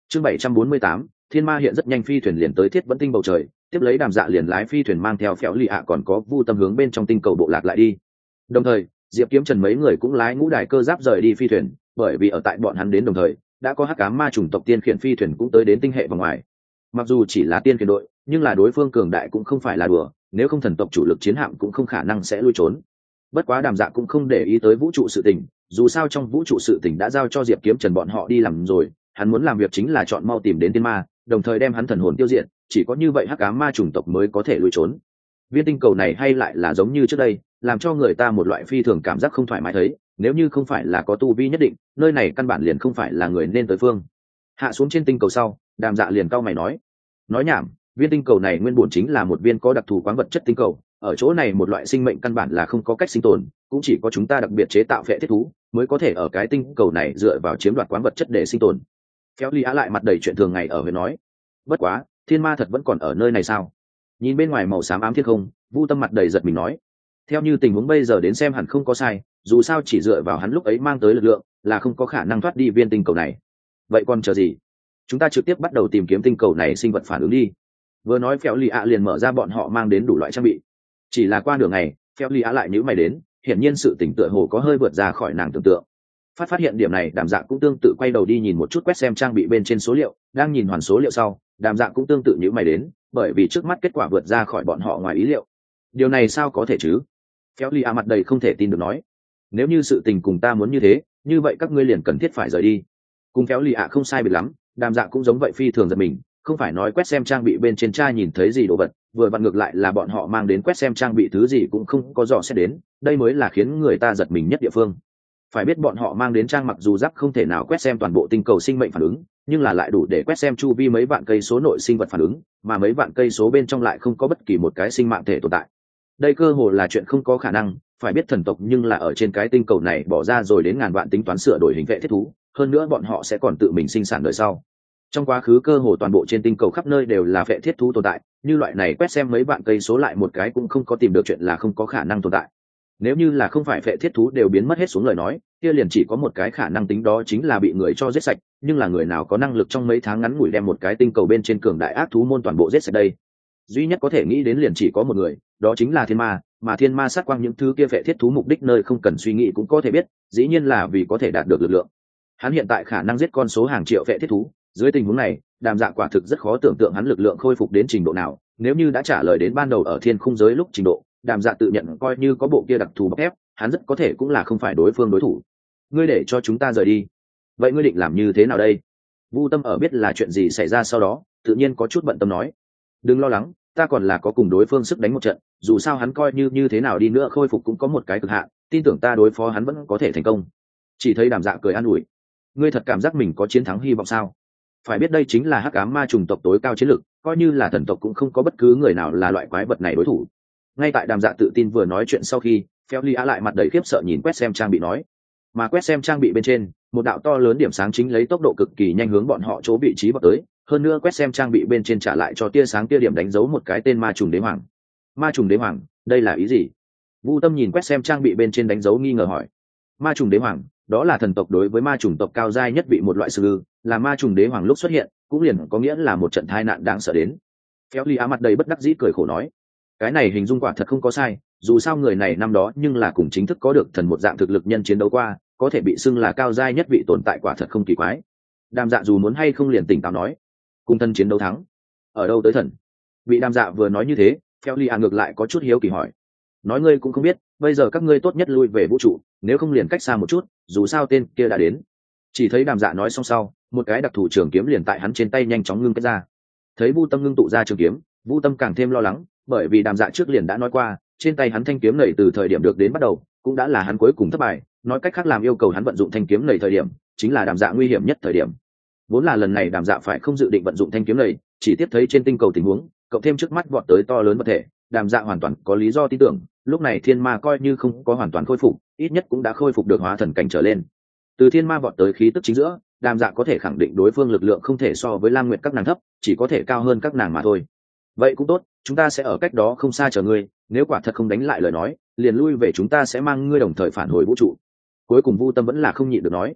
Chương 748, thiên ma hiện rất nhanh, phi thuyền liền tới Thiết Vẫn tinh bầu trời, tiếp lấy Đàm Dạ liền lái phi thuyền mang theo Phèo Lì ạ còn có Vu Tâm hướng bên trong tinh cầu bộ lạc lại đi. Đồng thời, Diệp Kiếm Trần mấy người cũng lái ngũ đài cơ giáp rời đi phi thuyền, bởi vì ở tại bọn hắn đến đồng thời, đã có hắc ám ma chủng tộc tiên khiển phi thuyền cũng tới đến tinh hệ vòng ngoài. Mặc dù chỉ là tiên khiển đội, nhưng là đối phương cường đại cũng không phải là đùa, nếu không thần tộc chủ lực chiến hạm cũng không khả năng sẽ lui trốn. Bất quá Đàm Dạ cũng không để ý tới vũ trụ sự tình, dù sao trong vũ trụ sự tình đã giao cho Diệp Kiếm Trần bọn họ đi làm rồi, hắn muốn làm việc chính là chọn mau tìm đến tiên ma, đồng thời đem hắn thần hồn tiêu diệt, chỉ có như vậy hắc ám ma chủng tộc mới có thể lui trốn. Viên tinh cầu này hay lại là giống như trước đây, làm cho người ta một loại phi thường cảm giác không thoải mái thấy, nếu như không phải là có tu vi nhất định, nơi này căn bản liền không phải là người nên tới phương. Hạ xuống trên tinh cầu sau, Đàm Dạ liền cau mày nói nhảm, viên tinh cầu này nguyên bổn chính là một viên có đặc thù khoáng vật chất tinh cầu, ở chỗ này một loại sinh mệnh căn bản là không có cách sinh tồn, cũng chỉ có chúng ta đặc biệt chế tạo phệ thiết thú mới có thể ở cái tinh cầu này dựa vào chiếm đoạt khoáng vật chất để sinh tồn. Phéo Ly Á lại mặt đầy chuyện thường ngày ở huyện nói, bất quá thiên ma thật vẫn còn ở nơi này sao? Nhìn bên ngoài màu xám ám thiên không, Vu Tâm mặt đầy giật mình nói, theo như tình huống bây giờ đến xem hẳn không có sai, dù sao chỉ dựa vào hắn lúc ấy mang tới lực lượng là không có khả năng thoát đi viên tinh cầu này. Vậy còn chờ gì, chúng ta trực tiếp bắt đầu tìm kiếm tinh cầu này sinh vật phản ứng đi. Vừa nói Phéo Ly Á liền mở ra bọn họ mang đến đủ loại trang bị. Chỉ là qua đường này, Phéo Ly Á lại nhíu mày đến, hiển nhiên sự tỉnh tựa hồ có hơi vượt ra khỏi nàng tưởng tượng. Phát hiện điểm này, Đàm Dạ cũng tương tự quay đầu đi nhìn một chút, quét xem trang bị bên trên số liệu, đang nhìn hoàn số liệu sau, Đàm Dạ cũng tương tự nhíu mày đến, bởi vì trước mắt kết quả vượt ra khỏi bọn họ ngoài ý liệu. Điều này sao có thể chứ? Phéo Ly Á mặt đầy không thể tin được nói, nếu như sự tình cùng ta muốn như thế, như vậy các ngươi liền cần thiết phải rời đi. Cùng Phéo Ly Á không sai biệt lắm, Đàm Dạ cũng giống vậy, phi thường giật mình, không phải nói quét xem trang bị bên trên tra nhìn thấy gì đồ vật, vừa vặn ngược lại là bọn họ mang đến quét xem trang bị thứ gì cũng không có dò xét đến, đây mới là khiến người ta giật mình nhất địa phương. Phải biết bọn họ mang đến trang mặc dù giáp không thể nào quét xem toàn bộ tinh cầu sinh mệnh phản ứng, nhưng là lại đủ để quét xem chu vi mấy vạn cây số nội sinh vật phản ứng, mà mấy vạn cây số bên trong lại không có bất kỳ một cái sinh mạng thể tồn tại. Đây cơ hồ là chuyện không có khả năng, phải biết thần tộc nhưng là ở trên cái tinh cầu này bỏ ra rồi đến ngàn vạn tính toán sửa đổi hình vệ thiết thú, hơn nữa bọn họ sẽ còn tự mình sinh sản đời sau. Trong quá khứ cơ hồ toàn bộ trên tinh cầu khắp nơi đều là vệ thiết thú tồn tại, như loại này quét xem mấy vạn cây số lại một cái cũng không có tìm được chuyện là không có khả năng tồn tại. Nếu như là không phải vệ thiết thú đều biến mất hết xuống lời nói, kia liền chỉ có một cái khả năng tính, đó chính là bị người cho giết sạch, nhưng là người nào có năng lực trong mấy tháng ngắn ngủi đem một cái tinh cầu bên trên cường đại ác thú môn toàn bộ giết sạch đây? Duy nhất có thể nghĩ đến liền chỉ có một người, đó chính là thiên ma, mà thiên ma sát quang những thứ kia vệ thiết thú mục đích nơi không cần suy nghĩ cũng có thể biết, dĩ nhiên là vì có thể đạt được lực lượng. Hắn hiện tại khả năng giết con số hàng triệu vệ thiết thú, dưới tình huống này, Đàm Dạ quả thực rất khó tưởng tượng hắn lực lượng khôi phục đến trình độ nào, nếu như đã trả lời đến ban đầu ở thiên khung giới lúc trình độ, Đàm Dạ tự nhận coi như có bộ kia đặc thù bọc thép, hắn rất có thể cũng là không phải đối phương đối thủ. Ngươi để cho chúng ta rời đi, vậy ngươi định làm như thế nào đây? Vu Tâm ở biết là chuyện gì xảy ra sau đó, tự nhiên có chút bận tâm nói, đừng lo lắng, ta còn là có cùng đối phương sức đánh một trận, dù sao hắn coi như thế nào đi nữa khôi phục cũng có một cái cực hạn, tin tưởng ta đối phó hắn vẫn có thể thành công. Chỉ thấy Đàm Dạ cười an ủi, ngươi thật cảm giác mình có chiến thắng hy vọng sao? Phải biết đây chính là hắc ám ma trùng tộc tối cao chiến lực, coi như là thần tộc cũng không có bất cứ người nào là loại quái vật này đối thủ. Ngay tại Đàm Dạ tự tin vừa nói chuyện sau khi, Phéo Ly Á lại mặt đầy khiếp sợ nhìn quét xem trang bị nói, mà quét xem trang bị bên trên, một đạo to lớn điểm sáng chính lấy tốc độ cực kỳ nhanh hướng bọn họ chỗ vị trí vào tới, hơn nữa quét xem trang bị bên trên trả lại cho tia sáng tia điểm đánh dấu một cái tên ma trùng đế hoàng. Ma trùng đế hoàng, đây là ý gì? Vu Tâm nhìn quét xem trang bị bên trên đánh dấu nghi ngờ hỏi. Ma trùng đế hoàng, đó là thần tộc đối với ma trùng tộc cao giai nhất vị một loại sư, là ma trùng đế hoàng lúc xuất hiện cũng liền có nghĩa là một trận tai nạn đáng sợ đến. Phéo Ly Á mặt đầy bất đắc dĩ cười khổ nói, cái này hình dung quả thật không có sai, dù sao người này năm đó nhưng là cùng chính thức có được thần một dạng thực lực nhân chiến đấu qua, có thể bị xưng là cao giai nhất vị tồn tại quả thật không kỳ quái. Đàm Dạ dù muốn hay không liền tỉnh táo nói, cùng thân chiến đấu thắng, ở đâu tới thần? Bị Đàm Dạ vừa nói như thế, Phéo Ly Á ngược lại có chút hiếu kỳ hỏi, nói ngươi cũng không biết, bây giờ các ngươi tốt nhất lui về vũ trụ, nếu không liền cách xa một chút, dù sao tên kia đã đến. Chỉ thấy Đàm Dạ nói xong sau, một cái đặc thù trường kiếm liền tại hắn trên tay nhanh chóng ngưng kết ra. Thấy Vu Tâm ngưng tụ ra trường kiếm, Vu Tâm càng thêm lo lắng, bởi vì Đàm Dạ trước liền đã nói qua, trên tay hắn thanh kiếm này từ thời điểm được đến bắt đầu cũng đã là hắn cuối cùng thất bại, nói cách khác làm yêu cầu hắn vận dụng thanh kiếm này thời điểm chính là Đàm Dạ nguy hiểm nhất thời điểm. Vốn là lần này Đàm Dạ phải không dự định vận dụng thanh kiếm này, chỉ tiếp thấy trên tinh cầu tình huống cộng thêm trước mắt vọt tới to lớn vật thể, Đàm Dạ hoàn toàn có lý do tin tưởng lúc này thiên ma coi như không có hoàn toàn khôi phục, ít nhất cũng đã khôi phục được hóa thần cảnh trở lên. Từ thiên ma vọt tới khí tức chính giữa, Đàm Dạ có thể khẳng định đối phương lực lượng không thể so với Lam Nguyệt các nàng thấp, chỉ có thể cao hơn các nàng mà thôi. Vậy cũng tốt, chúng ta sẽ ở cách đó không xa chờ ngươi, nếu quả thật không đánh lại lời nói liền lui về, chúng ta sẽ mang ngươi đồng thời phản hồi vũ trụ. Cuối cùng Vu Tâm vẫn là không nhịn được nói,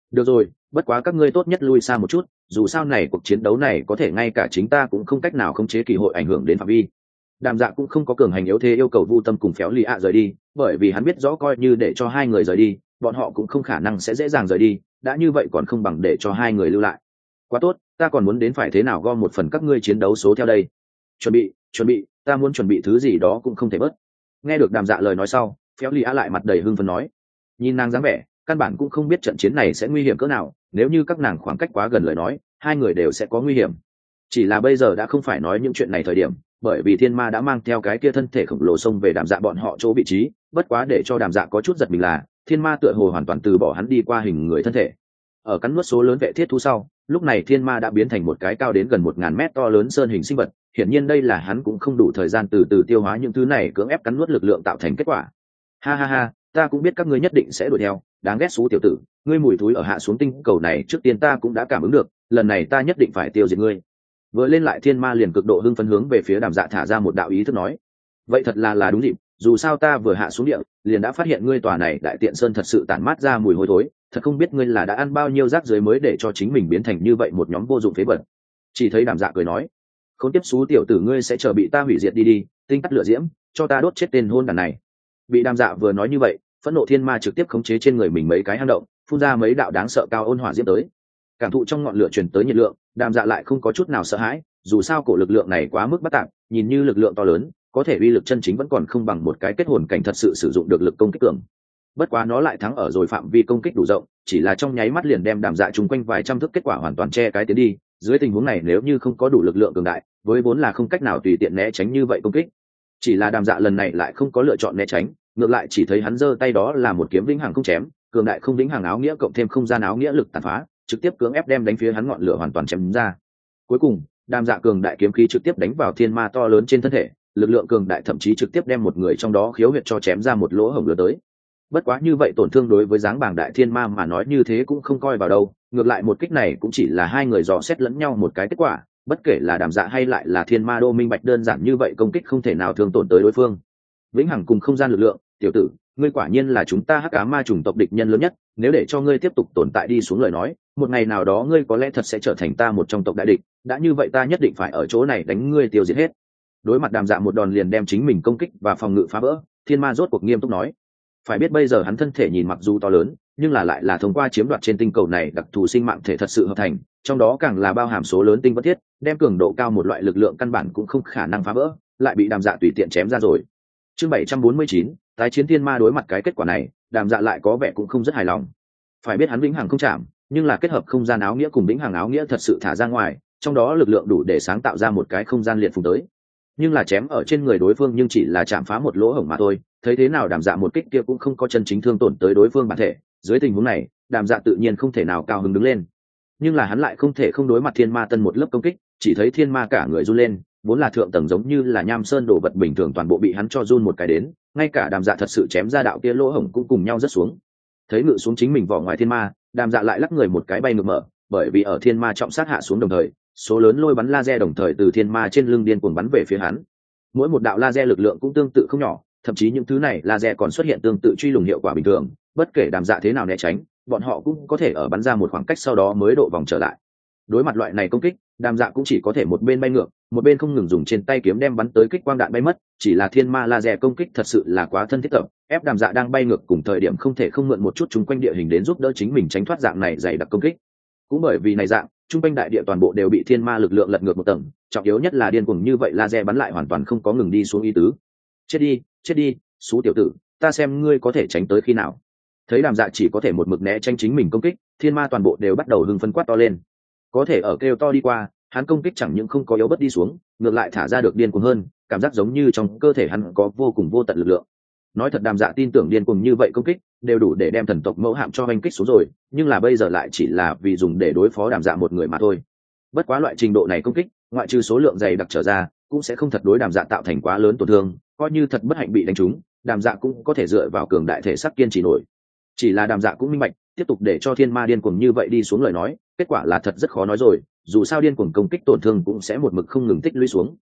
được rồi, bất quá các ngươi tốt nhất lui xa một chút, dù sao này cuộc chiến đấu này có thể ngay cả chính ta cũng không cách nào khống chế kỳ hội ảnh hưởng đến phạm vi. Đàm Dạ cũng không có cường hành yếu thế yêu cầu Vu Tâm cùng Phéo Lì ạ rời đi, bởi vì hắn biết rõ coi như để cho hai người rời đi, bọn họ cũng không khả năng sẽ dễ dàng rời đi, đã như vậy còn không bằng để cho hai người lưu lại. Quá tốt, ta còn muốn đến phải thế nào gom một phần các ngươi chiến đấu số theo đây. Chuẩn bị, ta muốn chuẩn bị thứ gì đó cũng không thể bớt. Nghe được Đàm Dạ lời nói sau, Phéo Lì ạ lại mặt đầy hưng phấn nói, nhìn nàng dáng vẻ, căn bản cũng không biết trận chiến này sẽ nguy hiểm cỡ nào, nếu như các nàng khoảng cách quá gần lời nói, hai người đều sẽ có nguy hiểm. Chỉ là bây giờ đã không phải nói những chuyện này thời điểm, bởi vì thiên ma đã mang theo cái kia thân thể khổng lồ xông về Đàm Dạ bọn họ chỗ vị trí, bất quá để cho Đàm Dạ có chút giật mình là thiên ma tựa hồ hoàn toàn từ bỏ hắn đi qua hình người thân thể. Ở cắn nuốt số lớn vệ thiết thú sau, lúc này thiên ma đã biến thành một cái cao đến gần 1000 mét to lớn sơn hình sinh vật, hiển nhiên đây là hắn cũng không đủ thời gian từ từ tiêu hóa những thứ này cưỡng ép cắn nuốt lực lượng tạo thành kết quả. Ha ha ha, ta cũng biết các ngươi nhất định sẽ đuổi theo, đáng ghét xú tiểu tử, ngươi mùi thúi ở hạ xuống tinh cầu này trước tiên ta cũng đã cảm ứng được, lần này ta nhất định phải tiêu diệt ngươi. Vừa lên lại thiên ma liền cực độ hưng phấn hướng về phía Đàm Dạ thả ra một đạo ý thức nói, vậy thật là đúng dịp, dù sao ta vừa hạ xuống địa liền đã phát hiện ngươi tòa này đại tiện sơn thật sự tản mát ra mùi hôi thối, thật không biết ngươi là đã ăn bao nhiêu rác rưởi mới để cho chính mình biến thành như vậy một nhóm vô dụng phế vật. Chỉ thấy Đàm Dạ cười nói, không tiếp xú tiểu tử ngươi sẽ chờ bị ta hủy diệt đi, tinh tắt lửa diễm, cho ta đốt chết tên hôn đàn này. Bị Đàm Dạ vừa nói như vậy, phẫn nộ thiên ma trực tiếp khống chế trên người mình mấy cái hang động, phun ra mấy đạo đáng sợ cao ôn hỏa diễm tới. Cảm thụ trong ngọn lửa truyền tới nhiệt lượng, Đàm Dạ lại không có chút nào sợ hãi, dù sao cổ lực lượng này quá mức bất tạp, nhìn như lực lượng to lớn, có thể uy lực chân chính vẫn còn không bằng một cái kết hồn cảnh thật sự sử dụng được lực công kích cường. Bất quá nó lại thắng ở rồi phạm vi công kích đủ rộng, chỉ là trong nháy mắt liền đem Đàm Dạ chung quanh vài trăm thước kết quả hoàn toàn che cái tiến đi. Dưới tình huống này nếu như không có đủ lực lượng cường đại, với vốn là không cách nào tùy tiện né tránh như vậy công kích. Chỉ là Đàm Dạ lần này lại không có lựa chọn né tránh, ngược lại chỉ thấy hắn giơ tay đó là một kiếm vĩnh hằng không chém, cường đại không vĩnh hằng áo nghĩa cộng thêm không gian áo nghĩa lực tàn phá, trực tiếp cưỡng ép đem đánh phía hắn ngọn lửa hoàn toàn chém ra. Cuối cùng, Đàm Dạ cường đại kiếm khí trực tiếp đánh vào thiên ma to lớn trên thân thể, lực lượng cường đại thậm chí trực tiếp đem một người trong đó khiếu huyệt cho chém ra một lỗ hổng lớn tới. Bất quá như vậy tổn thương đối với dáng bảng đại thiên ma mà nói như thế cũng không coi vào đâu, ngược lại một kích này cũng chỉ là hai người dò xét lẫn nhau một cái kết quả, bất kể là Đàm Dạ hay lại là thiên ma đô minh bạch đơn giản như vậy công kích không thể nào thương tổn tới đối phương. Vĩnh hằng cùng không gian lực lượng, tiểu tử, ngươi quả nhiên là chúng ta hắc ám ma chủng tộc địch nhân lớn nhất, nếu để cho ngươi tiếp tục tồn tại đi xuống lời nói, một ngày nào đó ngươi có lẽ thật sẽ trở thành ta một trong tộc đại địch, đã như vậy ta nhất định phải ở chỗ này đánh ngươi tiêu diệt hết. Đối mặt Đàm Dạ một đòn liền đem chính mình công kích và phòng ngự phá vỡ, thiên ma rốt cuộc nghiêm túc nói, phải biết bây giờ hắn thân thể nhìn mặc dù to lớn, nhưng lại là thông qua chiếm đoạt trên tinh cầu này đặc thù sinh mạng thể thật sự hợp thành, trong đó càng là bao hàm số lớn tinh vật thiết, đem cường độ cao một loại lực lượng căn bản cũng không khả năng phá vỡ, lại bị Đàm Dạ tùy tiện chém ra rồi. Chương 749, tái chiến thiên ma đối mặt cái kết quả này, Đàm Dạ lại có vẻ cũng không rất hài lòng. Phải biết hắn vĩnh hằng không chạm, nhưng là kết hợp không gian áo nghĩa cùng vĩnh hằng áo nghĩa thật sự thả ra ngoài, trong đó lực lượng đủ để sáng tạo ra một cái không gian liệt phùng tới. Nhưng là chém ở trên người đối phương nhưng chỉ là chạm phá một lỗ hổng mà thôi, thấy thế nào Đàm Dạ một kích kia cũng không có chân chính thương tổn tới đối phương bản thể. Dưới tình huống này, Đàm Dạ tự nhiên không thể nào cao hứng đứng lên. Nhưng là hắn lại không thể không đối mặt thiên ma tân một lớp công kích, chỉ thấy thiên ma cả người run lên, vốn là thượng tầng giống như là nham sơn đổ vật bình thường toàn bộ bị hắn cho run một cái đến, ngay cả Đàm Dạ thật sự chém ra đạo kia lỗ hổng cũng cùng nhau rớt xuống. Thấy ngự xuống chính mình vỏ ngoài thiên ma, Đàm Dạ lại lắc người một cái bay ngược mở, bởi vì ở thiên ma trọng sát hạ xuống đồng thời, số lớn lôi bắn laser đồng thời từ thiên ma trên lưng điên cuồng bắn về phía hắn. Mỗi một đạo laser lực lượng cũng tương tự không nhỏ, thậm chí những thứ này laser còn xuất hiện tương tự truy lùng hiệu quả bình thường, bất kể Đàm Dạ thế nào né tránh, bọn họ cũng có thể ở bắn ra một khoảng cách sau đó mới độ vòng trở lại. Đối mặt loại này công kích, Đàm Dạ cũng chỉ có thể một bên bay ngược, một bên không ngừng dùng trên tay kiếm đem bắn tới kích quang đạn bay mất, chỉ là thiên ma laser công kích thật sự là quá thân thiết tập, ép Đàm Dạ đang bay ngược cùng thời điểm không thể không mượn một chút chung quanh địa hình đến giúp đỡ chính mình tránh thoát dạng này dày đặc công kích. Cũng bởi vì này dạng, chung quanh đại địa toàn bộ đều bị thiên ma lực lượng lật ngược một tầng, trọng yếu nhất là điên cuồng như vậy laser bắn lại hoàn toàn không có ngừng đi xuống ý tứ. Chết đi, xú tiểu tử, ta xem ngươi có thể tránh tới khi nào. Thấy Đàm Dạ chỉ có thể một mực né tránh chính mình công kích, thiên ma toàn bộ đều bắt đầu hưng phấn quát to lên. Có thể ở kêu to đi qua, hắn công kích chẳng những không có yếu bất đi xuống, ngược lại thả ra được điên cuồng hơn, cảm giác giống như trong cơ thể hắn có vô cùng vô tận lực lượng. Nói thật Đàm Dạ tin tưởng điên cuồng như vậy công kích đều đủ để đem thần tộc mẫu hạm cho anh kích xuống rồi, nhưng là bây giờ lại chỉ là vì dùng để đối phó Đàm Dạ một người mà thôi. Bất quá loại trình độ này công kích, ngoại trừ số lượng dày đặc trở ra, cũng sẽ không thật đối Đàm Dạ tạo thành quá lớn tổn thương, coi như thật bất hạnh bị đánh trúng, Đàm Dạ cũng có thể dựa vào cường đại thể sắc kiên trì nổi. Chỉ là Đàm Dạ cũng minh bạch, tiếp tục để cho thiên ma điên cuồng như vậy đi xuống lời nói, kết quả là thật rất khó nói rồi, dù sao điên cuồng công kích tổn thương cũng sẽ một mực không ngừng tích lũy xuống.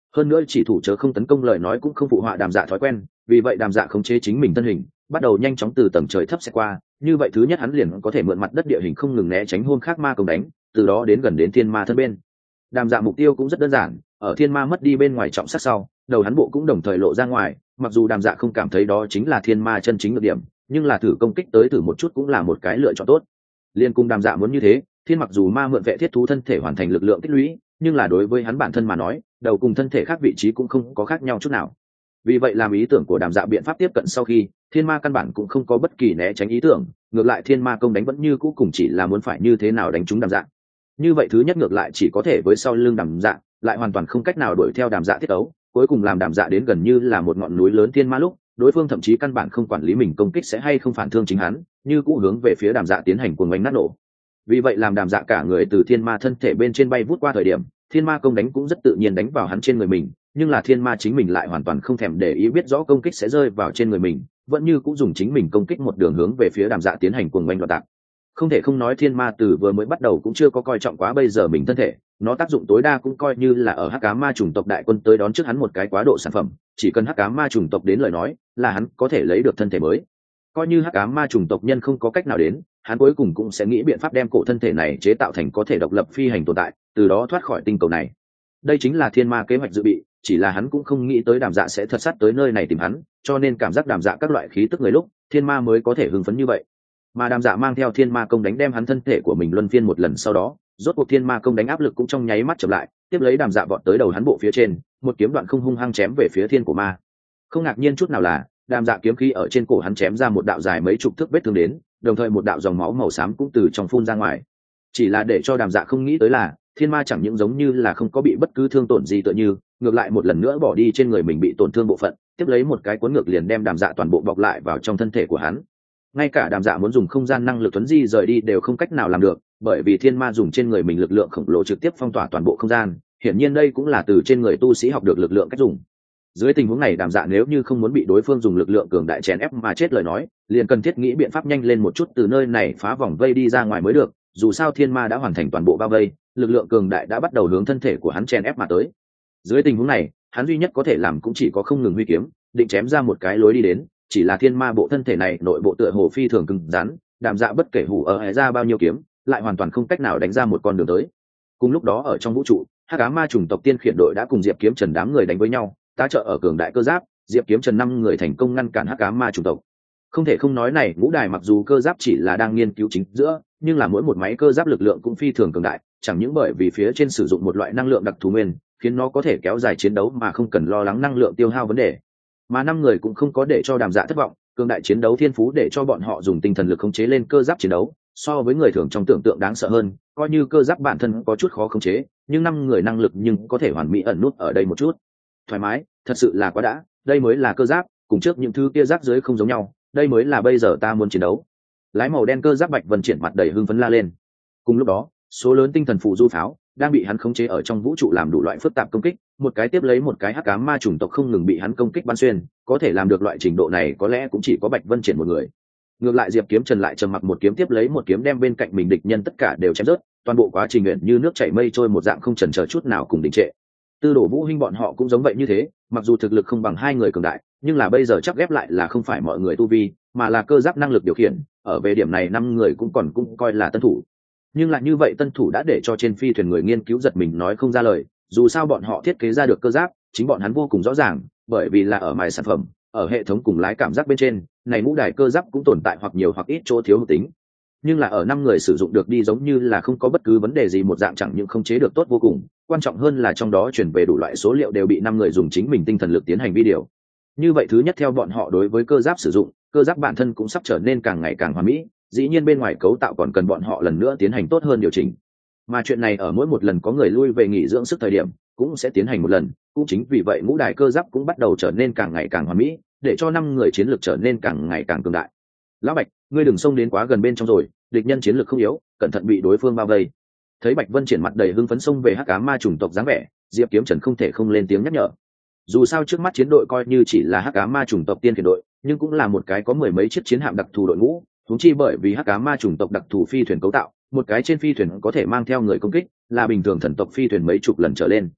hơn nữa chỉ thủ chớ không tấn công lời nói cũng không phụ họa Đàm Dạ thói quen, vì vậy Đàm Dạ khống chế chính mình thân hình bắt đầu nhanh chóng từ tầng trời thấp sẽ qua, như vậy thứ nhất hắn liền có thể mượn mặt đất địa hình không ngừng né tránh hôn khác ma công đánh, từ đó đến gần đến thiên ma thân bên. Đàm Dạ mục tiêu cũng rất đơn giản, ở thiên ma mất đi bên ngoài trọng sát sau, đầu hắn bộ cũng đồng thời lộ ra ngoài, mặc dù Đàm Dạ không cảm thấy đó chính là thiên ma chân chính được điểm, nhưng là thử công kích tới thử một chút cũng là một cái lựa chọn tốt. Liên cung Đàm Dạ muốn như thế, thiên mặc dù ma mượn vệ thiết thú thân thể hoàn thành lực lượng tích lũy, nhưng là đối với hắn bản thân mà nói, đầu cùng thân thể khác vị trí cũng không có khác nhau chút nào. Vì vậy làm ý tưởng của Đàm Dạ biện pháp tiếp cận sau khi, thiên ma căn bản cũng không có bất kỳ né tránh ý tưởng, ngược lại thiên ma công đánh vẫn như cũ cùng chỉ là muốn phải như thế nào đánh trúng Đàm Dạ. Như vậy thứ nhất ngược lại chỉ có thể với sau lưng Đàm Dạ, lại hoàn toàn không cách nào đuổi theo Đàm Dạ tiết ấu, cuối cùng làm Đàm Dạ đến gần như là một ngọn núi lớn thiên ma lúc, đối phương thậm chí căn bản không quản lý mình công kích sẽ hay không phản thương chính hắn, như cũ hướng về phía Đàm Dạ tiến hành cuồng oanh nát nổ. Vì vậy làm Đàm Dạ cả người từ thiên ma thân thể bên trên bay vút qua thời điểm, thiên ma công đánh cũng rất tự nhiên đánh vào hắn trên người mình, nhưng là thiên ma chính mình lại hoàn toàn không thèm để ý biết rõ công kích sẽ rơi vào trên người mình, vẫn như cũng dùng chính mình công kích một đường hướng về phía Đàm Dạ tiến hành cuồng oanh loạn tạc. Không thể không nói thiên ma từ vừa mới bắt đầu cũng chưa có coi trọng quá bây giờ mình thân thể, nó tác dụng tối đa cũng coi như là ở hắc ám ma chủng tộc đại quân tới đón trước hắn một cái quá độ sản phẩm, chỉ cần hắc ám ma chủng tộc đến lời nói là hắn có thể lấy được thân thể mới. Coi như hắc ám ma chủng tộc nhân không có cách nào đến, hắn cuối cùng cũng sẽ nghĩ biện pháp đem cổ thân thể này chế tạo thành có thể độc lập phi hành tồn tại, từ đó thoát khỏi tinh cầu này. Đây chính là thiên ma kế hoạch dự bị, chỉ là hắn cũng không nghĩ tới Đàm Dạ sẽ thật sát tới nơi này tìm hắn, cho nên cảm giác Đàm Dạ các loại khí tức người lúc thiên ma mới có thể hưng phấn như vậy. Mà Đàm Dạ mang theo thiên ma công đánh đem hắn thân thể của mình luân phiên một lần, sau đó rốt cuộc thiên ma công đánh áp lực cũng trong nháy mắt chậm lại, tiếp lấy Đàm Dạ vọt tới đầu hắn bộ phía trên, một kiếm đoạn không hung hăng chém về phía thiên của ma. Không ngạc nhiên chút nào là Đàm Dạ kiếm khí ở trên cổ hắn chém ra một đạo dài mấy chục thước vết thương đến, đồng thời một đạo dòng máu màu xám cũng từ trong phun ra ngoài. Chỉ là để cho Đàm Dạ không nghĩ tới là thiên ma chẳng những giống như là không có bị bất cứ thương tổn gì tựa như, ngược lại một lần nữa bỏ đi trên người mình bị tổn thương bộ phận, tiếp lấy một cái cuốn ngược liền đem Đàm Dạ toàn bộ bọc lại vào trong thân thể của hắn. Ngay cả Đàm Dạ muốn dùng không gian năng lực tuấn di rời đi đều không cách nào làm được, bởi vì thiên ma dùng trên người mình lực lượng khổng lồ trực tiếp phong tỏa toàn bộ không gian, hiển nhiên đây cũng là từ trên người tu sĩ học được lực lượng cách dùng. Dưới tình huống này Đàm Dạ nếu như không muốn bị đối phương dùng lực lượng cường đại chèn ép mà chết lời nói, liền cần thiết nghĩ biện pháp nhanh lên một chút từ nơi này phá vòng vây đi ra ngoài mới được, dù sao thiên ma đã hoàn thành toàn bộ bao vây, lực lượng cường đại đã bắt đầu hướng thân thể của hắn chèn ép mà tới. Dưới tình huống này hắn duy nhất có thể làm cũng chỉ có không ngừng huy kiếm, định chém ra một cái lối đi đến, chỉ là thiên ma bộ thân thể này nội bộ tựa hồ phi thường cứng rắn, Đàm Dạ bất kể hủ ở ra bao nhiêu kiếm lại hoàn toàn không cách nào đánh ra một con đường tới. Cùng lúc đó ở trong vũ trụ, hắc ám ma chủng tộc tiên khiển đội đã cùng Diệp Kiếm Trần đám người đánh với nhau, tá trợ ở cường đại cơ giáp, Diệp Kiếm Trần 5 người thành công ngăn cản hắc ám ma chủng tộc. Không thể không nói này ngũ đài mặc dù cơ giáp chỉ là đang nghiên cứu chính giữa, nhưng là mỗi một máy cơ giáp lực lượng cũng phi thường cường đại, chẳng những bởi vì phía trên sử dụng một loại năng lượng đặc thù nguyên, khiến nó có thể kéo dài chiến đấu mà không cần lo lắng năng lượng tiêu hao vấn đề. Mà 5 người cũng không có để cho Đàm Dạ thất vọng, cường đại chiến đấu thiên phú để cho bọn họ dùng tinh thần lực khống chế lên cơ giáp chiến đấu, so với người thường trong tưởng tượng đáng sợ hơn, coi như cơ giáp bản thân có chút khó khống chế, nhưng 5 người năng lực nhưng có thể hoàn mỹ ẩn nút ở đây một chút. Thoải mái, thật sự là quá đã, đây mới là cơ giáp, cùng trước những thứ kia giáp dưới không giống nhau, đây mới là bây giờ ta muốn chiến đấu. Lái màu đen cơ giáp Bạch Vân triển mặt đầy hưng phấn la lên. Cùng lúc đó, số lớn tinh thần phụ du pháo đang bị hắn khống chế ở trong vũ trụ làm đủ loại phức tạp công kích, một cái tiếp lấy một cái hắc ám ma chủng tộc không ngừng bị hắn công kích bắn xuyên, có thể làm được loại trình độ này có lẽ cũng chỉ có Bạch Vân triển một người. Ngược lại Diệp Kiếm Trần lại trầm mặc một kiếm tiếp lấy một kiếm đem bên cạnh mình địch nhân tất cả đều chém rớt, toàn bộ quá trình nguyện như nước chảy mây trôi một dạng không chần chờ chút nào cùng đình trệ. Tư Đồ Vũ Hinh bọn họ cũng giống vậy như thế, mặc dù thực lực không bằng hai người cường đại, nhưng là bây giờ chắc ghép lại là không phải mọi người tu vi, mà là cơ giáp năng lực điều khiển, ở về điểm này 5 người cũng coi là tân thủ. Nhưng lại như vậy tân thủ đã để cho trên phi thuyền người nghiên cứu giật mình nói không ra lời, dù sao bọn họ thiết kế ra được cơ giáp, chính bọn hắn vô cùng rõ ràng, bởi vì là ở mài sản phẩm, ở hệ thống cùng lái cảm giác bên trên, này ngũ đài cơ giáp cũng tồn tại hoặc nhiều hoặc ít chỗ thiếu hụt tính. Nhưng là ở 5 người sử dụng được đi giống như là không có bất cứ vấn đề gì một dạng, chẳng những không chế được tốt vô cùng, quan trọng hơn là trong đó chuyển về đủ loại số liệu đều bị 5 người dùng chính mình tinh thần lực tiến hành video. Như vậy thứ nhất theo bọn họ đối với cơ giáp sử dụng, cơ giáp bản thân cũng sắp trở nên càng ngày càng hoàn mỹ, dĩ nhiên bên ngoài cấu tạo còn cần bọn họ lần nữa tiến hành tốt hơn điều chỉnh. Mà chuyện này ở mỗi một lần có người lui về nghỉ dưỡng sức thời điểm cũng sẽ tiến hành một lần, cũng chính vì vậy ngũ đài cơ giáp cũng bắt đầu trở nên càng ngày càng hoàn mỹ, để cho 5 người chiến lược trở nên càng ngày càng cường đại. Lão Bạch, ngươi đừng xông đến quá gần bên trong rồi, địch nhân chiến lược không yếu, cẩn thận bị đối phương bao vây. Thấy Bạch Vân triển mặt đầy hưng phấn xông về hắc ám ma chủng tộc dáng vẻ, Diệp Kiếm Trần không thể không lên tiếng nhắc nhở. Dù sao trước mắt chiến đội coi như chỉ là hắc ám ma chủng tộc tiên khiển đội, nhưng cũng là một cái có mười mấy chiếc chiến hạm đặc thù đội ngũ, huống chi bởi vì hắc ám ma chủng tộc đặc thù phi thuyền cấu tạo, một cái trên phi thuyền có thể mang theo người công kích, là bình thường thần tộc phi thuyền mấy chục lần trở lên.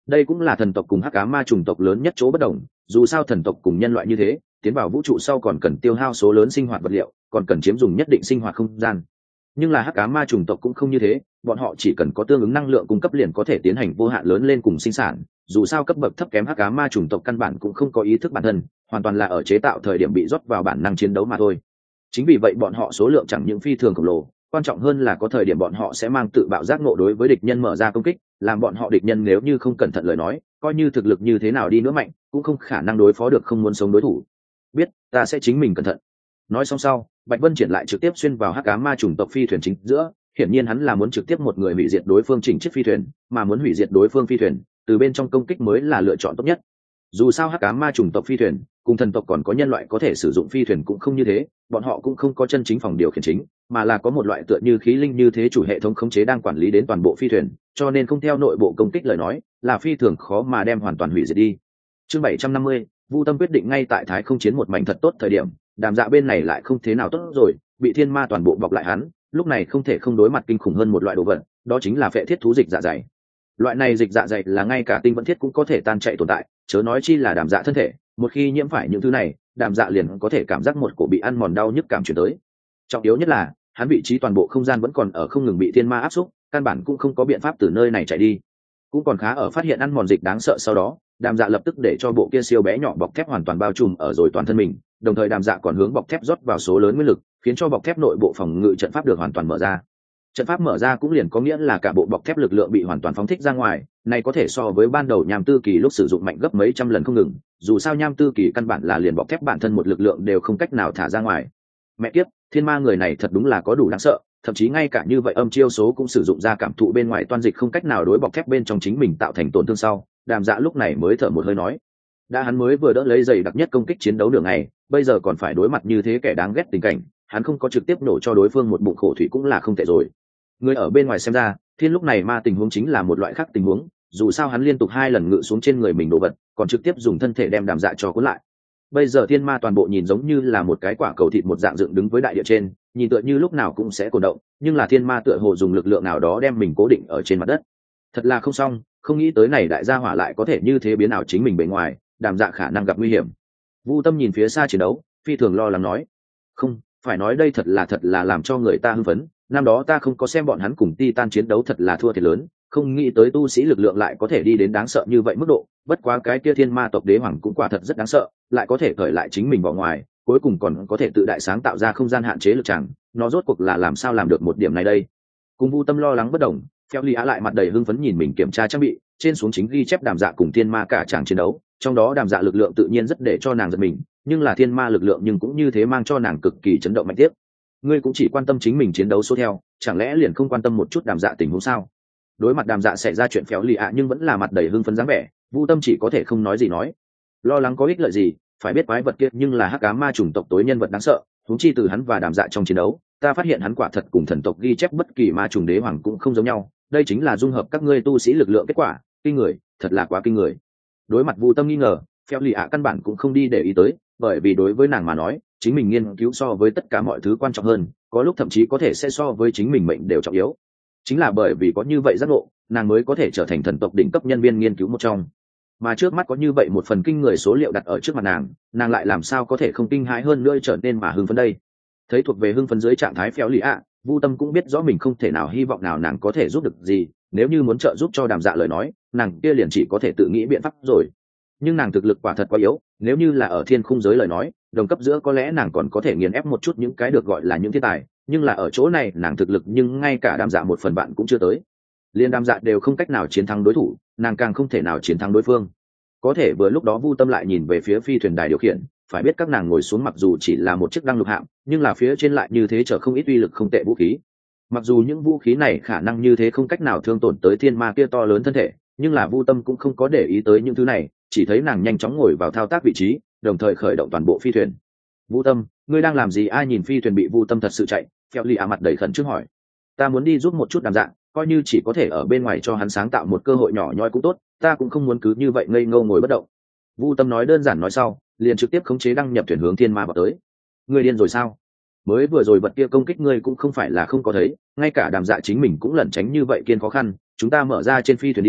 Đây cũng là thần tộc cùng hắc ám ma chủng tộc lớn nhất chỗ bất đồng, dù sao thần tộc cùng nhân loại như thế, tiến vào vũ trụ sau còn cần tiêu hao số lớn sinh hoạt vật liệu, còn cần chiếm dùng nhất định sinh hoạt không gian. Nhưng là hắc ám ma chủng tộc cũng không như thế, bọn họ chỉ cần có tương ứng năng lượng cung cấp liền có thể tiến hành vô hạn lớn lên cùng sinh sản. Dù sao cấp bậc thấp kém hắc ám ma chủng tộc căn bản cũng không có ý thức bản thân, hoàn toàn là ở chế tạo thời điểm bị rót vào bản năng chiến đấu mà thôi. Chính vì vậy bọn họ số lượng chẳng những phi thường khổng lồ, quan trọng hơn là có thời điểm bọn họ sẽ mang tự bạo giác ngộ đối với địch nhân mở ra công kích, làm bọn họ địch nhân nếu như không cẩn thận lời nói, coi như thực lực như thế nào đi nữa mạnh, cũng không khả năng đối phó được không muốn sống đối thủ. Biết, ta sẽ chính mình cẩn thận. Nói xong sau, Bạch Vân Triển lại trực tiếp xuyên vào hắc ám ma chủng tộc phi thuyền chính giữa, hiển nhiên hắn là muốn trực tiếp một người hủy diệt đối phương chỉnh chiếc phi thuyền, mà muốn hủy diệt đối phương phi thuyền, từ bên trong công kích mới là lựa chọn tốt nhất. Dù sao hắc ám ma chủng tộc phi thuyền, cùng thần tộc còn có nhân loại có thể sử dụng phi thuyền cũng không như thế, bọn họ cũng không có chân chính phòng điều khiển chính, mà là có một loại tựa như khí linh như thế chủ hệ thống khống chế đang quản lý đến toàn bộ phi thuyền, cho nên không theo nội bộ công kích lời nói, là phi thường khó mà đem hoàn toàn hủy diệt đi. Chương 750, Vu Tâm quyết định ngay tại Thái Không chiến một mảnh thật tốt thời điểm, Đàm Dạ bên này lại không thế nào tốt rồi, bị thiên ma toàn bộ bọc lại hắn, lúc này không thể không đối mặt kinh khủng hơn một loại đồ vật, đó chính là phệ thiết thú dịch dạ dày. Loại này dịch dạ dày là ngay cả tinh vẫn thiết cũng có thể tan chạy tồn tại, chớ nói chi là Đàm Dạ thân thể, một khi nhiễm phải những thứ này, Đàm Dạ liền có thể cảm giác một cổ bị ăn mòn đau nhức cảm truyền tới. Trọng yếu nhất là, hắn vị trí toàn bộ không gian vẫn còn ở không ngừng bị thiên ma áp xúc, căn bản cũng không có biện pháp từ nơi này chạy đi. Cũng còn khá ở phát hiện ăn mòn dịch đáng sợ sau đó, Đàm Dạ lập tức để cho bộ kia siêu bé nhỏ bọc thép hoàn toàn bao trùm ở rồi toàn thân mình, đồng thời Đàm Dạ còn hướng bọc thép rót vào số lớn nguyên lực, khiến cho bọc thép nội bộ phòng ngự trận pháp được hoàn toàn mở ra. Trận pháp mở ra cũng liền có nghĩa là cả bộ bọc thép lực lượng bị hoàn toàn phóng thích ra ngoài, này có thể so với ban đầu Nham Tư Kỳ lúc sử dụng mạnh gấp mấy trăm lần không ngừng, dù sao Nham Tư Kỳ căn bản là liền bọc thép bản thân một lực lượng đều không cách nào thả ra ngoài. Mẹ kiếp, thiên ma người này thật đúng là có đủ đáng sợ, thậm chí ngay cả như vậy âm chiêu số cũng sử dụng ra cảm thụ bên ngoài toan dịch không cách nào đối bọc thép bên trong chính mình tạo thành tổn thương sau. Đàm Dạ lúc này mới thở một hơi nói, đã hắn mới vừa đỡ lấy dày đặc nhất công kích chiến đấu đường này, bây giờ còn phải đối mặt như thế kẻ đáng ghét tình cảnh, hắn không có trực tiếp nổ cho đối phương một bụng khổ thủy cũng là không tệ rồi. Người ở bên ngoài xem ra, thiên lúc này ma tình huống chính là một loại khác tình huống, dù sao hắn liên tục 2 lần ngự xuống trên người mình đồ vật, còn trực tiếp dùng thân thể đem Đàm Dạ cho cuốn lại. Bây giờ thiên ma toàn bộ nhìn giống như là một cái quả cầu thịt một dạng dựng đứng với đại địa trên, nhìn tựa như lúc nào cũng sẽ cổ động, nhưng là thiên ma tựa hồ dùng lực lượng nào đó đem mình cố định ở trên mặt đất. Thật là không xong, không nghĩ tới này đại gia hỏa lại có thể như thế biến ảo chính mình bề ngoài, Đàm Dạ khả năng gặp nguy hiểm. Vu Tâm nhìn phía xa chiến đấu, phi thường lo lắng nói, không, phải nói đây thật là làm cho người ta hưng phấn, năm đó ta không có xem bọn hắn cùng Titan chiến đấu thật là thua thiệt lớn, không nghĩ tới tu sĩ lực lượng lại có thể đi đến đáng sợ như vậy mức độ, bất quá cái kia thiên ma tộc đế hoàng cũng quả thật rất đáng sợ, lại có thể cởi lại chính mình vào ngoài, cuối cùng còn có thể tự đại sáng tạo ra không gian hạn chế lực chẳng, nó rốt cuộc là làm sao làm được một điểm này đây. Cùng Vu Tâm lo lắng bất đồng, Phèo Ly Á lại mặt đầy hưng phấn nhìn mình kiểm tra trang bị, trên xuống chính ghi chép Đàm Dạ cùng thiên ma cả tràng chiến đấu, trong đó Đàm Dạ lực lượng tự nhiên rất để cho nàng giật mình, nhưng là thiên ma lực lượng nhưng cũng như thế mang cho nàng cực kỳ chấn động mạnh tiếp. Ngươi cũng chỉ quan tâm chính mình chiến đấu số theo, chẳng lẽ liền không quan tâm một chút Đàm Dạ tình huống sao? Đối mặt Đàm Dạ xảy ra chuyện Phèo Ly Á nhưng vẫn là mặt đầy hưng phấn dáng vẻ, Vu Tâm chỉ có thể không nói gì nói. Lo lắng có ích lợi gì, phải biết quái vật kia nhưng là hắc ám ma chủng tộc tối nhân vật đáng sợ, huống chi từ hắn và Đàm Dạ trong chiến đấu, ta phát hiện hắn quả thật cùng thần tộc ghi chép bất kỳ ma trùng đế hoàng cũng không giống nhau, đây chính là dung hợp các ngươi tu sĩ lực lượng kết quả, kinh người, thật là quá kinh người. Đối mặt Vu Tâm nghi ngờ, Phèo Ly Á căn bản cũng không đi để ý tới, bởi vì đối với nàng mà nói, chính mình nghiên cứu so với tất cả mọi thứ quan trọng hơn, có lúc thậm chí có thể sẽ so với chính mình mệnh đều trọng yếu. Chính là bởi vì có như vậy giác ngộ, nàng mới có thể trở thành thần tộc đỉnh cấp nhân viên nghiên cứu một trong. Mà trước mắt có như vậy một phần kinh người số liệu đặt ở trước mặt nàng lại làm sao có thể không kinh hãi hơn nữa trở nên mà hưng phấn đây. Thấy thuộc về hưng phấn dưới trạng thái Phèo Ly Á, Vu Tâm cũng biết rõ mình không thể nào hy vọng nào nàng có thể giúp được gì, nếu như muốn trợ giúp cho Đàm Dạ lời nói, nàng kia liền chỉ có thể tự nghĩ biện pháp rồi. Nhưng nàng thực lực quả thật quá yếu, nếu như là ở thiên khung giới lời nói, đồng cấp giữa có lẽ nàng còn có thể nghiền ép một chút những cái được gọi là những thiên tài, nhưng là ở chỗ này nàng thực lực nhưng ngay cả Đàm Dạ một phần bạn cũng chưa tới, liên Đàm Dạ đều không cách nào chiến thắng đối thủ, nàng càng không thể nào chiến thắng đối phương. Có thể vừa lúc đó Vu Tâm lại nhìn về phía phi thuyền đài điều khiển, phải biết các nàng ngồi xuống mặc dù chỉ là một chiếc đăng lục hạm, nhưng là phía trên lại như thế chở không ít uy lực không tệ vũ khí. Mặc dù những vũ khí này khả năng như thế không cách nào thương tổn tới thiên ma kia to lớn thân thể, nhưng là Vu Tâm cũng không có để ý tới những thứ này, chỉ thấy nàng nhanh chóng ngồi vào thao tác vị trí, đồng thời khởi động toàn bộ phi thuyền. Vu Tâm, ngươi đang làm gì? Ai nhìn phi thuyền bị Vu Tâm thật sự chạy, Phèo Ly Á mặt đầy khẩn trương hỏi. Ta muốn đi giúp một chút Đàm Dạ, coi như chỉ có thể ở bên ngoài cho hắn sáng tạo một cơ hội nhỏ nhoi cũng tốt, ta cũng không muốn cứ như vậy ngây ngô ngồi bất động. Vu Tâm nói đơn giản nói sau, liền trực tiếp khống chế đăng nhập thuyền hướng thiên ma vào tới. Ngươi điên rồi sao? Mới vừa rồi vật kia công kích ngươi cũng không phải là không có thấy, ngay cả Đàm Dạ chính mình cũng lẩn tránh như vậy kiên khó khăn, chúng ta mở ra trên phi thuyền đi,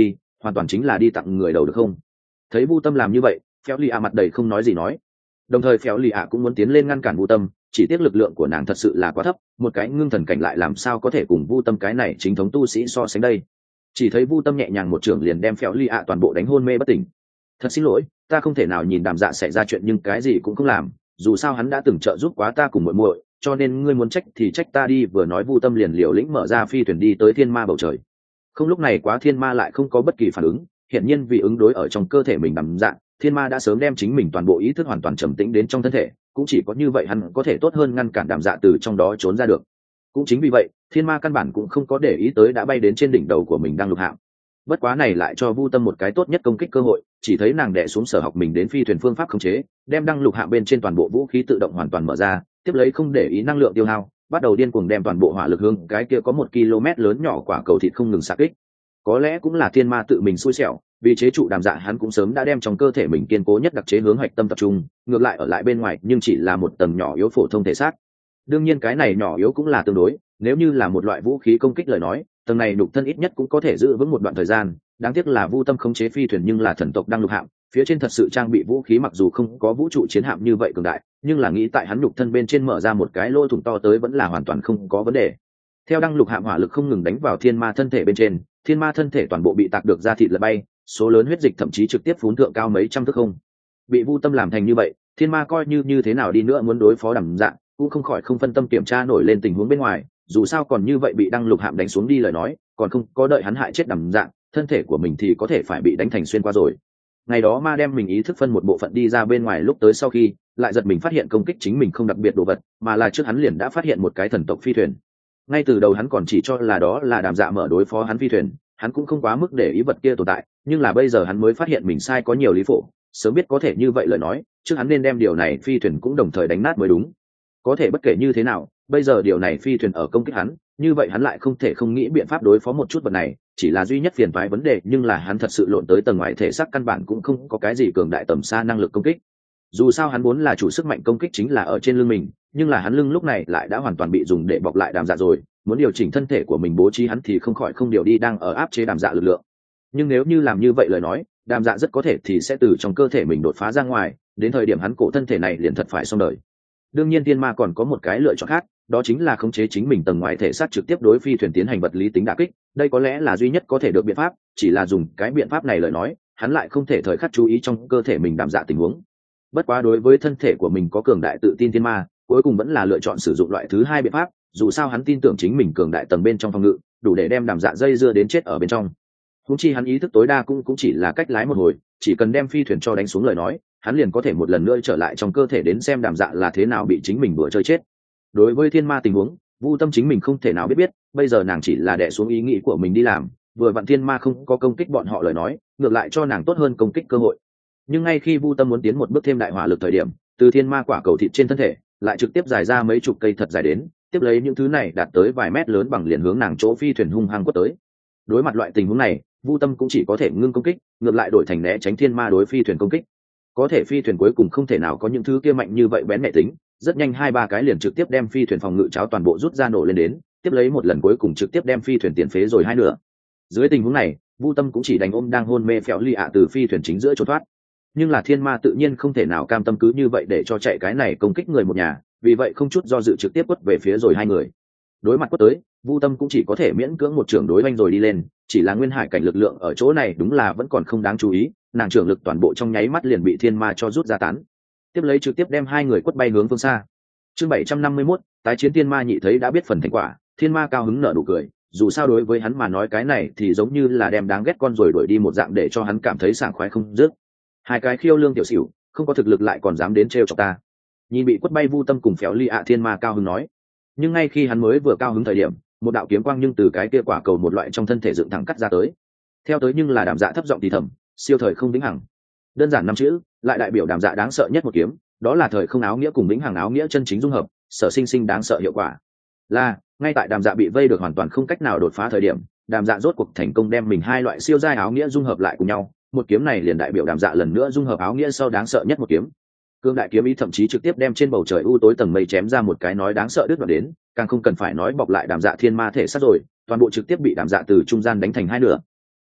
hoàn toàn chính là đi tặng người đầu được không? Thấy Vu Tâm làm như vậy, Phéo Lì ạ mặt đầy không nói gì nói. Đồng thời Phéo Lì ạ cũng muốn tiến lên ngăn cản Vu Tâm, chỉ tiếc lực lượng của nàng thật sự là quá thấp, một cái ngưng thần cảnh lại làm sao có thể cùng Vu Tâm cái này chính thống tu sĩ so sánh đây. Chỉ thấy Vu Tâm nhẹ nhàng một chưởng liền đem Phéo Lì ạ toàn bộ đánh hôn mê bất tỉnh. Thật xin lỗi, ta không thể nào nhìn Đàm Dạ xảy ra chuyện nhưng cái gì cũng không làm, dù sao hắn đã từng trợ giúp quá ta cùng muội muội, cho nên ngươi muốn trách thì trách ta đi. Vừa nói Vu Tâm liền liều lĩnh mở ra phi thuyền đi tới thiên ma bầu trời. Không lúc này quá thiên ma lại không có bất kỳ phản ứng, hiển nhiên vì ứng đối ở trong cơ thể mình Đàm Dạ, thiên ma đã sớm đem chính mình toàn bộ ý thức hoàn toàn trầm tĩnh đến trong thân thể, cũng chỉ có như vậy hắn có thể tốt hơn ngăn cản Đàm Dạ từ trong đó trốn ra được. Cũng chính vì vậy, thiên ma căn bản cũng không có để ý tới đã bay đến trên đỉnh đầu của mình đang lục hạng. Bất quá này lại cho Vu Tâm một cái tốt nhất công kích cơ hội, chỉ thấy nàng đè xuống sở học mình đến phi thuyền phương pháp khống chế, đem đăng lục hạng bên trên toàn bộ vũ khí tự động hoàn toàn mở ra, tiếp lấy không để ý năng lượng tiêu hao, bắt đầu điên cuồng đem toàn bộ hỏa lực hướng cái kia có 1 km lớn nhỏ quả cầu thịt không ngừng xạ kích. Có lẽ cũng là thiên ma tự mình xui xẻo, vì chế trụ Đàm Dạ hắn cũng sớm đã đem trong cơ thể mình kiên cố nhất đặc chế hướng hoạch tâm tập trung, ngược lại ở lại bên ngoài nhưng chỉ là một tầng nhỏ yếu phổ thông thể xác. Đương nhiên cái này nhỏ yếu cũng là tương đối, nếu như là một loại vũ khí công kích lời nói, tầng này đục thân ít nhất cũng có thể giữ vững một đoạn thời gian. Đáng tiếc là Vu Tâm khống chế phi thuyền nhưng là thần tộc đang lục hạm, phía trên thật sự trang bị vũ khí mặc dù không có vũ trụ chiến hạm như vậy cường đại, nhưng là nghĩ tại hắn nhục thân bên trên mở ra một cái lỗ thủng to tới vẫn là hoàn toàn không có vấn đề. Theo đăng lục hạm hỏa lực không ngừng đánh vào thiên ma thân thể bên trên, thiên ma thân thể toàn bộ bị tạc được ra thịt lật bay, số lớn huyết dịch thậm chí trực tiếp phún thượng cao mấy trăm thước không. Bị Vu Tâm làm thành như vậy, thiên ma coi như thế nào đi nữa muốn đối phó Đàm Dạ, cũng không khỏi không phân tâm kiểm tra nổi lên tình huống bên ngoài, dù sao còn như vậy bị đăng lục hạm đánh xuống đi lời nói, còn không có đợi hắn hại chết Đàm Dạ, thân thể của mình thì có thể phải bị đánh thành xuyên qua rồi. Ngày đó ma đem mình ý thức phân một bộ phận đi ra bên ngoài lúc tới sau khi, lại giật mình phát hiện công kích chính mình không đặc biệt đồ vật, mà là trước hắn liền đã phát hiện một cái thần tộc phi thuyền. Ngay từ đầu hắn còn chỉ cho là đó là Đàm Dạ mở đối phó hắn phi thuyền, hắn cũng không quá mức để ý vật kia tồn tại, nhưng là bây giờ hắn mới phát hiện mình sai có nhiều lý phổ, sớm biết có thể như vậy lời nói, trước hắn nên đem điều này phi thuyền cũng đồng thời đánh nát mới đúng. Có thể bất kể như thế nào, bây giờ điều này phi thuyền ở công kích hắn, như vậy hắn lại không thể không nghĩ biện pháp đối phó một chút vật này, chỉ là duy nhất phiền toái vấn đề nhưng là hắn thật sự lộn tới tầng ngoài thể xác căn bản cũng không có cái gì cường đại tầm xa năng lực công kích. Dù sao hắn muốn là chủ sức mạnh công kích chính là ở trên lưng mình, nhưng là hắn lưng lúc này lại đã hoàn toàn bị dùng để bọc lại Đàm Dạ rồi, muốn điều chỉnh thân thể của mình bố trí hắn thì không khỏi không điều đi đang ở áp chế Đàm Dạ lực lượng. Nhưng nếu như làm như vậy lời nói, Đàm Dạ rất có thể thì sẽ từ trong cơ thể mình đột phá ra ngoài, đến thời điểm hắn cổ thân thể này liền thật phải xong đời. Đương nhiên thiên ma còn có một cái lựa chọn khác, đó chính là khống chế chính mình tầng ngoài thể xác trực tiếp đối phi thuyền tiến hành vật lý tính đả kích, đây có lẽ là duy nhất có thể được biện pháp, chỉ là dùng cái biện pháp này lời nói, hắn lại không thể thời khắc chú ý trong cơ thể mình Đàm Dạ tình huống. Bất quá đối với thân thể của mình có cường đại tự tin thiên ma, cuối cùng vẫn là lựa chọn sử dụng loại thứ hai biện pháp, dù sao hắn tin tưởng chính mình cường đại tầng bên trong phòng ngự, đủ để đem Đàm Dạ dây dưa đến chết ở bên trong. Húng chi hắn ý thức tối đa cũng chỉ là cách lái một hồi, chỉ cần đem phi thuyền cho đánh xuống lời nói, hắn liền có thể một lần nữa trở lại trong cơ thể đến xem Đàm Dạ là thế nào bị chính mình vừa chơi chết. Đối với thiên ma tình huống, Vu Tâm chính mình không thể nào biết, bây giờ nàng chỉ là đè xuống ý nghĩ của mình đi làm, vừa vặn thiên ma không có công kích bọn họ lời nói, ngược lại cho nàng tốt hơn công kích cơ hội. Nhưng ngay khi Vu Tâm muốn tiến một bước thêm đại hỏa lực thời điểm, từ thiên ma quả cầu thịt trên thân thể lại trực tiếp dài ra mấy chục cây thật dài đến, tiếp lấy những thứ này đạt tới vài mét lớn bằng liền hướng nàng chỗ phi thuyền hung hăng quất tới. Đối mặt loại tình huống này, Vu Tâm cũng chỉ có thể ngưng công kích, ngược lại đổi thành né tránh thiên ma đối phi thuyền công kích. Có thể phi thuyền cuối cùng không thể nào có những thứ kia mạnh như vậy bén mẹ tính, rất nhanh 2-3 cái liền trực tiếp đem phi thuyền phòng ngự cháo toàn bộ rút ra nổ lên đến, tiếp lấy một lần cuối cùng trực tiếp đem phi thuyền tiền phế rồi hai nửa. Dưới tình huống này, Vu Tâm cũng chỉ đành ôm đang hôn mê Phèo Ly ạ từ phi thuyền chính giữa trốn thoát. Nhưng là thiên ma tự nhiên không thể nào cam tâm cứ như vậy để cho chạy cái này công kích người một nhà, vì vậy không chút do dự trực tiếp quất về phía rồi hai người. Đối mặt quất tới, Vu Tâm cũng chỉ có thể miễn cưỡng một trưởng đối oanh rồi đi lên, chỉ là nguyên hải cảnh lực lượng ở chỗ này đúng là vẫn còn không đáng chú ý, nàng trưởng lực toàn bộ trong nháy mắt liền bị thiên ma cho rút ra tán. Tiếp lấy trực tiếp đem hai người quất bay hướng phương xa. Chương 751, tái chiến thiên ma nhị thấy đã biết phần thành quả, thiên ma cao hứng nở nụ cười, dù sao đối với hắn mà nói cái này thì giống như là đem đáng ghét con rồi đuổi đi một dạng để cho hắn cảm thấy sảng khoái không dứt. Hai cái khiêu lương tiểu xỉu, không có thực lực lại còn dám đến trêu chọc ta. Nhìn bị quất bay Vu Tâm cùng Phèo Ly ạ thiên ma cao hứng nói. Nhưng ngay khi hắn mới vừa cao hứng thời điểm, một đạo kiếm quang nhưng từ cái kia quả cầu một loại trong thân thể dựng thẳng cắt ra tới. Theo tới nhưng là Đàm Dạ thấp giọng thì thầm, siêu thời không vĩnh hằng. Đơn giản năm chữ, lại đại biểu Đàm Dạ đáng sợ nhất một kiếm, đó là thời không áo nghĩa cùng vĩnh hằng áo nghĩa chân chính dung hợp, sở sinh sinh đáng sợ hiệu quả. Là, ngay tại Đàm Dạ bị vây được hoàn toàn không cách nào đột phá thời điểm, Đàm Dạ rốt cuộc thành công đem mình hai loại siêu giai áo nghĩa dung hợp lại cùng nhau, một kiếm này liền đại biểu Đàm Dạ lần nữa dung hợp áo nghĩa sau đáng sợ nhất một kiếm. Cương đại kiếm ý thậm chí trực tiếp đem trên bầu trời u tối tầng mây chém ra một cái nói đáng sợ đứt đoạn đến, càng không cần phải nói bọc lại Đàm Dạ thiên ma thể sát rồi, toàn bộ trực tiếp bị Đàm Dạ từ trung gian đánh thành hai nửa.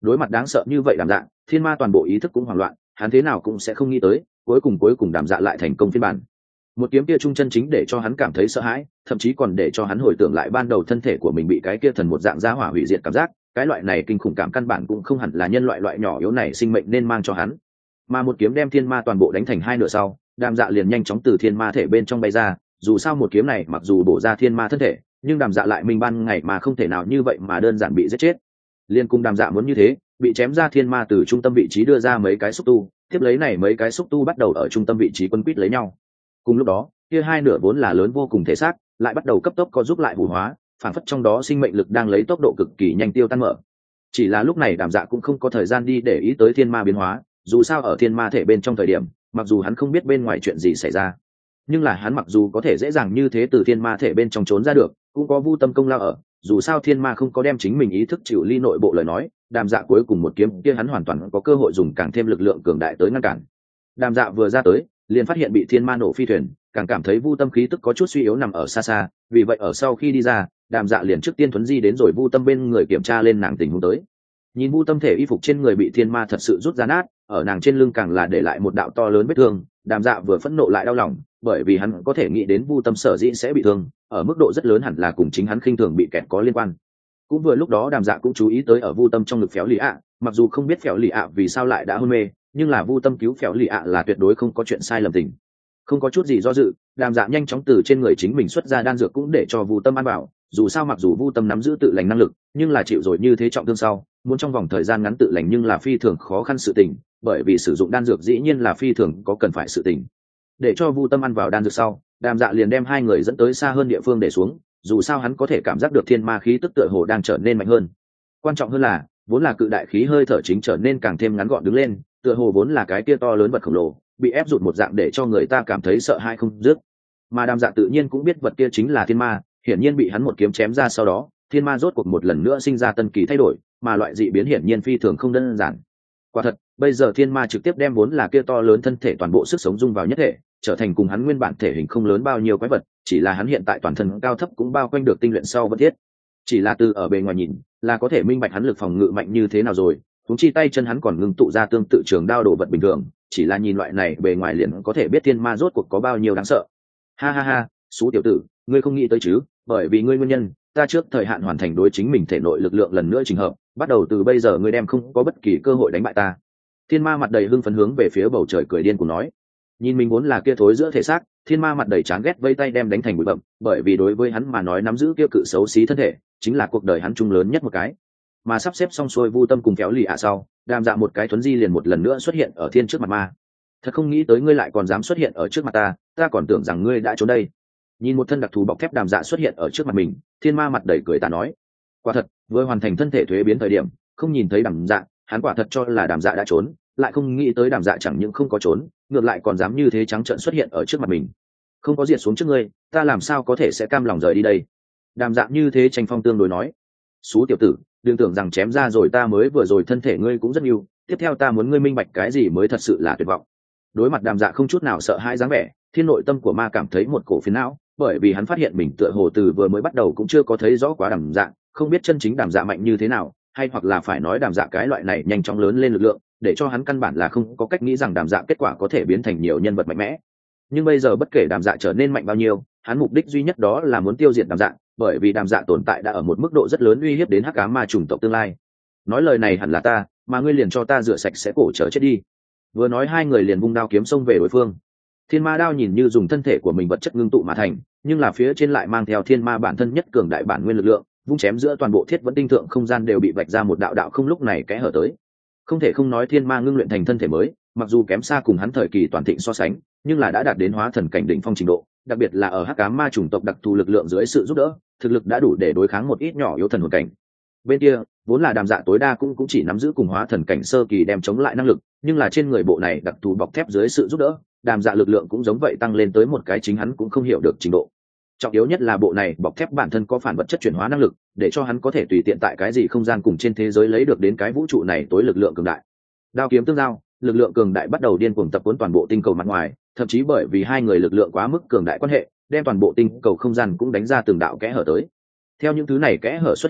Đối mặt đáng sợ như vậy đàm dạ, thiên ma toàn bộ ý thức cũng hoảng loạn, hắn thế nào cũng sẽ không nghĩ tới cuối cùng đàm dạ lại thành công phiên bản. Một kiếm kia trung chân chính để cho hắn cảm thấy sợ hãi, thậm chí còn để cho hắn hồi tưởng lại ban đầu thân thể của mình bị cái kia thần một dạng giá hỏa hủy diệt cảm giác. Cái loại này kinh khủng cảm căn bản cũng không hẳn là nhân loại nhỏ yếu này sinh mệnh nên mang cho hắn. Mà một kiếm đem thiên ma toàn bộ đánh thành hai nửa sau, đàm dạ liền nhanh chóng từ thiên ma thể bên trong bay ra. Dù sao một kiếm này mặc dù bổ ra thiên ma thân thể, nhưng đàm dạ lại minh ban ngày mà không thể nào như vậy mà đơn giản bị giết chết. Liên cung đàm dạ muốn như thế, bị chém ra thiên ma từ trung tâm vị trí đưa ra mấy cái xúc tu, tiếp lấy này mấy cái xúc tu bắt đầu ở trung tâm vị trí quân quýt lấy nhau. Cùng lúc đó, kia hai nửa vốn là lớn vô cùng thể xác, lại bắt đầu cấp tốc có giúp lại bù hóa, phản phất trong đó sinh mệnh lực đang lấy tốc độ cực kỳ nhanh tiêu tan mở. Chỉ là lúc này đàm dạ cũng không có thời gian đi để ý tới thiên ma biến hóa, dù sao ở thiên ma thể bên trong thời điểm, mặc dù hắn không biết bên ngoài chuyện gì xảy ra, nhưng là hắn mặc dù có thể dễ dàng như thế từ thiên ma thể bên trong trốn ra được, cũng có vu tâm công lao ở. Dù sao thiên ma không có đem chính mình ý thức chịu ly nội bộ lời nói, đàm dạ cuối cùng một kiếm kia hắn hoàn toàn có cơ hội dùng càng thêm lực lượng cường đại tới ngăn cản. Đàm dạ vừa ra tới liền phát hiện bị thiên ma nổ phi thuyền, càng cảm thấy vu tâm khí tức có chút suy yếu nằm ở xa xa, vì vậy ở sau khi đi ra, đàm dạ liền trước tiên thuấn di đến rồi vu tâm bên người kiểm tra lên nàng tình huống tới. Nhìn vu tâm thể y phục trên người bị thiên ma thật sự rút ra nát, ở nàng trên lưng càng là để lại một đạo to lớn vết thương. Đàm dạ vừa phẫn nộ lại đau lòng, bởi vì hắn có thể nghĩ đến vu tâm sở dĩ sẽ bị thương, ở mức độ rất lớn hẳn là cùng chính hắn khinh thường bị kẹt có liên quan. Cũng vừa lúc đó đàm dạ cũng chú ý tới ở vu tâm trong ngực Phéo Lì ạ, mặc dù không biết Phéo Lì ạ vì sao lại đã hôn mê, nhưng là vu tâm cứu Phéo Lì ạ là tuyệt đối không có chuyện sai lầm tình. Không có chút gì do dự, đàm dạ nhanh chóng từ trên người chính mình xuất ra đan dược cũng để cho vu tâm ăn vào. Dù sao mặc dù vu tâm nắm giữ tự lành năng lực, nhưng là chịu rồi như thế trọng thương sau, muốn trong vòng thời gian ngắn tự lành nhưng là phi thường khó khăn sự tình, bởi vì sử dụng đan dược dĩ nhiên là phi thường có cần phải sự tình. Để cho vu tâm ăn vào đan dược sau, đàm dạ liền đem hai người dẫn tới xa hơn địa phương để xuống. Dù sao hắn có thể cảm giác được thiên ma khí tức tựa hồ đang trở nên mạnh hơn. Quan trọng hơn là vốn là cự đại khí hơi thở chính trở nên càng thêm ngắn gọn đứng lên, tựa hồ vốn là cái kia to lớn vật khổng lồ bị ép rụt một dạng để cho người ta cảm thấy sợ hãi không dứt. Mà đàm dạ tự nhiên cũng biết vật kia chính là thiên ma, hiển nhiên bị hắn một kiếm chém ra sau đó, thiên ma rốt cuộc một lần nữa sinh ra tân kỳ thay đổi, mà loại dị biến hiển nhiên phi thường không đơn giản. Quả thật, bây giờ thiên ma trực tiếp đem vốn là kia to lớn thân thể toàn bộ sức sống dung vào nhất thể, trở thành cùng hắn nguyên bản thể hình không lớn bao nhiêu quái vật, chỉ là hắn hiện tại toàn thân cao thấp cũng bao quanh được tinh luyện sau vẫn thiết. Chỉ là từ ở bề ngoài nhìn, là có thể minh bạch hắn lực phòng ngự mạnh như thế nào rồi, huống chi tay chân hắn còn ngưng tụ ra tương tự trường đao đồ vật bình thường, chỉ là nhìn loại này bề ngoài liền có thể biết thiên ma rốt cuộc có bao nhiêu đáng sợ. Ha ha ha, Sú tiểu tử, ngươi không nghĩ tới chứ, bởi vì ngươi nguyên nhân, ta trước thời hạn hoàn thành đối chính mình thể nội lực lượng lần nữa chỉnh hợp, bắt đầu từ bây giờ ngươi đem không có bất kỳ cơ hội đánh bại ta. Thiên ma mặt đầy hưng phấn hướng về phía bầu trời cười điên cùng nói. Nhìn mình muốn là kia thối giữa thể xác, thiên ma mặt đầy chán ghét vây tay đem đánh thành bụi bậm, bởi vì đối với hắn mà nói nắm giữ kia cự xấu xí thân thể chính là cuộc đời hắn chung lớn nhất một cái. Mà sắp xếp xong xuôi vu tâm cùng Phéo Lì ạ sau, đàm dạ một cái thuấn di liền một lần nữa xuất hiện ở thiên trước mặt ma. Thật không nghĩ tới ngươi lại còn dám xuất hiện ở trước mặt ta, ta còn tưởng rằng ngươi đã trốn đây. Nhìn một thân đặc thù bọc thép đàm dạ xuất hiện ở trước mặt mình, thiên ma mặt đầy cười tà nói. Quả thật, vừa hoàn thành thân thể thuế biến thời điểm, không nhìn thấy đàm dạ, hắn quả thật cho là đàm dạ đã trốn, lại không nghĩ tới đàm dạ chẳng những không có trốn, ngược lại còn dám như thế trắng trợn xuất hiện ở trước mặt mình. Không có diệt xuống trước ngươi, ta làm sao có thể sẽ cam lòng rời đi đây. Đàm dạ như thế tranh phong tương đối nói. Sú tiểu tử, đừng tưởng rằng chém ra rồi ta mới vừa rồi thân thể ngươi cũng rất yêu, tiếp theo ta muốn ngươi minh bạch cái gì mới thật sự là tuyệt vọng. Đối mặt đàm dạ không chút nào sợ hãi dáng vẻ, thiên nội tâm của ma cảm thấy một cổ phiền não, bởi vì hắn phát hiện mình tựa hồ từ vừa mới bắt đầu cũng chưa có thấy rõ quá đàm dạ, không biết chân chính đàm dạ mạnh như thế nào, hay hoặc là phải nói đàm dạ cái loại này nhanh chóng lớn lên lực lượng, để cho hắn căn bản là không có cách nghĩ rằng đàm dạ kết quả có thể biến thành nhiều nhân vật mạnh mẽ. Nhưng bây giờ bất kể đàm dạ trở nên mạnh bao nhiêu, hắn mục đích duy nhất đó là muốn tiêu diệt đàm dạ, bởi vì đàm dạ tồn tại đã ở một mức độ rất lớn uy hiếp đến hắc ám ma chủng tộc tương lai. Nói lời này hẳn là ta, mà ngươi liền cho ta rửa sạch sẽ cổ trở chết đi. Vừa nói hai người liền vung đao kiếm xông về đối phương. Thiên ma đao nhìn như dùng thân thể của mình vật chất ngưng tụ mà thành, nhưng là phía trên lại mang theo thiên ma bản thân nhất cường đại bản nguyên lực lượng, vung chém giữa toàn bộ thiết vẫn tinh thượng không gian đều bị vạch ra một đạo đạo không lúc này kẽ hở tới. Không thể không nói thiên ma ngưng luyện thành thân thể mới, mặc dù kém xa cùng hắn thời kỳ toàn thịnh so sánh, nhưng là đã đạt đến hóa thần cảnh đỉnh phong trình độ, đặc biệt là ở hắc ám ma chủng tộc đặc thù lực lượng dưới sự giúp đỡ, thực lực đã đủ để đối kháng một ít nhỏ yếu thần hồn cảnh. Bên kia, vốn là đàm dạ tối đa cũng chỉ nắm giữ cùng hóa thần cảnh sơ kỳ đem chống lại năng lực, nhưng là trên người bộ này đặc thù bọc thép dưới sự giúp đỡ, đàm dạ lực lượng cũng giống vậy tăng lên tới một cái chính hắn cũng không hiểu được trình độ. Trọng yếu nhất là bộ này bọc thép bản thân có phản vật chất chuyển hóa năng lực, để cho hắn có thể tùy tiện tại cái gì không gian cùng trên thế giới lấy được đến cái vũ trụ này tối lực lượng cường đại. Đao kiếm tương giao, lực lượng cường đại bắt đầu điên cuồng tập cuốn toàn bộ tinh cầu mặt ngoài, thậm chí bởi vì hai người lực lượng quá mức cường đại quan hệ, đem toàn bộ tinh cầu không gian cũng đánh ra từng đạo kẽ hở tới. Theo những thứ này kẽ hở xuất hiện,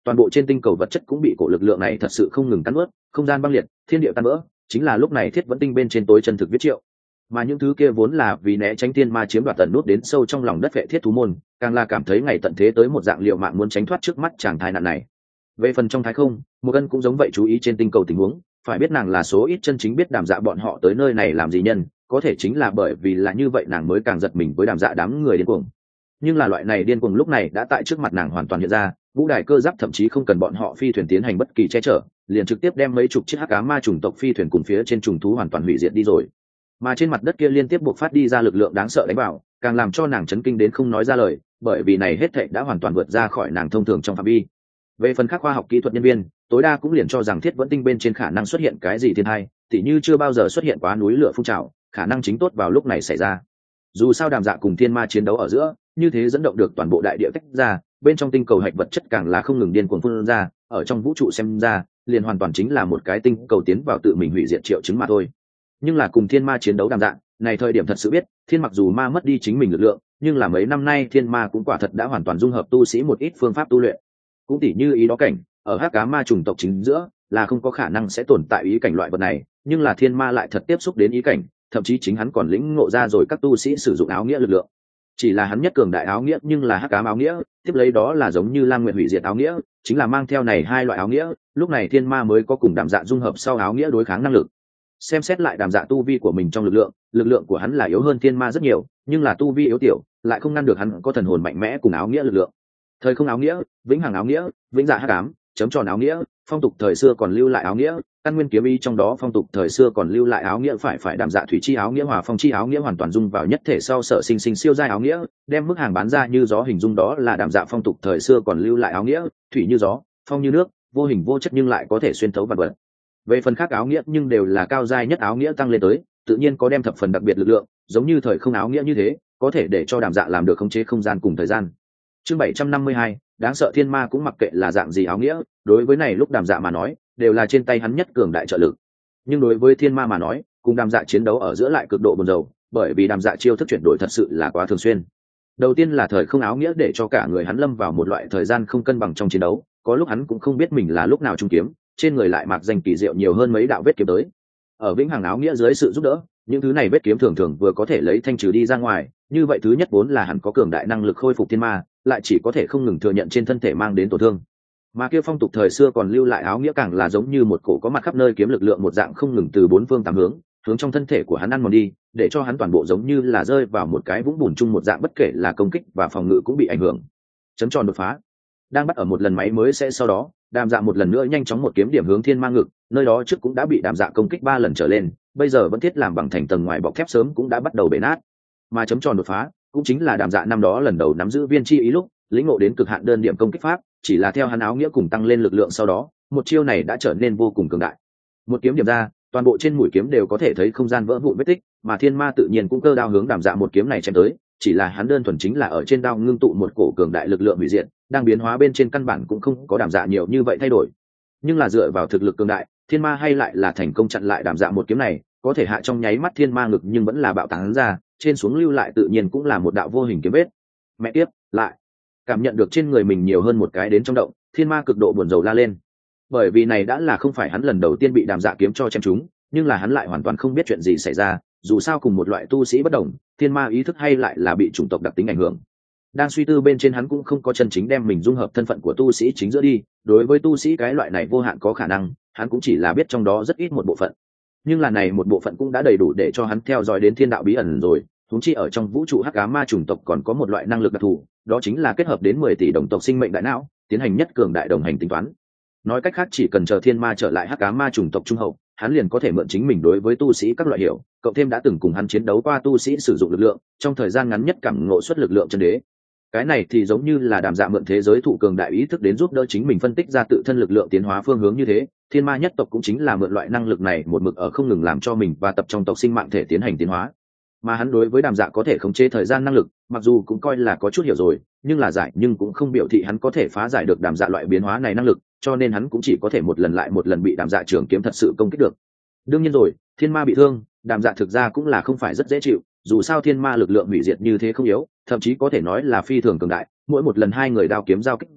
toàn bộ trên tinh cầu vật chất cũng bị cổ lực lượng này thật sự không ngừng cắn ướt, không gian băng liệt, thiên địa tan vỡ. Chính là lúc này thiết vẫn tinh bên trên tối chân thực viết triệu, mà những thứ kia vốn là vì né tránh thiên ma chiếm đoạt tận nút đến sâu trong lòng đất vệ thiết thú môn, càng là cảm thấy ngày tận thế tới một dạng liệu mạng muốn tránh thoát trước mắt chàng tai nạn này. Về phần trong thái không, một ân cũng giống vậy chú ý trên tinh cầu tình huống, phải biết nàng là số ít chân chính biết Đàm Dạ bọn họ tới nơi này làm gì nhân, có thể chính là bởi vì là như vậy nàng mới càng giật mình với Đàm Dạ đám người điên cuồng. Nhưng là loại này điên cuồng lúc này đã tại trước mặt nàng hoàn toàn hiện ra, vũ đài cơ giáp thậm chí không cần bọn họ phi thuyền tiến hành bất kỳ che chở, liền trực tiếp đem mấy chục chiếc hắc ám ma chủng tộc phi thuyền cùng phía trên trùng thú hoàn toàn hủy diệt đi rồi. Mà trên mặt đất kia liên tiếp buộc phát đi ra lực lượng đáng sợ đánh vào, càng làm cho nàng chấn kinh đến không nói ra lời, bởi vì này hết thảy đã hoàn toàn vượt ra khỏi nàng thông thường trong phạm vi. Về phần khác khoa học kỹ thuật nhân viên, tối đa cũng liền cho rằng thiết vẫn tinh bên trên khả năng xuất hiện cái gì thiên tai, tỉ như chưa bao giờ xuất hiện quá núi lửa phun trào, khả năng chính tốt vào lúc này xảy ra. Dù sao Đàm Dạ cùng thiên ma chiến đấu ở giữa, như thế dẫn động được toàn bộ đại địa tách ra, bên trong tinh cầu hạch vật chất càng là không ngừng điên cuồng phun ra, ở trong vũ trụ xem ra, liền hoàn toàn chính là một cái tinh cầu tiến vào tự mình hủy diệt triệu chứng mà thôi. Nhưng là cùng thiên ma chiến đấu Đàm Dạ, này thời điểm thật sự biết, thiên mặc dù ma mất đi chính mình lực lượng, nhưng là mấy năm nay thiên ma cũng quả thật đã hoàn toàn dung hợp tu sĩ một ít phương pháp tu luyện. Cũng tỉ như ý đó cảnh, ở hắc ám ma trùng tộc chính giữa, là không có khả năng sẽ tồn tại ý cảnh loại vật này, nhưng là thiên ma lại thật tiếp xúc đến ý cảnh, thậm chí chính hắn còn lĩnh ngộ ra rồi các tu sĩ sử dụng áo nghĩa lực lượng. Chỉ là hắn nhất cường đại áo nghĩa nhưng là hắc ám áo nghĩa, tiếp lấy đó là giống như Lam Nguyệt hủy diệt áo nghĩa, chính là mang theo này hai loại áo nghĩa, lúc này thiên ma mới có cùng Đàm Dạ dung hợp sau áo nghĩa đối kháng năng lực. Xem xét lại Đàm Dạ tu vi của mình trong lực lượng của hắn là yếu hơn thiên ma rất nhiều, nhưng là tu vi yếu tiểu, lại không ngăn được hắn có thần hồn mạnh mẽ cùng áo nghĩa lực lượng. Thời không áo nghĩa, vĩnh hằng áo nghĩa, vĩnh dạ hắc ám, chấm tròn áo nghĩa, phong tục thời xưa còn lưu lại áo nghĩa, căn nguyên kiếm ý trong đó phong tục thời xưa còn lưu lại áo nghĩa phải Đàm Dạ thủy chi áo nghĩa hòa phong chi áo nghĩa hoàn toàn dung vào nhất thể sau sở sinh siêu giai áo nghĩa, đem mức hàng bán ra như gió hình dung đó là Đàm Dạ phong tục thời xưa còn lưu lại áo nghĩa, thủy như gió, phong như nước, vô hình vô chất nhưng lại có thể xuyên thấu vật vật. Về phần khác áo nghĩa nhưng đều là cao giai nhất áo nghĩa tăng lên tới, tự nhiên có đem thập phần đặc biệt lực lượng, giống như thời không áo nghĩa như thế, có thể để cho Đàm Dạ làm được khống chế không gian cùng thời gian. Chương 752, đáng sợ thiên ma cũng mặc kệ là dạng gì áo nghĩa, đối với này lúc Đàm Dạ mà nói, đều là trên tay hắn nhất cường đại trợ lực. Nhưng đối với thiên ma mà nói, cùng Đàm Dạ chiến đấu ở giữa lại cực độ buồn rầu, bởi vì Đàm Dạ chiêu thức chuyển đổi thật sự là quá thường xuyên. Đầu tiên là thời không áo nghĩa để cho cả người hắn lâm vào một loại thời gian không cân bằng trong chiến đấu, có lúc hắn cũng không biết mình là lúc nào trung kiếm, trên người lại mạc danh kỳ diệu nhiều hơn mấy đạo vết kiếm tới. Ở vĩnh hằng áo nghĩa dưới sự giúp đỡ, những thứ này vết kiếm thường thường vừa có thể lấy thanh trừ đi ra ngoài, như vậy thứ nhất vốn là hắn có cường đại năng lực khôi phục thiên ma, lại chỉ có thể không ngừng thừa nhận trên thân thể mang đến tổn thương. Mà kia phong tục thời xưa còn lưu lại áo nghĩa càng là giống như một cổ có mặt khắp nơi kiếm lực lượng một dạng không ngừng từ bốn phương tám hướng trong thân thể của hắn ăn mòn đi, để cho hắn toàn bộ giống như là rơi vào một cái vũng bùn chung một dạng, bất kể là công kích và phòng ngự cũng bị ảnh hưởng. Chấm tròn đột phá đang bắt ở một lần máy mới sẽ sau đó, Đàm Dạ một lần nữa nhanh chóng một kiếm điểm hướng thiên ma ngực, nơi đó trước cũng đã bị Đàm Dạ công kích 3 lần trở lên, bây giờ vẫn thiết làm bằng thành tầng ngoài bọc thép sớm cũng đã bắt đầu bể nát. Mà chấm tròn đột phá cũng chính là Đàm Dạ năm đó lần đầu nắm giữ viên chi ý lúc lĩnh ngộ đến cực hạn đơn điểm công kích pháp, chỉ là theo hắn áo nghĩa cùng tăng lên lực lượng sau đó, một chiêu này đã trở nên vô cùng cường đại. Một kiếm điểm ra, toàn bộ trên mũi kiếm đều có thể thấy không gian vỡ vụn vết tích, mà thiên ma tự nhiên cũng cơ đao hướng Đàm Dạ một kiếm này chém tới, chỉ là hắn đơn thuần chính là ở trên đao ngưng tụ một cổ cường đại lực lượng hủy diệt, đang biến hóa bên trên căn bản cũng không có Đàm Dạ nhiều như vậy thay đổi. Nhưng là dựa vào thực lực cường đại, thiên ma hay lại là thành công chặn lại Đàm Dạ một kiếm này, có thể hạ trong nháy mắt thiên ma ngực nhưng vẫn là bạo tán ra, trên xuống lưu lại tự nhiên cũng là một đạo vô hình kiếm vết. Mẹ tiếp, lại cảm nhận được trên người mình nhiều hơn một cái đến trong động, thiên ma cực độ buồn rầu la lên. Bởi vì này đã là không phải hắn lần đầu tiên bị Đàm Dạ kiếm cho chém trúng, nhưng là hắn lại hoàn toàn không biết chuyện gì xảy ra, dù sao cùng một loại tu sĩ bất đồng, thiên ma ý thức hay lại là bị chủng tộc đặc tính ảnh hưởng. Đang suy tư bên trên hắn cũng không có chân chính đem mình dung hợp thân phận của tu sĩ chính giữa đi, đối với tu sĩ cái loại này vô hạn có khả năng, hắn cũng chỉ là biết trong đó rất ít một bộ phận. Nhưng là này một bộ phận cũng đã đầy đủ để cho hắn theo dõi đến thiên đạo bí ẩn rồi, huống chi ở trong vũ trụ hắc ám ma chủng tộc còn có một loại năng lực đặc thù, đó chính là kết hợp đến 10 tỷ đồng tộc sinh mệnh đại não, tiến hành nhất cường đại đồng hành tính toán. Nói cách khác chỉ cần chờ thiên ma trở lại hắc ám ma chủng tộc trung hậu, hắn liền có thể mượn chính mình đối với tu sĩ các loại hiểu, cộng thêm đã từng cùng hắn chiến đấu qua tu sĩ sử dụng lực lượng, trong thời gian ngắn nhất cảm ngộ xuất lực lượng chân đế. Cái này thì giống như là Đàm Dạ mượn thế giới thụ cường đại ý thức đến giúp đỡ chính mình phân tích ra tự thân lực lượng tiến hóa phương hướng như thế, thiên ma nhất tộc cũng chính là mượn loại năng lực này một mực ở không ngừng làm cho mình và tập trong tộc sinh mạng thể tiến hành tiến hóa. Mà hắn đối với Đàm Dạ có thể khống chế thời gian năng lực, mặc dù cũng coi là có chút hiểu rồi, nhưng là giải nhưng cũng không biểu thị hắn có thể phá giải được Đàm Dạ loại biến hóa này năng lực, cho nên hắn cũng chỉ có thể một lần lại một lần bị Đàm Dạ trường kiếm thật sự công kích được. Đương nhiên rồi, thiên ma bị thương, Đàm Dạ thực ra cũng là không phải rất dễ chịu, dù sao thiên ma lực lượng hủy diệt như thế không yếu, thậm chí có thể nói là phi thường cường đại, mỗi một lần hai người đao kiếm giao kích giữa,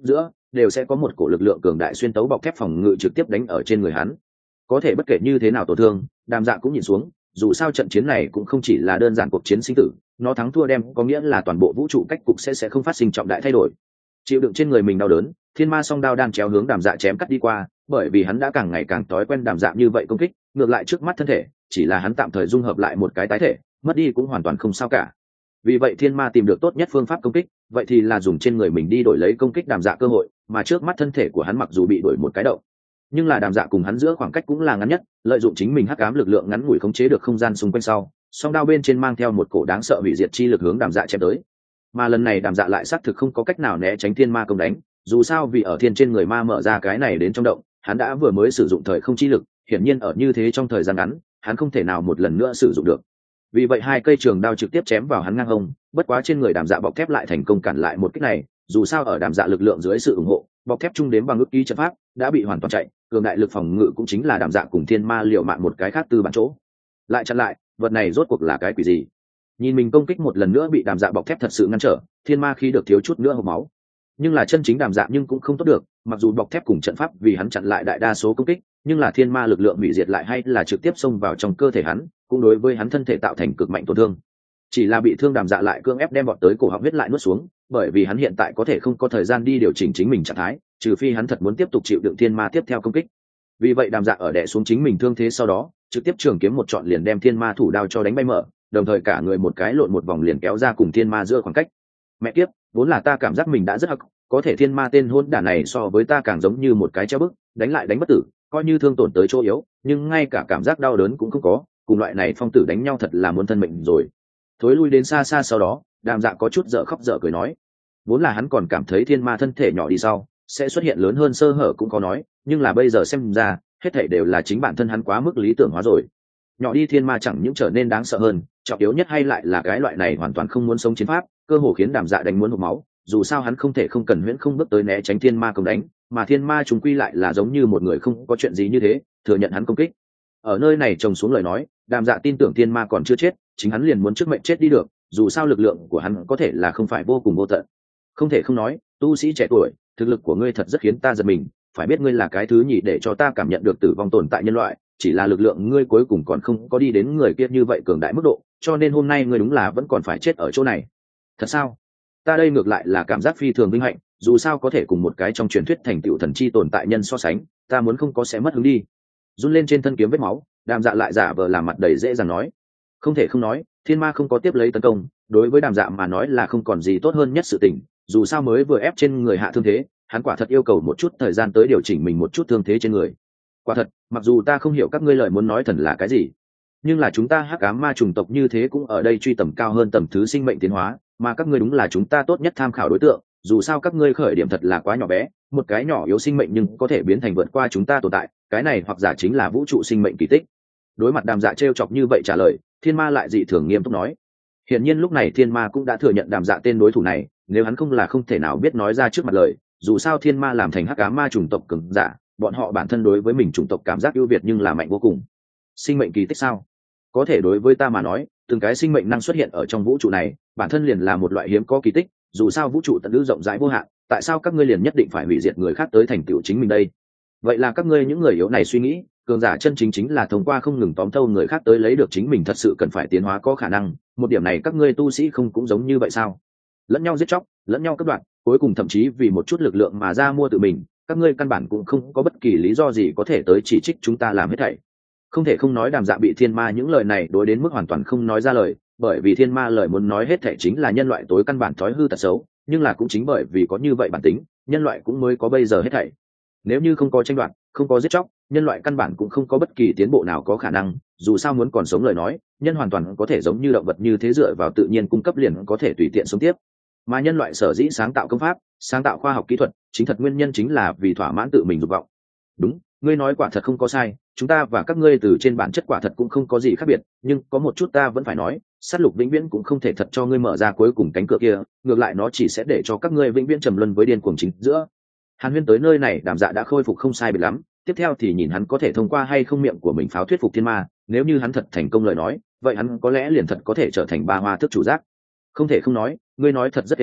đều sẽ có một cổ lực lượng cường đại xuyên tấu bọc thép phòng ngự trực tiếp đánh ở trên người hắn. Có thể bất kể như thế nào tổn thương, Đàm Dạ cũng nhìn xuống, dù sao trận chiến này cũng không chỉ là đơn giản cuộc chiến sinh tử, nó thắng thua đem có nghĩa là toàn bộ vũ trụ cách cục sẽ không phát sinh trọng đại thay đổi. Chịu đựng trên người mình đau đớn, thiên ma song đao đan chéo hướng Đàm Dạ chém cắt đi qua, bởi vì hắn đã càng ngày càng thói quen Đàm Dạ như vậy công kích, ngược lại trước mắt thân thể, chỉ là hắn tạm thời dung hợp lại một cái tái thể, mất đi cũng hoàn toàn không sao cả. Vì vậy thiên ma tìm được tốt nhất phương pháp công kích, vậy thì là dùng trên người mình đi đổi lấy công kích Đàm Dạ cơ hội, mà trước mắt thân thể của hắn mặc dù bị đổi một cái động, nhưng là Đàm Dạ cùng hắn giữa khoảng cách cũng là ngắn nhất, lợi dụng chính mình hắc ám lực lượng ngắn ngủi khống chế được không gian xung quanh sau, song đao bên trên mang theo một cổ đáng sợ hủy diệt chi lực hướng Đàm Dạ chém tới. Mà lần này Đàm Dạ lại xác thực không có cách nào né tránh thiên ma công đánh, dù sao vì ở thiên trên người ma mở ra cái này đến trong động, hắn đã vừa mới sử dụng thời không chi lực, hiển nhiên ở như thế trong thời gian ngắn, hắn không thể nào một lần nữa sử dụng được. Vì vậy hai cây trường đao trực tiếp chém vào hắn ngang hông, bất quá trên người Đàm Dạ bọc thép lại thành công cản lại một kích này, dù sao ở Đàm Dạ lực lượng dưới sự ủng hộ, bọc thép trung đếm bằng ước ký trận pháp đã bị hoàn toàn chạy, cường đại lực phòng ngự cũng chính là Đàm Dạ cùng thiên ma liệu mạng một cái khác từ bản chỗ. Lại chặn lại, vật này rốt cuộc là cái quỷ gì? Nhìn mình công kích một lần nữa bị Đàm Dạ bọc thép thật sự ngăn trở, thiên ma khi được thiếu chút nữa hộc máu. Nhưng là chân chính Đàm Dạ nhưng cũng không tốt được, mặc dù bọc thép cùng trận pháp vì hắn chặn lại đại đa số công kích, nhưng là thiên ma lực lượng hủy diệt lại hay là trực tiếp xông vào trong cơ thể hắn, cũng đối với hắn thân thể tạo thành cực mạnh tổn thương. Chỉ là bị thương Đàm Dạ lại cưỡng ép đem vọt tới cổ họng huyết lại nuốt xuống, bởi vì hắn hiện tại có thể không có thời gian đi điều chỉnh chính mình trạng thái, trừ phi hắn thật muốn tiếp tục chịu đựng thiên ma tiếp theo công kích. Vì vậy Đàm Dạ ở đè xuống chính mình thương thế sau đó, trực tiếp trường kiếm một chọn liền đem thiên ma thủ đao cho đánh bay mở, đồng thời cả người một cái lộn một vòng liền kéo ra cùng thiên ma giữa khoảng cách. Mẹ kiếp, vốn là ta cảm giác mình đã rất hắc, có thể thiên ma tên hôn đản này so với ta càng giống như một cái treo bức, đánh lại đánh bất tử, coi như thương tổn tới chỗ yếu, nhưng ngay cả cảm giác đau đớn cũng không có, cùng loại này phong tử đánh nhau thật là muốn thân mệnh rồi. Thối lui đến xa xa sau đó, Đàm Dạ có chút dở khóc dở cười nói, vốn là hắn còn cảm thấy thiên ma thân thể nhỏ đi sau sẽ xuất hiện lớn hơn sơ hở cũng có nói, nhưng là bây giờ xem ra hết thảy đều là chính bản thân hắn quá mức lý tưởng hóa rồi. Nhỏ đi thiên ma chẳng những trở nên đáng sợ hơn, trọng yếu nhất hay lại là cái loại này hoàn toàn không muốn sống chiến pháp, cơ hồ khiến Đàm Dạ đánh muốn hộc máu. Dù sao hắn không thể không cần huyễn không bước tới né tránh thiên ma công đánh, mà thiên ma chúng quy lại là giống như một người không có chuyện gì như thế, thừa nhận hắn công kích. Ở nơi này trồng xuống lời nói, Đàm Dạ tin tưởng thiên ma còn chưa chết, chính hắn liền muốn trước mệnh chết đi được, dù sao lực lượng của hắn có thể là không phải vô cùng vô tận. Không thể không nói, tu sĩ trẻ tuổi, thực lực của ngươi thật rất khiến ta giật mình, phải biết ngươi là cái thứ nhì để cho ta cảm nhận được tử vong tồn tại nhân loại, chỉ là lực lượng ngươi cuối cùng còn không có đi đến người kia như vậy cường đại mức độ, cho nên hôm nay ngươi đúng là vẫn còn phải chết ở chỗ này. Thật sao? Ta đây ngược lại là cảm giác phi thường vinh hạnh, dù sao có thể cùng một cái trong truyền thuyết thành tựu thần chi tồn tại nhân so sánh, ta muốn không có sẽ mất hứng đi. Run lên trên thân kiếm vết máu, Đàm Dạ lại giả vờ làm mặt đầy dễ dàng nói, không thể không nói, thiên ma không có tiếp lấy tấn công, đối với Đàm Dạ mà nói là không còn gì tốt hơn nhất sự tình, dù sao mới vừa ép trên người hạ thương thế, hắn quả thật yêu cầu một chút thời gian tới điều chỉnh mình một chút thương thế trên người. Quả thật, mặc dù ta không hiểu các ngươi lời muốn nói thần là cái gì, nhưng là chúng ta hắc ám ma chủng tộc như thế cũng ở đây truy tầm cao hơn tầm thứ sinh mệnh tiến hóa, mà các ngươi đúng là chúng ta tốt nhất tham khảo đối tượng, dù sao các ngươi khởi điểm thật là quá nhỏ bé, một cái nhỏ yếu sinh mệnh nhưng có thể biến thành vượt qua chúng ta tồn tại, cái này hoặc giả chính là vũ trụ sinh mệnh kỳ tích. Đối mặt Đàm Dạ trêu chọc như vậy trả lời, thiên ma lại dị thường nghiêm túc nói. Hiển nhiên lúc này thiên ma cũng đã thừa nhận Đàm Dạ tên đối thủ này, nếu hắn không là không thể nào biết nói ra trước mặt lời, dù sao thiên ma làm thành hắc ám ma chủng tộc cường giả, bọn họ bản thân đối với mình chủng tộc cảm giác ưu việt nhưng là mạnh vô cùng. Sinh mệnh kỳ tích sao? Có thể đối với ta mà nói, từng cái sinh mệnh năng xuất hiện ở trong vũ trụ này, bản thân liền là một loại hiếm có kỳ tích, dù sao vũ trụ tận hữu rộng rãi vô hạn, tại sao các ngươi liền nhất định phải hủy diệt người khác tới thành tựu chính mình đây? Vậy là các ngươi những người yếu này suy nghĩ, cường giả chân chính chính là thông qua không ngừng tóm thâu người khác tới lấy được chính mình thật sự cần phải tiến hóa có khả năng, một điểm này các ngươi tu sĩ không cũng giống như vậy sao? Lẫn nhau giết chóc, lẫn nhau cắt đoạn, cuối cùng thậm chí vì một chút lực lượng mà ra mua tự mình, các ngươi căn bản cũng không có bất kỳ lý do gì có thể tới chỉ trích chúng ta làm hết thảy. Không thể không nói Đàm Dạ bị thiên ma những lời này đối đến mức hoàn toàn không nói ra lời, bởi vì thiên ma lời muốn nói hết thảy chính là nhân loại tối căn bản thói hư tật xấu, nhưng là cũng chính bởi vì có như vậy bản tính, nhân loại cũng mới có bây giờ hết thảy. Nếu như không có tranh đoạt, không có giết chóc, nhân loại căn bản cũng không có bất kỳ tiến bộ nào có khả năng, dù sao muốn còn sống lời nói, nhân hoàn toàn có thể giống như động vật như thế dựa vào tự nhiên cung cấp liền có thể tùy tiện sống tiếp. Mà nhân loại sở dĩ sáng tạo công pháp, sáng tạo khoa học kỹ thuật, chính thật nguyên nhân chính là vì thỏa mãn tự mình dục vọng. Đúng, ngươi nói quả thật không có sai, chúng ta và các ngươi từ trên bản chất quả thật cũng không có gì khác biệt, nhưng có một chút ta vẫn phải nói, sát lục vĩnh viễn cũng không thể thật cho ngươi mở ra cuối cùng cánh cửa kia, ngược lại nó chỉ sẽ để cho các ngươi vĩnh viễn trầm luân với điên cuồng chính giữa. Hàn Huyên tới nơi này Đàm Dạ đã khôi phục không sai biệt lắm, tiếp theo thì nhìn hắn có thể thông qua hay không miệng của mình pháo thuyết phục thiên ma, nếu như hắn thật thành công lời nói, vậy hắn có lẽ liền thật có thể trở thành ba hoa thức chủ giác. Không thể không nói, ngươi nói thật rất êm hay,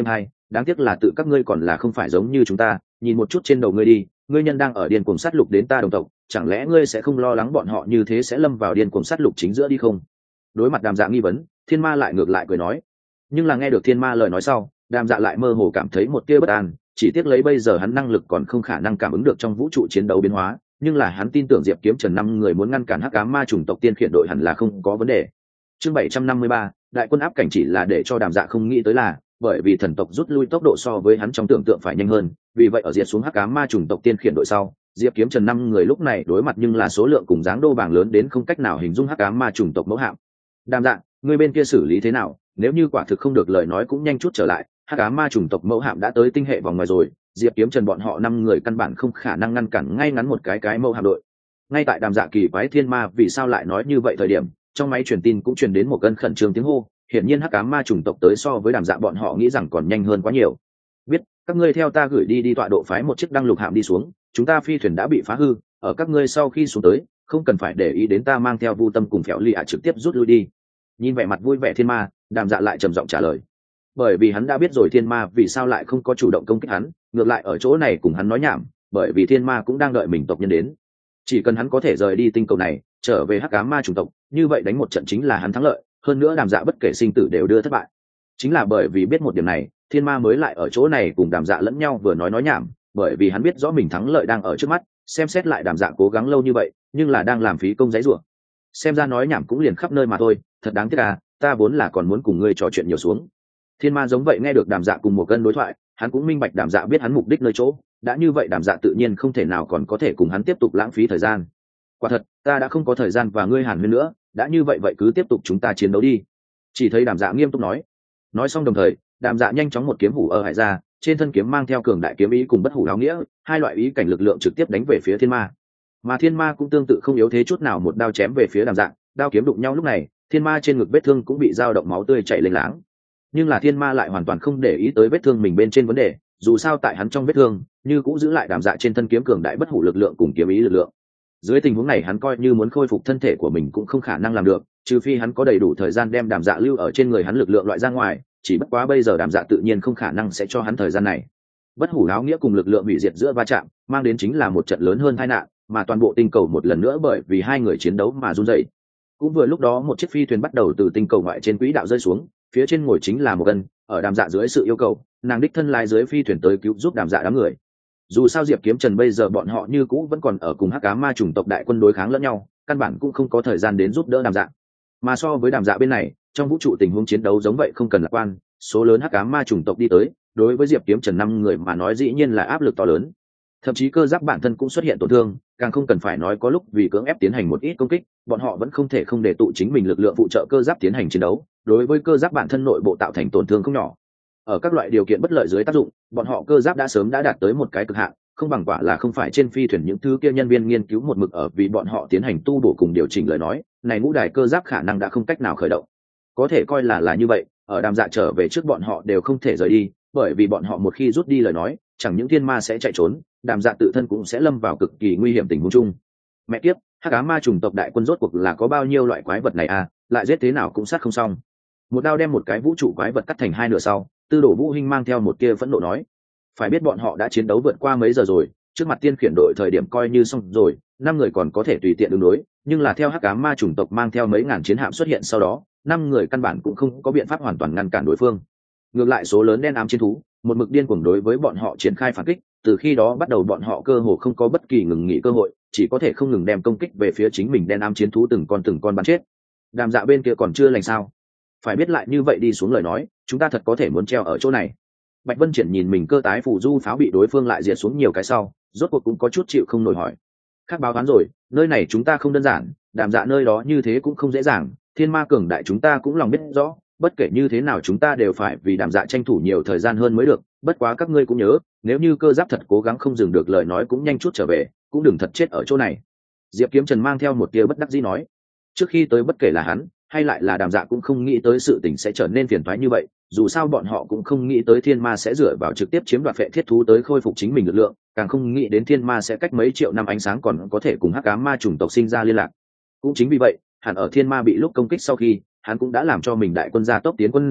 đáng tiếc là tự các ngươi còn là không phải giống như chúng ta. Nhìn một chút trên đầu ngươi đi, ngươi nhân đang ở điên cuồng sát lục đến ta đồng tộc, chẳng lẽ ngươi sẽ không lo lắng bọn họ như thế sẽ lâm vào điên cuồng sát lục chính giữa đi không? Đối mặt Đàm Dạ nghi vấn, Thiên Ma lại ngược lại cười nói. Nhưng là nghe được Thiên Ma lời nói sau, Đàm Dạ lại mơ hồ cảm thấy một tia bất an, chỉ tiếc lấy bây giờ hắn năng lực còn không khả năng cảm ứng được trong vũ trụ chiến đấu biến hóa, nhưng là hắn tin tưởng Diệp Kiếm Trần năm người muốn ngăn cản Hắc Ám Ma chủng tộc tiên khiển đội hẳn là không có vấn đề. Chương 753, đại quân áp cảnh chỉ là để cho Đàm Dạ không nghĩ tới là, bởi vì thần tộc rút lui tốc độ so với hắn trong tưởng tượng phải nhanh hơn, vì vậy ở diệt xuống Hắc Ám Ma chủng tộc tiên khiển đội sau, Diệp Kiếm Trần năm người lúc này đối mặt nhưng là số lượng cùng dáng đô bảng lớn đến không cách nào hình dung Hắc Ám Ma chủng tộc mẫu hạm. Đàm Dạ, người bên kia xử lý thế nào? Nếu như quả thực không được lời nói cũng nhanh chút trở lại, Hắc Ám Ma chủng tộc mẫu hạm đã tới tinh hệ vòng ngoài rồi, Diệp Kiếm Trần bọn họ năm người căn bản không khả năng ngăn cản ngay ngắn một cái mẫu hạm đội. Ngay tại Đàm Dạ kỳ quái Thiên Ma vì sao lại nói như vậy thời điểm, trong máy truyền tin cũng truyền đến một cơn khẩn trương tiếng hô, hiển nhiên Hắc Ám Ma chủng tộc tới so với Đàm Dạ bọn họ nghĩ rằng còn nhanh hơn quá nhiều. Biết, các ngươi theo ta gửi đi tọa độ phái một chiếc đăng lục hạm đi xuống, chúng ta phi thuyền đã bị phá hư, ở các ngươi sau khi xuống tới, không cần phải để ý đến ta mang theo Vu Tâm cùng Phèo Ly trực tiếp rút lui đi. Nhìn vẻ mặt vui vẻ Thiên Ma, Đàm Dạ lại trầm giọng trả lời. Bởi vì hắn đã biết rồi Thiên Ma vì sao lại không có chủ động công kích hắn, ngược lại ở chỗ này cùng hắn nói nhảm, bởi vì Thiên Ma cũng đang đợi mình tộc nhân đến. Chỉ cần hắn có thể rời đi tinh cầu này, trở về Hắc Ám Ma chủng tộc, như vậy đánh một trận chính là hắn thắng lợi, hơn nữa Đàm Dạ bất kể sinh tử đều đưa thất bại. Chính là bởi vì biết một điểm này, Thiên Ma mới lại ở chỗ này cùng Đàm Dạ lẫn nhau vừa nói nhảm, bởi vì hắn biết rõ mình thắng lợi đang ở trước mắt, xem xét lại Đàm Dạ cố gắng lâu như vậy, nhưng là đang làm phí công giấy rủa. Xem ra nói nhảm cũng liền khắp nơi mà thôi, thật đáng tiếc à, ta vốn là còn muốn cùng ngươi trò chuyện nhiều xuống. Thiên Ma giống vậy nghe được Đàm Dạ cùng một cân đối thoại, hắn cũng minh bạch Đàm Dạ biết hắn mục đích nơi chỗ, đã như vậy Đàm Dạ tự nhiên không thể nào còn có thể cùng hắn tiếp tục lãng phí thời gian. Quả thật, ta đã không có thời gian và ngươi hàn huyên nữa, đã như vậy vậy cứ tiếp tục chúng ta chiến đấu đi. Chỉ thấy Đàm Dạ nghiêm túc nói. Nói xong đồng thời, Đàm Dạ nhanh chóng một kiếm hủ ở hải ra, trên thân kiếm mang theo cường đại kiếm ý cùng bất hủ áo nghĩa, hai loại ý cảnh lực lượng trực tiếp đánh về phía Thiên Ma. Mà Thiên Ma cũng tương tự không yếu thế chút nào, một đao chém về phía Đàm Dạ, đao kiếm đụng nhau lúc này, Thiên Ma trên ngực vết thương cũng bị dao động máu tươi chảy lênh láng. Nhưng là Thiên Ma lại hoàn toàn không để ý tới vết thương mình bên trên vấn đề, dù sao tại hắn trong vết thương, như cũng giữ lại Đàm Dạ trên thân kiếm cường đại bất hủ lực lượng cùng kiếm ý lực lượng. Dưới tình huống này hắn coi như muốn khôi phục thân thể của mình cũng không khả năng làm được, trừ phi hắn có đầy đủ thời gian đem Đàm Dạ lưu ở trên người hắn lực lượng loại ra ngoài, chỉ bất quá bây giờ Đàm Dạ tự nhiên không khả năng sẽ cho hắn thời gian này. Bất hủ áo nghĩa cùng lực lượng hủy diệt giữa va chạm, mang đến chính là một trận lớn hơn tai nạn, mà toàn bộ tinh cầu một lần nữa bởi vì hai người chiến đấu mà run rẩy. Cũng vừa lúc đó một chiếc phi thuyền bắt đầu từ tinh cầu ngoại trên quỹ đạo rơi xuống, phía trên ngồi chính là một Cân, ở Đàm Dạ dưới sự yêu cầu, nàng đích thân lái dưới phi thuyền tới cứu giúp Đàm Dạ đám người. Dù sao Diệp Kiếm Trần bây giờ bọn họ như cũ vẫn còn ở cùng Hắc Ám Ma chủng tộc đại quân đối kháng lẫn nhau, căn bản cũng không có thời gian đến giúp đỡ Đàm Dạ. Mà so với Đàm Dạ bên này, trong vũ trụ tình huống chiến đấu giống vậy không cần lạc quan, số lớn Hắc Ám Ma chủng tộc đi tới, đối với Diệp Kiếm Trần năm người mà nói dĩ nhiên là áp lực to lớn. Thậm chí cơ giáp bản thân cũng xuất hiện tổn thương, càng không cần phải nói có lúc vì cưỡng ép tiến hành một ít công kích, bọn họ vẫn không thể không để tụ chính mình lực lượng phụ trợ cơ giáp tiến hành chiến đấu, đối với cơ giáp bản thân nội bộ tạo thành tổn thương không nhỏ. Ở các loại điều kiện bất lợi dưới tác dụng, bọn họ cơ giáp đã sớm đã đạt tới một cái cực hạn, không bằng quả là không phải trên phi thuyền những thứ kia nhân viên nghiên cứu một mực ở vì bọn họ tiến hành tu bổ cùng điều chỉnh lời nói, này ngũ đài cơ giáp khả năng đã không cách nào khởi động. Có thể coi là như vậy, ở Đàm Dạ trở về trước bọn họ đều không thể rời đi, bởi vì bọn họ một khi rút đi lời nói, chẳng những Thiên Ma sẽ chạy trốn, Đàm Dạ tự thân cũng sẽ lâm vào cực kỳ nguy hiểm tình huống chung. Mẹ kiếp, Hắc Ám Ma chủng tộc đại quân rốt cuộc là có bao nhiêu loại quái vật này à, lại giết thế nào cũng sát không xong. Một đao đem một cái vũ trụ quái vật cắt thành hai nửa sau, Tư Đồ Vũ Hinh mang theo một kia phẫn nộ nói: phải biết bọn họ đã chiến đấu vượt qua mấy giờ rồi, trước mặt tiên khiển đội thời điểm coi như xong rồi, năm người còn có thể tùy tiện ứng đối, nhưng là theo Hắc Ám Ma chủng tộc mang theo mấy ngàn chiến hạm xuất hiện sau đó, năm người căn bản cũng không có biện pháp hoàn toàn ngăn cản đối phương. Ngược lại số lớn đen ám chiến thú một mực điên cuồng đối với bọn họ triển khai phản kích, từ khi đó bắt đầu bọn họ cơ hồ không có bất kỳ ngừng nghỉ cơ hội, chỉ có thể không ngừng đem công kích về phía chính mình đen ám chiến thú từng con bắn chết. Đàm Dạ bên kia còn chưa lành sao? Phải biết lại như vậy đi xuống lời nói, chúng ta thật có thể muốn treo ở chỗ này. Bạch Vân Triển nhìn mình cơ tái phù du pháo bị đối phương lại diệt xuống nhiều cái sau, rốt cuộc cũng có chút chịu không nổi hỏi: khác báo đoán rồi, nơi này chúng ta không đơn giản, Đàm Dạ nơi đó như thế cũng không dễ dàng, Thiên Ma cường đại chúng ta cũng lòng biết rõ, bất kể như thế nào chúng ta đều phải vì Đàm Dạ tranh thủ nhiều thời gian hơn mới được, bất quá các ngươi cũng nhớ, nếu như cơ giáp thật cố gắng không dừng được lời nói cũng nhanh chút trở về, cũng đừng thật chết ở chỗ này. Diệp Kiếm Trần mang theo một tia bất đắc dĩ nói. Trước khi tới bất kể là hắn hay lại là Đàm Dạ cũng không nghĩ tới sự tình sẽ trở nên phiền toái như vậy, dù sao bọn họ cũng không nghĩ tới Thiên Ma sẽ dựa vào trực tiếp chiếm đoạt phệ thiết thú tới khôi phục chính mình lực lượng, càng không nghĩ đến Thiên Ma sẽ cách mấy triệu năm ánh sáng còn có thể cùng Hắc Ám Ma chủng tộc sinh ra liên lạc. Cũng chính vì vậy, hẳn ở Thiên Ma bị lúc công kích sau khi, hắn cũng đã làm cho mình đại quân gia tốc tiến quân rồi,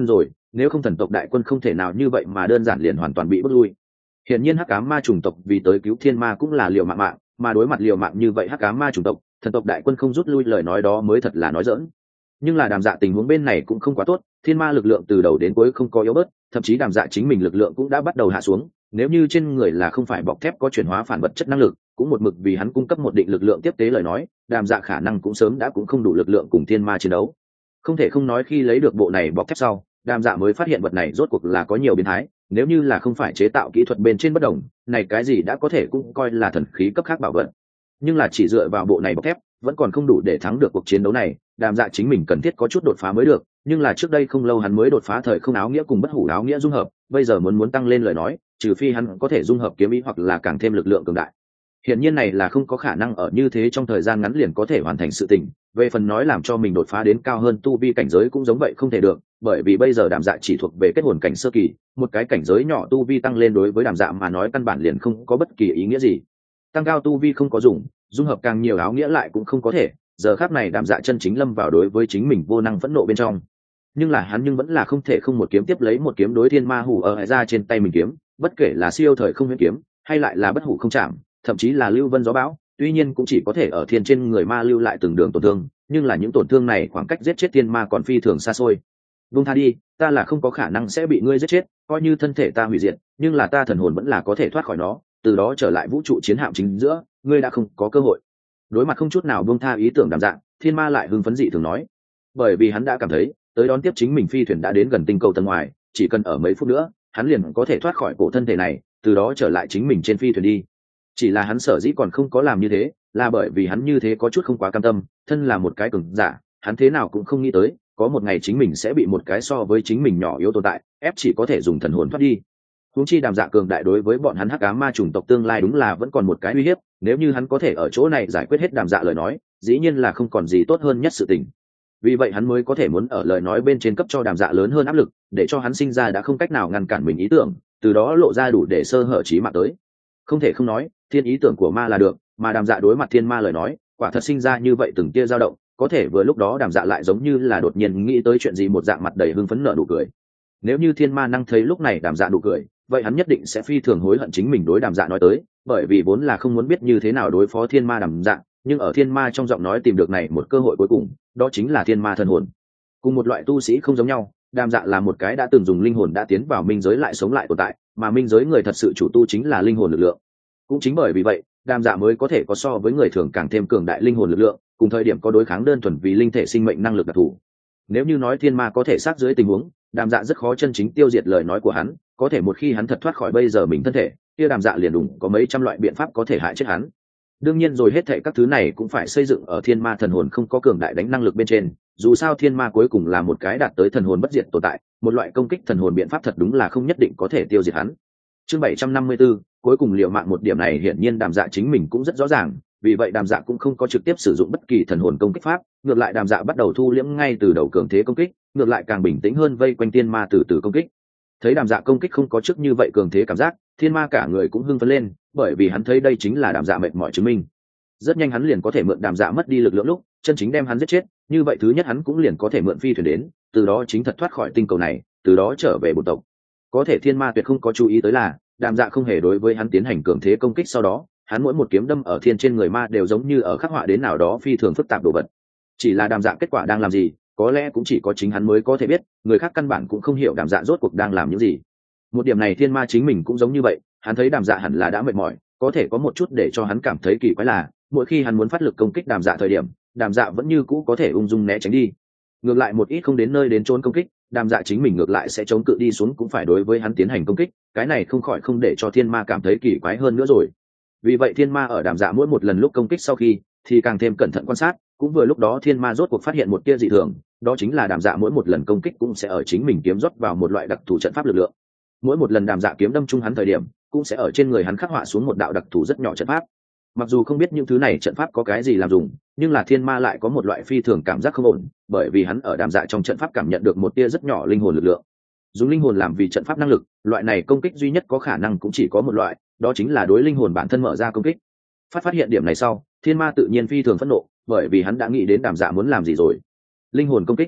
nếu không thần tộc đại quân không thể nào như vậy mà đơn giản liền hoàn toàn bị bước lui. Hiển nhiên hắc ám ma chủng tộc vì tới cứu thiên ma cũng là liều mạng, mà đối mặt liều mạng như vậy hắc ám ma chủng tộc, thần tộc đại quân không rút lui lời nói đó mới thật là nói giỡn. Nhưng là Đàm Dạ tình huống bên này cũng không quá tốt, thiên ma lực lượng từ đầu đến cuối không có yếu bớt, thậm chí Đàm Dạ chính mình lực lượng cũng đã bắt đầu hạ xuống. Nếu như trên người là không phải bọc thép có chuyển hóa phản vật chất năng lực, cũng một mực vì hắn cung cấp một định lực lượng tiếp tế lời nói, Đàm Dạ khả năng cũng sớm đã cũng không đủ lực lượng cùng thiên ma chiến đấu. Không thể không nói khi lấy được bộ này bọc thép sau, Đàm Dạ mới phát hiện vật này rốt cuộc là có nhiều biến thái, nếu như là không phải chế tạo kỹ thuật bên trên bất đồng, này cái gì đã có thể cũng coi là thần khí cấp khác bảo vật. Nhưng là chỉ dựa vào bộ này bọc thép, vẫn còn không đủ để thắng được cuộc chiến đấu này. Đàm Dạ chính mình cần thiết có chút đột phá mới được, nhưng là trước đây không lâu hắn mới đột phá thời không áo nghĩa cùng bất hủ áo nghĩa dung hợp, bây giờ muốn tăng lên lời nói, trừ phi hắn có thể dung hợp kiếm ý hoặc là càng thêm lực lượng cường đại. Hiện nhiên này là không có khả năng ở như thế trong thời gian ngắn liền có thể hoàn thành sự tình. Về phần nói làm cho mình đột phá đến cao hơn tu vi cảnh giới cũng giống vậy không thể được, bởi vì bây giờ Đàm Dạ chỉ thuộc về kết hồn cảnh sơ kỳ, một cái cảnh giới nhỏ tu vi tăng lên đối với Đàm Dạ mà nói căn bản liền không có bất kỳ ý nghĩa gì. Tăng cao tu vi không có dùng, dung hợp càng nhiều áo nghĩa lại cũng không có thể. Giờ khắc này Đàm Dạ chân chính lâm vào đối với chính mình vô năng phẫn nộ bên trong. Nhưng là hắn vẫn là không thể không một kiếm tiếp lấy một kiếm đối thiên ma hủ ở ra trên tay mình kiếm, bất kể là siêu thời không huyễn kiếm hay lại là bất hủ không chạm, thậm chí là lưu vân gió bão, tuy nhiên cũng chỉ có thể ở thiên trên người ma lưu lại từng đường tổn thương, nhưng là những tổn thương này khoảng cách giết chết thiên ma còn phi thường xa xôi. Buông tha đi, ta là không có khả năng sẽ bị ngươi giết chết, coi như thân thể ta hủy diệt, nhưng là ta thần hồn vẫn là có thể thoát khỏi nó, từ đó trở lại vũ trụ chiến hạm chính giữa, ngươi đã không có cơ hội. Đối mặt không chút nào buông tha ý tưởng Đàm Dạ, thiên ma lại hưng phấn dị thường nói, bởi vì hắn đã cảm thấy tới đón tiếp chính mình phi thuyền đã đến gần tinh cầu tầng ngoài, chỉ cần ở mấy phút nữa hắn liền có thể thoát khỏi cổ thân thể này, từ đó trở lại chính mình trên phi thuyền đi. Chỉ là hắn sở dĩ còn không có làm như thế là bởi vì hắn như thế có chút không quá cam tâm, thân là một cái cường giả, hắn thế nào cũng không nghĩ tới có một ngày chính mình sẽ bị một cái so với chính mình nhỏ yếu tồn tại ép chỉ có thể dùng thần hồn thoát đi. Huống chi Đàm Dạ cường đại đối với bọn hắn hắc ám ma chủng tộc tương lai đúng là vẫn còn một cái uy hiếp, nếu như hắn có thể ở chỗ này giải quyết hết Đàm Dạ lời nói, dĩ nhiên là không còn gì tốt hơn nhất sự tình. Vì vậy hắn mới có thể muốn ở lời nói bên trên cấp cho Đàm Dạ lớn hơn áp lực, để cho hắn sinh ra đã không cách nào ngăn cản mình ý tưởng, từ đó lộ ra đủ để sơ hở chí mạng tới. Không thể không nói, thiên ý tưởng của ma là được, mà Đàm Dạ đối mặt thiên ma lời nói, quả thật sinh ra như vậy từng tia dao động, có thể vừa lúc đó Đàm Dạ lại giống như là đột nhiên nghĩ tới chuyện gì một dạng mặt đầy hưng phấn nở nụ cười. Nếu như thiên ma năng thấy lúc này Đàm Dạ nụ cười, vậy hắn nhất định sẽ phi thường hối hận chính mình đối Đàm Dạ nói tới, bởi vì vốn là không muốn biết như thế nào đối phó thiên ma Đàm Dạ, nhưng ở thiên ma trong giọng nói tìm được này một cơ hội cuối cùng, đó chính là thiên ma thần hồn. Cùng một loại tu sĩ không giống nhau, Đàm Dạ là một cái đã từng dùng linh hồn đã tiến vào minh giới lại sống lại tồn tại, mà minh giới người thật sự chủ tu chính là linh hồn lực lượng. Cũng chính bởi vì vậy, Đàm Dạ mới có thể có so với người thường càng thêm cường đại linh hồn lực lượng, cùng thời điểm có đối kháng đơn thuần vì linh thể sinh mệnh năng lực đặc thù. Nếu như nói thiên ma có thể xác dưới tình huống, Đàm Dạ rất khó chân chính tiêu diệt lời nói của hắn, có thể một khi hắn thật thoát khỏi bây giờ mình thân thể, kia Đàm Dạ liền đúng có mấy trăm loại biện pháp có thể hại chết hắn. Đương nhiên rồi hết thệ các thứ này cũng phải xây dựng ở thiên ma thần hồn không có cường đại đánh năng lực bên trên, dù sao thiên ma cuối cùng là một cái đạt tới thần hồn bất diệt tồn tại, một loại công kích thần hồn biện pháp thật đúng là không nhất định có thể tiêu diệt hắn. Chương 754, cuối cùng liều mạng một điểm này hiển nhiên Đàm Dạ chính mình cũng rất rõ ràng, vì vậy Đàm Dạ cũng không có trực tiếp sử dụng bất kỳ thần hồn công kích pháp, ngược lại Đàm Dạ bắt đầu thu liễm ngay từ đầu cường thế công kích, ngược lại càng bình tĩnh hơn vây quanh thiên ma từ từ công kích. Thấy Đàm Dạ công kích không có trước như vậy cường thế cảm giác, thiên ma cả người cũng hưng phấn lên, bởi vì hắn thấy đây chính là Đàm Dạ mệt mỏi chứng minh. Rất nhanh hắn liền có thể mượn Đàm Dạ mất đi lực lượng lúc chân chính đem hắn giết chết, như vậy thứ nhất hắn cũng liền có thể mượn phi thuyền đến, từ đó chính thật thoát khỏi tinh cầu này, từ đó trở về bộ tộc. Có thể thiên ma tuyệt không có chú ý tới là Đàm Dạ không hề đối với hắn tiến hành cường thế công kích, sau đó hắn mỗi một kiếm đâm ở thiên trên người ma đều giống như ở khắc họa đến nào đó phi thường phức tạp đồ vật. Chỉ là Đàm Dạ kết quả đang làm gì, có lẽ cũng chỉ có chính hắn mới có thể biết, người khác căn bản cũng không hiểu Đàm Dạ rốt cuộc đang làm những gì. Một điểm này thiên ma chính mình cũng giống như vậy, hắn thấy Đàm Dạ hẳn là đã mệt mỏi, có thể có một chút để cho hắn cảm thấy kỳ quái là mỗi khi hắn muốn phát lực công kích Đàm Dạ thời điểm, Đàm Dạ vẫn như cũ có thể ung dung né tránh đi. Ngược lại một ít không đến nơi đến chốn công kích, Đàm Dạ chính mình ngược lại sẽ chống cự đi xuống cũng phải đối với hắn tiến hành công kích, cái này không khỏi không để cho thiên ma cảm thấy kỳ quái hơn nữa rồi. Vì vậy thiên ma ở Đàm Dạ mỗi một lần lúc công kích sau khi thì càng thêm cẩn thận quan sát, cũng vừa lúc đó thiên ma rốt cuộc phát hiện một tia dị thường, đó chính là Đàm Dạ mỗi một lần công kích cũng sẽ ở chính mình kiếm rót vào một loại đặc thù trận pháp lực lượng. Mỗi một lần Đàm Dạ kiếm đâm trúng hắn thời điểm, cũng sẽ ở trên người hắn khắc họa xuống một đạo đặc thù rất nhỏ trận pháp. Mặc dù không biết những thứ này trận pháp có cái gì làm dùng, nhưng là thiên ma lại có một loại phi thường cảm giác không ổn, bởi vì hắn ở Đàm Dạ trong trận pháp cảm nhận được một tia rất nhỏ linh hồn lực lượng. Dùng linh hồn làm vì trận pháp năng lực, loại này công kích duy nhất có khả năng cũng chỉ có một loại, đó chính là đối linh hồn bản thân mở ra công kích. Phát hiện điểm này sau, thiên ma tự nhiên phi thường phẫn nộ, bởi vì hắn đã nghĩ đến Đàm Dạ muốn làm gì rồi. Linh hồn công kích.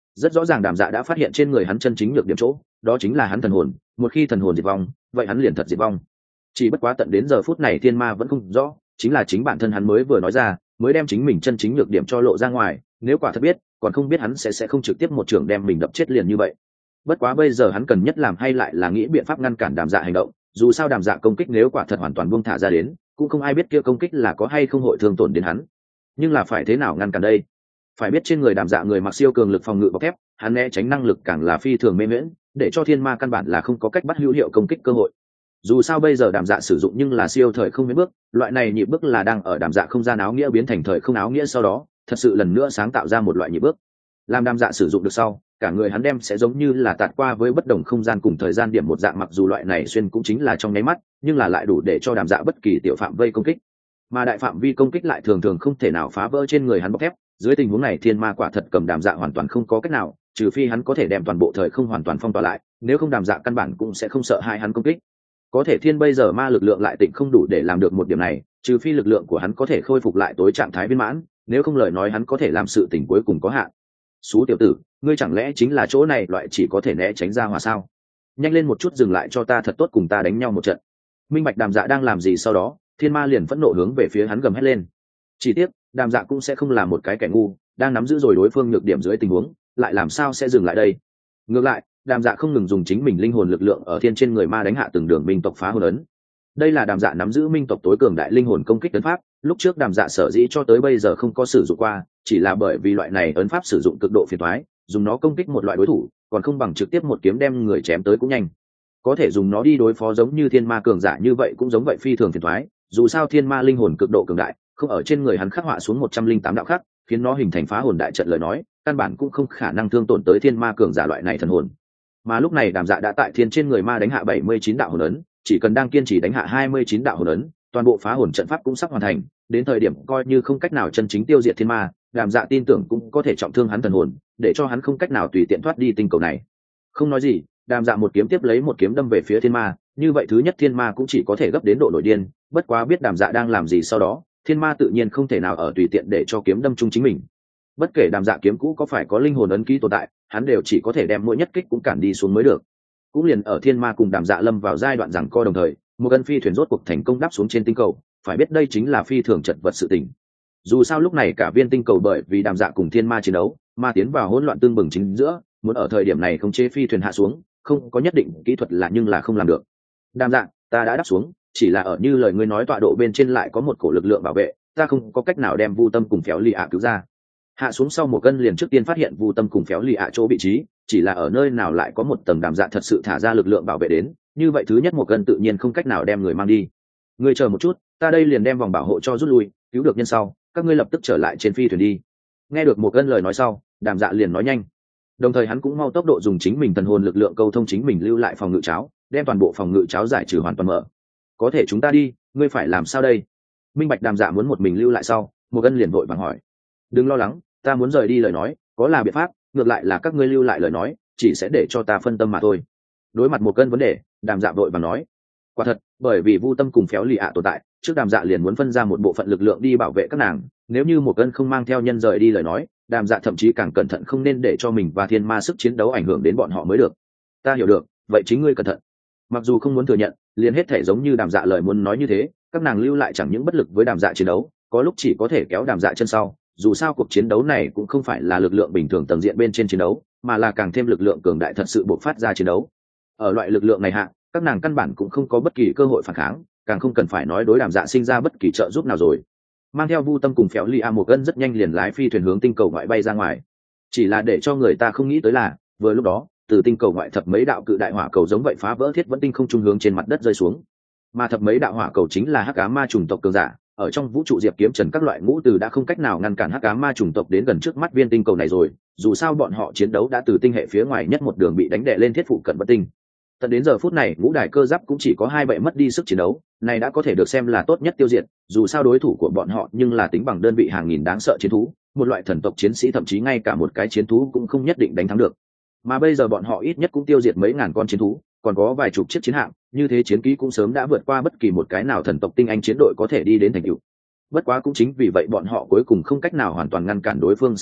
rất rõ ràng đàm dạ đã phát hiện trên người hắn chân chính nhược điểm chỗ, đó chính là hắn thần hồn. Một khi thần hồn diệt vong, vậy hắn liền thật diệt vong. Chỉ bất quá tận đến giờ phút này thiên ma vẫn không rõ, chính là chính bản thân hắn mới vừa nói ra, mới đem chính mình chân chính nhược điểm cho lộ ra ngoài. Nếu quả thật biết, còn không biết hắn sẽ không trực tiếp một trường đem mình đập chết liền như vậy. Bất quá bây giờ hắn cần nhất làm hay lại là nghĩ biện pháp ngăn cản đàm dạ hành động. Dù sao đàm dạ công kích nếu quả thật hoàn toàn buông thả ra đến, cũng không ai biết kia công kích là có hay không hội thương tổn đến hắn. Nhưng là phải thế nào ngăn cản đây? Phải biết trên người đàm dạ người mặc siêu cường lực phòng ngự bọc thép, hắn né tránh năng lực càng là phi thường mê miễn, để cho thiên ma căn bản là không có cách bắt hữu hiệu công kích cơ hội. Dù sao bây giờ đàm dạ sử dụng nhưng là siêu thời không miễn bước, loại này nhị bước là đang ở đàm dạ không gian áo nghĩa biến thành thời không áo nghĩa sau đó thật sự lần nữa sáng tạo ra một loại nhị bước. Làm đàm dạ sử dụng được sau, cả người hắn đem sẽ giống như là tạt qua với bất đồng không gian cùng thời gian điểm một dạng, mặc dù loại này xuyên cũng chính là trong nháy mắt, nhưng là lại đủ để cho đàm dạ bất kỳ tiểu phạm vây công kích, mà đại phạm vi công kích lại thường thường không thể nào phá vỡ trên người hắn bọc thép. Dưới tình huống này thiên ma quả thật cầm đàm dạ hoàn toàn không có cách nào, trừ phi hắn có thể đem toàn bộ thời không hoàn toàn phong tỏa lại, nếu không đàm dạ căn bản cũng sẽ không sợ hai hắn công kích. Có thể thiên bây giờ ma lực lượng lại tịnh không đủ để làm được một điểm này, trừ phi lực lượng của hắn có thể khôi phục lại tối trạng thái viên mãn, nếu không lời nói hắn có thể làm sự tình cuối cùng có hạn. Xú tiểu tử, ngươi chẳng lẽ chính là chỗ này loại chỉ có thể né tránh ra hòa sao? Nhanh lên một chút dừng lại cho ta thật tốt, cùng ta đánh nhau một trận. Minh bạch đàm dạ đang làm gì sau đó, thiên ma liền phẫn nộ hướng về phía hắn gầm hét lên. Chỉ tiếc đàm dạ cũng sẽ không là một cái kẻ ngu, đang nắm giữ rồi đối phương nhược điểm dưới tình huống, lại làm sao sẽ dừng lại đây? Ngược lại, đàm dạ không ngừng dùng chính mình linh hồn lực lượng ở thiên trên người ma đánh hạ từng đường minh tộc phá hồn ấn. Đây là đàm dạ nắm giữ minh tộc tối cường đại linh hồn công kích ấn pháp, lúc trước đàm dạ sở dĩ cho tới bây giờ không có sử dụng qua, chỉ là bởi vì loại này ấn pháp sử dụng cực độ phiền toái, dùng nó công kích một loại đối thủ còn không bằng trực tiếp một kiếm đem người chém tới cũng nhanh. Có thể dùng nó đi đối phó giống như thiên ma cường giả như vậy cũng giống vậy phi thường phiền toái, dù sao thiên ma linh hồn cực độ cường đại, không ở trên người hắn khắc họa xuống 108 đạo khắc, khiến nó hình thành phá hồn đại trận lời nói, căn bản cũng không khả năng thương tổn tới thiên ma cường giả loại này thần hồn. Mà lúc này đàm dạ đã tại thiên trên người ma đánh hạ 79 đạo hồn ấn, chỉ cần đang kiên trì đánh hạ 29 đạo hồn ấn, toàn bộ phá hồn trận pháp cũng sắp hoàn thành, đến thời điểm coi như không cách nào chân chính tiêu diệt thiên ma, đàm dạ tin tưởng cũng có thể trọng thương hắn thần hồn, để cho hắn không cách nào tùy tiện thoát đi tinh cầu này. Không nói gì, đàm dạ một kiếm tiếp lấy một kiếm đâm về phía thiên ma, như vậy thứ nhất thiên ma cũng chỉ có thể gấp đến độ nổi điên, bất quá biết đàm dạ đang làm gì sau đó, thiên ma tự nhiên không thể nào ở tùy tiện để cho kiếm đâm trúng chính mình. Bất kể đàm dạ kiếm cũ có phải có linh hồn ấn ký tồn tại, hắn đều chỉ có thể đem mỗi nhất kích cũng cản đi xuống mới được. Cũng liền ở thiên ma cùng đàm dạ lâm vào giai đoạn giằng co đồng thời, một cân phi thuyền rốt cuộc thành công đáp xuống trên tinh cầu, phải biết đây chính là phi thường chật vật sự tình. Dù sao lúc này cả viên tinh cầu bởi vì đàm dạ cùng thiên ma chiến đấu mà tiến vào hỗn loạn tương bừng chính giữa, muốn ở thời điểm này khống chế phi thuyền hạ xuống, không có nhất định kỹ thuật là nhưng là không làm được. Đàm dạ, ta đã đáp xuống, chỉ là ở như lời ngươi nói tọa độ bên trên lại có một cổ lực lượng bảo vệ, ta không có cách nào đem Vu Tâm cùng Phéo Lì ạ cứu ra. Hạ xuống sau một cân liền trước tiên phát hiện Vu Tâm cùng Phéo Lì ạ chỗ vị trí, chỉ là ở nơi nào lại có một tầng đàm dạ thật sự thả ra lực lượng bảo vệ đến, như vậy thứ nhất một cân tự nhiên không cách nào đem người mang đi. Ngươi chờ một chút, ta đây liền đem vòng bảo hộ cho rút lui, cứu được nhân sau, các ngươi lập tức trở lại trên phi thuyền đi. Nghe được một cân lời nói sau, đàm dạ liền nói nhanh, đồng thời hắn cũng mau tốc độ dùng chính mình thần hồn lực lượng câu thông chính mình lưu lại phòng ngự cháo, đem toàn bộ phòng ngự cháo giải trừ hoàn toàn mở. Có thể chúng ta đi, ngươi phải làm sao đây? Minh bạch đàm dạ muốn một mình lưu lại sau, một cân liền vội vàng hỏi. Đừng lo lắng, ta muốn rời đi lời nói có là biện pháp, ngược lại là các ngươi lưu lại lời nói chỉ sẽ để cho ta phân tâm mà thôi. Đối mặt một cân vấn đề, đàm dạ vội vàng nói. Quả thật, bởi vì Vu Tâm cùng Phéo Lì ạ tồn tại, trước đàm dạ liền muốn phân ra một bộ phận lực lượng đi bảo vệ các nàng, nếu như một cân không mang theo nhân rời đi lời nói, đàm dạ thậm chí càng cẩn thận không nên để cho mình và thiên ma sức chiến đấu ảnh hưởng đến bọn họ mới được. Ta hiểu được, vậy chính ngươi cẩn thận. Mặc dù không muốn thừa nhận, liền hết thể giống như đàm dạ lời muốn nói như thế, các nàng lưu lại chẳng những bất lực với đàm dạ chiến đấu, có lúc chỉ có thể kéo đàm dạ chân sau. Dù sao cuộc chiến đấu này cũng không phải là lực lượng bình thường tầng diện bên trên chiến đấu, mà là càng thêm lực lượng cường đại thật sự bộc phát ra chiến đấu. Ở loại lực lượng này hạ, các nàng căn bản cũng không có bất kỳ cơ hội phản kháng, càng không cần phải nói đối đàm dạ sinh ra bất kỳ trợ giúp nào rồi. Mang theo Vu Tâm cùng Phéo Lì A một cân rất nhanh liền lái phi thuyền hướng tinh cầu ngoại bay ra ngoài. Chỉ là để cho người ta không nghĩ tới là, vừa lúc đó, từ tinh cầu ngoại thập mấy đạo cự đại hỏa cầu giống vậy phá vỡ thiết vẫn tinh không trung hướng trên mặt đất rơi xuống. Mà thập mấy đạo hỏa cầu chính là hắc ám ma chủng tộc cường giả, ở trong vũ trụ diệp kiếm trần các loại ngũ từ đã không cách nào ngăn cản hắc ám ma chủng tộc đến gần trước mắt viên tinh cầu này rồi, dù sao bọn họ chiến đấu đã từ tinh hệ phía ngoài nhất một đường bị đánh đè lên thiết phụ cận bất tinh. Tận đến giờ phút này ngũ đài cơ giáp cũng chỉ có 2 bệ mất đi sức chiến đấu, này đã có thể được xem là tốt nhất tiêu diệt, dù sao đối thủ của bọn họ nhưng là tính bằng đơn vị hàng nghìn đáng sợ chiến thú, một loại thần tộc chiến sĩ thậm chí ngay cả một cái chiến thú cũng không nhất định đánh thắng được. Mà bây giờ bọn họ ít nhất cũng tiêu diệt mấy ngàn con chiến thú, còn có vài chục chiếc chiến hạm, như thế chiến kỹ cũng sớm đã vượt qua bất kỳ một cái nào thần tộc tinh anh chiến đội có thể đi đến thành tựu. Bất quá cũng chính vì vậy bọn họ cuối cùng không cách nào hoàn toàn ngăn cản đối phương xâm phạm,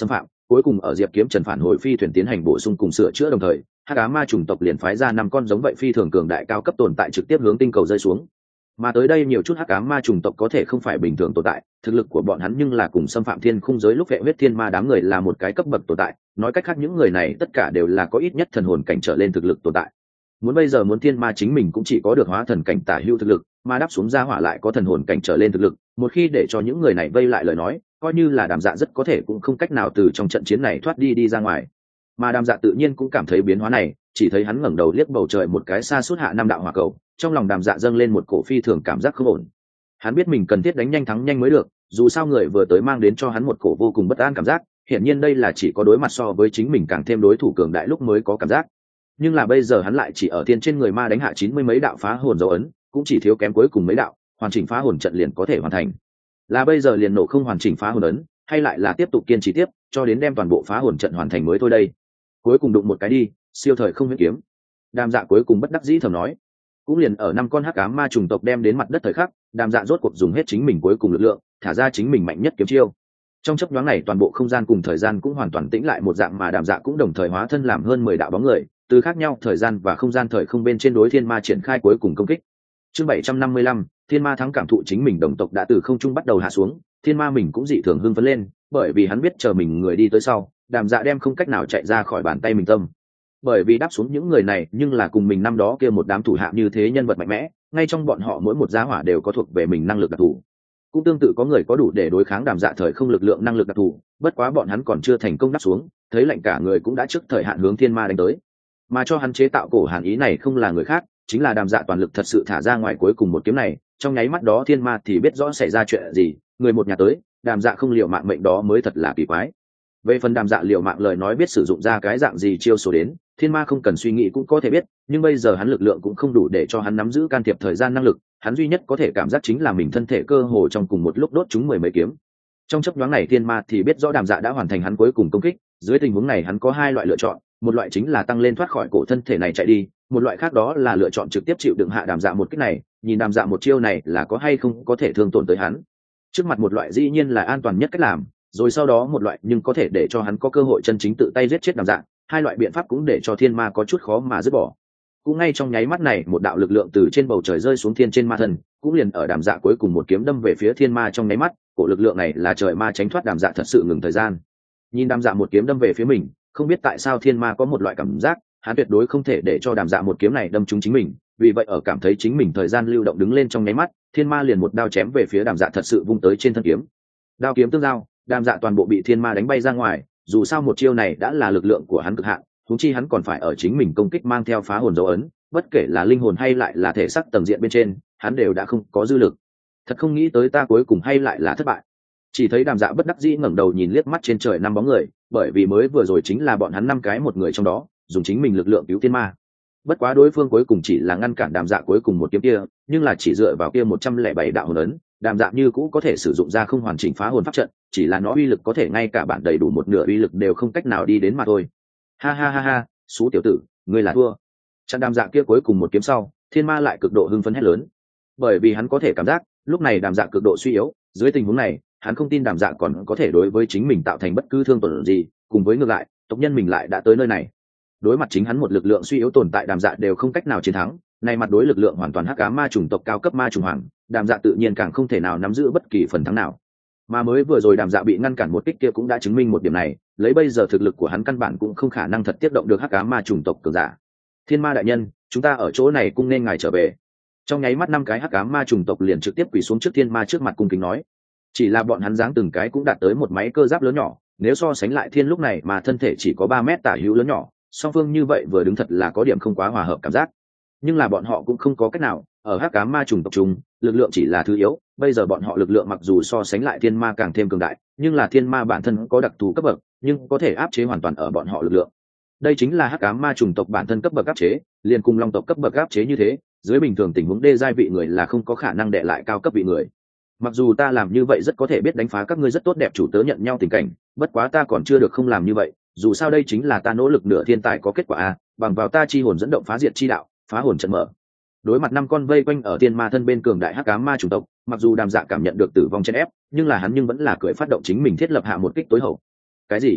cuối cùng ở Diệp Kiếm Trần phản hồi phi thuyền tiến hành bổ sung cùng sửa chữa đồng thời, hắc ám ma chủng tộc liền phái ra 5 con giống vậy phi thường cường đại cao cấp tồn tại trực tiếp hướng tinh cầu rơi xuống. Mà tới đây nhiều chút hắc ám ma chủng tộc có thể không phải bình thường tồn tại, thực lực của bọn hắn nhưng là cùng xâm phạm thiên khung giới lúc vệ huyết thiên ma đám người là một cái cấp bậc tồn tại, nói cách khác những người này tất cả đều là có ít nhất thần hồn cảnh trở lên thực lực tồn tại. Muốn bây giờ muốn thiên ma chính mình cũng chỉ có được hóa thần cảnh tả hữu thực lực, mà đáp xuống ra hỏa lại có thần hồn cảnh trở lên thực lực, một khi để cho những người này vây lại lời nói, coi như là Đàm Dạ rất có thể cũng không cách nào từ trong trận chiến này thoát đi ra ngoài. Mà Đàm Dạ tự nhiên cũng cảm thấy biến hóa này, chỉ thấy hắn ngẩng đầu liếc bầu trời một cái xa suốt hạ 5 đạo hỏa cầu, trong lòng Đàm Dạ dâng lên một cổ phi thường cảm giác không ổn. Hắn biết mình cần thiết đánh nhanh thắng nhanh mới được, dù sao người vừa tới mang đến cho hắn một cổ vô cùng bất an cảm giác, hiển nhiên đây là chỉ có đối mặt so với chính mình càng thêm đối thủ cường đại lúc mới có cảm giác. Nhưng là bây giờ hắn lại chỉ ở thiên trên người ma đánh hạ 90 mấy đạo phá hồn dấu ấn, cũng chỉ thiếu kém cuối cùng mấy đạo, hoàn chỉnh phá hồn trận liền có thể hoàn thành. Là bây giờ liền nổ không hoàn chỉnh phá hồn ấn, hay lại là tiếp tục kiên trì tiếp cho đến đem toàn bộ phá hồn trận hoàn thành mới thôi đây. Cuối cùng đụng một cái đi, siêu thời không huyễn kiếm. Đàm Dạ cuối cùng bất đắc dĩ thầm nói. Cũng liền ở 5 con hắc ám ma trùng tộc đem đến mặt đất thời khắc, Đàm Dạ rốt cuộc dùng hết chính mình cuối cùng lực lượng, thả ra chính mình mạnh nhất kiếm chiêu. Trong chớp nhoáng này toàn bộ không gian cùng thời gian cũng hoàn toàn tĩnh lại một dạng, mà Đàm Dạ cũng đồng thời hóa thân làm hơn 10 đạo bóng người, từ khác nhau thời gian và không gian thời không bên trên đối thiên ma triển khai cuối cùng công kích. Chương 755, thiên ma thắng. Cảm thụ chính mình đồng tộc đã từ không trung bắt đầu hạ xuống, thiên ma mình cũng dị thường hưng phấn lên, bởi vì hắn biết chờ mình người đi tới sau, Đàm Dạ đem không cách nào chạy ra khỏi bàn tay mình tâm. Bởi vì đáp xuống những người này nhưng là cùng mình năm đó kia một đám thủ hạ như thế nhân vật mạnh mẽ, ngay trong bọn họ mỗi một gia hỏa đều có thuộc về mình năng lực đặc thù. Cũng tương tự có người có đủ để đối kháng Đàm Dạ thời không lực lượng năng lực đặc thù, bất quá bọn hắn còn chưa thành công đáp xuống, thấy lạnh cả người cũng đã trước thời hạn hướng thiên ma đánh tới. Mà cho hắn chế tạo cổ hàn ý này không là người khác, chính là Đàm Dạ toàn lực thật sự thả ra ngoài cuối cùng một kiếm này, trong nháy mắt đó thiên ma thì biết rõ xảy ra chuyện gì, người một nhà tới, Đàm Dạ không liều mạng mệnh đó mới thật là kỳ quái. Về phần Đàm Dạ liều mạng lời nói biết sử dụng ra cái dạng gì chiêu số đến, thiên ma không cần suy nghĩ cũng có thể biết, nhưng bây giờ hắn lực lượng cũng không đủ để cho hắn nắm giữ can thiệp thời gian năng lực, hắn duy nhất có thể cảm giác chính là mình thân thể cơ hồ trong cùng một lúc đốt trúng 10 mấy kiếm. Trong chớp nhoáng này thiên ma thì biết rõ Đàm Dạ đã hoàn thành hắn cuối cùng công kích, dưới tình huống này hắn có 2 loại lựa chọn, một loại chính là tăng lên thoát khỏi cổ thân thể này chạy đi, một loại khác đó là lựa chọn trực tiếp chịu đựng hạ Đàm Dạ một kích này, nhìn Đàm Dạ một chiêu này là có hay không có thể thương tổn tới hắn. Trước mặt một loại dĩ nhiên là an toàn nhất cách làm, rồi sau đó một loại nhưng có thể để cho hắn có cơ hội chân chính tự tay giết chết Đàm Dạ, 2 loại biện pháp cũng để cho thiên ma có chút khó mà dứt bỏ. Cũng ngay trong nháy mắt này một đạo lực lượng từ trên bầu trời rơi xuống thiên trên ma thần, cũng liền ở Đàm Dạ cuối cùng một kiếm đâm về phía thiên ma trong nháy mắt, cổ lực lượng này là trời ma tránh thoát Đàm Dạ thật sự ngừng thời gian. Nhìn Đàm Dạ một kiếm đâm về phía mình, không biết tại sao thiên ma có một loại cảm giác, hắn tuyệt đối không thể để cho Đàm Dạ một kiếm này đâm trúng chính mình, vì vậy ở cảm thấy chính mình thời gian lưu động đứng lên trong nháy mắt, thiên ma liền một đao chém về phía Đàm Dạ thật sự vung tới trên thân kiếm. Đao kiếm tương giao, Đàm Dạ toàn bộ bị thiên ma đánh bay ra ngoài, dù sao một chiêu này đã là lực lượng của hắn cực hạn, huống chi hắn còn phải ở chính mình công kích mang theo phá hồn dấu ấn, bất kể là linh hồn hay lại là thể xác tầng diện bên trên, hắn đều đã không có dư lực. Thật không nghĩ tới ta cuối cùng hay lại là thất bại. Chỉ thấy Đàm Dạ bất đắc dĩ ngẩng đầu nhìn liếc mắt trên trời 5 bóng người, bởi vì mới vừa rồi chính là bọn hắn 5 cái một người trong đó dùng chính mình lực lượng cứu thiên ma. Bất quá đối phương cuối cùng chỉ là ngăn cản Đàm Dạ cuối cùng một kiếm kia, nhưng là chỉ dựa vào kia 107 đạo hồn ấn, Đàm Dạ như cũ có thể sử dụng ra không hoàn chỉnh phá hồn pháp trận, chỉ là nó uy lực có thể ngay cả bản đầy đủ một nửa uy lực đều không cách nào đi đến mà thôi. Ha ha ha ha, xú tiểu tử, ngươi là thua. Chặn Đàm Dạ kia cuối cùng một kiếm sau, thiên ma lại cực độ hưng phấn hét lớn, bởi vì hắn có thể cảm giác lúc này Đàm Dạ cực độ suy yếu, dưới tình huống này hắn không tin Đàm Dạ còn có thể đối với chính mình tạo thành bất cứ thương tổn gì, cùng với ngược lại tộc nhân mình lại đã tới nơi này, đối mặt chính hắn một lực lượng suy yếu tồn tại Đàm Dạ đều không cách nào chiến thắng, này mặt đối lực lượng hoàn toàn hắc ám ma chủng tộc cao cấp ma chủng hoàng, Đàm Dạ tự nhiên càng không thể nào nắm giữ bất kỳ phần thắng nào. Mà mới vừa rồi Đàm Dạ bị ngăn cản một kích kia cũng đã chứng minh một điểm này, lấy bây giờ thực lực của hắn căn bản cũng không khả năng thật tiếp động được hắc ám ma chủng tộc cường giả. Thiên ma đại nhân, chúng ta ở chỗ này cung nên ngài trở về. Trong nháy mắt 5 cái hắc ám ma chủng tộc liền trực tiếp quỳ xuống trước thiên ma trước mặt cung kính nói. Chỉ là bọn hắn dáng từng cái cũng đạt tới một máy cơ giáp lớn nhỏ, nếu so sánh lại thiên lúc này mà thân thể chỉ có 3 mét tả hữu lớn nhỏ, song phương như vậy vừa đứng thật là có điểm không quá hòa hợp cảm giác. Nhưng là bọn họ cũng không có cách nào, ở hắc ám ma chủng tộc chung, lực lượng chỉ là thứ yếu, bây giờ bọn họ lực lượng mặc dù so sánh lại thiên ma càng thêm cường đại, nhưng là thiên ma bản thân có đặc thù cấp bậc, nhưng có thể áp chế hoàn toàn ở bọn họ lực lượng. Đây chính là hắc ám ma chủng tộc bản thân cấp bậc áp chế, liền cùng long tộc cấp bậc áp chế như thế, dưới bình thường tình huống đê giai vị người là không có khả năng đè lại cao cấp vị người. Mặc dù ta làm như vậy rất có thể biết đánh phá các ngươi rất tốt đẹp chủ tớ nhận nhau tình cảnh, bất quá ta còn chưa được không làm như vậy, dù sao đây chính là ta nỗ lực nửa thiên tài có kết quả a, bằng vào ta chi hồn dẫn động phá diệt chi đạo, phá hồn trận mở. Đối mặt 5 con vây quanh ở tiên ma thân bên cường đại hắc ám ma chủng tộc, mặc dù Đàm Dạ cảm nhận được tử vong chen ép, nhưng là hắn vẫn là cười phát động chính mình thiết lập hạ một kích tối hậu. Cái gì?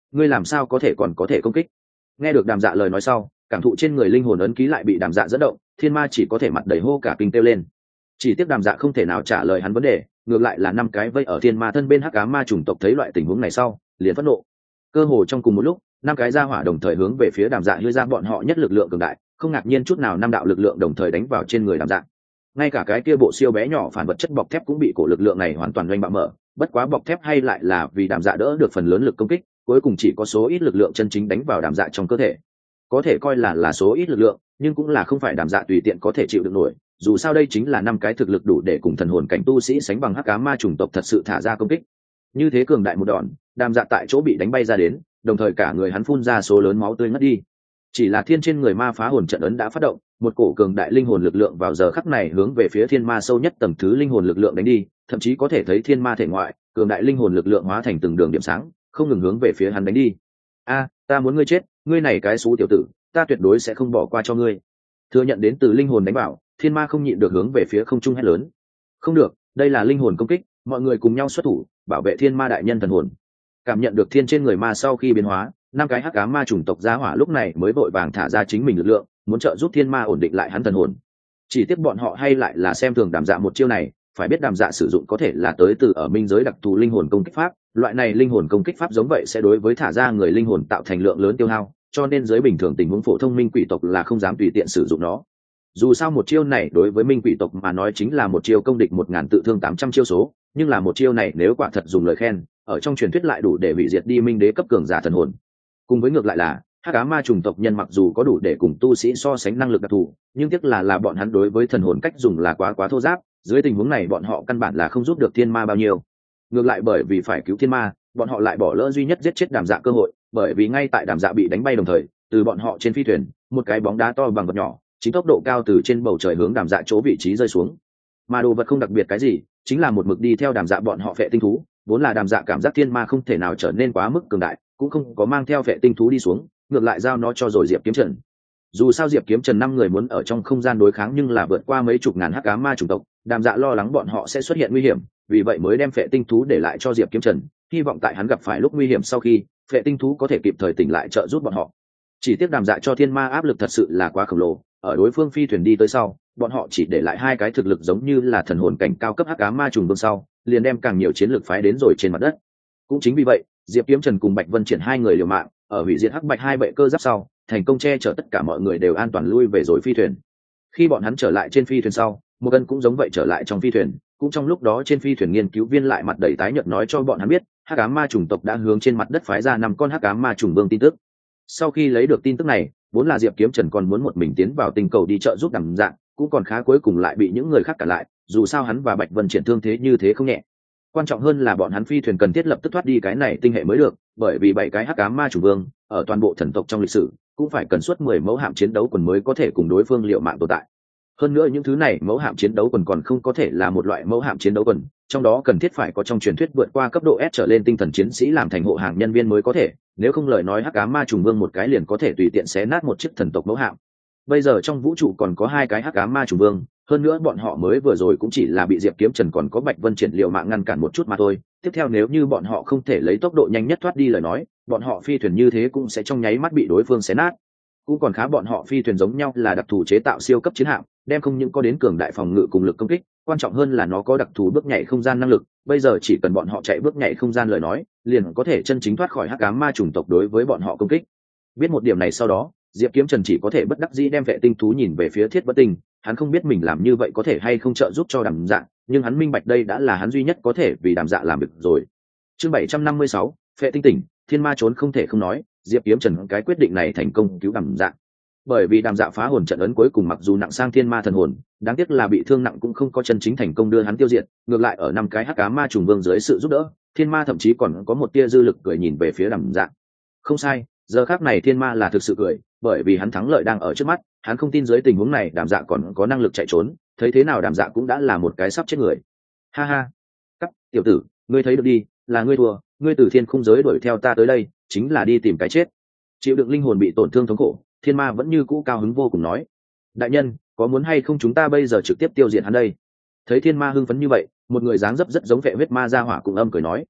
ngươi làm sao có thể còn có thể công kích? Nghe được Đàm Dạ lời nói sau, cảm thụ trên người linh hồn ấn ký lại bị Đàm Dạ dẫn động, thiên ma chỉ có thể mặt đầy hô cả kinh kêu lên. Chỉ tiếc Đàm Dạ không thể nào trả lời hắn vấn đề, ngược lại là năm cái vây ở thiên ma thân bên hắc ám ma chủng tộc thấy loại tình huống này sau liền phẫn nộ. Cơ hồ trong cùng một lúc, năm cái gia hỏa đồng thời hướng về phía Đàm Dạ đưa ra bọn họ nhất lực lượng cường đại, không ngạc nhiên chút nào năm đạo lực lượng đồng thời đánh vào trên người Đàm Dạ. Ngay cả cái kia bộ siêu bé nhỏ phản vật chất bọc thép cũng bị cổ lực lượng này hoàn toàn doanh bạo mở, bất quá bọc thép hay lại là vì Đàm Dạ đỡ được phần lớn lực công kích, cuối cùng chỉ có số ít lực lượng chân chính đánh vào Đàm Dạ trong cơ thể. Có thể coi là số ít lực lượng, nhưng cũng là không phải Đàm Dạ tùy tiện có thể chịu được nổi, dù sao đây chính là năm cái thực lực đủ để cùng thần hồn cảnh tu sĩ sánh bằng hắc ám ma chủng tộc thật sự thả ra công kích. Như thế cường đại một đòn, Đàm Dạ tại chỗ bị đánh bay ra đến, đồng thời cả người hắn phun ra số lớn máu tươi ngất đi. Chỉ là thiên trên người ma phá hồn trận ấn đã phát động, một cổ cường đại linh hồn lực lượng vào giờ khắc này hướng về phía thiên ma sâu nhất tầng thứ linh hồn lực lượng đánh đi, thậm chí có thể thấy thiên ma thể ngoại, cường đại linh hồn lực lượng hóa thành từng đường điểm sáng, không ngừng hướng về phía hắn đánh đi. A, ta muốn ngươi chết, ngươi này cái xú tiểu tử, ta tuyệt đối sẽ không bỏ qua cho ngươi. Thừa nhận đến từ linh hồn đánh bảo, thiên ma không nhịn được hướng về phía không trung hét lớn. Không được, đây là linh hồn công kích, mọi người cùng nhau xuất thủ, bảo vệ thiên ma đại nhân thần hồn. Cảm nhận được thiên trên người ma sau khi biến hóa, năm cái hắc ám ma chủng tộc gia hỏa lúc này mới vội vàng thả ra chính mình lực lượng, muốn trợ giúp thiên ma ổn định lại hắn thần hồn. Chỉ tiếc bọn họ hay lại là xem thường Đàm Dạ một chiêu này, phải biết Đàm Dạ sử dụng có thể là tới từ ở minh giới đặc thù linh hồn công kích pháp, loại này linh hồn công kích pháp giống vậy sẽ đối với thả ra người linh hồn tạo thành lượng lớn tiêu hao, cho nên dưới bình thường tình huống phổ thông minh quỷ tộc là không dám tùy tiện sử dụng nó. Dù sao một chiêu này đối với minh quỷ tộc mà nói chính là một chiêu công địch 1000 tự thương 800 chiêu số, nhưng là một chiêu này nếu quả thật dùng lời khen, ở trong truyền thuyết lại đủ để hủy diệt đi minh đế cấp cường giả thần hồn. Cùng với ngược lại là hắc ám ma trùng tộc nhân mặc dù có đủ để cùng tu sĩ so sánh năng lực đặc thù, nhưng tiếc là bọn hắn đối với thần hồn cách dùng là quá thô giáp, dưới tình huống này bọn họ căn bản là không giúp được thiên ma bao nhiêu. Ngược lại bởi vì phải cứu thiên ma, bọn họ lại bỏ lỡ duy nhất giết chết Đàm Dạ cơ hội, bởi vì ngay tại Đàm Dạ bị đánh bay đồng thời, từ bọn họ trên phi thuyền, một cái bóng đá to bằng vật nhỏ, chính tốc độ cao từ trên bầu trời hướng Đàm Dạ chỗ vị trí rơi xuống. Mà đồ vật không đặc biệt cái gì, chính là một mực đi theo Đàm Dạ bọn họ phệ tinh thú, vốn là Đàm Dạ cảm giác thiên ma không thể nào trở nên quá mức cường đại, cũng không có mang theo phệ tinh thú đi xuống, ngược lại giao nó cho rồi Diệp Kiếm Trần. Dù sao Diệp Kiếm Trần 5 người muốn ở trong không gian đối kháng nhưng là vượt qua mấy chục ngàn hắc ám ma chủng tộc, Đàm Dạ lo lắng bọn họ sẽ xuất hiện nguy hiểm, vì vậy mới đem phệ tinh thú để lại cho Diệp Kiếm Trần, hy vọng tại hắn gặp phải lúc nguy hiểm sau khi, phệ tinh thú có thể kịp thời tỉnh lại trợ giúp bọn họ. Chỉ tiếc Đàm Dạ cho thiên ma áp lực thật sự là quá khổng lồ, ở đối phương phi thuyền đi tới sau, bọn họ chỉ để lại hai cái thực lực giống như là thần hồn cảnh cao cấp hắc ám ma trùng vương sau, liền đem càng nhiều chiến lược phái đến rồi trên mặt đất. Cũng chính vì vậy, Diệp Kiếm Trần cùng Bạch Vân triển hai người liều mạng, ở hủy diệt hắc bạch hai bệ cơ giáp sau, thành công che chở tất cả mọi người đều an toàn lui về rồi phi thuyền. Khi bọn hắn trở lại trên phi thuyền sau, Một Cân cũng giống vậy trở lại trong phi thuyền, cũng trong lúc đó trên phi thuyền nghiên cứu viên lại mặt đầy tái nhợt nói cho bọn hắn biết, hắc ám ma chủng tộc đã hướng trên mặt đất phái ra 5 con hắc ám ma chủng vương tin tức. Sau khi lấy được tin tức này, vốn là Diệp Kiếm Trần còn muốn một mình tiến vào tinh cầu đi trợ giúp Đàm Dạ, cũng còn khá cuối cùng lại bị những người khác cản lại, dù sao hắn và Bạch Vân triển thương thế như thế không nhẹ. Quan trọng hơn là bọn hắn phi thuyền cần thiết lập tức thoát đi cái này tinh hệ mới được, bởi vì 7 cái hắc ám ma chủng vương ở toàn bộ thần tộc trong lịch sử cũng phải cần suốt 10 mẫu hạm chiến đấu quần mới có thể cùng đối phương liệu mạng tồn tại. Hơn nữa những thứ này mẫu hạm chiến đấu quần còn không có thể là một loại mẫu hạm chiến đấu quần, trong đó cần thiết phải có trong truyền thuyết vượt qua cấp độ S trở lên tinh thần chiến sĩ làm thành hộ hàng nhân viên mới có thể, nếu không lời nói hắc ám ma trùng vương một cái liền có thể tùy tiện xé nát một chiếc thần tộc mẫu hạm. Bây giờ trong vũ trụ còn có 2 cái hắc ám ma trùng vương, hơn nữa bọn họ mới vừa rồi cũng chỉ là bị Diệp Kiếm Trần còn có Bạch Vân triển liệu mạng ngăn cản một chút mà thôi. Tiếp theo nếu như bọn họ không thể lấy tốc độ nhanh nhất thoát đi lời nói, bọn họ phi thuyền như thế cũng sẽ trong nháy mắt bị đối phương xé nát. Cũng còn khá bọn họ phi thuyền giống nhau là đặc thù chế tạo siêu cấp chiến hạm, đem không những có đến cường đại phòng ngự cùng lực công kích, quan trọng hơn là nó có đặc thù bước nhảy không gian năng lực, bây giờ chỉ cần bọn họ chạy bước nhảy không gian lời nói, liền có thể chân chính thoát khỏi hắc ám ma chủng tộc đối với bọn họ công kích. Biết một điểm này sau đó, Diệp Kiếm Trần chỉ có thể bất đắc dĩ đem vệ tinh thú nhìn về phía Thiết Bất Tinh, hắn không biết mình làm như vậy có thể hay không trợ giúp cho Đàm Dạ, nhưng hắn minh bạch đây đã là hắn duy nhất có thể vì Đàm Dạ làm được rồi. Chương 756, Phệ Tinh tỉnh, thiên ma trốn không thể không nói, Diệp Kiếm Trần cái quyết định này thành công cứu Đàm Dạ. Bởi vì Đàm Dạ phá hồn trận ấn cuối cùng mặc dù nặng sang thiên ma thần hồn, đáng tiếc là bị thương nặng cũng không có chân chính thành công đưa hắn tiêu diệt, ngược lại ở 5 cái hắc ám ma trùng vương dưới sự giúp đỡ, thiên ma thậm chí còn có một tia dư lực cười nhìn về phía Đàm Dạ. Không sai, giờ khắc này thiên ma là thực sự cười, bởi vì hắn thắng lợi đang ở trước mắt, hắn không tin dưới tình huống này Đàm Dạ còn có năng lực chạy trốn, thấy thế nào Đàm Dạ cũng đã là một cái sắp chết người. Ha ha, cắp tiểu tử, ngươi thấy được đi, là ngươi thua, ngươi từ thiên khung giới đuổi theo ta tới đây, chính là đi tìm cái chết. Chịu đựng linh hồn bị tổn thương thống khổ, thiên ma vẫn như cũ cao hứng vô cùng nói, đại nhân, có muốn hay không chúng ta bây giờ trực tiếp tiêu diệt hắn đây? Thấy thiên ma hưng phấn như vậy, một người dáng dấp rất giống vệ huyết ma gia hỏa cùng âm cười nói,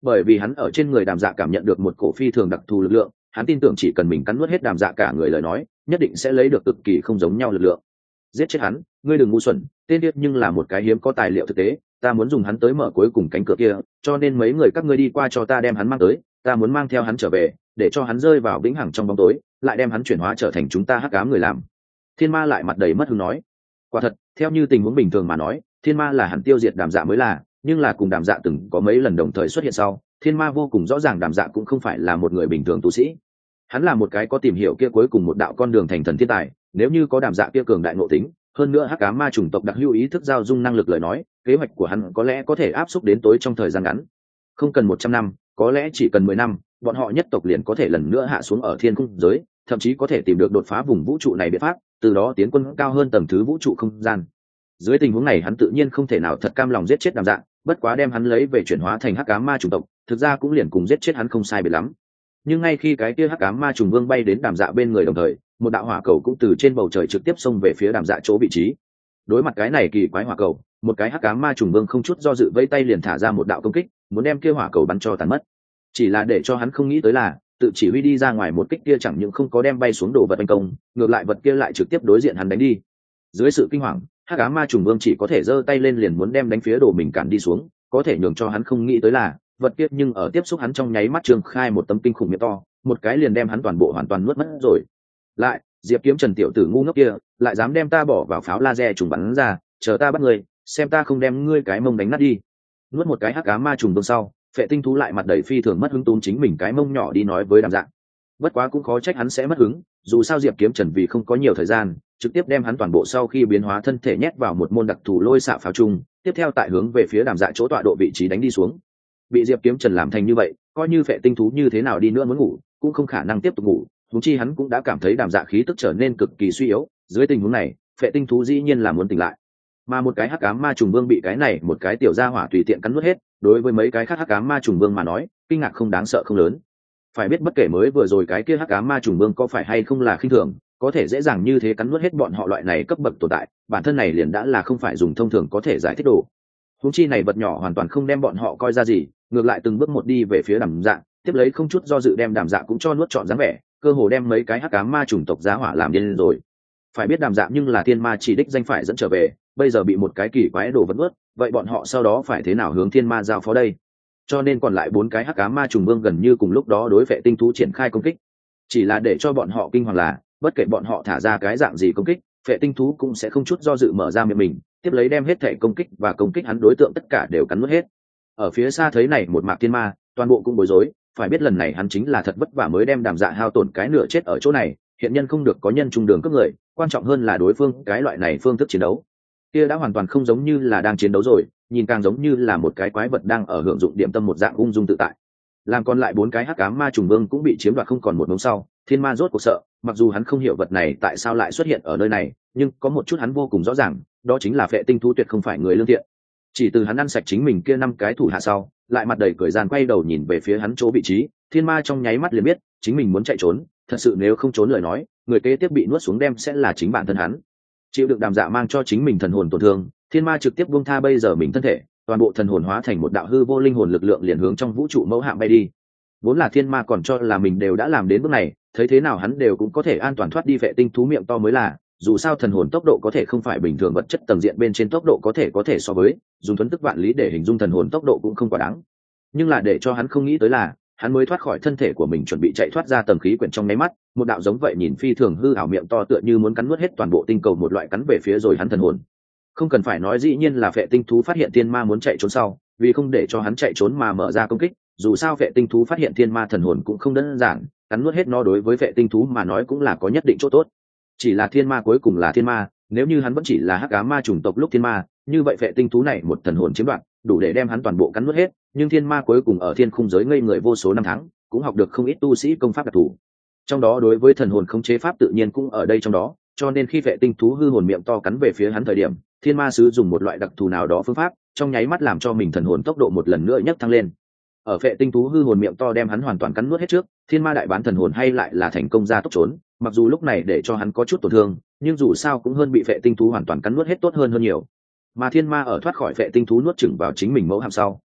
bởi vì hắn ở trên người đàm dạ cảm nhận được một cổ phi thường đặc thù lực lượng, hắn tin tưởng chỉ cần mình cắn nuốt hết đàm dạ cả người lời nói, nhất định sẽ lấy được cực kỳ không giống nhau lực lượng. Giết chết hắn, ngươi đừng ngu xuẩn, tên điếc nhưng là một cái hiếm có tài liệu thực tế, ta muốn dùng hắn tới mở cuối cùng cánh cửa kia, cho nên mấy người các ngươi đi qua cho ta đem hắn mang tới, ta muốn mang theo hắn trở về, để cho hắn rơi vào vĩnh hằng trong bóng tối, lại đem hắn chuyển hóa trở thành chúng ta hắc ám người làm. Thiên Ma lại mặt đầy mất hứng nói, quả thật, theo như tình huống bình thường mà nói, Thiên Ma là hẳn tiêu diệt đàm dạ mới là, nhưng là cùng đàm dạ từng có mấy lần đồng thời xuất hiện sau, Thiên Ma vô cùng rõ ràng đàm dạ cũng không phải là một người bình thường tu sĩ, hắn là một cái có tìm hiểu kia cuối cùng một đạo con đường thành thần thiên tài. Nếu như có đàm dạ kia cường đại nội tính, hơn nữa hắc ám ma chủng tộc đặc hữu ý thức giao dung năng lực lời nói, kế hoạch của hắn có lẽ có thể áp xúc đến tối trong thời gian ngắn, không cần 100 năm, có lẽ chỉ cần 10 năm, bọn họ nhất tộc liền có thể lần nữa hạ xuống ở thiên cung giới, thậm chí có thể tìm được đột phá vùng vũ trụ này biện pháp, từ đó tiến quân cao hơn tầng thứ vũ trụ không gian. Dưới tình huống này hắn tự nhiên không thể nào thật cam lòng giết chết đàm dạ, bất quá đem hắn lấy về chuyển hóa thành hắc ám ma chủng tộc, thực ra cũng liền cùng giết chết hắn không sai biệt lắm. Nhưng ngay khi cái kia hắc ám ma trùng vương bay đến đàm dạ bên người đồng thời, một đạo hỏa cầu cũng từ trên bầu trời trực tiếp xông về phía đàm dạ chỗ vị trí. Đối mặt cái này kỳ quái hỏa cầu, một cái hắc ám ma trùng vương không chút do dự vẫy tay liền thả ra một đạo công kích, muốn đem kia hỏa cầu bắn cho tàn mất. Chỉ là để cho hắn không nghĩ tới là, tự chỉ huy đi ra ngoài một kích kia chẳng những không có đem bay xuống đồ vật tấn công, ngược lại vật kia lại trực tiếp đối diện hắn đánh đi. Dưới sự kinh hoàng, hắc ám ma trùng vương chỉ có thể giơ tay lên liền muốn đem đánh phía đồ mình cản đi xuống, có thể nhường cho hắn không nghĩ tới là vật tiết nhưng ở tiếp xúc hắn trong nháy mắt trường khai một tấm kinh khủng miệng to, một cái liền đem hắn toàn bộ hoàn toàn nuốt mất rồi. Lại, Diệp Kiếm Trần tiểu tử ngu ngốc kia, lại dám đem ta bỏ vào pháo laser trùng bắn ra, chờ ta bắt ngươi, xem ta không đem ngươi cái mông đánh nát đi. Nuốt một cái hắc ám ma trùng vương sau, Phệ Tinh thú lại mặt đầy phi thường mất hứng túm chính mình cái mông nhỏ đi nói với Đàm Dạ. Bất quá cũng khó trách hắn sẽ mất hứng, dù sao Diệp Kiếm Trần vì không có nhiều thời gian, trực tiếp đem hắn toàn bộ sau khi biến hóa thân thể nhét vào một môn đặc thù lôi xạ pháo trung, tiếp theo tại hướng về phía Đàm Dạ chỗ tọa độ vị trí đánh đi xuống. Bị Diệp Kiếm Trần làm thành như vậy, coi như Phệ Tinh thú như thế nào đi nữa muốn ngủ, cũng không khả năng tiếp tục ngủ, huống chi hắn cũng đã cảm thấy Đàm Dạ khí tức trở nên cực kỳ suy yếu, dưới tình huống này, Phệ Tinh thú dĩ nhiên là muốn tỉnh lại. Mà một cái hắc ám ma trùng vương bị cái này một cái tiểu gia hỏa tùy tiện cắn nuốt hết, đối với mấy cái khác hắc ám ma trùng vương mà nói, kinh ngạc không đáng sợ không lớn. Phải biết bất kể mới vừa rồi cái kia hắc ám ma trùng vương có phải hay không là khinh thường, có thể dễ dàng như thế cắn nuốt hết bọn họ loại này cấp bậc tồn tại, bản thân này liền đã là không phải dùng thông thường có thể giải thích đồ. Huống chi này vật nhỏ hoàn toàn không đem bọn họ coi ra gì, ngược lại từng bước một đi về phía Đàm Dạ, tiếp lấy không chút do dự đem Đàm Dạ cũng cho nuốt trọn dáng vẻ, cơ hồ đem mấy cái hắc ám ma trùng tộc giá hỏa làm điên rồi. Phải biết Đàm Dạ nhưng là thiên ma chỉ đích danh phải dẫn trở về, bây giờ bị một cái kỳ quái đồ vật nuốt, vậy bọn họ sau đó phải thế nào hướng thiên ma giao phó đây? Cho nên còn lại 4 cái hắc ám ma trùng vương gần như cùng lúc đó đối Phệ Tinh thú triển khai công kích. Chỉ là để cho bọn họ kinh hoàng là, bất kể bọn họ thả ra cái dạng gì công kích, Phệ Tinh thú cũng sẽ không chút do dự mở ra miệng mình, tiếp lấy đem hết thể công kích và công kích hắn đối tượng tất cả đều cắn nuốt hết. Ở phía xa thấy này một mạc thiên ma, toàn bộ cũng bối rối, phải biết lần này hắn chính là thật vất vả mới đem Đàm Dạ hao tổn cái nửa chết ở chỗ này, hiện nhân không được có nhân trung đường cướp người, quan trọng hơn là đối phương cái loại này phương thức chiến đấu kia đã hoàn toàn không giống như là đang chiến đấu rồi, nhìn càng giống như là một cái quái vật đang ở hưởng dụng điểm tâm một dạng ung dung tự tại. Làm còn lại 4 cái hắc ám ma trùng vương cũng bị chiếm đoạt không còn một đống sau, thiên ma rốt cuộc sợ, mặc dù hắn không hiểu vật này tại sao lại xuất hiện ở nơi này, nhưng có một chút hắn vô cùng rõ ràng, đó chính là Phệ Tinh thú tuyệt không phải người lương thiện. Chỉ từ hắn ăn sạch chính mình kia 5 cái thủ hạ sau, lại mặt đầy cười gian quay đầu nhìn về phía hắn chỗ vị trí, thiên ma trong nháy mắt liền biết, chính mình muốn chạy trốn, thật sự nếu không trốn lời nói, người kế tiếp bị nuốt xuống đem sẽ là chính bản thân hắn. Chịu được Đàm Dạ mang cho chính mình thần hồn tổn thương, thiên ma trực tiếp buông tha bây giờ mình thân thể, toàn bộ thần hồn hóa thành một đạo hư vô linh hồn lực lượng liền hướng trong vũ trụ mẫu hạm bay đi. Vốn là thiên ma còn cho là mình đều đã làm đến bước này, thấy thế nào hắn đều cũng có thể an toàn thoát đi Phệ Tinh thú miệng to mới là, dù sao thần hồn tốc độ có thể không phải bình thường vật chất tầng diện bên trên tốc độ có thể so với, dùng thuần tức vạn lý để hình dung thần hồn tốc độ cũng không quá đáng. Nhưng là để cho hắn không nghĩ tới là, hắn mới thoát khỏi thân thể của mình chuẩn bị chạy thoát ra tầng khí quyển trong nháy mắt, một đạo giống vậy nhìn phi thường hư ảo miệng to tựa như muốn cắn nuốt hết toàn bộ tinh cầu một loại cắn về phía rồi hắn thần hồn. Không cần phải nói dĩ nhiên là Phệ Tinh thú phát hiện thiên ma muốn chạy trốn sau, vì không để cho hắn chạy trốn mà mở ra công kích, dù sao Phệ Tinh thú phát hiện thiên ma thần hồn cũng không đơn giản, cắn nuốt hết nó đối với Phệ Tinh thú mà nói cũng là có nhất định chỗ tốt. Chỉ là thiên ma cuối cùng là thiên ma, nếu như hắn vẫn chỉ là hắc ám ma chủng tộc lúc thiên ma, như vậy Phệ Tinh thú này một thần hồn chiếm đoạt, đủ để đem hắn toàn bộ cắn nuốt hết, nhưng thiên ma cuối cùng ở thiên khung giới ngây người vô số năm tháng, cũng học được không ít tu sĩ công pháp đặc thù. Trong đó đối với thần hồn khống chế pháp tự nhiên cũng ở đây trong đó, cho nên khi Phệ Tinh thú hư hồn miệng to cắn về phía hắn thời điểm, thiên ma sứ dùng một loại đặc thù nào đó phương pháp, trong nháy mắt làm cho mình thần hồn tốc độ một lần nữa nhấc thăng lên. Ở Phệ Tinh thú hư hồn miệng to đem hắn hoàn toàn cắn nuốt hết trước, thiên ma đại bán thần hồn hay lại là thành công ra tốc trốn, mặc dù lúc này để cho hắn có chút tổn thương, nhưng dù sao cũng hơn bị Phệ Tinh thú hoàn toàn cắn nuốt hết tốt hơn nhiều. Mà thiên ma ở thoát khỏi Phệ Tinh thú nuốt chửng vào chính mình mẫu hạm sau,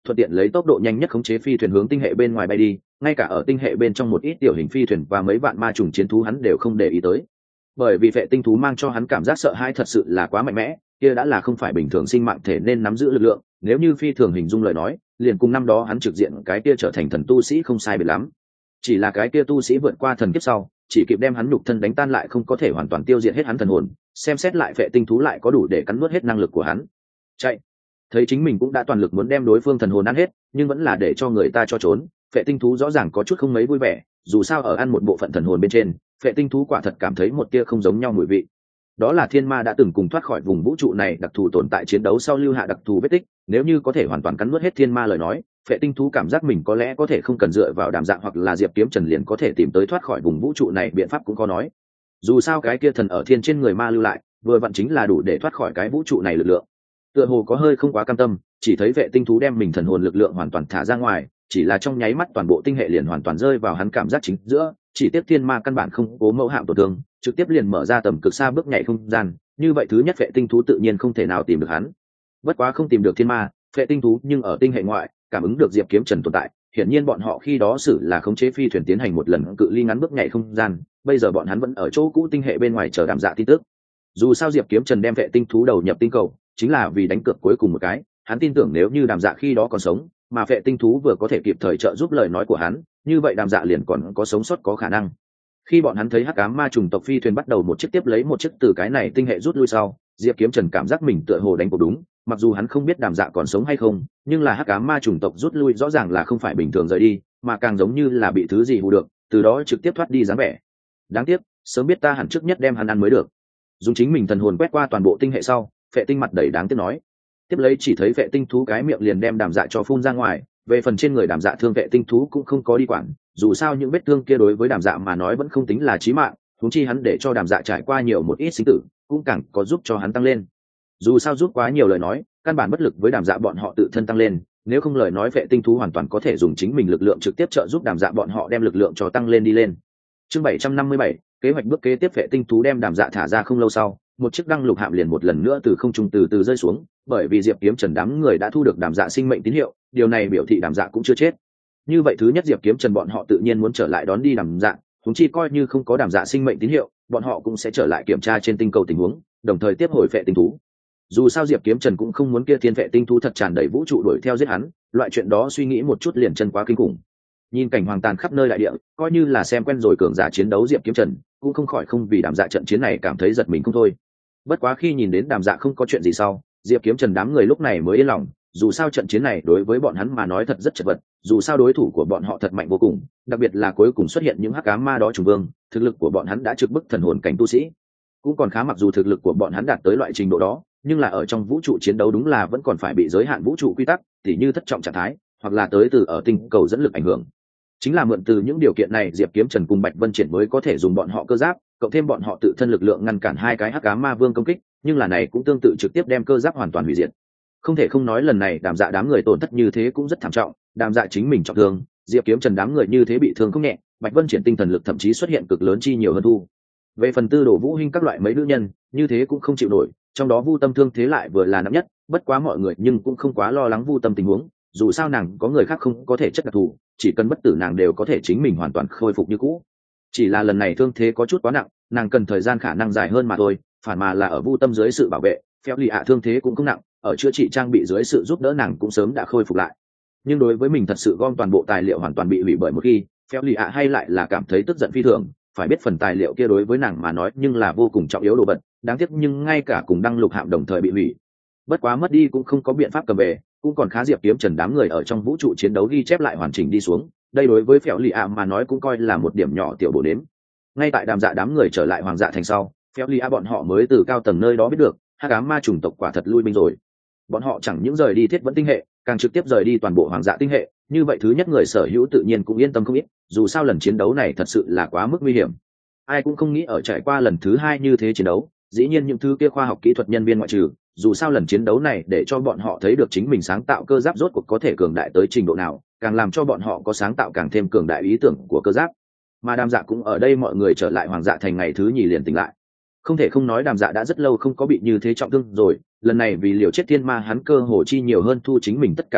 thuận tiện lấy tốc độ nhanh nhất khống chế phi thuyền hướng tinh hệ bên ngoài bay đi, ngay cả ở tinh hệ bên trong một ít tiểu hình phi thuyền và mấy vạn ma trùng chiến thú hắn đều không để ý tới. Bởi vì vệ tinh thú mang cho hắn cảm giác sợ hãi thật sự là quá mạnh mẽ, kia đã là không phải bình thường sinh mạng thể nên nắm giữ lực lượng, nếu như phi thường hình dung lời nói, liền cùng năm đó hắn trực diện cái kia trở thành thần tu sĩ không sai biệt lắm. Chỉ là cái kia tu sĩ vượt qua thần kiếp sau, chỉ kịp đem hắn nhục thân đánh tan lại không có thể hoàn toàn tiêu diệt hết hắn thần hồn, xem xét lại vệ tinh thú lại có đủ để cắn nuốt hết năng lực của hắn. Chạy. Thấy chính mình cũng đã toàn lực muốn đem đối phương thần hồn ăn hết, nhưng vẫn là để cho người ta cho trốn, vệ tinh thú rõ ràng có chút không mấy vui vẻ, dù sao ở ăn một bộ phận thần hồn bên trên, vệ tinh thú quả thật cảm thấy một tia không giống nhau mùi vị. Đó là thiên ma đã từng cùng thoát khỏi vùng vũ trụ này đặc thù tồn tại chiến đấu sau lưu hạ đặc thù vết tích, nếu như có thể hoàn toàn cắn nuốt hết thiên ma lời nói, vệ tinh thú cảm giác mình có lẽ có thể không cần dựa vào Đàm Dạ hoặc là Diệp Kiếm Trần liền có thể tìm tới thoát khỏi vùng vũ trụ này biện pháp cũng có nói. Dù sao cái kia thần ở thiên trên người ma lưu lại, vừa vặn chính là đủ để thoát khỏi cái vũ trụ này lực lượng. Tựa hồ có hơi không quá cam tâm, chỉ thấy vệ tinh thú đem mình thần hồn lực lượng hoàn toàn thả ra ngoài, chỉ là trong nháy mắt toàn bộ tinh hệ liền hoàn toàn rơi vào hắn cảm giác chính giữa, chỉ tiếp thiên ma căn bản không cố mẫu hạm tổn thương, trực tiếp liền mở ra tầm cực xa bước nhảy không gian, như vậy thứ nhất vệ tinh thú tự nhiên không thể nào tìm được hắn. Bất quá không tìm được thiên ma, vệ tinh thú nhưng ở tinh hệ ngoại cảm ứng được Diệp Kiếm Trần tồn tại, hiển nhiên bọn họ khi đó xử là khống chế phi thuyền tiến hành một lần cự ly ngắn bước nhảy không gian, bây giờ bọn hắn vẫn ở chỗ cũ tinh hệ bên ngoài chờ Đàm Dạ tin tức. Dù sao Diệp Kiếm Trần đem vệ tinh thú đầu nhập tinh cầu, chính là vì đánh cược cuối cùng một cái, hắn tin tưởng nếu như Đàm Dạ khi đó còn sống, mà vệ tinh thú vừa có thể kịp thời trợ giúp lời nói của hắn, như vậy Đàm Dạ liền còn có sống sót có khả năng. Khi bọn hắn thấy hắc ám ma trùng tộc phi thuyền bắt đầu một chiếc tiếp lấy một chiếc từ cái này tinh hệ rút lui sau, Diệp Kiếm Trần cảm giác mình tựa hồ đánh cuộc đúng, mặc dù hắn không biết Đàm Dạ còn sống hay không, nhưng là hắc ám ma trùng tộc rút lui rõ ràng là không phải bình thường rời đi, mà càng giống như là bị thứ gì hù được, từ đó trực tiếp thoát đi dáng vẻ. Đáng tiếc, sớm biết ta hẳn trước nhất đem hắn ăn mới được. Dùng chính mình thần hồn quét qua toàn bộ tinh hệ sau, Phệ Tinh mặt đầy đáng tiếc nói. Tiếp lấy chỉ thấy Phệ Tinh thú cái miệng liền đem Đàm Dạ cho phun ra ngoài, về phần trên người Đàm Dạ thương Phệ Tinh thú cũng không có đi quản, dù sao những vết thương kia đối với Đàm Dạ mà nói vẫn không tính là chí mạng, huống chi hắn để cho Đàm Dạ trải qua nhiều một ít sinh tử, cũng càng có giúp cho hắn tăng lên. Dù sao giúp quá nhiều lời nói, căn bản bất lực với Đàm Dạ bọn họ tự thân tăng lên, nếu không lời nói Phệ Tinh thú hoàn toàn có thể dùng chính mình lực lượng trực tiếp trợ giúp Đàm Dạ bọn họ đem lực lượng cho tăng lên đi lên. Chương 757, kế hoạch bước kế tiếp. Phệ Tinh thú đem Đàm Dạ thả ra không lâu sau, một chiếc đăng lục hạm liền một lần nữa từ không trung từ từ rơi xuống, bởi vì Diệp Kiếm Trần đám người đã thu được Đàm Dạ sinh mệnh tín hiệu, điều này biểu thị Đàm Dạ cũng chưa chết. Như vậy thứ nhất Diệp Kiếm Trần bọn họ tự nhiên muốn trở lại đón đi Đàm Dạ, huống chi coi như không có Đàm Dạ sinh mệnh tín hiệu, bọn họ cũng sẽ trở lại kiểm tra trên tinh cầu tình huống, đồng thời tiếp hồi Phệ Tinh thú. Dù sao Diệp Kiếm Trần cũng không muốn kia thiên Phệ Tinh thú thật tràn đầy vũ trụ đuổi theo giết hắn, loại chuyện đó suy nghĩ một chút liền chân quá kinh khủng. Nhìn cảnh hoàng tàn khắp nơi đại địa, coi như là xem quen rồi cường giả chiến đấu Diệp Kiếm Trần cũng không khỏi không vì Đàm Dạ trận chiến này cảm thấy giật mình không thôi. Bất quá khi nhìn đến Đàm Dạ không có chuyện gì sau, Diệp Kiếm Trần đám người lúc này mới yên lòng, dù sao trận chiến này đối với bọn hắn mà nói thật rất chật vật, dù sao đối thủ của bọn họ thật mạnh vô cùng, đặc biệt là cuối cùng xuất hiện những hắc ám ma đó trùng vương, thực lực của bọn hắn đã trực bức thần hồn cảnh tu sĩ, cũng còn khá. Mặc dù thực lực của bọn hắn đạt tới loại trình độ đó, nhưng là ở trong vũ trụ chiến đấu đúng là vẫn còn phải bị giới hạn vũ trụ quy tắc, tỉ như thất trọng trạng thái, hoặc là tới từ ở tinh cầu dẫn lực ảnh hưởng. Chính là mượn từ những điều kiện này Diệp Kiếm Trần cùng Bạch Vân Triển mới có thể dùng bọn họ cơ giáp, cộng thêm bọn họ tự thân lực lượng ngăn cản hai cái hắc ám ma vương công kích, nhưng là này cũng tương tự trực tiếp đem cơ giáp hoàn toàn hủy diệt. Không thể không nói lần này Đàm Dạ đám người tổn thất như thế cũng rất thảm trọng, Đàm Dạ chính mình trọng thương, Diệp Kiếm Trần đám người như thế bị thương không nhẹ, Bạch Vân Triển tinh thần lực thậm chí xuất hiện cực lớn chi nhiều hơn thu. Về phần Tư Đồ Vũ Hinh các loại mấy nữ nhân, như thế cũng không chịu nổi, trong đó Vu Tâm thương thế lại vừa là nặng nhất, bất quá mọi người nhưng cũng không quá lo lắng Vu Tâm tình huống, dù sao nàng có người khác không có thể chất đặc thù, chỉ cần bất tử nàng đều có thể chính mình hoàn toàn khôi phục như cũ. Chỉ là lần này thương thế có chút quá nặng, nàng cần thời gian khả năng dài hơn mà thôi, phản mà là ở Vu Tâm dưới sự bảo vệ, Phèo Lì ạ thương thế cũng không nặng, ở chữa trị trang bị dưới sự giúp đỡ nàng cũng sớm đã khôi phục lại. Nhưng đối với mình thật sự gom toàn bộ tài liệu hoàn toàn bị hủy bởi một khi, Phèo Lì ạ hay lại là cảm thấy tức giận phi thường, phải biết phần tài liệu kia đối với nàng mà nói nhưng là vô cùng trọng yếu đồ vật, đáng tiếc nhưng ngay cả cùng đăng lục hạm đồng thời bị hủy. Bất quá mất đi cũng không có biện pháp cầm về, cũng còn khá. Diệp Kiếm Trần đám người ở trong vũ trụ chiến đấu ghi chép lại hoàn chỉnh đi xuống, đây đối với Phèo Lì ạ mà nói cũng coi là một điểm nhỏ tiểu bổ đếm. Ngay tại Đàm Dạ đám người trở lại Hoàng Dạ thành sau, Phèo Lì ạ bọn họ mới từ cao tầng nơi đó biết được hắc ám ma chủng tộc quả thật lui binh rồi. Bọn họ chẳng những rời đi Thiết Vẫn tinh hệ, càng trực tiếp rời đi toàn bộ Hoàng Dạ tinh hệ, như vậy thứ nhất người sở hữu tự nhiên cũng yên tâm không ít, dù sao lần chiến đấu này thật sự là quá mức nguy hiểm. Ai cũng không nghĩ ở trải qua lần thứ hai như thế chiến đấu, dĩ nhiên những thứ kia khoa học kỹ thuật nhân viên ngoại trừ, dù sao lần chiến đấu này để cho bọn họ thấy được chính mình sáng tạo cơ giáp rốt cuộc có thể cường đại tới trình độ nào, càng làm cho bọn họ có sáng tạo càng thêm cường đại ý tưởng của cơ giáp. Mà Đàm Dạ cũng ở đây, mọi người trở lại Hoàng Dạ thành ngày thứ nhì liền tỉnh lại. Không thể không nói Đàm Dạ đã rất lâu không có bị như thế trọng thương rồi, lần này vì liều chết thiên ma hắn cơ hồ chi nhiều hơn thu chính mình tất cả lực lượng,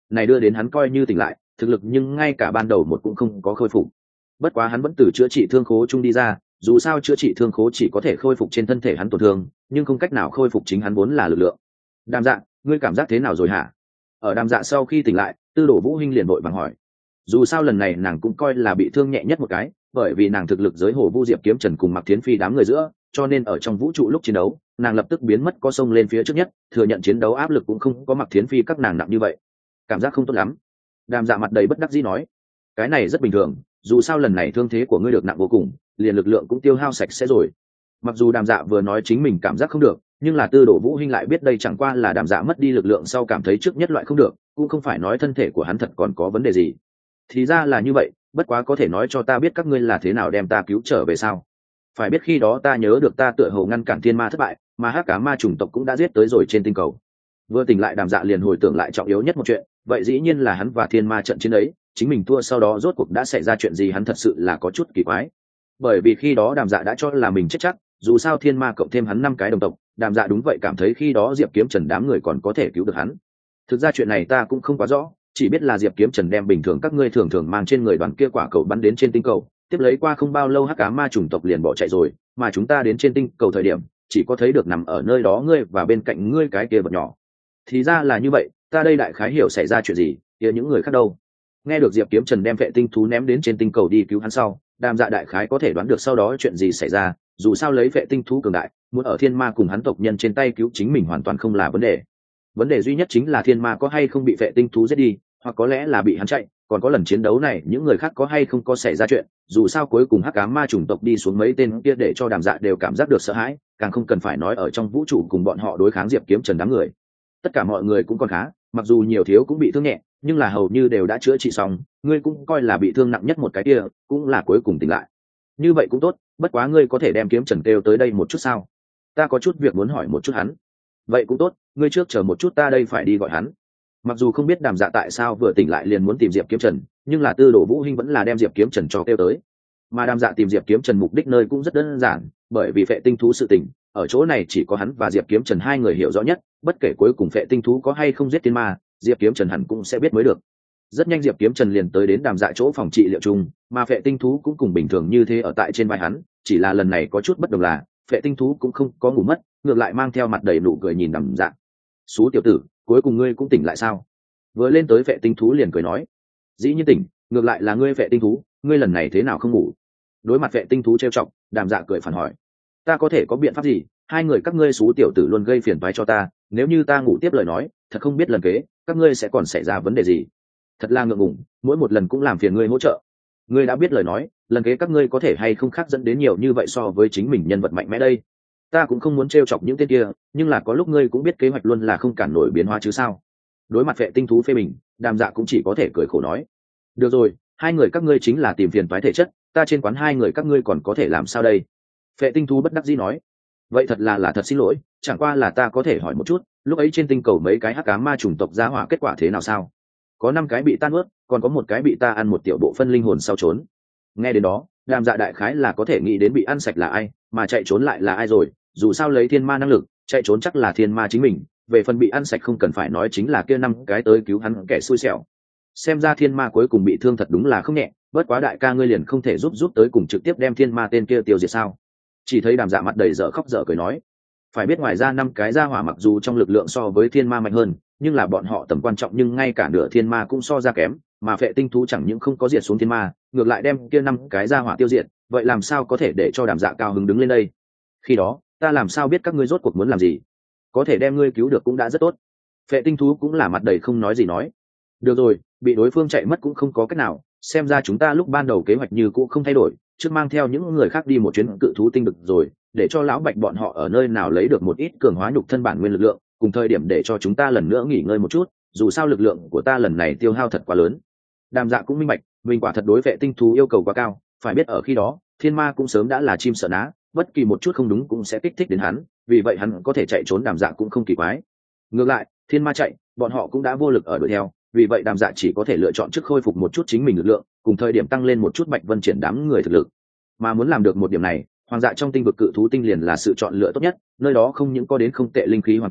này đưa đến hắn coi như tỉnh lại thực lực nhưng ngay cả ban đầu một cũng không có khôi phục. Bất quá hắn vẫn từ chữa trị thương khố chung đi ra, dù sao chữa trị thương khố chỉ có thể khôi phục trên thân thể hắn tổn thương nhưng không cách nào khôi phục chính hắn vốn là lực lượng. Đàm Dạ, ngươi cảm giác thế nào rồi hả? Ở Đàm Dạ sau khi tỉnh lại, Tư Đồ Vũ Hinh liền vội vàng hỏi. Dù sao lần này nàng cũng coi là bị thương nhẹ nhất một cái, bởi vì nàng thực lực giới Hồ Vu Diệp Kiếm Trần cùng Mạc Thiến Phi đám người giữa, cho nên ở trong vũ trụ lúc chiến đấu nàng lập tức biến mất có sông lên phía trước nhất, thừa nhận chiến đấu áp lực cũng không có Mạc Thiến Phi các nàng nặng như vậy. Cảm giác không tốt lắm. Đàm Dạ mặt đầy bất đắc dĩ nói. Cái này rất bình thường, dù sao lần này thương thế của ngươi được nặng vô cùng, liền lực lượng cũng tiêu hao sạch sẽ rồi. Mặc dù Đàm Dạ vừa nói chính mình cảm giác không được, nhưng là Tư Đồ Vũ Hinh lại biết đây chẳng qua là Đàm Dạ mất đi lực lượng sau cảm thấy trước nhất loại không được, cũng không phải nói thân thể của hắn thật còn có vấn đề gì. Thì ra là như vậy, bất quá có thể nói cho ta biết các ngươi là thế nào đem ta cứu trở về sao? Phải biết khi đó ta nhớ được ta tựa hồ ngăn cản thiên ma thất bại, mà hắc cá ma chủng tộc cũng đã giết tới rồi trên tinh cầu. Vừa tỉnh lại Đàm Dạ liền hồi tưởng lại trọng yếu nhất một chuyện, vậy dĩ nhiên là hắn và thiên ma trận chiến ấy, chính mình thua sau đó rốt cuộc đã xảy ra chuyện gì hắn thật sự là có chút kỳ quái. Bởi vì khi đó Đàm Dạ đã cho là mình chết chắc, dù sao thiên ma cộng thêm hắn 5 cái đồng tộc, Đàm Dạ đúng vậy cảm thấy khi đó Diệp Kiếm Trần đám người còn có thể cứu được hắn. Thực ra chuyện này ta cũng không quá rõ, chỉ biết là Diệp Kiếm Trần đem bình thường các ngươi thường thường mang trên người đoàn kia quả cầu bắn đến trên tinh cầu, tiếp lấy qua không bao lâu hắc cá ma chủng tộc liền bỏ chạy rồi, mà chúng ta đến trên tinh cầu thời điểm chỉ có thấy được nằm ở nơi đó ngươi và bên cạnh ngươi cái kia vật nhỏ. Thì ra là như vậy, ta đây đại khái hiểu xảy ra chuyện gì, kia những người khác đâu? Nghe được Diệp Kiếm Trần đem vệ tinh thú ném đến trên tinh cầu đi cứu hắn sau, Đàm Dạ đại khái có thể đoán được sau đó chuyện gì xảy ra, dù sao lấy vệ tinh thú cường đại, muốn ở thiên ma cùng hắn tộc nhân trên tay cứu chính mình hoàn toàn không là vấn đề. Vấn đề duy nhất chính là thiên ma có hay không bị vệ tinh thú giết đi, hoặc có lẽ là bị hắn chạy, còn có lần chiến đấu này những người khác có hay không có xảy ra chuyện, dù sao cuối cùng hắc ám ma chủng tộc đi xuống mấy tên kia để cho Đàm Dạ đều cảm giác được sợ hãi, càng không cần phải nói ở trong vũ trụ cùng bọn họ đối kháng Diệp Kiếm Trần đám người. Tất cả mọi người cũng còn khá, mặc dù nhiều thiếu cũng bị thương nhẹ, nhưng là hầu như đều đã chữa trị xong, ngươi cũng coi là bị thương nặng nhất một cái kia, cũng là cuối cùng tỉnh lại. Như vậy cũng tốt, bất quá ngươi có thể đem Kiếm Trần kêu tới đây một chút sao? Ta có chút việc muốn hỏi một chút hắn. Vậy cũng tốt, ngươi trước chờ một chút ta đây phải đi gọi hắn. Mặc dù không biết Đàm Dạ tại sao vừa tỉnh lại liền muốn tìm Diệp Kiếm Trần, nhưng là Tư Đồ Vũ Hinh vẫn là đem Diệp Kiếm Trần cho kêu tới. Mà Đàm Dạ tìm Diệp Kiếm Trần mục đích nơi cũng rất đơn giản, bởi vì phệ tinh thú sự tình, ở chỗ này chỉ có hắn và Diệp Kiếm Trần hai người hiểu rõ nhất, bất kể cuối cùng phệ tinh thú có hay không giết tiên ma, Diệp Kiếm Trần hẳn cũng sẽ biết mới được. Rất nhanh Diệp Kiếm Trần liền tới đến Đàm Dạ chỗ phòng trị liệu chung, mà phệ tinh thú cũng cùng bình thường như thế ở tại trên vai hắn, chỉ là lần này có chút bất đồng là, phệ tinh thú cũng không có ngủ mất, ngược lại mang theo mặt đầy nụ cười nhìn Đàm Dạ. "Sú tiểu tử, cuối cùng ngươi cũng tỉnh lại sao?" Vừa lên tới phệ tinh thú liền cười nói. "Dĩ nhiên tỉnh, ngược lại là ngươi phệ tinh thú, ngươi lần này thế nào không ngủ?" Đối mặt phệ tinh thú trêu chọc, Đàm Dạ cười phản hỏi. "Ta có thể có biện pháp gì, hai người các ngươi Sú tiểu tử luôn gây phiền toái cho ta, nếu như ta ngủ tiếp lời nói, thật không biết lần kế các ngươi sẽ còn xảy ra vấn đề gì. Thật là ngượng ngùng, mỗi một lần cũng làm phiền ngươi hỗ trợ. Ngươi đã biết lời nói, lần kế các ngươi có thể hay không khác dẫn đến nhiều như vậy so với chính mình nhân vật mạnh mẽ đây. Ta cũng không muốn trêu chọc những tên kia, nhưng là có lúc ngươi cũng biết kế hoạch luôn là không cản nổi biến hóa chứ sao." Đối mặt phệ tinh thú phê bình, Đàm Dạ cũng chỉ có thể cười khổ nói. "Được rồi, hai người các ngươi chính là tìm phiền toái thể chất, ta trên quán hai người các ngươi còn có thể làm sao đây?" Phệ tinh thú bất đắc dĩ nói. "Vậy thật là thật xin lỗi, chẳng qua là ta có thể hỏi một chút, lúc ấy trên tinh cầu mấy cái hắc ám ma chủng tộc giá hỏa kết quả thế nào sao? Có 5 cái bị ta nuốt, còn có một cái bị ta ăn một tiểu bộ phân linh hồn sau trốn." Nghe đến đó, Đàm Dạ đại khái là có thể nghĩ đến bị ăn sạch là ai, mà chạy trốn lại là ai rồi, dù sao lấy thiên ma năng lực, chạy trốn chắc là thiên ma chính mình, về phần bị ăn sạch không cần phải nói chính là kia 5 cái tới cứu hắn kẻ xui xẻo. Xem ra thiên ma cuối cùng bị thương thật đúng là không nhẹ, bất quá đại ca ngươi liền không thể giúp tới cùng trực tiếp đem thiên ma tên kia tiêu diệt sao? Chỉ thấy Đàm Dạ mặt đầy dở khóc dở cười nói. Phải biết ngoài ra 5 cái gia hỏa mặc dù trong lực lượng so với thiên ma mạnh hơn, nhưng là bọn họ tầm quan trọng nhưng ngay cả nửa thiên ma cũng so ra kém, mà phệ tinh thú chẳng những không có diệt xuống thiên ma, ngược lại đem kia 5 cái gia hỏa tiêu diệt, vậy làm sao có thể để cho Đàm Dạ cao hứng đứng lên đây? Khi đó, ta làm sao biết các ngươi rốt cuộc muốn làm gì? Có thể đem ngươi cứu được cũng đã rất tốt. Phệ tinh thú cũng là mặt đầy không nói gì nói. Được rồi, bị đối phương chạy mất cũng không có cách nào, xem ra chúng ta lúc ban đầu kế hoạch như cũ không thay đổi, trước mang theo những người khác đi một chuyến cự thú tinh được rồi, để cho lão Bạch bọn họ ở nơi nào lấy được một ít cường hóa nhục thân bản nguyên lực lượng, cùng thời điểm để cho chúng ta lần nữa nghỉ ngơi một chút, dù sao lực lượng của ta lần này tiêu hao thật quá lớn. Đàm Dạ cũng minh bạch, mình quả thật đối vệ tinh thú yêu cầu quá cao, phải biết ở khi đó, thiên ma cũng sớm đã là chim sợ ná, bất kỳ một chút không đúng cũng sẽ kích thích đến hắn, vì vậy hắn có thể chạy trốn Đàm Dạ cũng không kỳ quái. Ngược lại, thiên ma chạy, bọn họ cũng đã vô lực ở đuổi theo, vì vậy Đàm Dạ chỉ có thể lựa chọn trước khôi phục một chút chính mình lực lượng, cùng thời điểm tăng lên một chút Bạch Vân triển đám người thực lực. Mà muốn làm được một điểm này, Hoàng Dạ trong tinh vực cự thú tinh liền là sự chọn lựa tốt nhất, nơi đó không những có đến không tệ linh khí hoàn cảnh,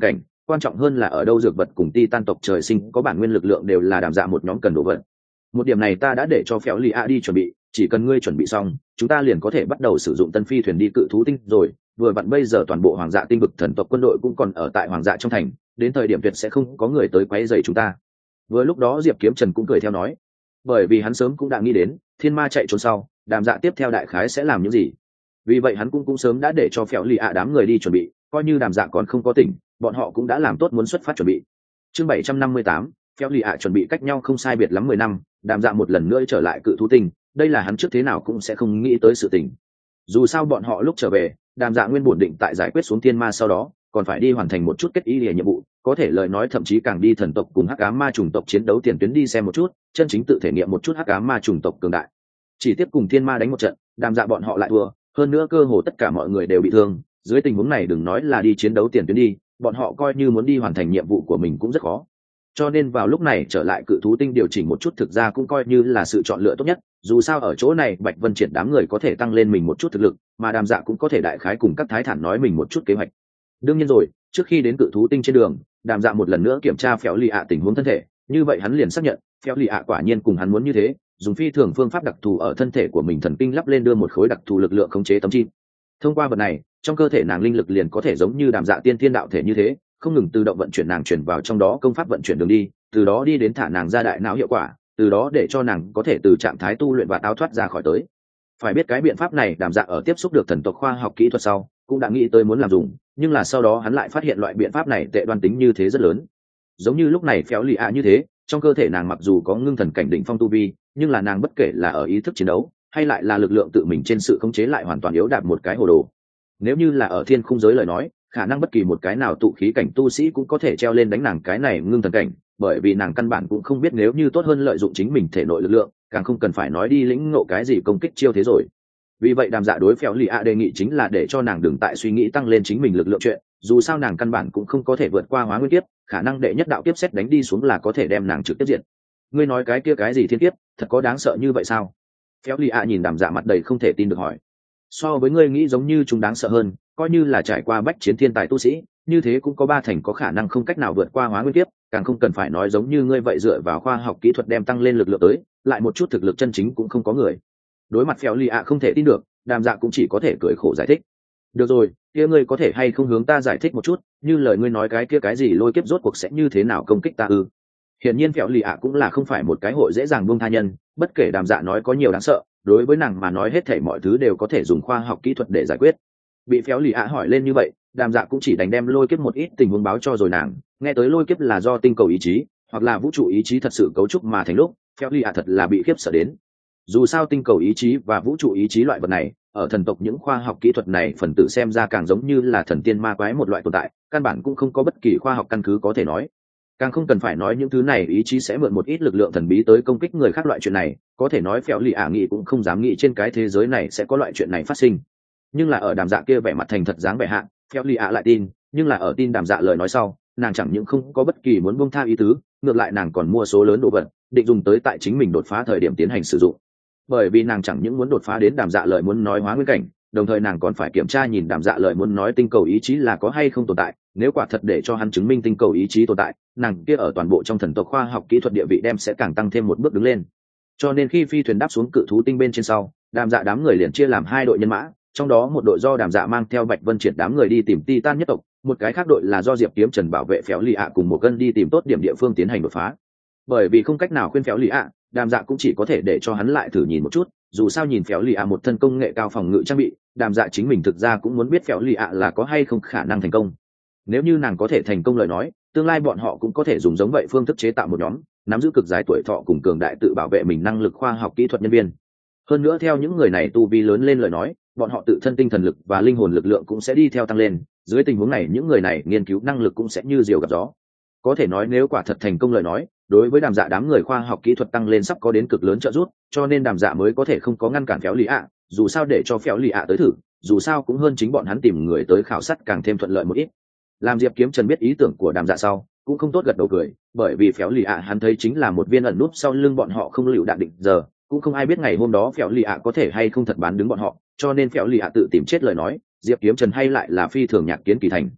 quan trọng hơn là ở đâu dược vật cùng titan tộc trời sinh có bản nguyên lực lượng đều là đàm dạ một nhóm cần đồ vật. Một điểm này ta đã để cho Phéo Lì ạ đi chuẩn bị, chỉ cần ngươi chuẩn bị xong chúng ta liền có thể bắt đầu sử dụng tân phi thuyền đi cự thú tinh rồi. Vừa vặn bây giờ toàn bộ hoàng dạ tinh vực thần tộc quân đội cũng còn ở tại hoàng dạ trong thành, đến thời điểm tuyệt sẽ không có người tới quấy rầy chúng ta. Vừa lúc đó Diệp Kiếm Trần cũng cười theo nói, bởi vì hắn sớm cũng đã nghĩ đến thiên ma chạy trốn sau đàm dạ tiếp theo đại khái sẽ làm những gì, vì vậy hắn cũng sớm đã để cho Phéo Lì ạ đám người đi chuẩn bị, coi như đàm dạ còn không có tỉnh bọn họ cũng đã làm tốt muốn xuất phát chuẩn bị. Chương 758, Phéo Lì ạ chuẩn bị cách nhau không sai biệt lắm 10 năm, đàm dạ một lần nữa trở lại cự thú tinh, đây là hắn trước thế nào cũng sẽ không nghĩ tới sự tình. Dù sao bọn họ lúc trở về đàm dạ nguyên bổn định tại giải quyết xuống thiên ma sau đó còn phải đi hoàn thành một chút kết ý lìa nhiệm vụ, có thể lời nói thậm chí càng đi thần tộc cùng hắc ám ma chủng tộc chiến đấu tiền tuyến đi xem một chút, chân chính tự thể nghiệm một chút hắc ám ma chủng tộc cường đại. Chỉ tiếp cùng thiên ma đánh một trận đàm dạ bọn họ lại thua, hơn nữa cơ hồ tất cả mọi người đều bị thương, dưới tình huống này đừng nói là đi chiến đấu tiền tuyến đi, bọn họ coi như muốn đi hoàn thành nhiệm vụ của mình cũng rất khó. Cho nên vào lúc này trở lại cự thú tinh điều chỉnh một chút thực ra cũng coi như là sự chọn lựa tốt nhất, dù sao ở chỗ này Bạch Vân Triệt đám người có thể tăng lên mình một chút thực lực, mà đàm dạ cũng có thể đại khái cùng các thái thản nói mình một chút kế hoạch. Đương nhiên rồi, trước khi đến cự thú tinh trên đường đàm dạ một lần nữa kiểm tra Phéo Lì ạ tình huống thân thể, như vậy hắn liền xác nhận Phéo Lì ạ quả nhiên cùng hắn muốn như thế, dùng phi thường phương pháp đặc thù ở thân thể của mình thần kinh lắp lên đưa một khối đặc thù lực lượng khống chế tấm chim. Thông qua vật này trong cơ thể nàng linh lực liền có thể giống như đàm dạ tiên thiên đạo thể như thế, không ngừng tự động vận chuyển nàng chuyển vào trong đó công pháp vận chuyển đường đi, từ đó đi đến thả nàng ra đại não hiệu quả, từ đó để cho nàng có thể từ trạng thái tu luyện và táo thoát ra khỏi tới. Phải biết cái biện pháp này đàm dạ ở tiếp xúc được thần tộc khoa học kỹ thuật sau cũng đã nghĩ tới muốn làm dùng, nhưng là sau đó hắn lại phát hiện loại biện pháp này tệ đoan tính như thế rất lớn. Giống như lúc này Phéo Lì ạ như thế, trong cơ thể nàng mặc dù có ngưng thần cảnh đỉnh phong tu vi, nhưng là nàng bất kể là ở ý thức chiến đấu hay lại là lực lượng tự mình trên sự khống chế lại hoàn toàn yếu đạp một cái hồ đồ. Nếu như là ở thiên khung giới lời nói, khả năng bất kỳ một cái nào tụ khí cảnh tu sĩ cũng có thể treo lên đánh nàng cái này ngưng thần cảnh, bởi vì nàng căn bản cũng không biết nếu như tốt hơn lợi dụng chính mình thể nội lực lượng, càng không cần phải nói đi lĩnh ngộ cái gì công kích chiêu thế rồi. Vì vậy đàm dạ đối Phéo Lì ạ đề nghị chính là để cho nàng đừng tại suy nghĩ tăng lên chính mình lực lượng chuyện, dù sao nàng căn bản cũng không có thể vượt qua hóa nguyên kiếp, khả năng đệ nhất đạo tiếp xét đánh đi xuống là có thể đem nàng trực tiếp diệt. Ngươi nói cái kia cái gì thiên kiếp, thật có đáng sợ như vậy sao? Phéo Lì ạ nhìn đàm dạ mặt đầy không thể tin được hỏi. So với ngươi nghĩ giống như chúng đáng sợ hơn, coi như là trải qua bách chiến thiên tài tu sĩ như thế cũng có 3 thành có khả năng không cách nào vượt qua hóa nguyên kiếp, càng không cần phải nói giống như ngươi vậy dựa vào khoa học kỹ thuật đem tăng lên lực lượng tới, lại một chút thực lực chân chính cũng không có người. Đối mặt Phéo Lì ạ không thể tin được, đàm dạ cũng chỉ có thể cười khổ giải thích. Được rồi, kia ngươi có thể hay không hướng ta giải thích một chút, như lời ngươi nói cái kia cái gì lôi kiếp rốt cuộc sẽ như thế nào công kích ta ư? Hiển nhiên Phéo Lì ạ cũng là không phải một cái hội dễ dàng buông tha nhân, bất kể đàm dạ nói có nhiều đáng sợ, đối với nàng mà nói hết thảy mọi thứ đều có thể dùng khoa học kỹ thuật để giải quyết. Bị Phéo Lì ạ hỏi lên như vậy, đàm dạ cũng chỉ đành đem lôi kiếp một ít tình huống báo cho rồi nàng, nghe tới lôi kiếp là do tinh cầu ý chí hoặc là vũ trụ ý chí thật sự cấu trúc mà thành lúc, Phéo Lì ạ thật là bị khiếp sợ đến. Dù sao tinh cầu ý chí và vũ trụ ý chí loại vật này ở thần tộc những khoa học kỹ thuật này phần tử xem ra càng giống như là thần tiên ma quái một loại tồn tại, căn bản cũng không có bất kỳ khoa học căn cứ có thể nói, càng không cần phải nói những thứ này ý chí sẽ mượn một ít lực lượng thần bí tới công kích người khác. Loại chuyện này có thể nói Phéo Lì ạ nghĩ cũng không dám nghĩ trên cái thế giới này sẽ có loại chuyện này phát sinh. Nhưng là ở đàm dạ kia vẻ mặt thành thật dáng vẻ hạ, Phéo Lì ạ lại tin, nhưng là ở tin đàm dạ lời nói sau, nàng chẳng những không có bất kỳ muốn buông tha ý tứ, ngược lại nàng còn mua số lớn đồ vật định dùng tới tại chính mình đột phá thời điểm tiến hành sử dụng. Bởi vì nàng chẳng những muốn đột phá đến đàm dạ lời muốn nói hóa nguyên cảnh, đồng thời nàng còn phải kiểm tra nhìn đàm dạ lời muốn nói tinh cầu ý chí là có hay không tồn tại, nếu quả thật để cho hắn chứng minh tinh cầu ý chí tồn tại, nàng kia ở toàn bộ trong thần tộc khoa học kỹ thuật địa vị đem sẽ càng tăng thêm một bước đứng lên. Cho nên khi phi thuyền đáp xuống cự thú tinh bên trên sau, đàm dạ đám người liền chia làm 2 đội nhân mã, trong đó một đội do đàm dạ mang theo Bạch Vân Triệt đám người đi tìm Titan nhất tộc, một cái khác đội là do Diệp Kiếm Trần bảo vệ Phéo Lì ạ cùng một gân đi tìm tốt điểm địa phương tiến hành đột phá. Bởi vì không cách nào khuyên Phéo Lì ạ, đàm dạ cũng chỉ có thể để cho hắn lại thử nhìn một chút, dù sao nhìn Phéo Lì ạ một thân công nghệ cao phòng ngự trang bị, đàm dạ chính mình thực ra cũng muốn biết Phéo Lì ạ là có hay không khả năng thành công. Nếu như nàng có thể thành công lời nói, tương lai bọn họ cũng có thể dùng giống vậy phương thức chế tạo một nhóm nắm giữ cực dài tuổi thọ cùng cường đại tự bảo vệ mình năng lực khoa học kỹ thuật nhân viên. Hơn nữa theo những người này tu vi lớn lên lời nói, bọn họ tự thân tinh thần lực và linh hồn lực lượng cũng sẽ đi theo tăng lên, dưới tình huống này những người này nghiên cứu năng lực cũng sẽ như diều gặp gió. Có thể nói nếu quả thật thành công lời nói, đối với đàm dạ đám người khoa học kỹ thuật tăng lên sắp có đến cực lớn trợ giúp, cho nên đàm dạ mới có thể không có ngăn cản Phéo Lì ạ, dù sao để cho Phéo Lì ạ tới thử, dù sao cũng hơn chính bọn hắn tìm người tới khảo sát càng thêm thuận lợi một ít. Làm Diệp Kiếm Trần biết ý tưởng của đàm dạ sau cũng không tốt gật đầu cười, bởi vì Phéo Lì ạ hắn thấy chính là một viên ẩn núp sau lưng bọn họ không lựu đạn định giờ, cũng không ai biết ngày hôm đó Phéo Lì ạ có thể hay không thật bán đứng bọn họ, cho nên Phéo Lì ạ tự tìm chết lời nói, Diệp Kiếm Trần hay lại là phi thường nhạc kiến kỳ thành.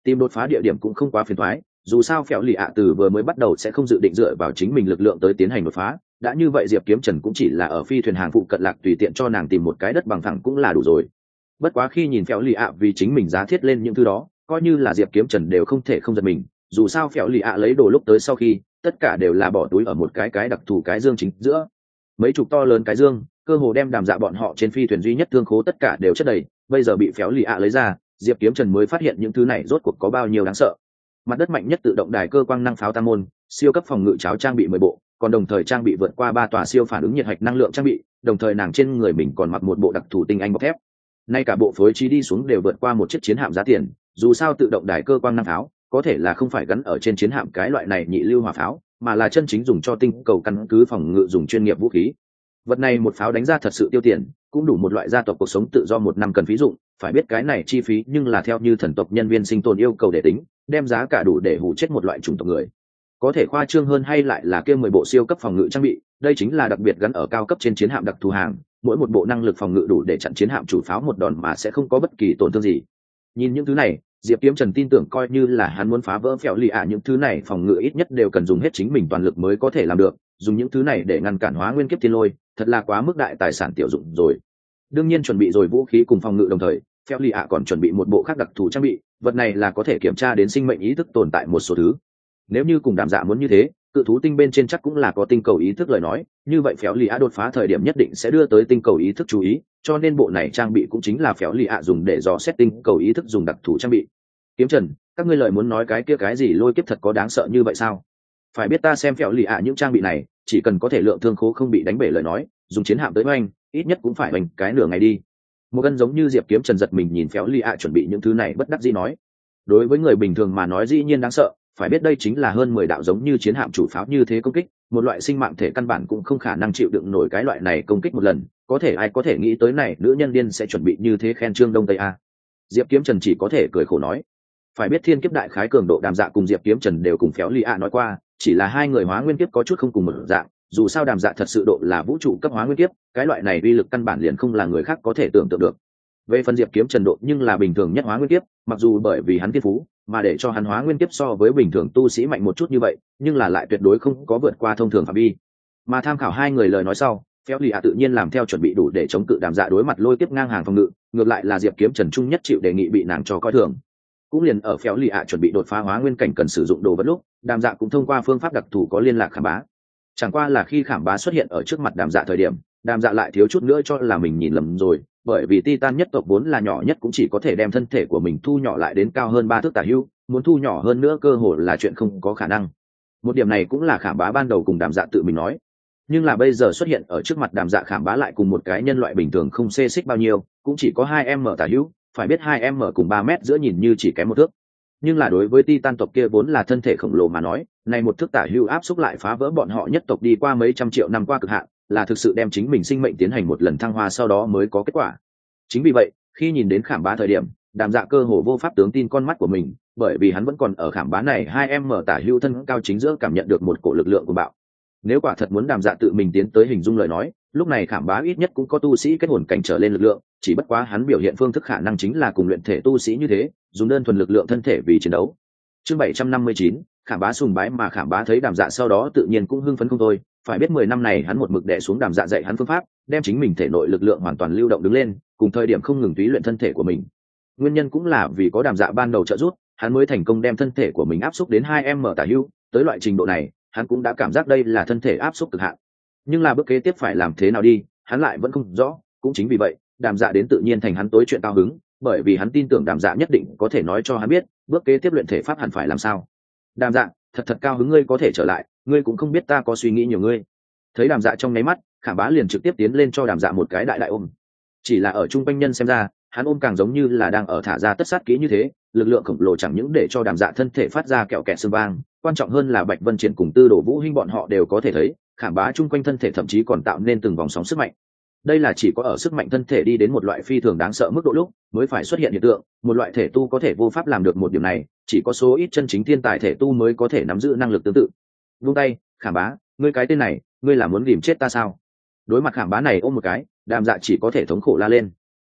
Tìm đột phá địa điểm cũng không quá phiền toái, dù sao phèo lì ạ từ vừa mới bắt đầu sẽ không dự định dựa vào chính mình lực lượng tới tiến hành đột phá, đã như vậy Diệp Kiếm Trần cũng chỉ là ở phi thuyền hàng phụ cận lạc tùy tiện cho nàng tìm một cái đất bằng phẳng cũng là đủ rồi. Bất quá khi nhìn phèo lì ạ vì chính mình giá thiết lên những thứ đó, coi như là Diệp Kiếm Trần đều không thể không giật mình, dù sao phèo lì ạ lấy đồ lúc tới sau khi, tất cả đều là bỏ túi ở một cái đặc thù cái dương chính giữa. Mấy chục to lớn cái dương, cơ hồ đem Đàm Dạ bọn họ trên phi thuyền duy nhất thương khố tất cả đều chất đầy, bây giờ bị phèo lì ạ lấy ra, Diệp Kiếm Trần mới phát hiện những thứ này rốt cuộc có bao nhiêu đáng sợ. Mặt đất mạnh nhất tự động đài cơ quang năng pháo tam môn, siêu cấp phòng ngự cháo trang bị 10 bộ, còn đồng thời trang bị vượt qua 3 tòa siêu phản ứng nhiệt hạch năng lượng trang bị, đồng thời nàng trên người mình còn mặc một bộ đặc thù tinh anh bọc thép. Nay cả bộ phối trí đi xuống đều vượt qua một chiếc chiến hạm giá tiền, dù sao tự động đài cơ quang năng pháo có thể là không phải gắn ở trên chiến hạm cái loại này nhị lưu hỏa pháo, mà là chân chính dùng cho tinh cầu căn cứ phòng ngự dùng chuyên nghiệp vũ khí. Vật này một pháo đánh ra thật sự tiêu tiền, cũng đủ một loại gia tộc cuộc sống tự do một năm cần phí dụng, phải biết cái này chi phí nhưng là theo như thần tộc nhân viên sinh tồn yêu cầu để tính, đem giá cả đủ để hù chết một loại chủng tộc người. Có thể khoa trương hơn hay lại là kia 10 bộ siêu cấp phòng ngự trang bị, đây chính là đặc biệt gắn ở cao cấp trên chiến hạm đặc thù hàng, mỗi một bộ năng lực phòng ngự đủ để chặn chiến hạm chủ pháo một đòn mà sẽ không có bất kỳ tổn thương gì. Nhìn những thứ này, Diệp Kiếm Trần tin tưởng coi như là hắn muốn phá vỡ phèo lì ạ những thứ này phòng ngự ít nhất đều cần dùng hết chính mình toàn lực mới có thể làm được, dùng những thứ này để ngăn cản hóa nguyên kiếp thiên lôi, thật là quá mức đại tài sản tiểu dụng rồi. Đương nhiên chuẩn bị rồi vũ khí cùng phòng ngự đồng thời, phèo lì ạ còn chuẩn bị một bộ khác đặc thù trang bị, vật này là có thể kiểm tra đến sinh mệnh ý thức tồn tại một số thứ. Nếu như cùng Đàm Dạ muốn như thế, cự thú tinh bên trên chắc cũng là có tinh cầu ý thức lời nói, như vậy phèo lì ạ đột phá thời điểm nhất định sẽ đưa tới tinh cầu ý thức chú ý, cho nên bộ này trang bị cũng chính là phèo lì ạ dùng để dò xét tinh cầu ý thức dùng đặc thù trang bị. Kiếm Trần, các ngươi lời muốn nói cái kia cái gì lôi kiếp thật có đáng sợ như vậy sao? Phải biết ta xem phèo lì ạ những trang bị này, chỉ cần có thể lượng thương khố không bị đánh bể lời nói, dùng chiến hạm tới oanh, ít nhất cũng phải oanh cái nửa ngày đi. Một cân giống như Diệp Kiếm Trần giật mình nhìn phèo lì ạ chuẩn bị những thứ này bất đắc dĩ nói. Đối với người bình thường mà nói dĩ nhiên đáng sợ, phải biết đây chính là hơn 10 đạo giống như chiến hạm chủ pháo như thế công kích, một loại sinh mạng thể căn bản cũng không khả năng chịu đựng nổi cái loại này công kích một lần, có thể ai có thể nghĩ tới này nữ nhân điên sẽ chuẩn bị như thế khen trương đông tây a. Diệp Kiếm Trần chỉ có thể cười khổ nói. Phải biết thiên kiếp đại khái cường độ Đàm Dạ cùng Diệp Kiếm Trần đều cùng phéo lì ạ nói qua, chỉ là hai người hóa nguyên kiếp có chút không cùng một dạng, dù sao Đàm Dạ thật sự độ là vũ trụ cấp hóa nguyên kiếp, cái loại này uy lực căn bản liền không là người khác có thể tưởng tượng được. Về phần Diệp Kiếm Trần độ nhưng là bình thường nhất hóa nguyên kiếp, mặc dù bởi vì hắn thiên phú mà để cho hắn hóa nguyên kiếp so với bình thường tu sĩ mạnh một chút như vậy, nhưng là lại tuyệt đối không có vượt qua thông thường phạm vi. Mà tham khảo hai người lời nói sau, phéo lì ạ tự nhiên làm theo chuẩn bị đủ để chống cự Đàm Dạ đối mặt lôi kiếp ngang hàng phòng ngự, ngược lại là Diệp Kiếm Trần trung nhất chịu đề nghị bị nàng cho coi thường. Cũng liền ở phéo lì ạ chuẩn bị đột phá hóa nguyên cảnh cần sử dụng đồ vật lúc, Đàm Dạ cũng thông qua phương pháp đặc thù có liên lạc Khảm Bá. Chẳng qua là khi Khảm Bá xuất hiện ở trước mặt Đàm Dạ thời điểm, Đàm Dạ lại thiếu chút nữa cho là mình nhìn lầm rồi, bởi vì Titan nhất tộc vốn là nhỏ nhất cũng chỉ có thể đem thân thể của mình thu nhỏ lại đến cao hơn 3 thước tả hữu, muốn thu nhỏ hơn nữa cơ hội là chuyện không có khả năng. Một điểm này cũng là Khảm Bá ban đầu cùng Đàm Dạ tự mình nói. Nhưng là bây giờ xuất hiện ở trước mặt Đàm Dạ, Khảm Bá lại cùng một cái nhân loại bình thường không xê xích bao nhiêu, cũng chỉ có 2m tả hữu, phải biết 2m cùng 3m giữa nhìn như chỉ kém một thước. Nhưng là đối với Titan tộc kia vốn là thân thể khổng lồ mà nói, này một thước tả hữu áp xúc lại phá vỡ bọn họ nhất tộc đi qua mấy trăm triệu năm qua cực hạn, là thực sự đem chính mình sinh mệnh tiến hành một lần thăng hoa sau đó mới có kết quả. Chính vì vậy, khi nhìn đến Khảm Bá thời điểm, Đàm Dạ cơ hồ vô pháp tướng tin con mắt của mình, bởi vì hắn vẫn còn ở Khảm Bá này 2m tả hữu thân cao chính giữa cảm nhận được một cổ lực lượng của bạo. Nếu quả thật muốn Đàm Dạ tự mình tiến tới hình dung lời nói, lúc này Khảm Bá ít nhất cũng có tu sĩ kết hồn cảnh trở lên lực lượng, chỉ bất quá hắn biểu hiện phương thức khả năng chính là cùng luyện thể tu sĩ như thế, dùng đơn thuần lực lượng thân thể vì chiến đấu. Chương 759, Khảm Bá sùng bái, mà Khảm Bá thấy Đàm Dạ sau đó tự nhiên cũng hưng phấn không thôi, phải biết 10 năm này hắn một mực đè xuống Đàm Dạ dạy hắn phương pháp, đem chính mình thể nội lực lượng hoàn toàn lưu động đứng lên, cùng thời điểm không ngừng túy luyện thân thể của mình. Nguyên nhân cũng là vì có Đàm Dạ ban đầu trợ giúp, hắn mới thành công đem thân thể của mình áp xúc đến 2m tả hữu, tới loại trình độ này, hắn cũng đã cảm giác đây là thân thể áp xúc cực hạn. Nhưng là bước kế tiếp phải làm thế nào đi, hắn lại vẫn không rõ, cũng chính vì vậy, Đàm Dạ đến tự nhiên thành hắn tối chuyện cao hứng, bởi vì hắn tin tưởng Đàm Dạ nhất định có thể nói cho hắn biết, bước kế tiếp luyện thể pháp hẳn phải làm sao. Đàm Dạ, thật cao hứng ngươi có thể trở lại, ngươi cũng không biết ta có suy nghĩ nhiều ngươi. Thấy Đàm Dạ trong nháy mắt, Khảm Bá liền trực tiếp tiến lên cho Đàm Dạ một cái đại ôm. Chỉ là ở trung quanh nhân xem ra, hắn ôm càng giống như là đang ở thả ra tất sát kỹ như thế, lực lượng khổng lồ chẳng những để cho Đàm Dạ thân thể phát ra kẹo kẹt xương vang, quan trọng hơn là Bạch Vân Triển cùng Tư Đồ Vũ Hinh bọn họ đều có thể thấy, Khảm Bá trung quanh thân thể thậm chí còn tạo nên từng vòng sóng sức mạnh. Đây là chỉ có ở sức mạnh thân thể đi đến một loại phi thường đáng sợ mức độ lúc mới phải xuất hiện hiện tượng, một loại thể tu có thể vô pháp làm được một điểm này, chỉ có số ít chân chính thiên tài thể tu mới có thể nắm giữ năng lực tương tự. Vung tay, Khảm Bá, ngươi cái tên này, ngươi là muốn ghìm chết ta sao? Đối mặt Khảm Bá này ôm một cái, Đàm Dạ chỉ có thể thống khổ la lên.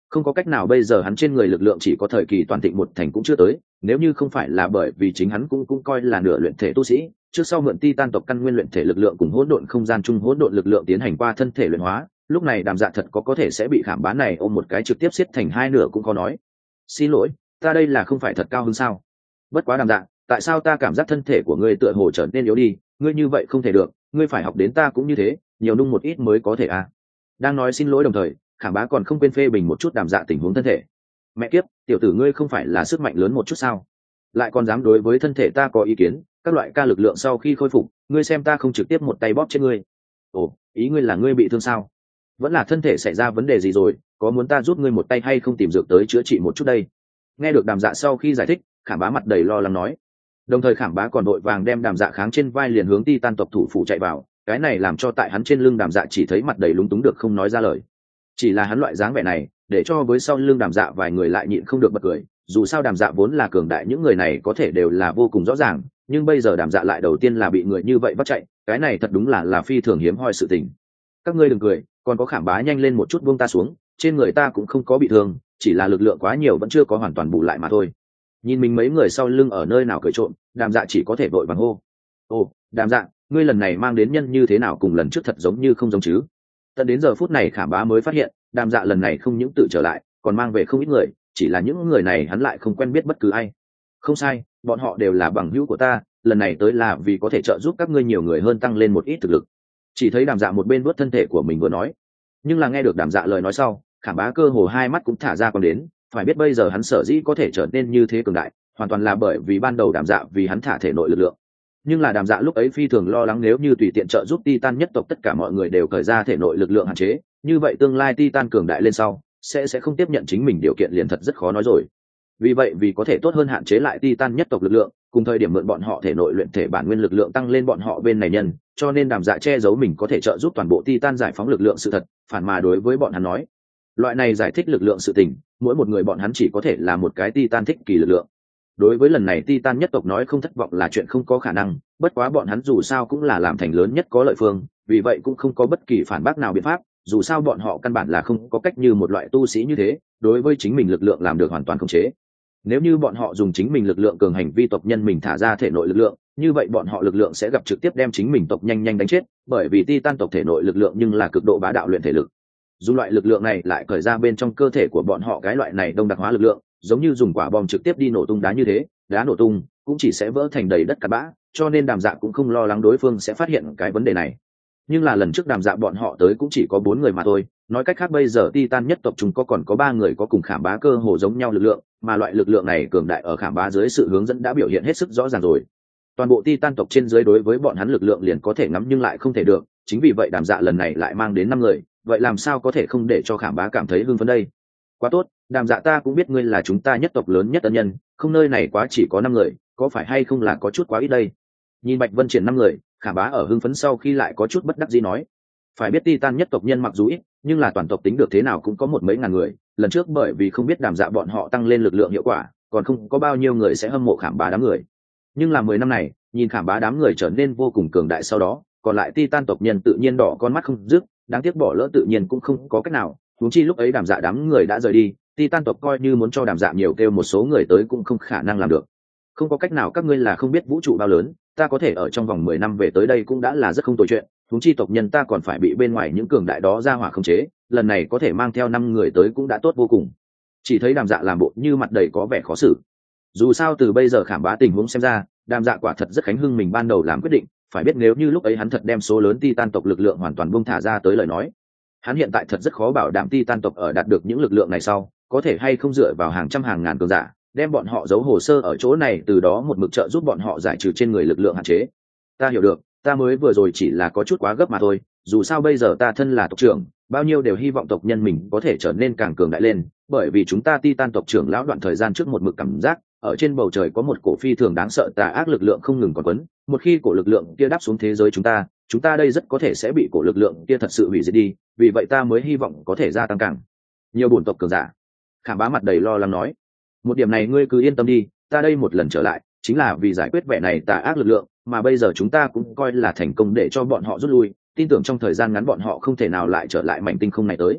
Không có cách nào, bây giờ hắn trên người lực lượng chỉ có thời kỳ toàn thịnh một thành cũng chưa tới, nếu như không phải là bởi vì chính hắn cũng coi là nửa luyện thể tu sĩ, trước sau mượn Titan tộc căn nguyên luyện thể lực lượng cùng hỗn độn không gian chung hỗn độn lực lượng tiến hành qua thân thể luyện hóa, lúc này Đàm Dạ thật có thể sẽ bị Khảm Bá này ôm một cái trực tiếp xiết thành hai nửa cũng khó nói. Xin lỗi, ta đây là không phải thật cao hơn sao? Bất quá Đàm Dạ, tại sao ta cảm giác thân thể của ngươi tựa hồ trở nên yếu đi, ngươi như vậy không thể được, ngươi phải học đến ta cũng như thế, nhiều nung một ít mới có thể à. Đang nói xin lỗi đồng thời, Khảm Bá còn không quên phê bình một chút Đàm Dạ tình huống thân thể. Mẹ kiếp, tiểu tử ngươi không phải là sức mạnh lớn một chút sao? Lại còn dám đối với thân thể ta có ý kiến, các loại ca lực lượng sau khi khôi phục, ngươi xem ta không trực tiếp một tay bóp chết ngươi. Ồ, ý ngươi là ngươi bị thương sao? Vẫn là thân thể xảy ra vấn đề gì rồi, có muốn ta giúp ngươi một tay hay không tìm dược tới chữa trị một chút đây? Nghe được Đàm Dạ sau khi giải thích, Khảm Bá mặt đầy lo lắng nói. Đồng thời Khảm Bá còn đội vàng đem Đàm Dạ kháng trên vai liền hướng Titan tộc thủ phủ chạy vào, cái này làm cho tại hắn trên lưng Đàm Dạ chỉ thấy mặt đầy lúng túng được không nói ra lời. Chỉ là hắn loại dáng vẻ này, để cho với sau lưng Đàm Dạ vài người lại nhịn không được bật cười, dù sao Đàm Dạ vốn là cường đại, những người này có thể đều là vô cùng rõ ràng, nhưng bây giờ Đàm Dạ lại đầu tiên là bị người như vậy bắt chạy, cái này thật đúng là phi thường hiếm hoi sự tình. Các ngươi đừng cười, còn có Khảm Bá nhanh lên một chút buông ta xuống, trên người ta cũng không có bị thương, chỉ là lực lượng quá nhiều vẫn chưa có hoàn toàn bù lại mà thôi. Nhìn mình mấy người sau lưng ở nơi nào cười trộm, Đàm Dạ chỉ có thể vội vàng hô. Ồ, Đàm Dạ, ngươi lần này mang đến nhân như thế nào cùng lần trước thật giống như không giống chứ? Tận đến giờ phút này Khảm Bá mới phát hiện, Đàm Dạ lần này không những tự trở lại, còn mang về không ít người, chỉ là những người này hắn lại không quen biết bất cứ ai. Không sai, bọn họ đều là bằng hữu của ta, lần này tới là vì có thể trợ giúp các ngươi nhiều người hơn tăng lên một ít thực lực. Chỉ thấy Đàm Dạ một bên vuốt thân thể của mình vừa nói, nhưng là nghe được Đàm Dạ lời nói sau, Khảm Bá cơ hồ hai mắt cũng thả ra còn đến, phải biết bây giờ hắn sở dĩ có thể trở nên như thế cường đại, hoàn toàn là bởi vì ban đầu Đàm Dạ vì hắn thả thể nội lực lượng. Nhưng là Đàm Dạ lúc ấy phi thường lo lắng nếu như tùy tiện trợ giúp Titan nhất tộc tất cả mọi người đều cởi ra thể nội lực lượng hạn chế, như vậy tương lai Titan cường đại lên sau sẽ không tiếp nhận chính mình điều kiện liền thật rất khó nói rồi. Vì vậy vì có thể tốt hơn hạn chế lại Titan nhất tộc lực lượng, cùng thời điểm mượn bọn họ thể nội luyện thể bản nguyên lực lượng tăng lên bọn họ bên này nhân, cho nên Đàm Dạ che giấu mình có thể trợ giúp toàn bộ Titan giải phóng lực lượng sự thật, phản mà đối với bọn hắn nói, loại này giải thích lực lượng sự tình, mỗi một người bọn hắn chỉ có thể là một cái Titan thích kỳ lực lượng. Đối với lần này Titan nhất tộc nói không thất vọng là chuyện không có khả năng, bất quá bọn hắn dù sao cũng là làm thành lớn nhất có lợi phương, vì vậy cũng không có bất kỳ phản bác nào biện pháp, dù sao bọn họ căn bản là không có cách như một loại tu sĩ như thế, đối với chính mình lực lượng làm được hoàn toàn khống chế. Nếu như bọn họ dùng chính mình lực lượng cường hành vi tộc nhân mình thả ra thể nội lực lượng, như vậy bọn họ lực lượng sẽ gặp trực tiếp đem chính mình tộc nhanh nhanh đánh chết, bởi vì Titan tộc thể nội lực lượng nhưng là cực độ bá đạo luyện thể lực. Dùng loại lực lượng này lại cởi ra bên trong cơ thể của bọn họ cái loại này đông đặc hóa lực lượng, giống như dùng quả bom trực tiếp đi nổ tung đá như thế, đá nổ tung cũng chỉ sẽ vỡ thành đầy đất cát bã, cho nên Đàm Dạ cũng không lo lắng đối phương sẽ phát hiện cái vấn đề này. Nhưng là lần trước Đàm Dạ bọn họ tới cũng chỉ có 4 người mà thôi, nói cách khác bây giờ Titan nhất tộc chúng còn có 3 người có cùng Khảm Bá cơ hồ giống nhau lực lượng, mà loại lực lượng này cường đại ở Khảm Bá dưới sự hướng dẫn đã biểu hiện hết sức rõ ràng rồi. Toàn bộ Titan tộc trên dưới đối với bọn hắn lực lượng liền có thể ngắm nhưng lại không thể được, chính vì vậy Đàm Dạ lần này lại mang đến 5 người, vậy làm sao có thể không để cho Khảm Bá cảm thấy hưng phấn đây? Quá tốt, Đàm Dạ ta cũng biết ngươi là chúng ta nhất tộc lớn nhất ân nhân, không nơi này quá chỉ có 5 người, có phải hay không là có chút quá ít đây? Nhìn Bạch Vân triển 5 người, Khảm Bá ở hưng phấn sau khi lại có chút bất đắc dĩ nói, phải biết Titan nhất tộc nhân mặc dù ít, nhưng là toàn tộc tính được thế nào cũng có một mấy ngàn người, lần trước bởi vì không biết Đàm Dạ bọn họ tăng lên lực lượng hiệu quả, còn không có bao nhiêu người sẽ hâm mộ Khảm Bá đám người. Nhưng là 10 năm này, nhìn Khảm Bá đám người trở nên vô cùng cường đại sau đó, còn lại Titan tộc nhân tự nhiên đỏ con mắt không dứt, đáng tiếc bỏ lỡ tự nhiên cũng không có cách nào, huống chi lúc ấy Đàm Dạ đám người đã rời đi, Titan tộc coi như muốn cho Đàm Dạ nhiều kêu một số người tới cũng không khả năng làm được. Không có cách nào, các ngươi là không biết vũ trụ bao lớn, ta có thể ở trong vòng 10 năm về tới đây cũng đã là rất không tồi chuyện, huống chi tộc nhân ta còn phải bị bên ngoài những cường đại đó ra hỏa khống chế, lần này có thể mang theo 5 người tới cũng đã tốt vô cùng. Chỉ thấy Đàm Dạ làm bộ như mặt đầy có vẻ khó xử. Dù sao từ bây giờ Khảm Bá tình huống xem ra, Đàm Dạ quả thật rất khánh hưng mình ban đầu làm quyết định, phải biết nếu như lúc ấy hắn thật đem số lớn Titan tộc lực lượng hoàn toàn buông thả ra tới lời nói, hắn hiện tại thật rất khó bảo đảm Titan tộc ở đạt được những lực lượng này sau, có thể hay không dựa vào hàng trăm hàng ngàn cường giả, đem bọn họ giấu hồ sơ ở chỗ này, từ đó một mực trợ giúp bọn họ giải trừ trên người lực lượng hạn chế. Ta hiểu được, ta mới vừa rồi chỉ là có chút quá gấp mà thôi, dù sao bây giờ ta thân là tộc trưởng, bao nhiêu đều hy vọng tộc nhân mình có thể trở nên càng cường đại lên, bởi vì chúng ta Titan tộc trưởng lão đoạn thời gian trước một mực cảm giác ở trên bầu trời có một cổ phi thường đáng sợ tà ác lực lượng không ngừng còn quấn, một khi cổ lực lượng kia đáp xuống thế giới chúng ta đây rất có thể sẽ bị cổ lực lượng kia thật sự hủy diệt đi, vì vậy ta mới hy vọng có thể gia tăng càng nhiều bổn tộc cường giả. Khảm Bá mặt đầy lo lắng nói, một điểm này ngươi cứ yên tâm đi, ta đây một lần trở lại chính là vì giải quyết vẻ này tà ác lực lượng, mà bây giờ chúng ta cũng coi là thành công để cho bọn họ rút lui, tin tưởng trong thời gian ngắn bọn họ không thể nào lại trở lại mảnh tinh không này tới.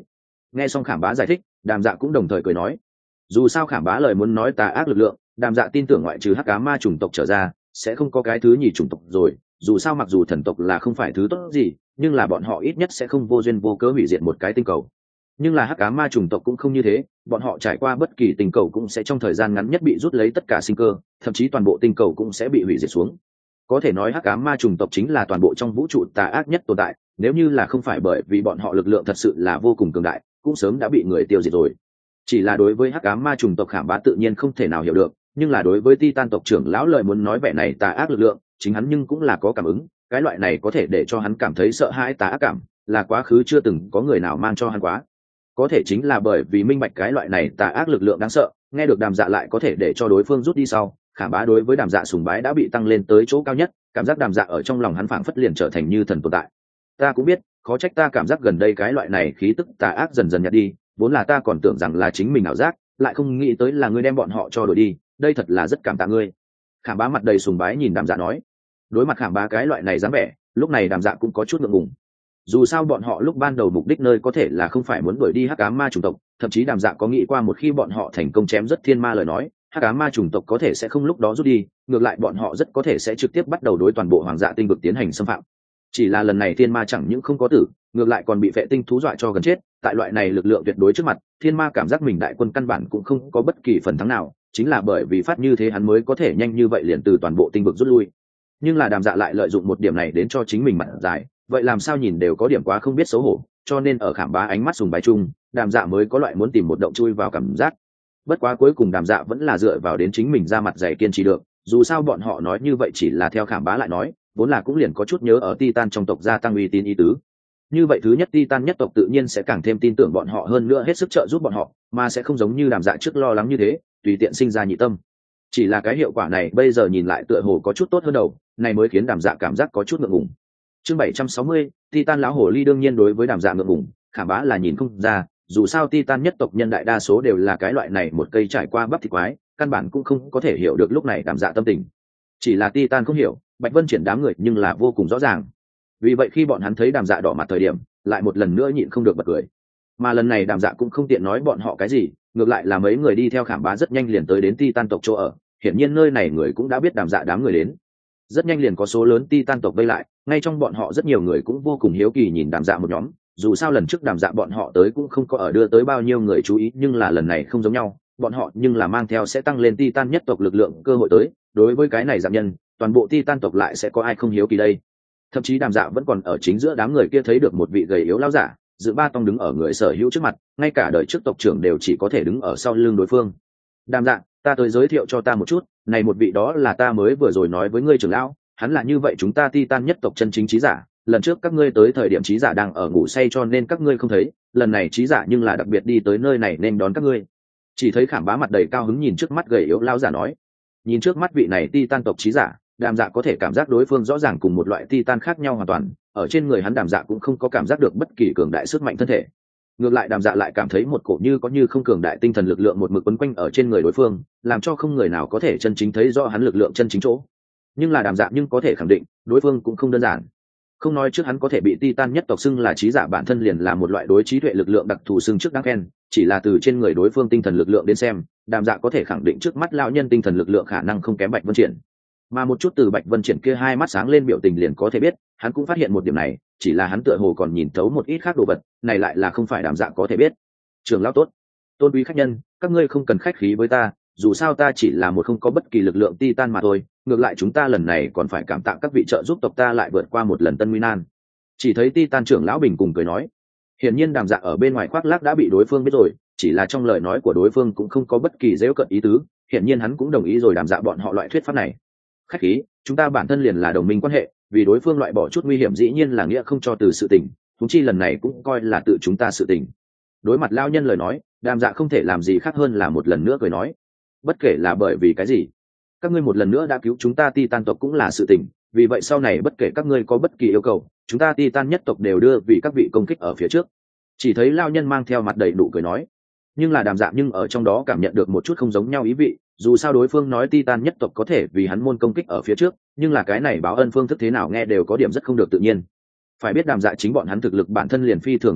Nghe xong Khảm Bá giải thích, Đàm Dạ cũng đồng thời cười nói, dù sao Khảm Bá lời muốn nói tà ác lực lượng, Đàm Dạ tin tưởng ngoại trừ hắc ám ma chủng tộc trở ra sẽ không có cái thứ nhì chủng tộc rồi. Dù sao mặc dù thần tộc là không phải thứ tốt gì, nhưng là bọn họ ít nhất sẽ không vô duyên vô cớ hủy diệt một cái tinh cầu. Nhưng là hắc ám ma chủng tộc cũng không như thế, bọn họ trải qua bất kỳ tinh cầu cũng sẽ trong thời gian ngắn nhất bị rút lấy tất cả sinh cơ, thậm chí toàn bộ tinh cầu cũng sẽ bị hủy diệt xuống. Có thể nói hắc ám ma chủng tộc chính là toàn bộ trong vũ trụ tà ác nhất tồn tại, nếu như là không phải bởi vì bọn họ lực lượng thật sự là vô cùng cường đại, cũng sớm đã bị người tiêu diệt rồi. Chỉ là đối với hắc ám ma chủng tộc Khảm Bá tự nhiên không thể nào hiểu được, nhưng là đối với Titan tộc trưởng lão lời muốn nói vẻ này tà ác lực lượng, chính hắn nhưng cũng là có cảm ứng, cái loại này có thể để cho hắn cảm thấy sợ hãi tà ác cảm, là quá khứ chưa từng có người nào mang cho hắn quá. Có thể chính là bởi vì minh bạch cái loại này tà ác lực lượng đáng sợ, nghe được Đàm Dạ lại có thể để cho đối phương rút đi sau, Khảm Bá đối với Đàm Dạ sùng bái đã bị tăng lên tới chỗ cao nhất, cảm giác Đàm Dạ ở trong lòng hắn phảng phất liền trở thành như thần tồn tại. Ta cũng biết, khó trách ta cảm giác gần đây cái loại này khí tức tà ác dần dần nhạt đi, vốn là ta còn tưởng rằng là chính mình ảo giác, lại không nghĩ tới là ngươi đem bọn họ cho đổi đi, đây thật là rất cảm tạ ngươi. Khảm Bá mặt đầy sùng bái nhìn Đàm Dạ nói. Đối mặt Khảm Bá cái loại này dáng vẻ, lúc này Đàm Dạ cũng có chút ngượng ngùng. Dù sao bọn họ lúc ban đầu mục đích nơi có thể là không phải muốn đuổi đi hắc ám ma chủng tộc, thậm chí Đàm Dạ có nghĩ qua một khi bọn họ thành công chém rất thiên ma lời nói, hắc ám ma chủng tộc có thể sẽ không lúc đó rút đi, ngược lại bọn họ rất có thể sẽ trực tiếp bắt đầu đối toàn bộ hoàng dạ tinh vực tiến hành xâm phạm. Chỉ là lần này thiên ma chẳng những không có tử, ngược lại còn bị vệ tinh thú dọa cho gần chết. Tại loại này lực lượng tuyệt đối trước mặt, thiên ma cảm giác mình đại quân căn bản cũng không có bất kỳ phần thắng nào, chính là bởi vì phát như thế hắn mới có thể nhanh như vậy liền từ toàn bộ tinh vực rút lui. Nhưng là Đàm Dạ lại lợi dụng một điểm này đến cho chính mình mặt dài, vậy làm sao nhìn đều có điểm quá không biết xấu hổ, cho nên ở Khảm Bá ánh mắt sùng bái chung, Đàm Dạ mới có loại muốn tìm một động chui vào cảm giác. Bất quá cuối cùng Đàm Dạ vẫn là dựa vào đến chính mình ra mặt dày kiên trì được, dù sao bọn họ nói như vậy chỉ là theo Khảm Bá lại nói, vốn là cũng liền có chút nhớ ở Titan trong tộc gia tăng uy tín ý tứ. Như vậy thứ nhất Titan nhất tộc tự nhiên sẽ càng thêm tin tưởng bọn họ hơn nữa, hết sức trợ giúp bọn họ, mà sẽ không giống như Đàm Dạ trước lo lắng như thế, tùy tiện sinh ra nhị tâm. Chỉ là cái hiệu quả này bây giờ nhìn lại tựa hồ có chút tốt hơn đầu, này mới khiến Đàm Dạ cảm giác có chút ngượng ngùng. Chương 760, Titan lão hồ ly đương nhiên đối với Đàm Dạ ngượng ngùng, Khảm Bá là nhìn không ra, dù sao Titan nhất tộc nhân đại đa số đều là cái loại này một cây trải qua bắp thịt quái, căn bản cũng không có thể hiểu được lúc này Đàm Dạ tâm tình. Chỉ là Titan không hiểu, Bạch Vân Triển đám người nhưng là vô cùng rõ ràng. Vì vậy khi bọn hắn thấy Đàm Dạ đỏ mặt thời điểm, lại một lần nữa nhịn không được bật cười. Mà lần này Đàm Dạ cũng không tiện nói bọn họ cái gì, ngược lại là mấy người đi theo Khảm Bá rất nhanh liền tới đến Titan tộc chỗ ở, hiển nhiên nơi này người cũng đã biết Đàm Dạ đám người đến. Rất nhanh liền có số lớn Titan tộc vây lại, ngay trong bọn họ rất nhiều người cũng vô cùng hiếu kỳ nhìn Đàm Dạ một nhóm, dù sao lần trước Đàm Dạ bọn họ tới cũng không có ở đưa tới bao nhiêu người chú ý, nhưng là lần này không giống nhau, bọn họ nhưng là mang theo sẽ tăng lên Titan nhất tộc lực lượng cơ hội tới, đối với cái này dạng nhân, toàn bộ Titan tộc lại sẽ có ai không hiếu kỳ đây. Thậm chí Đàm Dạ vẫn còn ở chính giữa đám người kia thấy được một vị gầy yếu lão giả, dự ba tông đứng ở người sở hữu trước mặt, ngay cả đời trước tộc trưởng đều chỉ có thể đứng ở sau lưng đối phương. Đàm Dạ, ta tới giới thiệu cho ta một chút, này một vị đó là ta mới vừa rồi nói với ngươi trưởng lão, hắn là như vậy chúng ta Titan nhất tộc chân chính trí giả, lần trước các ngươi tới thời điểm trí giả đang ở ngủ say cho nên các ngươi không thấy, lần này trí giả nhưng là đặc biệt đi tới nơi này nên đón các ngươi. Chỉ thấy Khảm Bá mặt đầy cao hứng nhìn trước mắt gầy yếu lão giả nói. Nhìn trước mắt vị này Titan tộc trí giả, Đàm Dạ có thể cảm giác đối phương rõ ràng cùng một loại Titan khác nhau hoàn toàn, ở trên người hắn Đàm Dạ cũng không có cảm giác được bất kỳ cường đại sức mạnh thân thể. Ngược lại Đàm Dạ lại cảm thấy một cổ như có như không cường đại tinh thần lực lượng một mực quấn quanh ở trên người đối phương, làm cho không người nào có thể chân chính thấy rõ hắn lực lượng chân chính chỗ. Nhưng là Đàm Dạ nhưng có thể khẳng định, đối phương cũng không đơn giản. Không nói trước hắn có thể bị Titan nhất tộc xưng là trí giả bản thân liền là một loại đối trí tuệ lực lượng đặc thù xưng trước đáng khen, chỉ là từ trên người đối phương tinh thần lực lượng đến xem, Đàm Dạ có thể khẳng định trước mắt lão nhân tinh thần lực lượng khả năng không kém Bạch Vân Triển. Mà một chút từ Bạch Vân Triển kia hai mắt sáng lên biểu tình liền có thể biết, hắn cũng phát hiện một điểm này, chỉ là hắn tựa hồ còn nhìn thấu một ít khác đồ vật, này lại là không phải Đàm Dạ có thể biết. Trưởng lão tốt, tôn quý khách nhân, các ngươi không cần khách khí với ta, dù sao ta chỉ là một không có bất kỳ lực lượng Titan mà thôi, ngược lại chúng ta lần này còn phải cảm tạ các vị trợ giúp tộc ta lại vượt qua một lần tân nguy nan. Chỉ thấy Titan trưởng lão bình cùng cười nói. Hiển nhiên Đàm Dạ ở bên ngoài khoác lác đã bị đối phương biết rồi, chỉ là trong lời nói của đối phương cũng không có bất kỳ giễu cợt ý tứ, hiển nhiên hắn cũng đồng ý rồi Đàm Dạ bọn họ loại thuyết pháp này. Khách khí, chúng ta bản thân liền là đồng minh quan hệ, vì đối phương loại bỏ chút nguy hiểm dĩ nhiên là nghĩa không cho từ sự tình, chúng chi lần này cũng coi là tự chúng ta sự tình. Đối mặt lao nhân lời nói, Đàm Dạ không thể làm gì khác hơn là một lần nữa cười nói. Bất kể là bởi vì cái gì, các ngươi một lần nữa đã cứu chúng ta Titan tộc cũng là sự tình, vì vậy sau này bất kể các ngươi có bất kỳ yêu cầu, chúng ta Titan nhất tộc đều đưa vì các vị công kích ở phía trước. Chỉ thấy lao nhân mang theo mặt đầy nụ cười nói. Nhưng là Đàm Dạ nhưng ở trong đó cảm nhận được một chút không giống nhau ý vị, dù sao đối phương nói Titan nhất tộc có thể vì hắn môn công kích ở phía trước, nhưng là cái này báo ân phương thức thế nào nghe đều có điểm rất không được tự nhiên. Phải biết Đàm Dạ chính bọn hắn thực lực bản thân liền phi thường cường đại,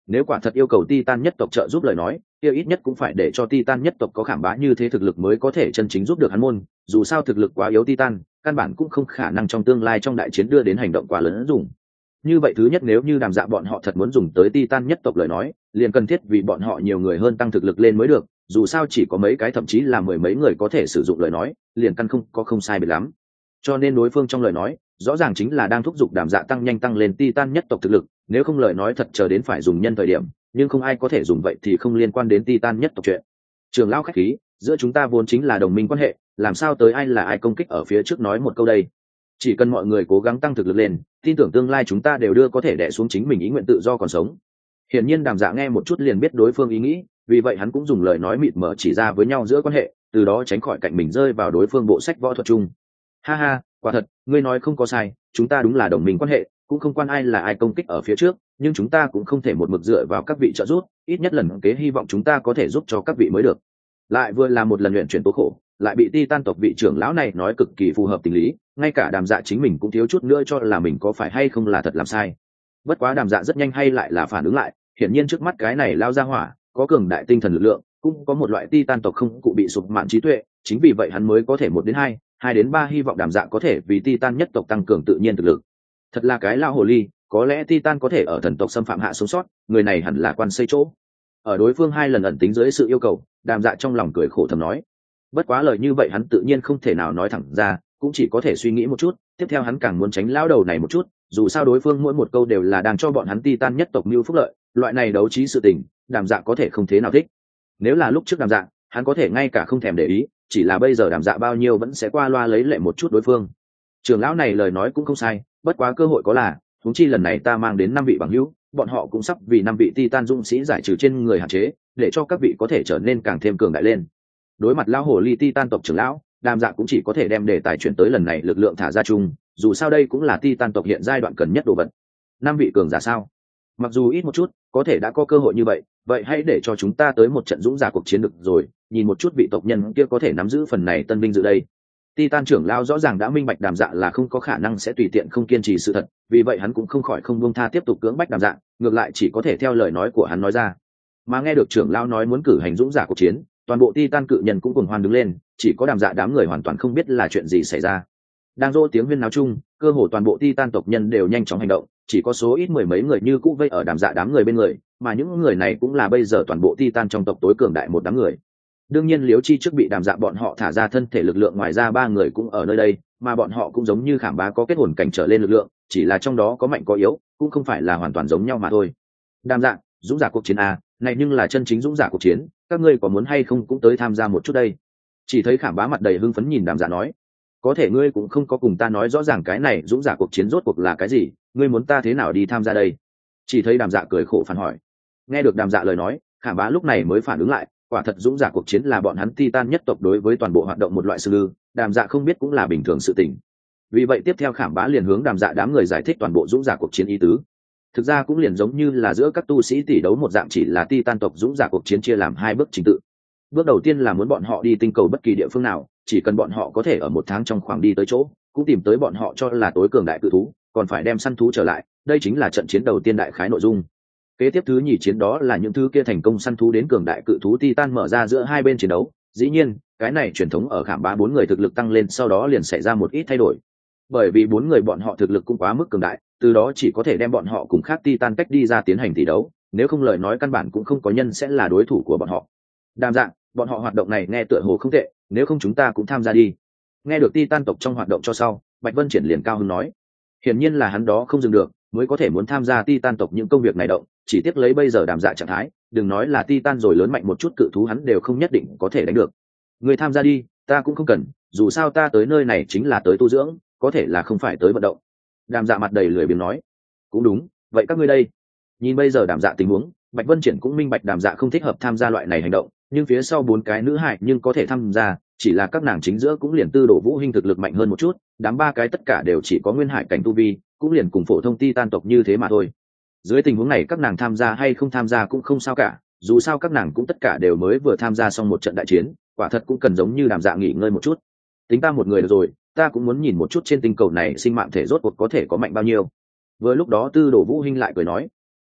nếu quả thật yêu cầu Titan nhất tộc trợ giúp lời nói, kia ít nhất cũng phải để cho Titan nhất tộc có khảm bá như thế thực lực mới có thể chân chính giúp được hắn môn, dù sao thực lực quá yếu Titan, căn bản cũng không khả năng trong tương lai trong đại chiến đưa đến hành động quá lớn dùng. Như vậy thứ nhất, nếu như Đàm Dạ bọn họ thật muốn dùng tới Titan nhất tộc lời nói, liền cần thiết vì bọn họ nhiều người hơn tăng thực lực lên mới được, dù sao chỉ có mấy cái thậm chí là mười mấy người có thể sử dụng lời nói, liền căn không sai biệt lắm. Cho nên đối phương trong lời nói, rõ ràng chính là đang thúc giục Đàm Dạ tăng nhanh tăng lên Titan nhất tộc thực lực, nếu không lời nói thật chờ đến phải dùng nhân thời điểm, nhưng không ai có thể dùng vậy thì không liên quan đến Titan nhất tộc chuyện. Trường lão khách khí, giữa chúng ta vốn chính là đồng minh quan hệ, làm sao tới ai là ai công kích ở phía trước nói một câu đây. Chỉ cần mọi người cố gắng tăng thực lực lên, tin tưởng tương lai chúng ta đều đưa có thể đè xuống chính mình ý nguyện tự do còn sống. Hiển nhiên Đàm Dạ nghe một chút liền biết đối phương ý nghĩ, vì vậy hắn cũng dùng lời nói mịt mờ chỉ ra với nhau giữa quan hệ, từ đó tránh khỏi cạnh mình rơi vào đối phương bộ sách võ thuật chung. Ha ha, quả thật, ngươi nói không có sai, chúng ta đúng là đồng minh quan hệ, cũng không quan ai là ai công kích ở phía trước, nhưng chúng ta cũng không thể một mực dựa vào các vị trợ giúp, ít nhất lần kế hy vọng chúng ta có thể giúp cho các vị mới được. Lại vừa là một lần luyện chuyển tố khổ, lại bị Titan tộc vị trưởng lão này nói cực kỳ phù hợp tình lý, ngay cả Đàm Dạ chính mình cũng thiếu chút nữa cho là mình có phải hay không là thật làm sai. Bất quá Đàm Dạ rất nhanh hay lại là phản ứng lại, hiển nhiên trước mắt cái này lao ra hỏa, có cường đại tinh thần lực lượng, cũng có một loại Titan tộc không cụ bị sụp mạn trí tuệ, chính vì vậy hắn mới có thể 1 đến 2, 2 đến 3 hy vọng Đàm Dạ có thể vì Titan nhất tộc tăng cường tự nhiên thực lực. Thật là cái lao hồ ly, có lẽ Titan có thể ở thần tộc xâm phạm hạ sống sót, người này hẳn là quan xây chỗ. Ở đối phương 2 lần ẩn tính dưới sự yêu cầu, Đàm Dạ trong lòng cười khổ thầm nói. Bất quá lời như vậy hắn tự nhiên không thể nào nói thẳng ra, cũng chỉ có thể suy nghĩ một chút, tiếp theo hắn càng muốn tránh lão đầu này một chút, dù sao đối phương mỗi một câu đều là đang cho bọn hắn Titan nhất tộc mưu phúc lợi, loại này đấu trí sự tình, Đàm Dạ có thể không thế nào thích. Nếu là lúc trước Đàm Dạ, hắn có thể ngay cả không thèm để ý, chỉ là bây giờ Đàm Dạ bao nhiêu vẫn sẽ qua loa lấy lệ một chút đối phương. Trưởng lão này lời nói cũng không sai, bất quá cơ hội có là, huống chi lần này ta mang đến 5 vị bằng hữu, bọn họ cũng sắp vì 5 vị Titan dũng sĩ giải trừ trên người hạn chế, để cho các vị có thể trở nên càng thêm cường đại lên. Đối mặt lão hồ ly Titan tộc trưởng lão, Đàm Dạ cũng chỉ có thể đem đề tài chuyển tới lần này lực lượng thả ra chung, dù sao đây cũng là Titan tộc hiện giai đoạn cần nhất đồ vật. 5 vị cường giả sao? Mặc dù ít một chút, có thể đã có cơ hội như vậy, vậy hãy để cho chúng ta tới một trận dũng giả cuộc chiến được rồi, nhìn một chút vị tộc nhân kia có thể nắm giữ phần này tân binh dự đây. Titan trưởng lão rõ ràng đã minh bạch Đàm Dạ là không có khả năng sẽ tùy tiện không kiên trì sự thật, vì vậy hắn cũng không khỏi không buông tha tiếp tục cưỡng bách Đàm Dạ, ngược lại chỉ có thể theo lời nói của hắn nói ra. Mà nghe được trưởng lão nói muốn cử hành dũng giả cuộc chiến, toàn bộ Titan cự nhân cũng cuồng hoan đứng lên, chỉ có Đàm Dạ đám người hoàn toàn không biết là chuyện gì xảy ra. Đang rô tiếng huyên náo chung, cơ hồ toàn bộ Titan tộc nhân đều nhanh chóng hành động, chỉ có số ít mười mấy người như cũ vây ở Đàm Dạ đám người bên người, mà những người này cũng là bây giờ toàn bộ Titan trong tộc tối cường đại một đám người. Đương nhiên Liễu Chi trước bị Đàm Dạ bọn họ thả ra thân thể lực lượng, ngoài ra 3 người cũng ở nơi đây, mà bọn họ cũng giống như Khảm Bá có kết hồn cảnh trở lên lực lượng, chỉ là trong đó có mạnh có yếu, cũng không phải là hoàn toàn giống nhau mà thôi. Đàm Dạ, dũng giả cuộc chiến a, này nhưng là chân chính dũng giả cuộc chiến, các ngươi có muốn hay không cũng tới tham gia một chút đây. Chỉ thấy Khảm Bá mặt đầy hưng phấn nhìn Đàm Dạ nói, có thể ngươi cũng không có cùng ta nói rõ ràng cái này dũng giả cuộc chiến rốt cuộc là cái gì, ngươi muốn ta thế nào đi tham gia đây? Chỉ thấy Đàm Dạ cười khổ phản hỏi. Nghe được Đàm Dạ lời nói, Khảm Bá lúc này mới phản ứng lại, quả thật dũng giả cuộc chiến là bọn hắn Titan nhất tộc đối với toàn bộ hoạt động một loại sư lư, Đàm Dạ không biết cũng là bình thường sự tình. Vì vậy tiếp theo Khảm Bá liền hướng Đàm Dạ đám người giải thích toàn bộ dũng giả cuộc chiến ý tứ. Thực ra cũng liền giống như là giữa các tu sĩ tỷ đấu một dạng, chỉ là Titan tộc dũng giả cuộc chiến chia làm 2 bước trình tự. Bước đầu tiên là muốn bọn họ đi tinh cầu bất kỳ địa phương nào, chỉ cần bọn họ có thể ở 1 tháng trong khoảng đi tới chỗ, cũng tìm tới bọn họ cho là tối cường đại cự thú, còn phải đem săn thú trở lại, đây chính là trận chiến đầu tiên đại khái nội dung. Kế tiếp thứ nhì chiến đó là những thứ kia thành công săn thú đến cường đại cự thú Titan mở ra giữa 2 bên chiến đấu. Dĩ nhiên, cái này truyền thống ở Khảm Bá 4 người thực lực tăng lên sau đó liền xảy ra một ít thay đổi. Bởi vì 4 người bọn họ thực lực cũng quá mức cường đại, từ đó chỉ có thể đem bọn họ cùng khác Titan cách đi ra tiến hành tỷ đấu, nếu không lời nói căn bản cũng không có nhân sẽ là đối thủ của bọn họ. Đàm Dạ, bọn họ hoạt động này nghe tựa hồ không tệ, nếu không chúng ta cũng tham gia đi. Nghe được Titan tộc trong hoạt động cho sau, Bạch Vân Triển liền cao hứng nói. Hiển nhiên là hắn đó không dừng được, mới có thể muốn tham gia Titan tộc những công việc này động, chỉ tiếc lấy bây giờ Đàm Dạ trạng thái, đừng nói là Titan rồi lớn mạnh một chút cự thú hắn đều không nhất định có thể đánh được. Người tham gia đi, ta cũng không cần, dù sao ta tới nơi này chính là tới tu dưỡng, có thể là không phải tới vận động. Đàm Dạ mặt đầy lười biếng nói. Cũng đúng, vậy các ngươi đây. Nhìn bây giờ Đàm Dạ tình huống, Bạch Vân Triển cũng minh bạch Đàm Dạ không thích hợp tham gia loại này hành động, nhưng phía sau 4 cái nữ hài nhưng có thể tham gia, chỉ là các nàng chính giữa cũng liền Tư Đồ Vũ Hinh thực lực mạnh hơn một chút, đám 3 cái tất cả đều chỉ có nguyên hải cảnh tu vi, cũng liền cùng phổ thông Titan tộc như thế mà thôi. Dưới tình huống này các nàng tham gia hay không tham gia cũng không sao cả, dù sao các nàng cũng tất cả đều mới vừa tham gia xong một trận đại chiến, quả thật cũng cần giống như Đàm Dạ nghỉ ngơi một chút. Tính ta một người được rồi, ta cũng muốn nhìn một chút trên tinh cầu này sinh mạng thể rốt cuộc có thể có mạnh bao nhiêu. Vừa lúc đó Tư Đồ Vũ Hinh lại cười nói,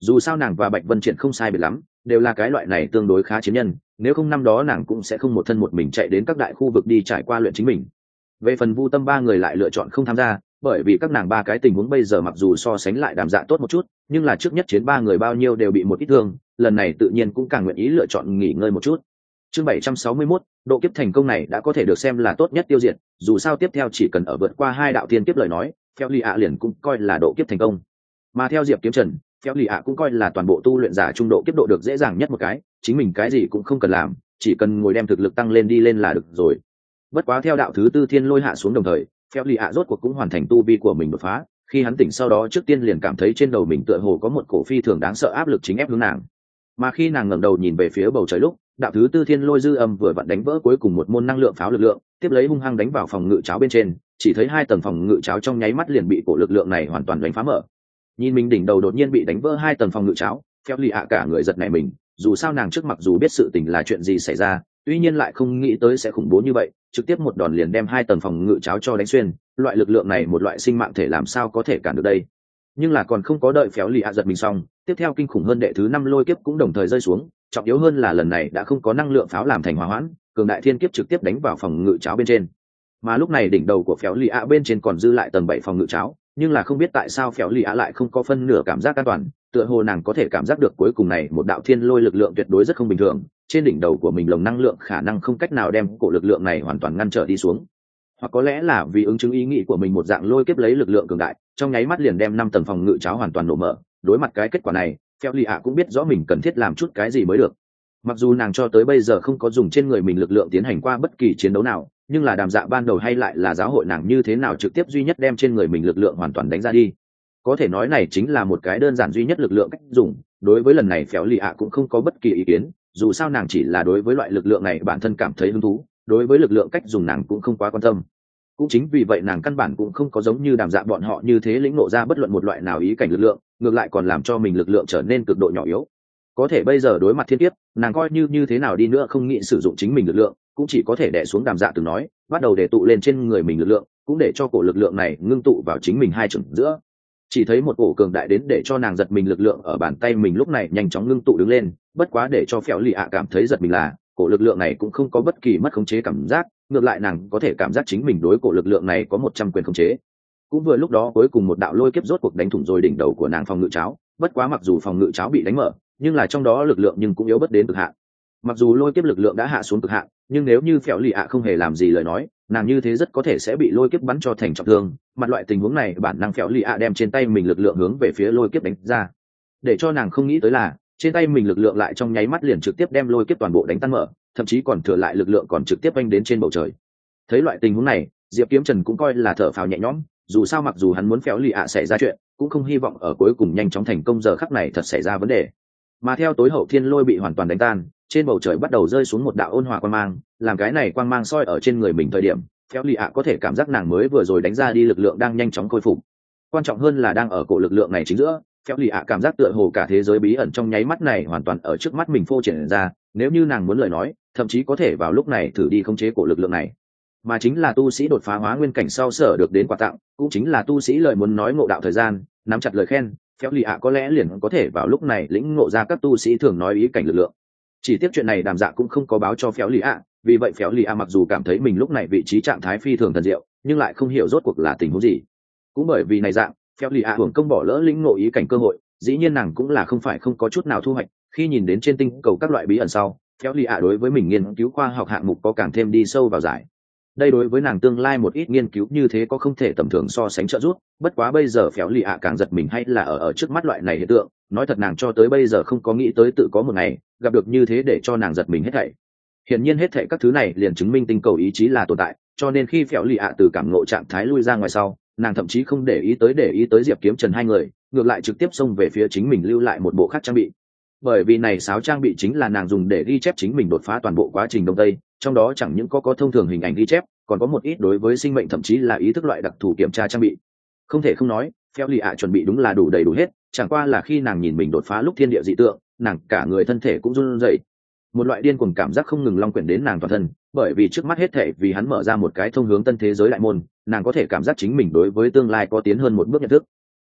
dù sao nàng và Bạch Vân Triển không sai biệt lắm, đều là cái loại này tương đối khá chiến nhân, nếu không năm đó nàng cũng sẽ không một thân một mình chạy đến các đại khu vực đi trải qua luyện chính mình. Về phần Vu Tâm ba người lại lựa chọn không tham gia, bởi vì các nàng ba cái tình huống bây giờ mặc dù so sánh lại Đàm Dạ tốt một chút, nhưng là trước nhất chiến ba người bao nhiêu đều bị một ít thương, lần này tự nhiên cũng càng nguyện ý lựa chọn nghỉ ngơi một chút. Chương 761, độ kiếp thành công này đã có thể được xem là tốt nhất tiêu diệt, dù sao tiếp theo chỉ cần ở vượt qua 2 đạo tiên kiếp lời nói, theo Lý ạ liền cũng coi là độ kiếp thành công. Mà theo Diệp Kiếm Trần, theo Lý ạ cũng coi là toàn bộ tu luyện giả trung độ kiếp độ được dễ dàng nhất một cái, chính mình cái gì cũng không cần làm, chỉ cần ngồi đem thực lực tăng lên đi lên là được rồi. Bất quá theo đạo thứ tư thiên lôi hạ xuống đồng thời, theo Lý ạ rốt cuộc cũng hoàn thành tu vi của mình đột phá, khi hắn tỉnh sau đó trước tiên liền cảm thấy trên đầu mình tựa hồ có một cổ phi thường đáng sợ áp lực chính ép hướng nàng. Mà khi nàng ngẩng đầu nhìn về phía bầu trời lúc, đạo thứ tư thiên lôi dư âm vừa vặn đánh vỡ cuối cùng một môn năng lượng pháo lực lượng, tiếp lấy hung hăng đánh vào phòng ngự cháo bên trên, chỉ thấy 2 tầng phòng ngự cháo trong nháy mắt liền bị cổ lực lượng này hoàn toàn đánh phá mở. Nhìn mình đỉnh đầu đột nhiên bị đánh vỡ 2 tầng phòng ngự cháo, theo Lý ạ cả người giật nảy mình, dù sao nàng trước mặc dù biết sự tình là chuyện gì xảy ra, tuy nhiên lại không nghĩ tới sẽ khủng bố như vậy, trực tiếp một đòn liền đem 2 tầng phòng ngự cháo cho đánh xuyên, loại lực lượng này một loại sinh mạng thể làm sao có thể cản được đây. Nhưng là còn không có đợi Phéo Lý ạ giật mình xong, tiếp theo kinh khủng hơn đệ thứ 5 lôi kiếp cũng đồng thời rơi xuống, trọng yếu hơn là lần này đã không có năng lượng pháo làm thành hỏa hoãn, cường đại thiên kiếp trực tiếp đánh vào phòng ngự cháo bên trên. Mà lúc này đỉnh đầu của Phéo Lý ạ bên trên còn dư lại tầng 7 phòng ngự cháo, nhưng là không biết tại sao Phéo Lý ạ lại không có phân nửa cảm giác an toàn, tựa hồ nàng có thể cảm giác được cuối cùng này một đạo thiên lôi lực lượng tuyệt đối rất không bình thường, trên đỉnh đầu của mình lồng năng lượng khả năng không cách nào đem cổ lực lượng này hoàn toàn ngăn trở đi xuống. Hoặc có lẽ là vì ứng chứng ý nghĩ của mình một dạng lôi kiếp lấy lực lượng cường đại, trong nháy mắt liền đem 5 tầng phòng ngự cháo hoàn toàn nổ mở. Đối mặt cái kết quả này, Phéo Lý ạ cũng biết rõ mình cần thiết làm chút cái gì mới được. Mặc dù nàng cho tới bây giờ không có dùng trên người mình lực lượng tiến hành qua bất kỳ chiến đấu nào, nhưng là Đàm Dạ ban đầu hay lại là giáo hội nàng như thế nào trực tiếp duy nhất đem trên người mình lực lượng hoàn toàn đánh ra đi. Có thể nói này chính là một cái đơn giản duy nhất lực lượng cách dùng. Đối với lần này Phéo Lý ạ cũng không có bất kỳ ý kiến, dù sao nàng chỉ là đối với loại lực lượng này bản thân cảm thấy hứng thú, đối với lực lượng cách dùng nàng cũng không quá quan tâm. Cũng chính vì vậy nàng căn bản cũng không có giống như Đàm Dạ bọn họ như thế lĩnh ngộ ra bất luận một loại nào ý cảnh lực lượng, ngược lại còn làm cho mình lực lượng trở nên cực độ nhỏ yếu. Có thể bây giờ đối mặt thiên kiếp, nàng coi như thế nào đi nữa không nghĩ sử dụng chính mình lực lượng, cũng chỉ có thể đè xuống Đàm Dạ từng nói, bắt đầu để tụ lên trên người mình lực lượng, cũng để cho cổ lực lượng này ngưng tụ vào chính mình hai chừng giữa. Chỉ thấy một cổ cường đại đến để cho nàng giật mình lực lượng ở bàn tay mình lúc này nhanh chóng ngưng tụ đứng lên, bất quá để cho Phéo Lý ạ cảm thấy giật mình là cổ lực lượng này cũng không có bất kỳ mất khống chế cảm giác, ngược lại nàng có thể cảm giác chính mình đối cổ lực lượng này có 100 quyền khống chế. Cũng vừa lúc đó cuối cùng một đạo lôi kiếp rốt cuộc đánh thủng rồi đỉnh đầu của nàng phòng ngự cháo, bất quá mặc dù phòng ngự cháo bị đánh mở, nhưng là trong đó lực lượng nhưng cũng yếu bất đến cực hạn. Mặc dù lôi kiếp lực lượng đã hạ xuống cực hạn, nhưng nếu như Phéo Lý ạ không hề làm gì lời nói, nàng như thế rất có thể sẽ bị lôi kiếp bắn cho thành trọng thương. Mặt loại tình huống này bản năng Phéo Lý ạ đem trên tay mình lực lượng hướng về phía lôi kiếp đánh ra, để cho nàng không nghĩ tới là trên tay mình lực lượng lại trong nháy mắt liền trực tiếp đem lôi kiếp toàn bộ đánh tan mở, thậm chí còn thừa lại lực lượng còn trực tiếp vanh đến trên bầu trời. Thấy loại tình huống này, Diệp Kiếm Trần cũng coi là thở phào nhẹ nhõm, dù sao mặc dù hắn muốn Phéo Lý ạ xảy ra chuyện, cũng không hy vọng ở cuối cùng nhanh chóng thành công giờ khắc này thật xảy ra vấn đề. Mà theo tối hậu thiên lôi bị hoàn toàn đánh tan, trên bầu trời bắt đầu rơi xuống một đạo ôn hòa quang mang, làm cái này quang mang soi ở trên người mình thời điểm, Phéo Lý ạ có thể cảm giác nàng mới vừa rồi đánh ra đi lực lượng đang nhanh chóng khôi phục. Quan trọng hơn là đang ở cổ lực lượng này chính giữa, Phéo Lý ạ cảm giác tựa hồ cả thế giới bí ẩn trong nháy mắt này hoàn toàn ở trước mắt mình phô triển ra, nếu như nàng muốn lời nói, thậm chí có thể vào lúc này thử đi khống chế cổ lực lượng này. Mà chính là tu sĩ đột phá hóa nguyên cảnh sau sở được đến quà tặng, cũng chính là tu sĩ lời muốn nói ngộ đạo thời gian, nắm chặt lời khen, Phéo Lý ạ có lẽ liền có thể vào lúc này lĩnh ngộ ra các tu sĩ thường nói ý cảnh lực lượng. Chỉ tiếc chuyện này Đàm Dạ cũng không có báo cho Phéo Lý ạ, vì vậy Phéo Lý ạ mặc dù cảm thấy mình lúc này vị trí trạng thái phi thường thần diệu, nhưng lại không hiểu rốt cuộc là tình huống gì. Cũng bởi vì này dạng, Phéo Lý ạ hưởng công bỏ lỡ lĩnh ngộ ý cảnh cơ hội, dĩ nhiên nàng cũng là không phải không có chút nào thu hoạch. Khi nhìn đến trên tinh cầu các loại bí ẩn sau, Phéo Lý ạ đối với mình nghiên cứu khoa học hạng mục có càng thêm đi sâu vào giải. Đây đối với nàng tương lai một ít nghiên cứu như thế có không thể tầm thường so sánh trợ giúp, bất quá bây giờ Phéo Lý ạ càng giật mình hay là ở trước mắt loại này hiện tượng, nói thật nàng cho tới bây giờ không có nghĩ tới tự có một ngày gặp được như thế để cho nàng giật mình hết thảy. Hiển nhiên hết thảy các thứ này liền chứng minh tinh cầu ý chí là tồn tại, cho nên khi Phéo Lý ạ từ cảm ngộ trạng thái lui ra ngoài sau, nàng thậm chí không để ý tới Diệp Kiếm Trần hai người, ngược lại trực tiếp xông về phía chính mình lưu lại một bộ khác trang bị. Bởi vì này sáo trang bị chính là nàng dùng để ghi chép chính mình đột phá toàn bộ quá trình đông tây, trong đó chẳng những có thông thường hình ảnh ghi chép, còn có một ít đối với sinh mệnh thậm chí là ý thức loại đặc thù kiểm tra trang bị. Không thể không nói, Phéo Lý ạ chuẩn bị đúng là đủ đầy đủ hết, chẳng qua là khi nàng nhìn mình đột phá lúc thiên địa dị tượng, nàng cả người thân thể cũng run rẩy. Một loại điên cuồng cảm giác không ngừng long quyển đến nàng toàn thân, bởi vì trước mắt hết thảy vì hắn mở ra một cái thông hướng tân thế giới đại môn, nàng có thể cảm giác chính mình đối với tương lai có tiến hơn một bước nhận thức.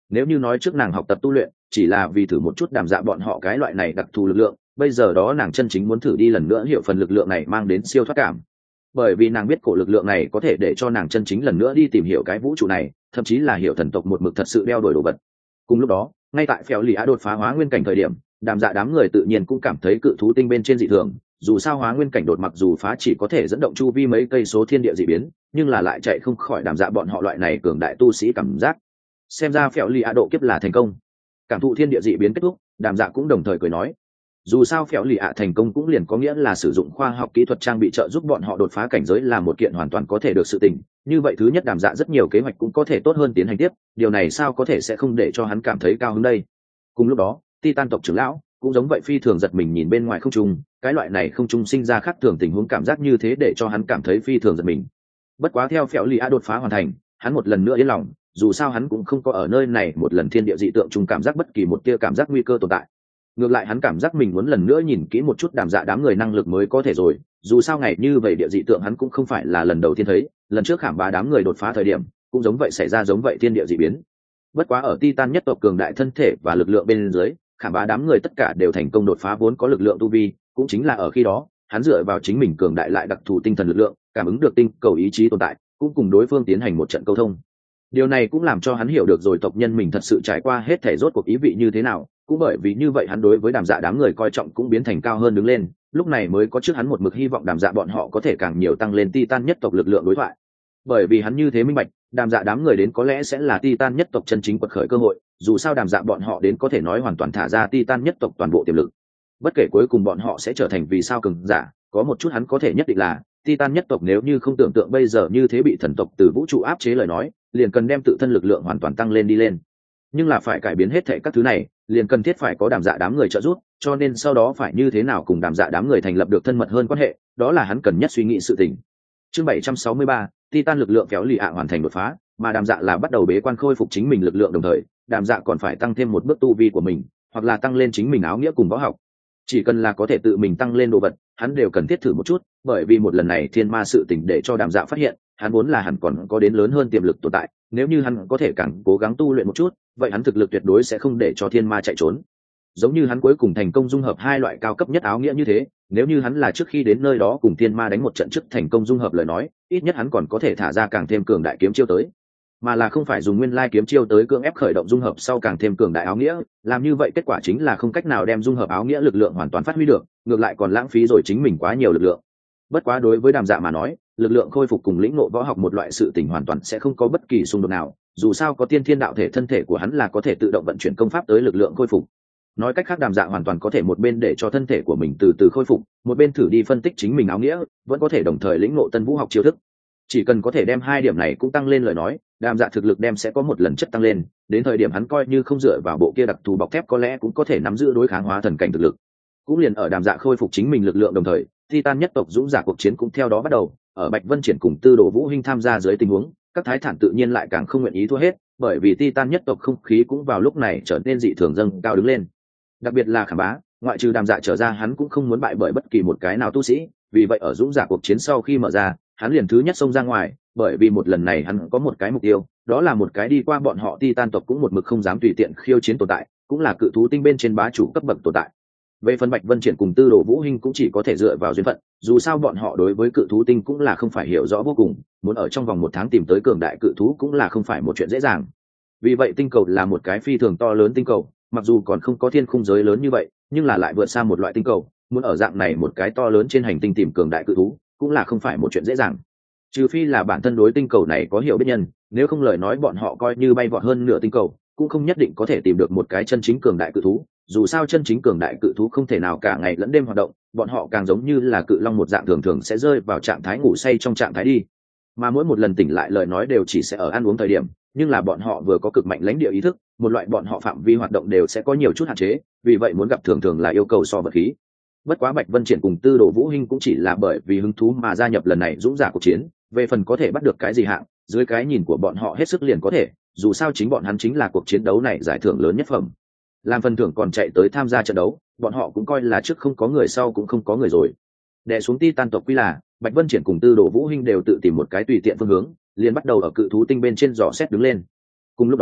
nếu như nói trước nàng học tập tu luyện chỉ là vì thử một chút đàm dạ bọn họ cái loại này đặc thù lực lượng, bây giờ đó nàng chân chính muốn thử đi lần nữa hiểu phần lực lượng này mang đến siêu thoát cảm, bởi vì nàng biết cổ lực lượng này có thể để cho nàng chân chính lần nữa đi tìm hiểu cái vũ trụ này, thậm chí là hiểu thần tộc một mực thật sự đeo đuổi đồ vật. Cùng lúc đó, ngay tại phèo lì á đột phá hóa nguyên cảnh thời điểm, đàm dạ đám người tự nhiên cũng cảm thấy cự thú tinh bên trên dị thường. Dù sao hóa nguyên cảnh đột mặc dù phá chỉ có thể dẫn động chu vi mấy cây số thiên địa dị biến, nhưng là lại chạy không khỏi đàm dạ bọn họ loại này cường đại tu sĩ cảm giác. Xem ra phèo lì á độ kiếp là thành công. Cảm thụ thiên địa dị biến kết thúc, đàm dạ cũng đồng thời cười nói, dù sao phèo lì ạ thành công cũng liền có nghĩa là sử dụng khoa học kỹ thuật trang bị trợ giúp bọn họ đột phá cảnh giới là một kiện hoàn toàn có thể được sự tình. Như vậy thứ nhất, đàm dạ rất nhiều kế hoạch cũng có thể tốt hơn tiến hành tiếp, điều này sao có thể sẽ không để cho hắn cảm thấy cao hứng đây. Cùng lúc đó, Titan tộc trưởng lão cũng giống vậy phi thường giật mình nhìn bên ngoài không trung, cái loại này không trung sinh ra khác thường tình huống cảm giác như thế để cho hắn cảm thấy phi thường giật mình. Bất quá theo phèo lì ạ đột phá hoàn thành, hắn một lần nữa yên lòng, dù sao hắn cũng không có ở nơi này một lần thiên địa dị tượng chung cảm giác bất kỳ một tia cảm giác nguy cơ tồn tại. Ngược lại hắn cảm giác mình muốn lần nữa nhìn kỹ một chút đàm dạ đám người năng lực mới có thể rồi, dù sao ngày như vậy địa dị tượng hắn cũng không phải là lần đầu tiên thấy, lần trước khảm bá đám người đột phá thời điểm cũng giống vậy xảy ra giống vậy thiên địa dị biến. Bất quá ở Titan nhất tộc cường đại thân thể và lực lượng bên dưới, khảm bá đám người tất cả đều thành công đột phá vốn có lực lượng tu vi, cũng chính là ở khi đó hắn dựa vào chính mình cường đại lại đặc thù tinh thần lực lượng, cảm ứng được tinh cầu ý chí tồn tại, cũng cùng đối phương tiến hành một trận câu thông. Điều này cũng làm cho hắn hiểu được rồi tộc nhân mình thật sự trải qua hết thể rốt cuộc ý vị như thế nào, cũng bởi vì như vậy hắn đối với đàm dạ đám người coi trọng cũng biến thành cao hơn đứng lên, lúc này mới có trước hắn một mực hy vọng đàm dạ bọn họ có thể càng nhiều tăng lên Titan nhất tộc lực lượng đối thoại. Bởi vì hắn như thế minh bạch, đàm dạ đám người đến có lẽ sẽ là Titan nhất tộc chân chính quật khởi cơ hội, dù sao đàm dạ bọn họ đến có thể nói hoàn toàn thả ra Titan nhất tộc toàn bộ tiềm lực. Bất kể cuối cùng bọn họ sẽ trở thành vì sao cường giả, có một chút hắn có thể nhất định là Titan nhất tộc nếu như không tưởng tượng bây giờ như thế bị thần tộc từ vũ trụ áp chế lời nói, liền cần đem tự thân lực lượng hoàn toàn tăng lên đi lên. Nhưng là phải cải biến hết thảy các thứ này, liền cần thiết phải có đàm dạ đám người trợ giúp, cho nên sau đó phải như thế nào cùng đàm dạ đám người thành lập được thân mật hơn quan hệ, đó là hắn cần nhất suy nghĩ sự tình. Chương 763, Titan lực lượng kéo lì ạ hoàn thành đột phá, mà đàm dạ là bắt đầu bế quan khôi phục chính mình lực lượng, đồng thời đàm dạ còn phải tăng thêm một bước tu vi của mình, hoặc là tăng lên chính mình áo nghĩa cùng võ học. Chỉ cần là có thể tự mình tăng lên đồ vật, hắn đều cần thiết thử một chút, bởi vì một lần này thiên ma sự tình để cho đàm dạ phát hiện, hắn vốn là hẳn còn có đến lớn hơn tiềm lực tồn tại, nếu như hắn có thể càng cố gắng tu luyện một chút, vậy hắn thực lực tuyệt đối sẽ không để cho thiên ma chạy trốn. Giống như hắn cuối cùng thành công dung hợp hai loại cao cấp nhất áo nghĩa như thế, nếu như hắn là trước khi đến nơi đó cùng thiên ma đánh một trận trước thành công dung hợp lời nói, ít nhất hắn còn có thể thả ra càng thêm cường đại kiếm chiêu tới, mà là không phải dùng nguyên lai kiếm chiêu tới cưỡng ép khởi động dung hợp sau càng thêm cường đại áo nghĩa, làm như vậy kết quả chính là không cách nào đem dung hợp áo nghĩa lực lượng hoàn toàn phát huy được, ngược lại còn lãng phí rồi chính mình quá nhiều lực lượng. Bất quá đối với đàm dạ mà nói, lực lượng khôi phục cùng lĩnh ngộ võ học một loại sự tình hoàn toàn sẽ không có bất kỳ xung đột nào, dù sao có tiên thiên đạo thể, thân thể của hắn là có thể tự động vận chuyển công pháp tới lực lượng khôi phục. Nói cách khác, đàm dạ hoàn toàn có thể một bên để cho thân thể của mình từ từ khôi phục, một bên thử đi phân tích chính mình áo nghĩa, vẫn có thể đồng thời lĩnh ngộ tân vũ học chiêu thức. Chỉ cần có thể đem hai điểm này cũng tăng lên lời nói, đàm dạ thực lực đem sẽ có một lần chất tăng lên, đến thời điểm hắn coi như không dựa vào bộ kia đặc thù bọc thép có lẽ cũng có thể nắm giữ đối kháng hóa thần cảnh thực lực. Cũng liền ở đàm dạ khôi phục chính mình lực lượng đồng thời, Titan nhất tộc dũng giả cuộc chiến cũng theo đó bắt đầu. Ở Bạch Vân Triển cùng Tư Đồ Vũ Hinh tham gia dưới tình huống, các thái thản tự nhiên lại càng không nguyện ý thua hết, bởi vì Titan nhất tộc không khí cũng vào lúc này trở nên dị thường dâng cao đứng lên. Đặc biệt là Khảm Bá, ngoại trừ đàm dạ trở ra hắn cũng không muốn bại bởi bất kỳ một cái nào tu sĩ, vì vậy ở dũng giả cuộc chiến sau khi mở ra, hắn liền thứ nhất xông ra ngoài, bởi vì một lần này hắn có một cái mục tiêu, đó là một cái đi qua bọn họ Titan tộc cũng một mực không dám tùy tiện khiêu chiến tồn tại, cũng là cự thú tinh bên trên bá chủ cấp bậc tồn tại. Về phần Bạch Vân Triển cùng Tư Đồ Vũ Hinh cũng chỉ có thể dựa vào duyên phận, dù sao bọn họ đối với cự thú tinh cũng là không phải hiểu rõ vô cùng, muốn ở trong vòng 1 tháng tìm tới cường đại cự thú cũng là không phải một chuyện dễ dàng. Vì vậy tinh cầu là một cái phi thường to lớn tinh cầu, mặc dù còn không có thiên khung giới lớn như vậy, nhưng là lại vượt xa một loại tinh cầu, muốn ở dạng này một cái to lớn trên hành tinh tìm cường đại cự thú cũng là không phải một chuyện dễ dàng. Trừ phi là bản thân đối tinh cầu này có hiểu biết nhân, nếu không lời nói bọn họ coi như bay vọt hơn nửa tinh cầu cũng không nhất định có thể tìm được một cái chân chính cường đại cự thú, dù sao chân chính cường đại cự thú không thể nào cả ngày lẫn đêm hoạt động, bọn họ càng giống như là cự long một dạng, thường thường sẽ rơi vào trạng thái ngủ say trong trạng thái đi, mà mỗi một lần tỉnh lại lời nói đều chỉ sẽ ở ăn uống thời điểm, nhưng là bọn họ vừa có cực mạnh lãnh địa ý thức, một loại bọn họ phạm vi hoạt động đều sẽ có nhiều chút hạn chế, vì vậy muốn gặp thường thường là yêu cầu so vật khí. Bất quá Bạch Vân Triển cùng Tư Đồ Vũ Hinh cũng chỉ là bởi vì hứng thú mà gia nhập lần này dũng giả cuộc chiến, về phần có thể bắt được cái gì hạng, dưới cái nhìn của bọn họ hết sức liền có thể, dù sao chính bọn hắn chính là cuộc chiến đấu này giải thưởng lớn nhất phẩm. Làm phần thưởng còn chạy tới tham gia trận đấu, bọn họ cũng coi là trước không có người sau cũng không có người rồi. Đè xuống Titan tộc quy là, Bạch Vân Triển cùng Tư Đồ Vũ Hinh đều tự tìm một cái tùy tiện phương hướng, liền bắt đầu ở cự thú tinh bên trên dò xét đứng lên. Cùng lúc đó,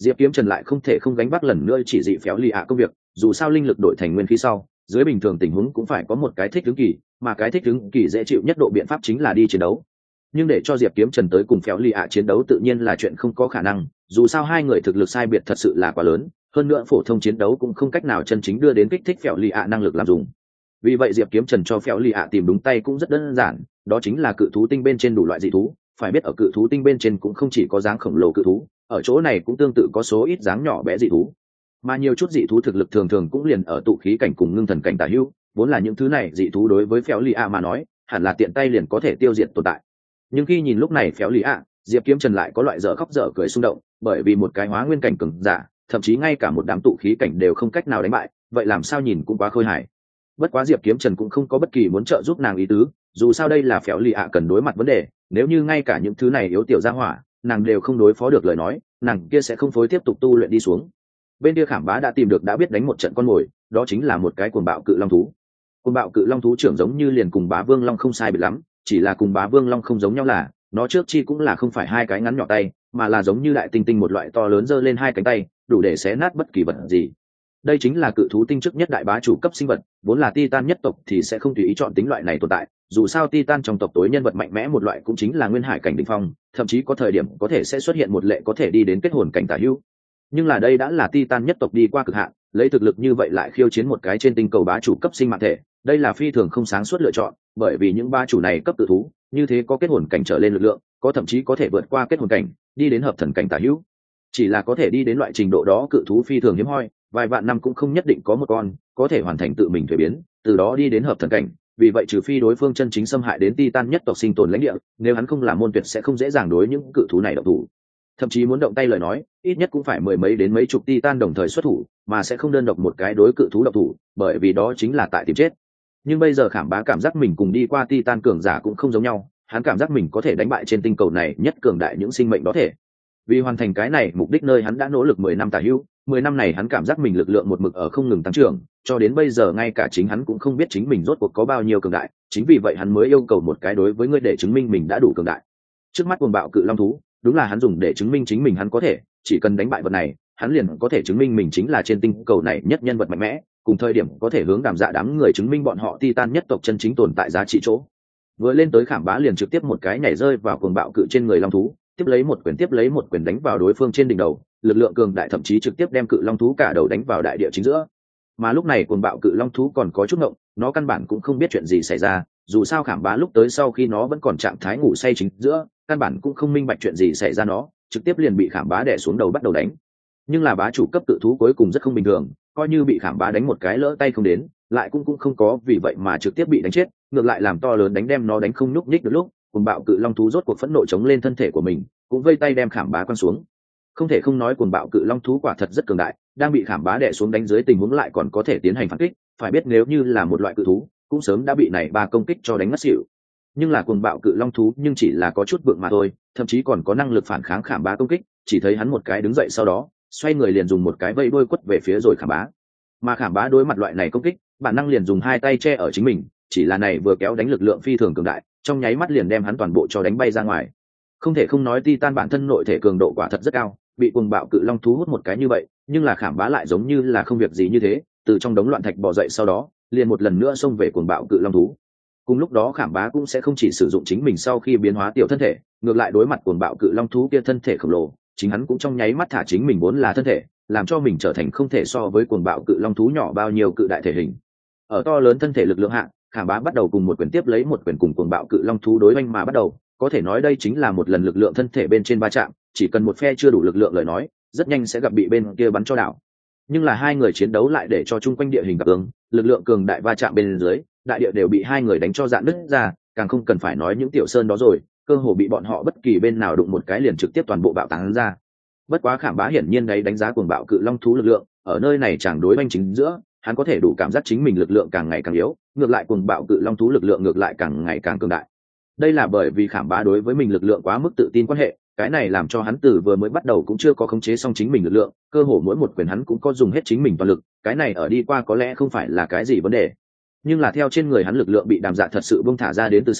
Diệp Kiếm Trần lại không thể không gánh vác lần nữa chỉ dị phéo lì ạ công việc, dù sao linh lực đổi thành nguyên khí sau, dưới bình thường tình huống cũng phải có một cái thích ứng kỳ, mà cái thích ứng kỳ dễ chịu nhất độ biện pháp chính là đi chiến đấu. Nhưng để cho Diệp Kiếm Trần tới cùng phéo lì ạ chiến đấu tự nhiên là chuyện không có khả năng, dù sao hai người thực lực sai biệt thật sự là quá lớn, hơn nữa phổ thông chiến đấu cũng không cách nào chân chính đưa đến kích thích phéo lì ạ năng lực làm dùng. Vì vậy Diệp Kiếm Trần cho phéo lì ạ tìm đúng tay cũng rất đơn giản, đó chính là cự thú tinh bên trên đủ loại dị thú. Phải biết ở cự thú tinh bên trên cũng không chỉ có dáng khổng lồ cự thú, ở chỗ này cũng tương tự có số ít dáng nhỏ bé dị thú, mà nhiều chút dị thú thực lực thường thường cũng liền ở tụ khí cảnh cùng ngưng thần cảnh tả hữu, vốn là những thứ này dị thú đối với phéo lì ạ mà nói hẳn là tiện tay liền có thể tiêu diệt tồn tại. Nhưng khi nhìn lúc này phéo lì ạ, Diệp Kiếm Trần lại có loại dở khóc dở cười xung động, bởi vì một cái hóa nguyên cảnh cường giả thậm chí ngay cả một đám tụ khí cảnh đều không cách nào đánh bại, vậy làm sao nhìn cũng quá khôi hài. Bất quá Diệp Kiếm Trần cũng không có bất kỳ muốn trợ giúp nàng ý tứ, dù sao đây là phéo lì ạ cần đối mặt vấn đề, nếu như ngay cả những thứ này yếu tiểu gia hỏa nàng đều không đối phó được lời nói, nàng kia sẽ không phối tiếp tục tu luyện đi xuống. Bên kia Khảm Bá đã tìm được đã biết đánh một trận con mồi, đó chính là một cái cuồng bạo cự long thú. Cuồng bạo cự long thú trưởng giống như liền cùng Bá Vương Long không sai biệt lắm, chỉ là cùng Bá Vương Long không giống nhau là nó trước chi cũng là không phải hai cái ngắn nhỏ tay, mà là giống như đại tinh tinh một loại to lớn giơ lên hai cánh tay, đủ để xé nát bất kỳ vật gì. Đây chính là cự thú tinh trước nhất đại bá chủ cấp sinh vật, vốn là Titan nhất tộc thì sẽ không tùy ý chọn tính loại này tồn tại, dù sao Titan trong tộc tối nhân vật mạnh mẽ một loại cũng chính là nguyên hải cảnh đỉnh phong, thậm chí có thời điểm có thể sẽ xuất hiện một lệ có thể đi đến kết hồn cảnh tả hữu. Nhưng là đây đã là Titan nhất tộc đi qua cực hạn, lấy thực lực như vậy lại khiêu chiến một cái trên tinh cầu bá chủ cấp sinh mạng thể, đây là phi thường không sáng suốt lựa chọn, bởi vì những bá chủ này cấp tự thú, như thế có kết hồn cảnh trở lên lực lượng, có thậm chí có thể vượt qua kết hồn cảnh, đi đến hợp thần cảnh tả hữu. Chỉ là có thể đi đến loại trình độ đó cự thú phi thường hiếm hoi, vài vạn năm cũng không nhất định có một con có thể hoàn thành tự mình thuế biến, từ đó đi đến hợp thần cảnh. Vì vậy trừ phi đối phương chân chính xâm hại đến Titan nhất tộc sinh tồn lãnh địa, nếu hắn không làm môn tuyệt sẽ không dễ dàng đối những cự thú này động thủ. Thậm chí muốn động tay lời nói, ít nhất cũng phải mười mấy đến mấy chục Titan đồng thời xuất thủ, mà sẽ không đơn độc một cái đối cự thú động thủ, bởi vì đó chính là tại tìm chết. Nhưng bây giờ Khảm Bá cảm giác mình cùng đi qua Titan cường giả cũng không giống nhau, hắn cảm giác mình có thể đánh bại trên tinh cầu này nhất cường đại những sinh mệnh đó thể. Vì hoàn thành cái này mục đích nơi hắn đã nỗ lực 10 năm tả hữu, 10 năm này hắn cảm giác mình lực lượng một mực ở không ngừng tăng trưởng, cho đến bây giờ ngay cả chính hắn cũng không biết chính mình rốt cuộc có bao nhiêu cường đại, chính vì vậy hắn mới yêu cầu một cái đối với ngươi để chứng minh mình đã đủ cường đại. Trước mắt cuồng bạo cự long thú, đúng là hắn dùng để chứng minh chính mình hắn có thể, chỉ cần đánh bại vật này, hắn liền có thể chứng minh mình chính là trên tinh cầu này nhất nhân vật mạnh mẽ, cùng thời điểm có thể hướng Đàm Dạ đám người chứng minh bọn họ Titan nhất tộc chân chính tồn tại giá trị chỗ. Vừa lên tới Khảm Bá liền trực tiếp một cái nhảy rơi vào cuồng bạo cự trên người long thú, tiếp lấy một quyền đánh vào đối phương trên đỉnh đầu, lực lượng cường đại thậm chí trực tiếp đem cự long thú cả đầu đánh vào đại địa chính giữa. Mà lúc này cuồng bạo cự long thú còn có chút ngộng, nó căn bản cũng không biết chuyện gì xảy ra, dù sao Khảm Bá lúc tới sau khi nó vẫn còn trạng thái ngủ say chính giữa, căn bản cũng không minh bạch chuyện gì xảy ra, nó trực tiếp liền bị Khảm Bá đè xuống đầu bắt đầu đánh. Nhưng là bá chủ cấp cự thú cuối cùng rất không bình thường, coi như bị Khảm Bá đánh một cái lỡ tay không đến, lại cũng không có vì vậy mà trực tiếp bị đánh chết, ngược lại làm to lớn đánh đem nó đánh không nhúc nhích được lúc cuồng bạo cự long thú rốt cuộc phẫn nộ chống lên thân thể của mình, cũng vây tay đem Khảm Bá quăng xuống. Không thể không nói cuồng bạo cự long thú quả thật rất cường đại, đang bị Khảm Bá đè xuống đánh dưới tình huống lại còn có thể tiến hành phản kích, phải biết nếu như là một loại cự thú cũng sớm đã bị này ba công kích cho đánh ngất xỉu. Nhưng là cuồng bạo cự long thú nhưng chỉ là có chút vượng mà thôi, thậm chí còn có năng lực phản kháng Khảm Bá công kích, chỉ thấy hắn một cái đứng dậy sau đó xoay người liền dùng một cái vây đuôi quất về phía rồi Khảm Bá. Mà Khảm Bá đối mặt loại này công kích, bản năng liền dùng hai tay che ở chính mình, chỉ là này vừa kéo đánh lực lượng phi thường cường đại, trong nháy mắt liền đem hắn toàn bộ cho đánh bay ra ngoài. Không thể không nói Titan bản thân nội thể cường độ quả thật rất cao, bị cuồng bạo cự long thú hút một cái như vậy, nhưng là Khảm Bá lại giống như là không việc gì như thế, từ trong đống loạn thạch bò dậy sau đó, liền một lần nữa xông về cuồng bạo cự long thú. Cùng lúc đó Khảm Bá cũng sẽ không chỉ sử dụng chính mình sau khi biến hóa tiểu thân thể, ngược lại đối mặt cuồng bạo cự long thú kia thân thể khổng lồ, chính hắn cũng trong nháy mắt thả chính mình vốn là thân thể, làm cho mình trở thành không thể so với cuồng bạo cự long thú nhỏ bao nhiêu cự đại thể hình. Ở to lớn thân thể lực lượng hạ, Khảm Bá bắt đầu cùng một quyền tiếp lấy một quyền cùng cuồng bạo cự long thú đối oanh mà bắt đầu, có thể nói đây chính là một lần lực lượng thân thể bên trên va chạm, chỉ cần một phe chưa đủ lực lượng lời nói, rất nhanh sẽ gặp bị bên kia bắn cho đảo. Nhưng là hai người chiến đấu lại để cho chung quanh địa hình gặp ứng, lực lượng cường đại va chạm bên dưới, đại địa đều bị hai người đánh cho rạn nứt ra, càng không cần phải nói những tiểu sơn đó rồi, cơ hồ bị bọn họ bất kỳ bên nào đụng một cái liền trực tiếp toàn bộ bạo tán ra. Bất quá Khảm Bá hiển nhiên đấy đánh giá cuồng bạo cự long thú lực lượng, ở nơi này chẳng đối oanh chính giữa, hắn có thể đủ cảm giác chính mình lực lượng càng ngày càng yếu, ngược lại cuồng bạo cự long thú lực lượng ngược lại càng ngày càng cường đại. Đây là bởi vì Khảm Bá đối với mình lực lượng quá mức tự tin quan hệ, cái này làm cho hắn từ vừa mới bắt đầu cũng chưa có khống chế xong chính mình lực lượng, cơ hồ mỗi một quyền hắn cũng có dùng hết chính mình toàn lực, cái này ở đi qua có lẽ không phải là cái gì vấn đề. Nhưng là theo trên người hắn lực lượng bị Đàm Dạ thật sự buông thả ra đến từ sau,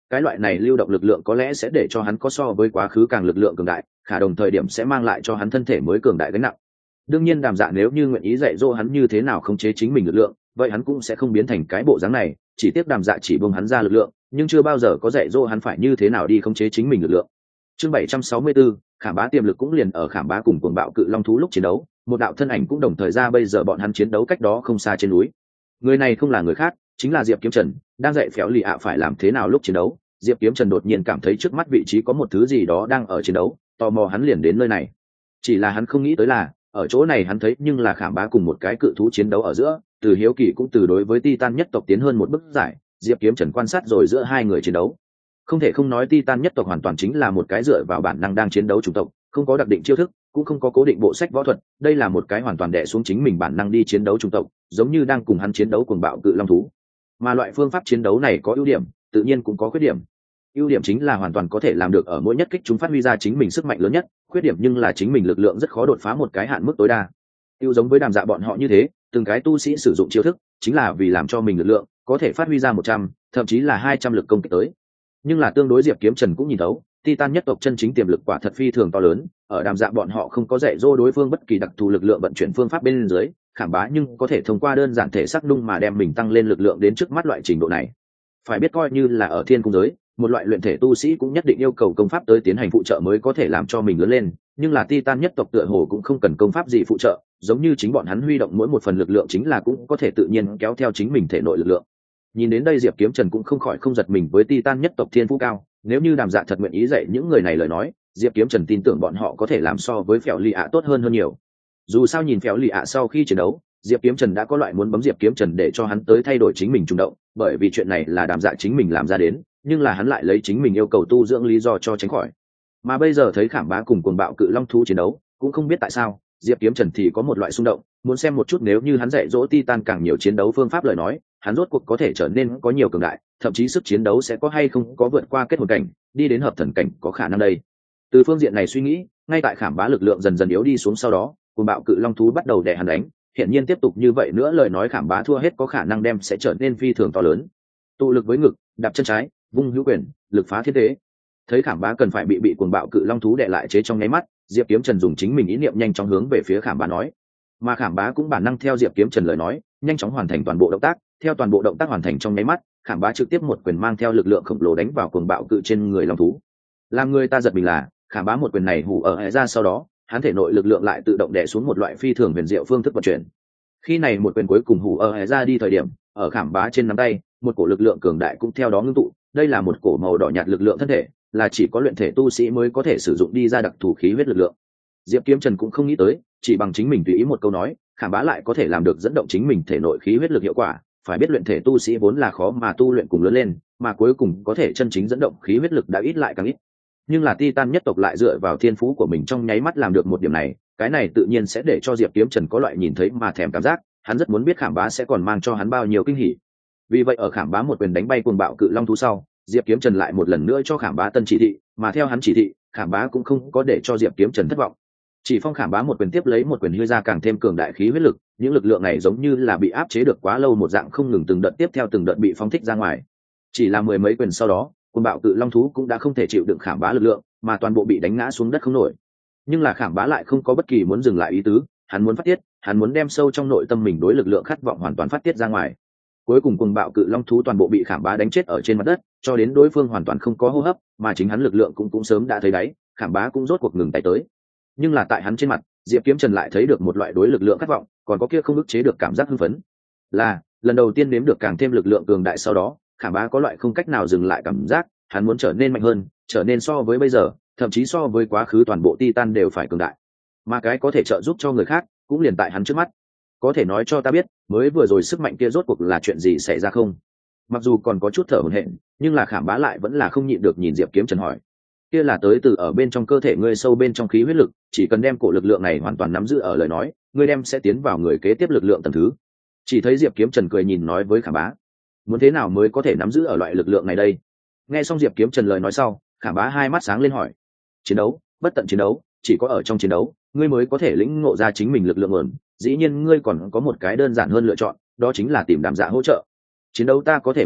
cái loại này lưu động lực lượng có lẽ sẽ để cho hắn có so với quá khứ càng lực lượng cường đại, khả đồng thời điểm sẽ mang lại cho hắn thân thể mới cường đại gánh nặng. Đương nhiên Đàm Dạ nếu như nguyện ý dạy dỗ hắn như thế nào khống chế chính mình lực lượng, vậy hắn cũng sẽ không biến thành cái bộ dáng này, chỉ tiếc Đàm Dạ chỉ buông hắn ra lực lượng, nhưng chưa bao giờ có dạy dỗ hắn phải như thế nào đi khống chế chính mình lực lượng. Chương 764, Khảm Bá tiềm lực cũng liền ở Khảm Bá cùng cuồng bạo cự long thú lúc chiến đấu, một đạo thân ảnh cũng đồng thời ra bây giờ bọn hắn chiến đấu cách đó không xa trên núi. Người này không là người khác, chính là Diệp Kiếm Trần, đang dạy Phéo Lì ạ phải làm thế nào lúc chiến đấu. Diệp Kiếm Trần đột nhiên cảm thấy trước mắt vị trí có một thứ gì đó đang ở chiến đấu, tò mò hắn liền đến nơi này. Chỉ là hắn không nghĩ tới là, ở chỗ này hắn thấy nhưng là Khảm Bá cùng một cái cự thú chiến đấu ở giữa, từ hiếu kỳ cũng từ đối với Titan nhất tộc tiến hơn một bước giải, Diệp Kiếm Trần quan sát rồi giữa hai người chiến đấu. Không thể không nói Titan nhất tộc hoàn toàn chính là một cái dựa vào bản năng đang chiến đấu chủng tộc, không có đặc định chiêu thức, cũng không có cố định bộ sách võ thuật, đây là một cái hoàn toàn đè xuống chính mình bản năng đi chiến đấu chủng tộc, giống như đang cùng hắn chiến đấu cuồng bạo cự long thú. Mà loại phương pháp chiến đấu này có ưu điểm, tự nhiên cũng có khuyết điểm. Ưu điểm chính là hoàn toàn có thể làm được ở mỗi nhất kích chúng phát huy ra chính mình sức mạnh lớn nhất, khuyết điểm nhưng là chính mình lực lượng rất khó đột phá một cái hạn mức tối đa. Tiêu giống với Đàm Dạ bọn họ như thế, từng cái tu sĩ sử dụng chiêu thức, chính là vì làm cho mình lực lượng có thể phát huy ra 100, thậm chí là 200 lực công kích tới. Nhưng là tương đối Diệp Kiếm Trần cũng nhìn thấu, Titan nhất tộc chân chính tiềm lực quả thật phi thường to lớn, ở Đàm Dạ bọn họ không có dạy dỗ đối phương bất kỳ đặc thù lực lượng vận chuyển phương pháp bên dưới, Khảm Bá nhưng có thể thông qua đơn giản thể xác nung mà đem mình tăng lên lực lượng đến trước mắt loại trình độ này. Phải biết coi như là ở thiên cung giới, một loại luyện thể tu sĩ cũng nhất định yêu cầu công pháp tới tiến hành phụ trợ mới có thể làm cho mình lớn lên, nhưng là Titan nhất tộc tựa hồ cũng không cần công pháp gì phụ trợ, giống như chính bọn hắn huy động mỗi một phần lực lượng chính là cũng có thể tự nhiên kéo theo chính mình thể nội lực lượng. Nhìn đến đây Diệp Kiếm Trần cũng không khỏi không giật mình với Titan nhất tộc thiên phú cao, nếu như Đàm Dạ thật nguyện ý dạy những người này lời nói, Diệp Kiếm Trần tin tưởng bọn họ có thể làm so với Phéo Lì ạ tốt hơn nhiều. Dù sao nhìn Phéo Lì ạ sau khi chiến đấu, Diệp Kiếm Trần đã có loại muốn bấm Diệp Kiếm Trần để cho hắn tới thay đổi chính mình chủ động, bởi vì chuyện này là Đàm Dạ chính mình làm ra đến, nhưng là hắn lại lấy chính mình yêu cầu tu dưỡng lý do cho tránh khỏi. Mà bây giờ thấy Khảm Bá cùng cuồng bạo cự long thú chiến đấu, cũng không biết tại sao, Diệp Kiếm Trần thì có một loại xung động, muốn xem một chút nếu như hắn dạy dỗ Titan càng nhiều chiến đấu phương pháp lời nói, hắn rốt cuộc có thể trở nên có nhiều cường đại, thậm chí sức chiến đấu sẽ có hay không có vượt qua kết hồn cảnh, đi đến hợp thần cảnh có khả năng đây. Từ phương diện này suy nghĩ, ngay tại Khảm Bá lực lượng dần dần yếu đi xuống sau đó, cuồng bạo cự long thú bắt đầu đè hắn đánh, hiện nhiên tiếp tục như vậy nữa lời nói Khảm Bá thua hết có khả năng đem sẽ trở nên phi thường to lớn. Tụ lực với ngực, đạp chân trái, vung hữu quyền, lực phá thiên thế. Thấy Khảm Bá cần phải bị cuồng bạo cự long thú đè lại chế trong nháy mắt, Diệp Kiếm Trần dùng chính mình ý niệm nhanh chóng hướng về phía Khảm Bá nói, mà Khảm Bá cũng bản năng theo Diệp Kiếm Trần lời nói, nhanh chóng hoàn thành toàn bộ động tác, theo toàn bộ động tác hoàn thành trong nháy mắt, Khảm Bá trực tiếp một quyền mang theo lực lượng khổng lồ đánh vào cuồng bạo cự trên người long thú. Làm người ta giật mình là, Khảm Bá một quyền này hủ ở hệ ra sau đó, hắn thể nội lực lượng lại tự động đè xuống một loại phi thường huyền diệu phương thức vận chuyển. Khi này một quyền cuối cùng hủ ở hệ ra đi thời điểm, ở Khảm Bá trên nắm tay, một cổ lực lượng cường đại cũng theo đó ngưng tụ, đây là một cổ màu đỏ nhạt lực lượng thân thể, là chỉ có luyện thể tu sĩ mới có thể sử dụng đi ra đặc thù khí huyết lực lượng. Diệp Kiếm Trần cũng không nghĩ tới, chỉ bằng chính mình tùy ý một câu nói, Khảm Bá lại có thể làm được dẫn động chính mình thể nội khí huyết lực hiệu quả, phải biết luyện thể tu sĩ vốn là khó mà tu luyện cùng lớn lên, mà cuối cùng có thể chân chính dẫn động khí huyết lực đã ít lại càng ít. Nhưng là Titan nhất tộc lại dựa vào thiên phú của mình trong nháy mắt làm được một điểm này, cái này tự nhiên sẽ để cho Diệp Kiếm Trần có loại nhìn thấy mà thèm cảm giác, hắn rất muốn biết Khảm Bá sẽ còn mang cho hắn bao nhiêu kinh hỉ. Vì vậy ở Khảm Bá một quyền đánh bay cuồng bạo cự long thú sau, Diệp Kiếm Trần lại một lần nữa cho Khảm Bá tân chỉ thị, mà theo hắn chỉ thị, Khảm Bá cũng không có để cho Diệp Kiếm Trần thất vọng. Chỉ phong Khảm Bá một quyền tiếp lấy một quyền huy ra càng thêm cường đại khí huyết lực, những lực lượng này giống như là bị áp chế được quá lâu một dạng không ngừng từng đợt tiếp theo từng đợt bị phóng thích ra ngoài. Chỉ là mười mấy quyền sau đó, cuồng bạo cự long thú cũng đã không thể chịu đựng Khảm Bá lực lượng, mà toàn bộ bị đánh ngã xuống đất không nổi. Nhưng là Khảm Bá lại không có bất kỳ muốn dừng lại ý tứ, hắn muốn phát tiết, hắn muốn đem sâu trong nội tâm mình đối lực lượng khát vọng hoàn toàn phát tiết ra ngoài. Cuối cùng cuồng bạo cự long thú toàn bộ bị Khảm Bá đánh chết ở trên mặt đất, cho đến đối phương hoàn toàn không có hô hấp, mà chính hắn lực lượng cũng sớm đã thấy đáy, Khảm Bá cũng rốt cuộc ngừng tay tới. Nhưng là tại hắn trên mặt, Diệp Kiếm Trần lại thấy được một loại đối lực lượng khát vọng, còn có kia không ức chế được cảm giác hưng phấn. Là, lần đầu tiên nếm được càng thêm lực lượng cường đại sau đó, Khảm Bá có loại không cách nào dừng lại cảm giác, hắn muốn trở nên mạnh hơn, trở nên so với bây giờ, thậm chí so với quá khứ toàn bộ Titan đều phải cường đại. Mà cái có thể trợ giúp cho người khác, cũng liền tại hắn trước mắt. Có thể nói cho ta biết, mới vừa rồi sức mạnh kia rốt cuộc là chuyện gì xảy ra không? Mặc dù còn có chút thở hổn hển, nhưng là Khảm Bá lại vẫn là không nhịn được nhìn Diệp Kiếm Trần hỏi. Kia là tới từ ở bên trong cơ thể ngươi sâu bên trong khí huyết lực, chỉ cần đem cổ lực lượng này hoàn toàn nắm giữ ở lời nói, ngươi đem sẽ tiến vào người kế tiếp lực lượng tầng thứ. Chỉ thấy Diệp Kiếm Trần cười nhìn nói với Khảm Bá, muốn thế nào mới có thể nắm giữ ở loại lực lượng này đây? Nghe xong Diệp Kiếm Trần lời nói sau, Khảm Bá hai mắt sáng lên hỏi, chiến đấu, bất tận chiến đấu, chỉ có ở trong chiến đấu, ngươi mới có thể lĩnh ngộ ra chính mình lực lượng nguồn, dĩ nhiên ngươi còn có một cái đơn giản hơn lựa chọn, đó chính là tìm Đàm Dạ hỗ trợ. Chiến đấu ta có thể minh bạch,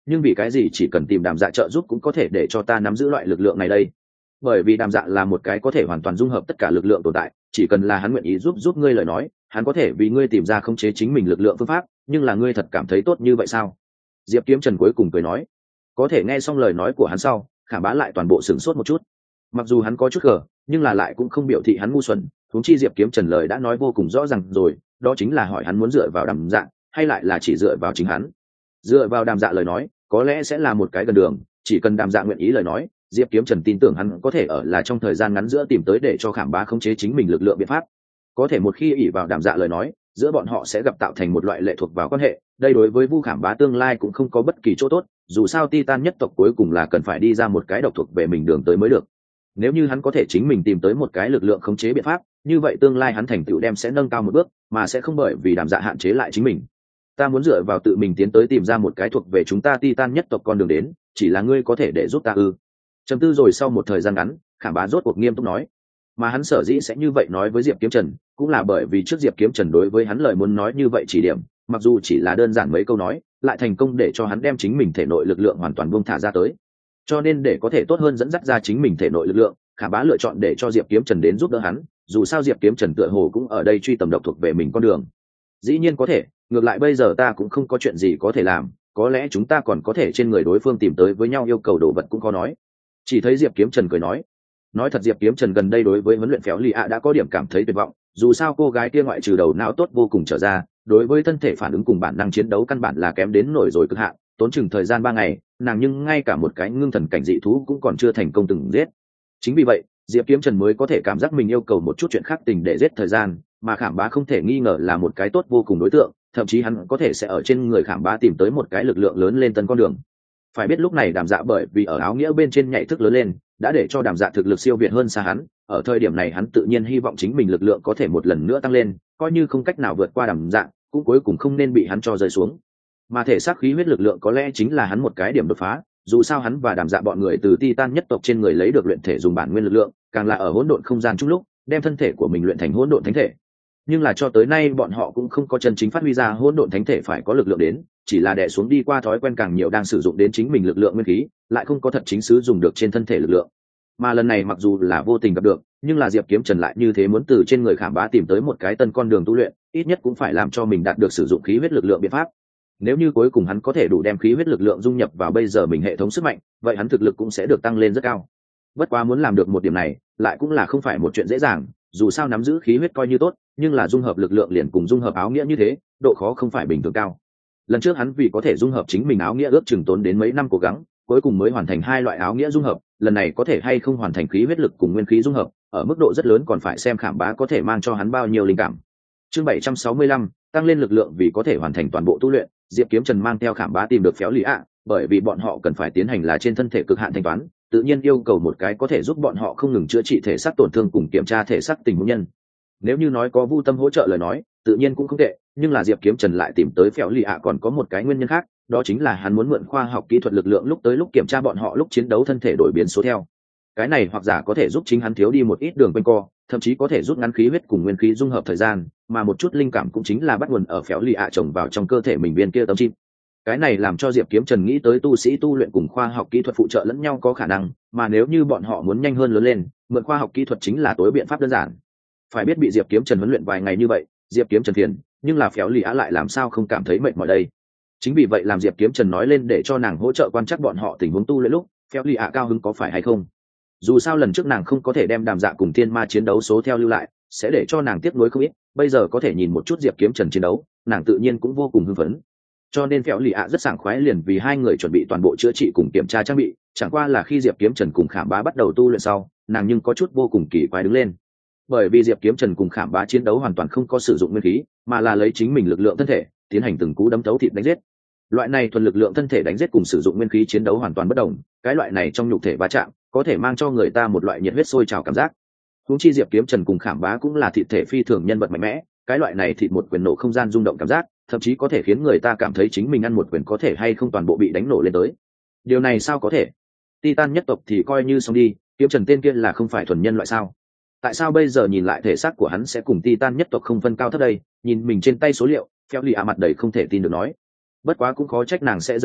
nhưng vì cái gì chỉ cần tìm đàm dạ trợ giúp cũng có thể để cho ta nắm giữ loại lực lượng này đây? Bởi vì đàm dạ là một cái có thể hoàn toàn dung hợp tất cả lực lượng tồn tại, chỉ cần là hắn nguyện ý giúp ngươi lời nói, hắn có thể vì ngươi tìm ra khống chế chính mình lực lượng phương pháp. Nhưng là ngươi thật cảm thấy tốt như vậy sao? Diệp Kiếm Trần cuối cùng cười nói. Có thể nghe xong lời nói của hắn sau, Khảm Bá lại toàn bộ sửng sốt một chút. Mặc dù hắn có chút gờ, nhưng là lại cũng không biểu thị hắn ngu xuẩn. Huống chi Diệp Kiếm Trần lời đã nói vô cùng rõ ràng rồi, đó chính là hỏi hắn muốn dựa vào đàm dạ hay lại là chỉ dựa vào chính hắn. Dựa vào đàm dạ lời nói có lẽ sẽ là một cái gần đường, chỉ cần đàm dạ nguyện ý lời nói, Diệp Kiếm Trần tin tưởng hắn có thể ở là trong thời gian ngắn giữa tìm tới để cho Khảm Bá khống chế chính mình lực lượng biện pháp. Có thể một khi ỷ vào đàm dạ lời nói, giữa bọn họ sẽ gặp tạo thành một loại lệ thuộc vào quan hệ, đây đối với Vu Khảm Bá tương lai cũng không có bất kỳ chỗ tốt, dù sao Titan nhất tộc cuối cùng là cần phải đi ra một cái độc thuộc về mình đường tới mới được. Nếu như hắn có thể chính mình tìm tới một cái lực lượng khống chế biện pháp, như vậy tương lai hắn thành tựu đem sẽ nâng cao một bước, mà sẽ không bởi vì đàm dạ hạn chế lại chính mình. Ta muốn dựa vào tự mình tiến tới tìm ra một cái thuộc về chúng ta Titan nhất tộc con đường đến, chỉ là ngươi có thể để giúp ta ư? Trầm tư rồi sau một thời gian ngắn, Khảm Bá rốt cuộc nghiêm túc nói. Mà hắn sở dĩ sẽ như vậy nói với Diệp Kiếm Trần, cũng là bởi vì trước Diệp Kiếm Trần đối với hắn lời muốn nói như vậy chỉ điểm, mặc dù chỉ là đơn giản mấy câu nói, lại thành công để cho hắn đem chính mình thể nội lực lượng hoàn toàn buông thả ra tới. Cho nên để có thể tốt hơn dẫn dắt ra chính mình thể nội lực lượng, Khảm Bá lựa chọn để cho Diệp Kiếm Trần đến giúp đỡ hắn, dù sao Diệp Kiếm Trần tựa hồ cũng ở đây truy tầm độc thuộc về mình con đường. Dĩ nhiên có thể, ngược lại bây giờ ta cũng không có chuyện gì có thể làm, có lẽ chúng ta còn có thể trên người đối phương tìm tới với nhau yêu cầu đồ vật cũng có nói. Chỉ thấy Diệp Kiếm Trần cười nói thật, Diệp Kiếm Trần gần đây đối với huấn luyện Phéo Lì ạ đã có điểm cảm thấy tuyệt vọng, dù sao cô gái kia ngoại trừ đầu não tốt vô cùng trở ra, đối với thân thể phản ứng cùng bản năng chiến đấu căn bản là kém đến nổi rồi cực hạn, tốn chừng thời gian 3 ngày, nàng nhưng ngay cả một cái ngưng thần cảnh dị thú cũng còn chưa thành công từng giết. Chính vì vậy, Diệp Kiếm Trần mới có thể cảm giác mình yêu cầu một chút chuyện khác tình để giết thời gian, mà Khảm Bá không thể nghi ngờ là một cái tốt vô cùng đối tượng, thậm chí hắn có thể sẽ ở trên người Khảm Bá tìm tới một cái lực lượng lớn lên tân con đường. Phải biết lúc này Đàm Dạ bởi vì ở áo nghĩa bên trên nhảy thức lớn lên, đã để cho Đàm Dạ thực lực siêu việt hơn xa hắn, ở thời điểm này hắn tự nhiên hy vọng chính mình lực lượng có thể một lần nữa tăng lên, coi như không cách nào vượt qua Đàm Dạ, cũng cuối cùng không nên bị hắn cho rơi xuống. Mà thể xác khí huyết lực lượng có lẽ chính là hắn một cái điểm đột phá, dù sao hắn và Đàm Dạ bọn người từ Titan nhất tộc trên người lấy được luyện thể dùng bản nguyên lực lượng, càng là ở hỗn độn không gian chung lúc, đem thân thể của mình luyện thành hỗn độn thánh thể. Nhưng là cho tới nay bọn họ cũng không có chân chính phát huy ra hỗn độn thánh thể phải có lực lượng đến, chỉ là đè xuống đi qua thói quen càng nhiều đang sử dụng đến chính mình lực lượng nguyên khí, lại không có thật chính sử dụng được trên thân thể lực lượng. Mà lần này mặc dù là vô tình gặp được, nhưng là Diệp Kiếm Trần lại như thế muốn từ trên người Khảm Bá tìm tới một cái tân con đường tu luyện, ít nhất cũng phải làm cho mình đạt được sử dụng khí huyết lực lượng biện pháp. Nếu như cuối cùng hắn có thể đủ đem khí huyết lực lượng dung nhập vào bây giờ mình hệ thống sức mạnh, vậy hắn thực lực cũng sẽ được tăng lên rất cao. Bất quá muốn làm được một điểm này, lại cũng là không phải một chuyện dễ dàng, dù sao nắm giữ khí huyết coi như tốt, nhưng là dung hợp lực lượng liền cùng dung hợp áo nghĩa như thế, độ khó không phải bình thường cao. Lần trước hắn vì có thể dung hợp chính mình áo nghĩa ước chừng tốn đến mấy năm cố gắng, cuối cùng mới hoàn thành 2 loại áo nghĩa dung hợp, lần này có thể hay không hoàn thành khí huyết lực cùng nguyên khí dung hợp, ở mức độ rất lớn còn phải xem Khảm Bá có thể mang cho hắn bao nhiêu linh cảm. Chương 765, tăng lên lực lượng vì có thể hoàn thành toàn bộ tu luyện, Diệp Kiếm Trần mang theo Khảm Bá tìm được Phéo Lì ạ, bởi vì bọn họ cần phải tiến hành là trên thân thể cực hạn thanh toán, tự nhiên yêu cầu một cái có thể giúp bọn họ không ngừng chữa trị thể xác tổn thương cùng kiểm tra thể xác tình huống nhân. Nếu như nói có Vu Tâm hỗ trợ lời nói, tự nhiên cũng không tệ, nhưng là Diệp Kiếm Trần lại tìm tới Phéo Lì ạ còn có một cái nguyên nhân khác, đó chính là hắn muốn mượn khoa học kỹ thuật lực lượng lúc tới lúc kiểm tra bọn họ lúc chiến đấu thân thể đổi biến số theo. Cái này hoặc giả có thể giúp chính hắn thiếu đi một ít đường quanh co, thậm chí có thể rút ngắn khí huyết cùng nguyên khí dung hợp thời gian, mà một chút linh cảm cũng chính là bắt nguồn ở Phéo Lì ạ trồng vào trong cơ thể mình viên kia tấm chim. Cái này làm cho Diệp Kiếm Trần nghĩ tới tu sĩ tu luyện cùng khoa học kỹ thuật phụ trợ lẫn nhau có khả năng, mà nếu như bọn họ muốn nhanh hơn lớn lên, mượn khoa học kỹ thuật chính là tối biện pháp đơn giản. Phải biết bị Diệp Kiếm Trần huấn luyện vài ngày như vậy, Diệp Kiếm Trần phiền, nhưng là Phéo Lì ạ lại làm sao không cảm thấy mệt mỏi đây. Chính vì vậy làm Diệp Kiếm Trần nói lên để cho nàng hỗ trợ quan trắc bọn họ tình huống tu luyện lúc, Phéo Lì ạ cao hứng có phải hay không? Dù sao lần trước nàng không có thể đem Đàm Dạ cùng Thiên Ma chiến đấu số theo lưu lại, sẽ để cho nàng tiếc nuối không ít, bây giờ có thể nhìn một chút Diệp Kiếm Trần chiến đấu, nàng tự nhiên cũng vô cùng hưng phấn. Cho nên Phéo Lì ạ rất sảng khoái liền vì hai người chuẩn bị toàn bộ chữa trị cùng kiểm tra trang bị, chẳng qua là khi Diệp Kiếm Trần cùng Khảm Bá bắt đầu tu luyện sau, nàng nhưng có chút vô cùng kỳ quái đứng lên. Bởi vì Diệp Kiếm Trần cùng Khảm Bá chiến đấu hoàn toàn không có sử dụng nguyên khí, mà là lấy chính mình lực lượng thân thể tiến hành từng cú đấm thấu thịt đánh giết. Loại này thuần lực lượng thân thể đánh giết cùng sử dụng nguyên khí chiến đấu hoàn toàn bất đồng, cái loại này trong nhục thể va chạm có thể mang cho người ta một loại nhiệt huyết sôi trào cảm giác. Huống chi Diệp Kiếm Trần cùng Khảm Bá cũng là thịt thể phi thường nhân vật mạnh mẽ, cái loại này thịt một quyền nổ không gian rung động cảm giác, thậm chí có thể khiến người ta cảm thấy chính mình ăn một quyền có thể hay không toàn bộ bị đánh nổ lên tới. Điều này sao có thể? Titan nhất tộc thì coi như xong đi, Kiếm Trần tên kia là không phải thuần nhân loại sao? Tại sao bây giờ nhìn lại thể xác của hắn sẽ cùng Titan nhất tộc không phân cao thấp đây? Nhìn mình trên tay số liệu, Phéo Lì ạ mặt đầy không thể tin được nói. Bất quá cũng khó trách nàng sẽ giật mình,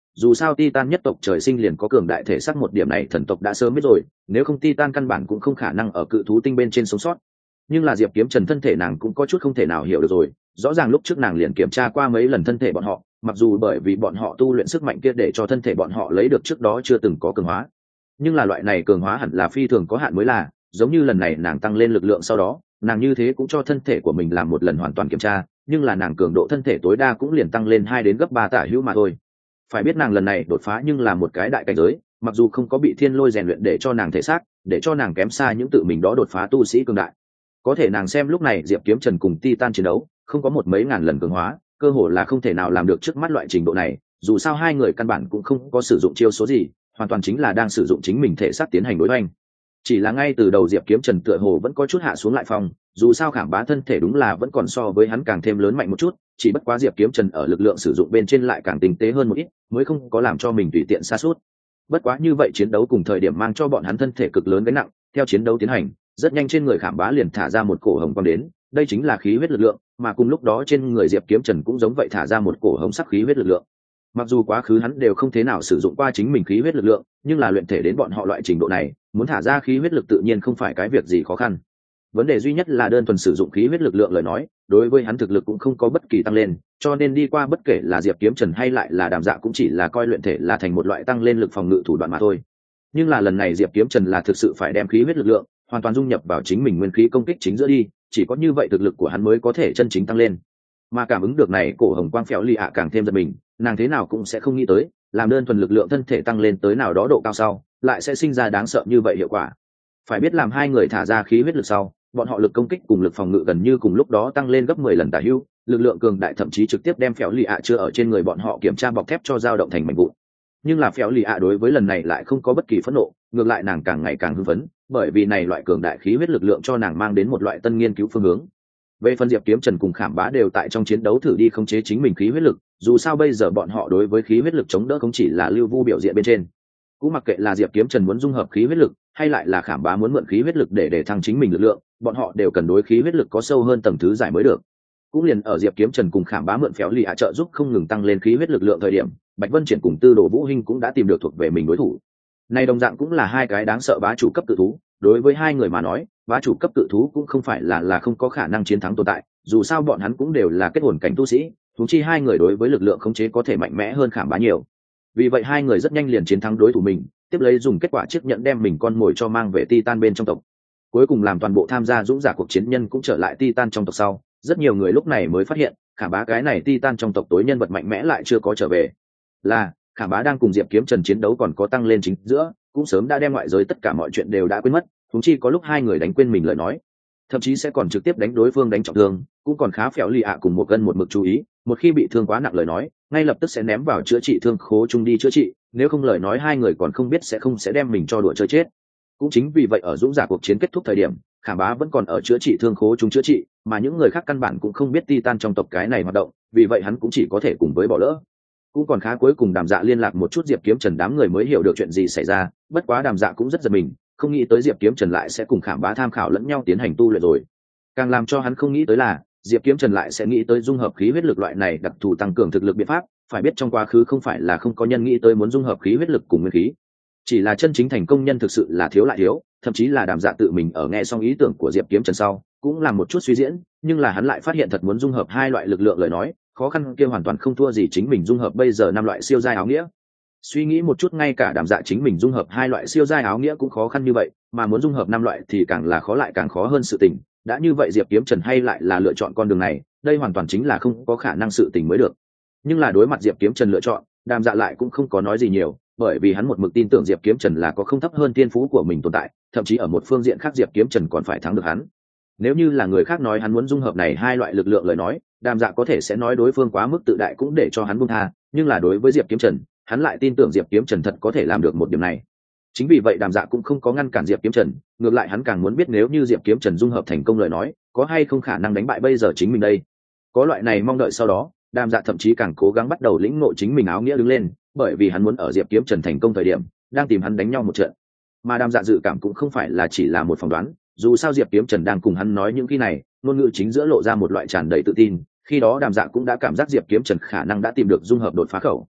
dù sao Titan nhất tộc trời sinh liền có cường đại thể xác, một điểm này thần tộc đã sớm biết rồi, nếu không Titan căn bản cũng không khả năng ở cự thú tinh bên trên sống sót. Nhưng là Diệp Kiếm Trần thân thể nàng cũng có chút không thể nào hiểu được rồi, rõ ràng lúc trước nàng liền kiểm tra qua mấy lần thân thể bọn họ, mặc dù bởi vì bọn họ tu luyện sức mạnh kia để cho thân thể bọn họ lấy được trước đó chưa từng có cường hóa, nhưng là loại này cường hóa hẳn là phi thường có hạn mới là, giống như lần này nàng tăng lên lực lượng sau đó, nàng như thế cũng cho thân thể của mình làm một lần hoàn toàn kiểm tra, nhưng là nàng cường độ thân thể tối đa cũng liền tăng lên 2 đến gấp 3 tả hữu mà thôi. Phải biết nàng lần này đột phá nhưng là một cái đại cảnh giới, mặc dù không có bị thiên lôi rèn luyện để cho nàng thể xác, để cho nàng kém xa những tự mình đó đột phá tu sĩ cường đại. Có thể nàng xem lúc này Diệp Kiếm Trần cùng Titan chiến đấu, không có một mấy ngàn lần cường hóa, cơ hồ là không thể nào làm được trước mắt loại trình độ này, dù sao hai người căn bản cũng không có sử dụng chiêu số gì, hoàn toàn chính là đang sử dụng chính mình thể xác tiến hành đối hoành. Chỉ là ngay từ đầu Diệp Kiếm Trần tựa hồ vẫn có chút hạ xuống lại phòng, dù sao Khảm Bá thân thể đúng là vẫn còn so với hắn càng thêm lớn mạnh một chút, chỉ bất quá Diệp Kiếm Trần ở lực lượng sử dụng bên trên lại càng tinh tế hơn một ít, mới không có làm cho mình tùy tiện sa sút. Bất quá như vậy chiến đấu cùng thời điểm mang cho bọn hắn thân thể cực lớn gánh nặng, theo chiến đấu tiến hành, rất nhanh trên người Khảm Bá liền thả ra một cổ hồng quang đến, đây chính là khí huyết lực lượng, mà cùng lúc đó trên người Diệp Kiếm Trần cũng giống vậy thả ra một cổ hồng sắc khí huyết lực lượng. Mặc dù quá khứ hắn đều không thế nào sử dụng qua chính mình khí huyết lực lượng, nhưng là luyện thể đến bọn họ loại trình độ này, muốn thả ra khí huyết lực tự nhiên không phải cái việc gì khó khăn. Vấn đề duy nhất là đơn thuần sử dụng khí huyết lực lượng lời nói, đối với hắn thực lực cũng không có bất kỳ tăng lên, cho nên đi qua bất kể là Diệp Kiếm Trần hay lại là Đàm Dạ cũng chỉ là coi luyện thể là thành một loại tăng lên lực phòng ngự thủ đoạn mà thôi. Nhưng là lần này Diệp Kiếm Trần là thực sự phải đem khí huyết lực lượng hoàn toàn dung nhập vào chính mình nguyên khí công kích chính giữa đi, chỉ có như vậy thực lực của hắn mới có thể chân chính tăng lên. Mà cảm ứng được này, cổ hồng quang phèo lì ạ càng thêm giật mình, nàng thế nào cũng sẽ không nghĩ tới, làm đơn thuần lực lượng thân thể tăng lên tới nào đó độ cao sau, lại sẽ sinh ra đáng sợ như vậy hiệu quả. Phải biết làm hai người thả ra khí huyết lực sau, bọn họ lực công kích cùng lực phòng ngự gần như cùng lúc đó tăng lên gấp 10 lần tả hữu, lực lượng cường đại thậm chí trực tiếp đem phèo lì ạ chưa ở trên người bọn họ kiểm tra bọc thép cho dao động thành mảnh vụn. Nhưng là phèo lì ạ đối với lần này lại không có bất kỳ phẫn nộ, ngược lại nàng càng ngày càng hưng phấn, bởi vì này loại cường đại khí huyết lực lượng cho nàng mang đến một loại tân nghiên cứu phương hướng. Về phần Diệp Kiếm Trần cùng Khảm Bá đều tại trong chiến đấu thử đi khống chế chính mình khí huyết lực, dù sao bây giờ bọn họ đối với khí huyết lực chống đỡ không chỉ là lưu vu biểu diện bên trên, cũng mặc kệ là Diệp Kiếm Trần muốn dung hợp khí huyết lực, hay lại là Khảm Bá muốn mượn khí huyết lực để thăng chính mình lực lượng, bọn họ đều cần đối khí huyết lực có sâu hơn tầng thứ giải mới được. Cũng liền ở Diệp Kiếm Trần cùng Khảm Bá mượn phéo lì ạ trợ giúp không ngừng tăng lên khí huyết lực lượng thời điểm, Bạch Vân Triển cùng Tư Đồ Vũ Hinh cũng đã tìm được thuộc về mình đối thủ. Này đồng dạng cũng là hai cái đáng sợ bá chủ cấp cự thú, đối với hai người mà nói, bá chủ cấp cự thú cũng không phải là không có khả năng chiến thắng tồn tại, dù sao bọn hắn cũng đều là kết hồn cảnh tu sĩ, huống chi hai người đối với lực lượng khống chế có thể mạnh mẽ hơn Khảm Bá nhiều. Vì vậy hai người rất nhanh liền chiến thắng đối thủ mình, tiếp lấy dùng kết quả chiếc nhẫn đem mình con mồi cho mang về Titan bên trong tộc. Cuối cùng làm toàn bộ tham gia dũng giả cuộc chiến nhân cũng trở lại Titan trong tộc sau, rất nhiều người lúc này mới phát hiện, Khảm Bá cái này Titan trong tộc tối nhân vật mạnh mẽ lại chưa có trở về. Là, Khảm Bá đang cùng Diệp Kiếm Trần chiến đấu còn có tăng lên chính giữa, cũng sớm đã đem ngoại giới tất cả mọi chuyện đều đã quên mất, huống chi có lúc hai người đánh quên mình lời nói, thậm chí sẽ còn trực tiếp đánh đối phương đánh trọng thương, cũng còn khá phèo lì ạ cùng một gân một mực chú ý, một khi bị thương quá nặng lời nói, ngay lập tức sẽ ném vào chữa trị thương khố chung đi chữa trị, nếu không lời nói hai người còn không biết sẽ đem mình cho đùa chơi chết. Cũng chính vì vậy ở dũng giả cuộc chiến kết thúc thời điểm, Khảm Bá vẫn còn ở chữa trị thương khố chung chữa trị, mà những người khác căn bản cũng không biết Titan trong tộc cái này hoạt động, vì vậy hắn cũng chỉ có thể cùng với bỏ lỡ. Cũng còn khá cuối cùng Đàm Dạ liên lạc một chút Diệp Kiếm Trần, đám người mới hiểu được chuyện gì xảy ra, bất quá Đàm Dạ cũng rất giật mình, không nghĩ tới Diệp Kiếm Trần lại sẽ cùng Khảm Bá tham khảo lẫn nhau tiến hành tu luyện rồi. Càng làm cho hắn không nghĩ tới là Diệp Kiếm Trần lại sẽ nghĩ tới dung hợp khí huyết lực loại này đặc thù tăng cường thực lực biện pháp, phải biết trong quá khứ không phải là không có nhân nghĩ tới muốn dung hợp khí huyết lực cùng nguyên khí, chỉ là chân chính thành công nhân thực sự là thiếu lại thiếu, thậm chí là Đàm Dạ tự mình ở nghe xong ý tưởng của Diệp Kiếm Trần sau, cũng làm một chút suy diễn, nhưng là hắn lại phát hiện thật muốn dung hợp hai loại lực lượng lời nói, khó khăn kia hoàn toàn không thua gì chính mình dung hợp bây giờ 5 loại siêu giai áo nghĩa. Suy nghĩ một chút, ngay cả Đàm Dạ chính mình dung hợp hai loại siêu giai áo nghĩa cũng khó khăn như vậy, mà muốn dung hợp 5 loại thì càng là khó lại càng khó hơn sự tình. Đã như vậy Diệp Kiếm Trần hay lại là lựa chọn con đường này, đây hoàn toàn chính là không có khả năng sự tình mới được. Nhưng là đối mặt Diệp Kiếm Trần lựa chọn, Đàm Dạ lại cũng không có nói gì nhiều, bởi vì hắn một mực tin tưởng Diệp Kiếm Trần là có không thấp hơn tiên phú của mình tồn tại, thậm chí ở một phương diện khác Diệp Kiếm Trần còn phải thắng được hắn. Nếu như là người khác nói hắn muốn dung hợp này hai loại lực lượng lời nói, Đàm Dạ có thể sẽ nói đối phương quá mức tự đại cũng để cho hắn buông tha, nhưng là đối với Diệp Kiếm Trần, hắn lại tin tưởng Diệp Kiếm Trần thật có thể làm được một điểm này. Chính vì vậy Đàm Dạ cũng không có ngăn cản Diệp Kiếm Trần, ngược lại hắn càng muốn biết nếu như Diệp Kiếm Trần dung hợp thành công lời nói, có hay không khả năng đánh bại bây giờ chính mình đây. Có loại này mong đợi sau đó, Đàm Dạ thậm chí càng cố gắng bắt đầu lĩnh ngộ chính mình áo nghĩa đứng lên, bởi vì hắn muốn ở Diệp Kiếm Trần thành công thời điểm, đang tìm hắn đánh nhau một trận. Mà Đàm Dạ dự cảm cũng không phải là chỉ là một phỏng đoán, dù sao Diệp Kiếm Trần đang cùng hắn nói những khi này, ngôn ngữ chính giữa lộ ra một loại tràn đầy tự tin, khi đó Đàm Dạ cũng đã cảm giác Diệp Kiếm Trần khả năng đã tìm được dung hợp đột phá khẩu.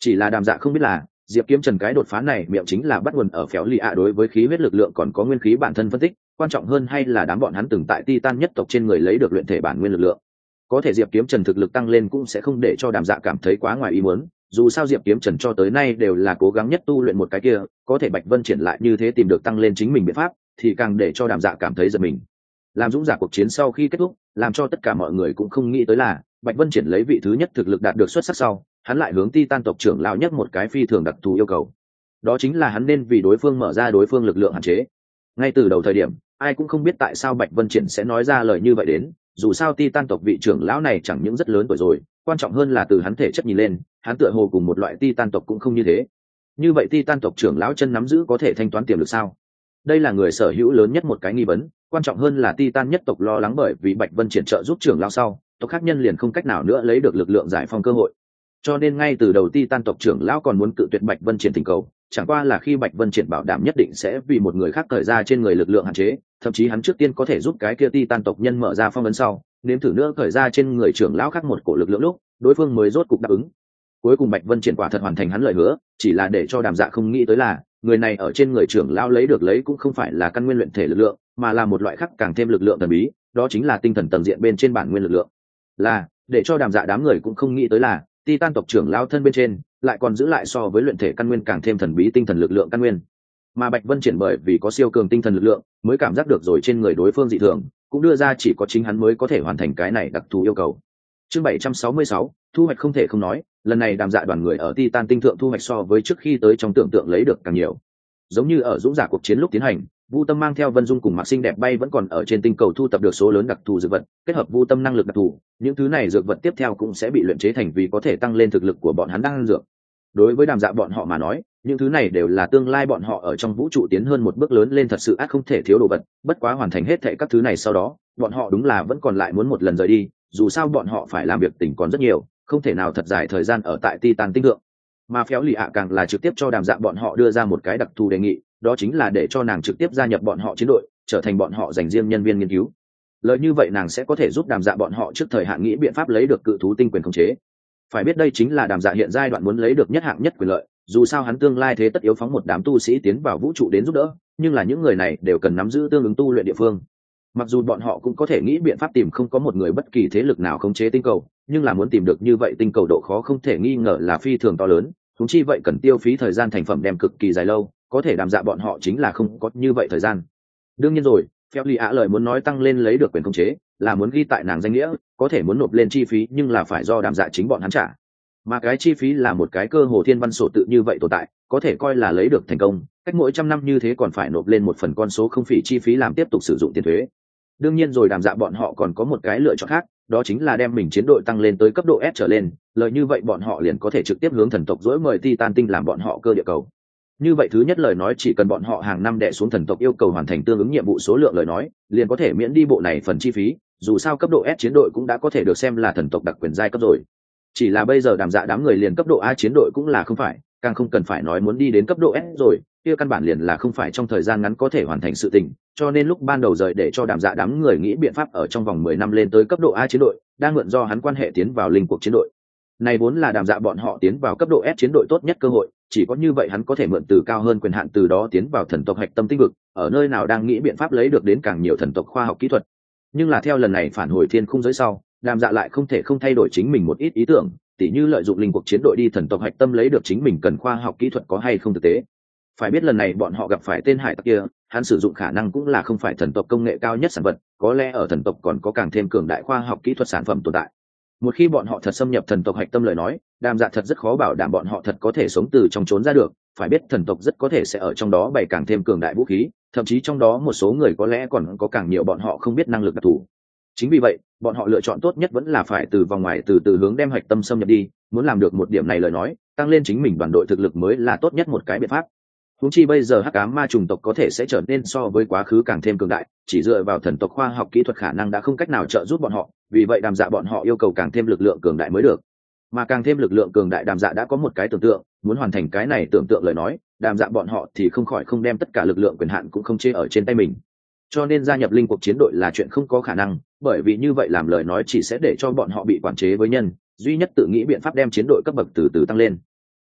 Chỉ là đàm dạ không biết là diệp kiếm trần cái đột phá này miệng chính là bắt nguồn ở phéo lì ạ đối với khí huyết lực lượng còn có nguyên khí bản thân phân tích, quan trọng hơn hay là đám bọn hắn từng tại Titan nhất tộc trên người lấy được luyện thể bản nguyên lực lượng. Có thể diệp kiếm trần thực lực tăng lên cũng sẽ không để cho đàm dạ cảm thấy quá ngoài ý muốn, dù sao diệp kiếm trần cho tới nay đều là cố gắng nhất tu luyện một cái kia, có thể Bạch Vân triển lại như thế tìm được tăng lên chính mình biện pháp thì càng để cho đàm dạ cảm thấy giật mình. Làm dũng giả cuộc chiến sau khi kết thúc, làm cho tất cả mọi người cũng không nghĩ tới là Bạch Vân triển lấy vị thứ nhất thực lực đạt được xuất sắc sau, hắn lại hướng Titan tộc trưởng lao nhất một cái phi thường đặc thù yêu cầu. Đó chính là hắn nên vì đối phương mở ra đối phương lực lượng hạn chế. Ngay từ đầu thời điểm, ai cũng không biết tại sao Bạch Vân triển sẽ nói ra lời như vậy đến, dù sao Titan tộc vị trưởng lão này chẳng những rất lớn tuổi rồi, quan trọng hơn là từ hắn thể chất nhìn lên, hắn tựa hồ cùng một loại Titan tộc cũng không như thế. Như vậy Titan tộc trưởng lão chân nắm giữ có thể thanh toán tiềm lực sao? Đây là người sở hữu lớn nhất một cái nghi vấn, quan trọng hơn là Titan nhất tộc lo lắng bởi vì Bạch Vân triển trợ giúp trưởng lão sau, tộc khác nhân liền không cách nào nữa lấy được lực lượng giải phong cơ hội. Cho nên ngay từ đầu Titan tộc trưởng lão còn muốn cự tuyệt Bạch Vân triển thỉnh cầu, chẳng qua là khi Bạch Vân triển bảo đảm nhất định sẽ vì một người khác thời ra trên người lực lượng hạn chế, thậm chí hắn trước tiên có thể giúp cái kia Titan tộc nhân mở ra phong ấn sau, nếm thử nữa thời ra trên người trưởng lão khác một cổ lực lượng lúc, đối phương mới rốt cục đáp ứng. Cuối cùng Bạch Vân triển quả thật hoàn thành hắn lời hứa, chỉ là để cho đàm dạ không nghĩ tới là người này ở trên người trưởng lão lấy được lấy cũng không phải là căn nguyên luyện thể lực lượng, mà là một loại khác càng thêm lực lượng thần bí, đó chính là tinh thần tầng diện bên trên bản nguyên lực lượng. Là để cho đàm dạ đám người cũng không nghĩ tới là Titan tộc trưởng lão thân bên trên lại còn giữ lại so với luyện thể căn nguyên càng thêm thần bí tinh thần lực lượng căn nguyên. Mà Bạch Vân triển bởi vì có siêu cường tinh thần lực lượng, mới cảm giác được rồi trên người đối phương dị thường, cũng đưa ra chỉ có chính hắn mới có thể hoàn thành cái này đặc thù yêu cầu. Chương 766, thu hoạch không thể không nói, lần này đàm dạ đoàn người ở Titan tinh thượng thu hoạch so với trước khi tới trong tưởng tượng lấy được càng nhiều. Giống như ở dũng giả cuộc chiến lúc tiến hành, Vu Tâm mang theo Vân Dung cùng Mạc Xinh đẹp bay vẫn còn ở trên tinh cầu thu tập được số lớn đặc thù dược vật, kết hợp Vu Tâm năng lực đặc thù, những thứ này dược vật tiếp theo cũng sẽ bị luyện chế thành vì có thể tăng lên thực lực của bọn hắn đang dược. Đối với đàm dạ bọn họ mà nói, những thứ này đều là tương lai bọn họ ở trong vũ trụ tiến hơn một bước lớn lên thật sự ắt không thể thiếu đồ vật, bất quá hoàn thành hết thảy các thứ này sau đó, bọn họ đúng là vẫn còn lại muốn một lần rời đi, dù sao bọn họ phải làm việc tỉnh còn rất nhiều, không thể nào thật dài thời gian ở tại Titan tinh thượng. Mà Phéo Lì ạ càng là trực tiếp cho đàm dạ bọn họ đưa ra một cái đặc thù đề nghị, đó chính là để cho nàng trực tiếp gia nhập bọn họ chiến đội, trở thành bọn họ dành riêng nhân viên nghiên cứu. Lợi như vậy nàng sẽ có thể giúp đàm dạ bọn họ trước thời hạn nghĩ biện pháp lấy được cự thú tinh quyền khống chế. Phải biết đây chính là đàm dạ hiện giai đoạn muốn lấy được nhất hạng nhất quyền lợi, dù sao hắn tương lai thế tất yếu phóng một đám tu sĩ tiến vào vũ trụ đến giúp đỡ, nhưng là những người này đều cần nắm giữ tương ứng tu luyện địa phương. Mặc dù bọn họ cũng có thể nghĩ biện pháp tìm không có một người bất kỳ thế lực nào khống chế tinh cầu, nhưng là muốn tìm được như vậy tinh cầu độ khó không thể nghi ngờ là phi thường to lớn, chúng chi vậy cần tiêu phí thời gian thành phẩm đem cực kỳ dài lâu, có thể đàm dạ bọn họ chính là không có như vậy thời gian. Đương nhiên rồi, Phéo Lì ạ lời muốn nói tăng lên lấy được quyền khống chế, là muốn ghi tại nàng danh nghĩa, có thể muốn nộp lên chi phí nhưng là phải do đàm dạ chính bọn hắn trả. Mà cái chi phí là một cái cơ hồ thiên văn sổ tự như vậy tồn tại, có thể coi là lấy được thành công, cách mỗi trăm năm như thế còn phải nộp lên một phần con số không phỉ chi phí làm tiếp tục sử dụng tiền thuế. Đương nhiên rồi đàm dạ bọn họ còn có một cái lựa chọn khác, đó chính là đem mình chiến đội tăng lên tới cấp độ S trở lên, lời như vậy bọn họ liền có thể trực tiếp hướng thần tộc dỗi mời Titan tinh làm bọn họ cơ địa cầu. Như vậy thứ nhất lời nói chỉ cần bọn họ hàng năm đè xuống thần tộc yêu cầu hoàn thành tương ứng nhiệm vụ số lượng lời nói, liền có thể miễn đi bộ này phần chi phí, dù sao cấp độ S chiến đội cũng đã có thể được xem là thần tộc đặc quyền giai cấp rồi. Chỉ là bây giờ đàm dạ đám người liền cấp độ A chiến đội cũng là không phải, càng không cần phải nói muốn đi đến cấp độ S rồi, kia căn bản liền là không phải trong thời gian ngắn có thể hoàn thành sự tình, cho nên lúc ban đầu rời để cho đàm dạ đám người nghĩ biện pháp ở trong vòng 10 năm lên tới cấp độ A chiến đội, đang mượn do hắn quan hệ tiến vào linh cuộc chiến đội. Này vốn là đàm dạ bọn họ tiến vào cấp độ S chiến đội tốt nhất cơ hội, chỉ có như vậy hắn có thể mượn từ cao hơn quyền hạn từ đó tiến vào thần tộc hạch tâm tinh vực, ở nơi nào đang nghĩ biện pháp lấy được đến càng nhiều thần tộc khoa học kỹ thuật. Nhưng là theo lần này phản hồi thiên khung giới sau, đàm dạ lại không thể không thay đổi chính mình một ít ý tưởng, tỉ như lợi dụng linh cuộc chiến đội đi thần tộc hạch tâm lấy được chính mình cần khoa học kỹ thuật có hay không thực tế. Phải biết lần này bọn họ gặp phải tên hải tặc kia, hắn sử dụng khả năng cũng là không phải thần tộc công nghệ cao nhất sản vật, có lẽ ở thần tộc còn có càng thêm cường đại khoa học kỹ thuật sản phẩm tồn tại. Một khi bọn họ thật xâm nhập thần tộc hạch tâm lời nói, đàm dạ thật rất khó bảo đảm bọn họ thật có thể sống từ trong trốn ra được. Phải biết thần tộc rất có thể sẽ ở trong đó bày càng thêm cường đại vũ khí, thậm chí trong đó một số người có lẽ còn có càng nhiều bọn họ không biết năng lực đặc thù. Chính vì vậy bọn họ lựa chọn tốt nhất vẫn là phải từ vòng ngoài từ từ hướng đem hạch tâm xâm nhập đi, muốn làm được một điểm này lời nói, tăng lên chính mình đoàn đội thực lực mới là tốt nhất một cái biện pháp. Huống chi bây giờ hắc ám ma trùng tộc có thể sẽ trở nên so với quá khứ càng thêm cường đại, chỉ dựa vào thần tộc khoa học kỹ thuật khả năng đã không cách nào trợ giúp bọn họ, vì vậy đàm dạ bọn họ yêu cầu càng thêm lực lượng cường đại mới được. Mà càng thêm lực lượng cường đại đàm dạ đã có một cái tưởng tượng, muốn hoàn thành cái này tưởng tượng lời nói, đàm dạ bọn họ thì không khỏi không đem tất cả lực lượng quyền hạn cũng không chê ở trên tay mình. Cho nên gia nhập linh cuộc chiến đội là chuyện không có khả năng, bởi vì như vậy làm lời nói chỉ sẽ để cho bọn họ bị quản chế với nhân, duy nhất tự nghĩ biện pháp đem chiến đội cấp bậc từ từ tăng lên.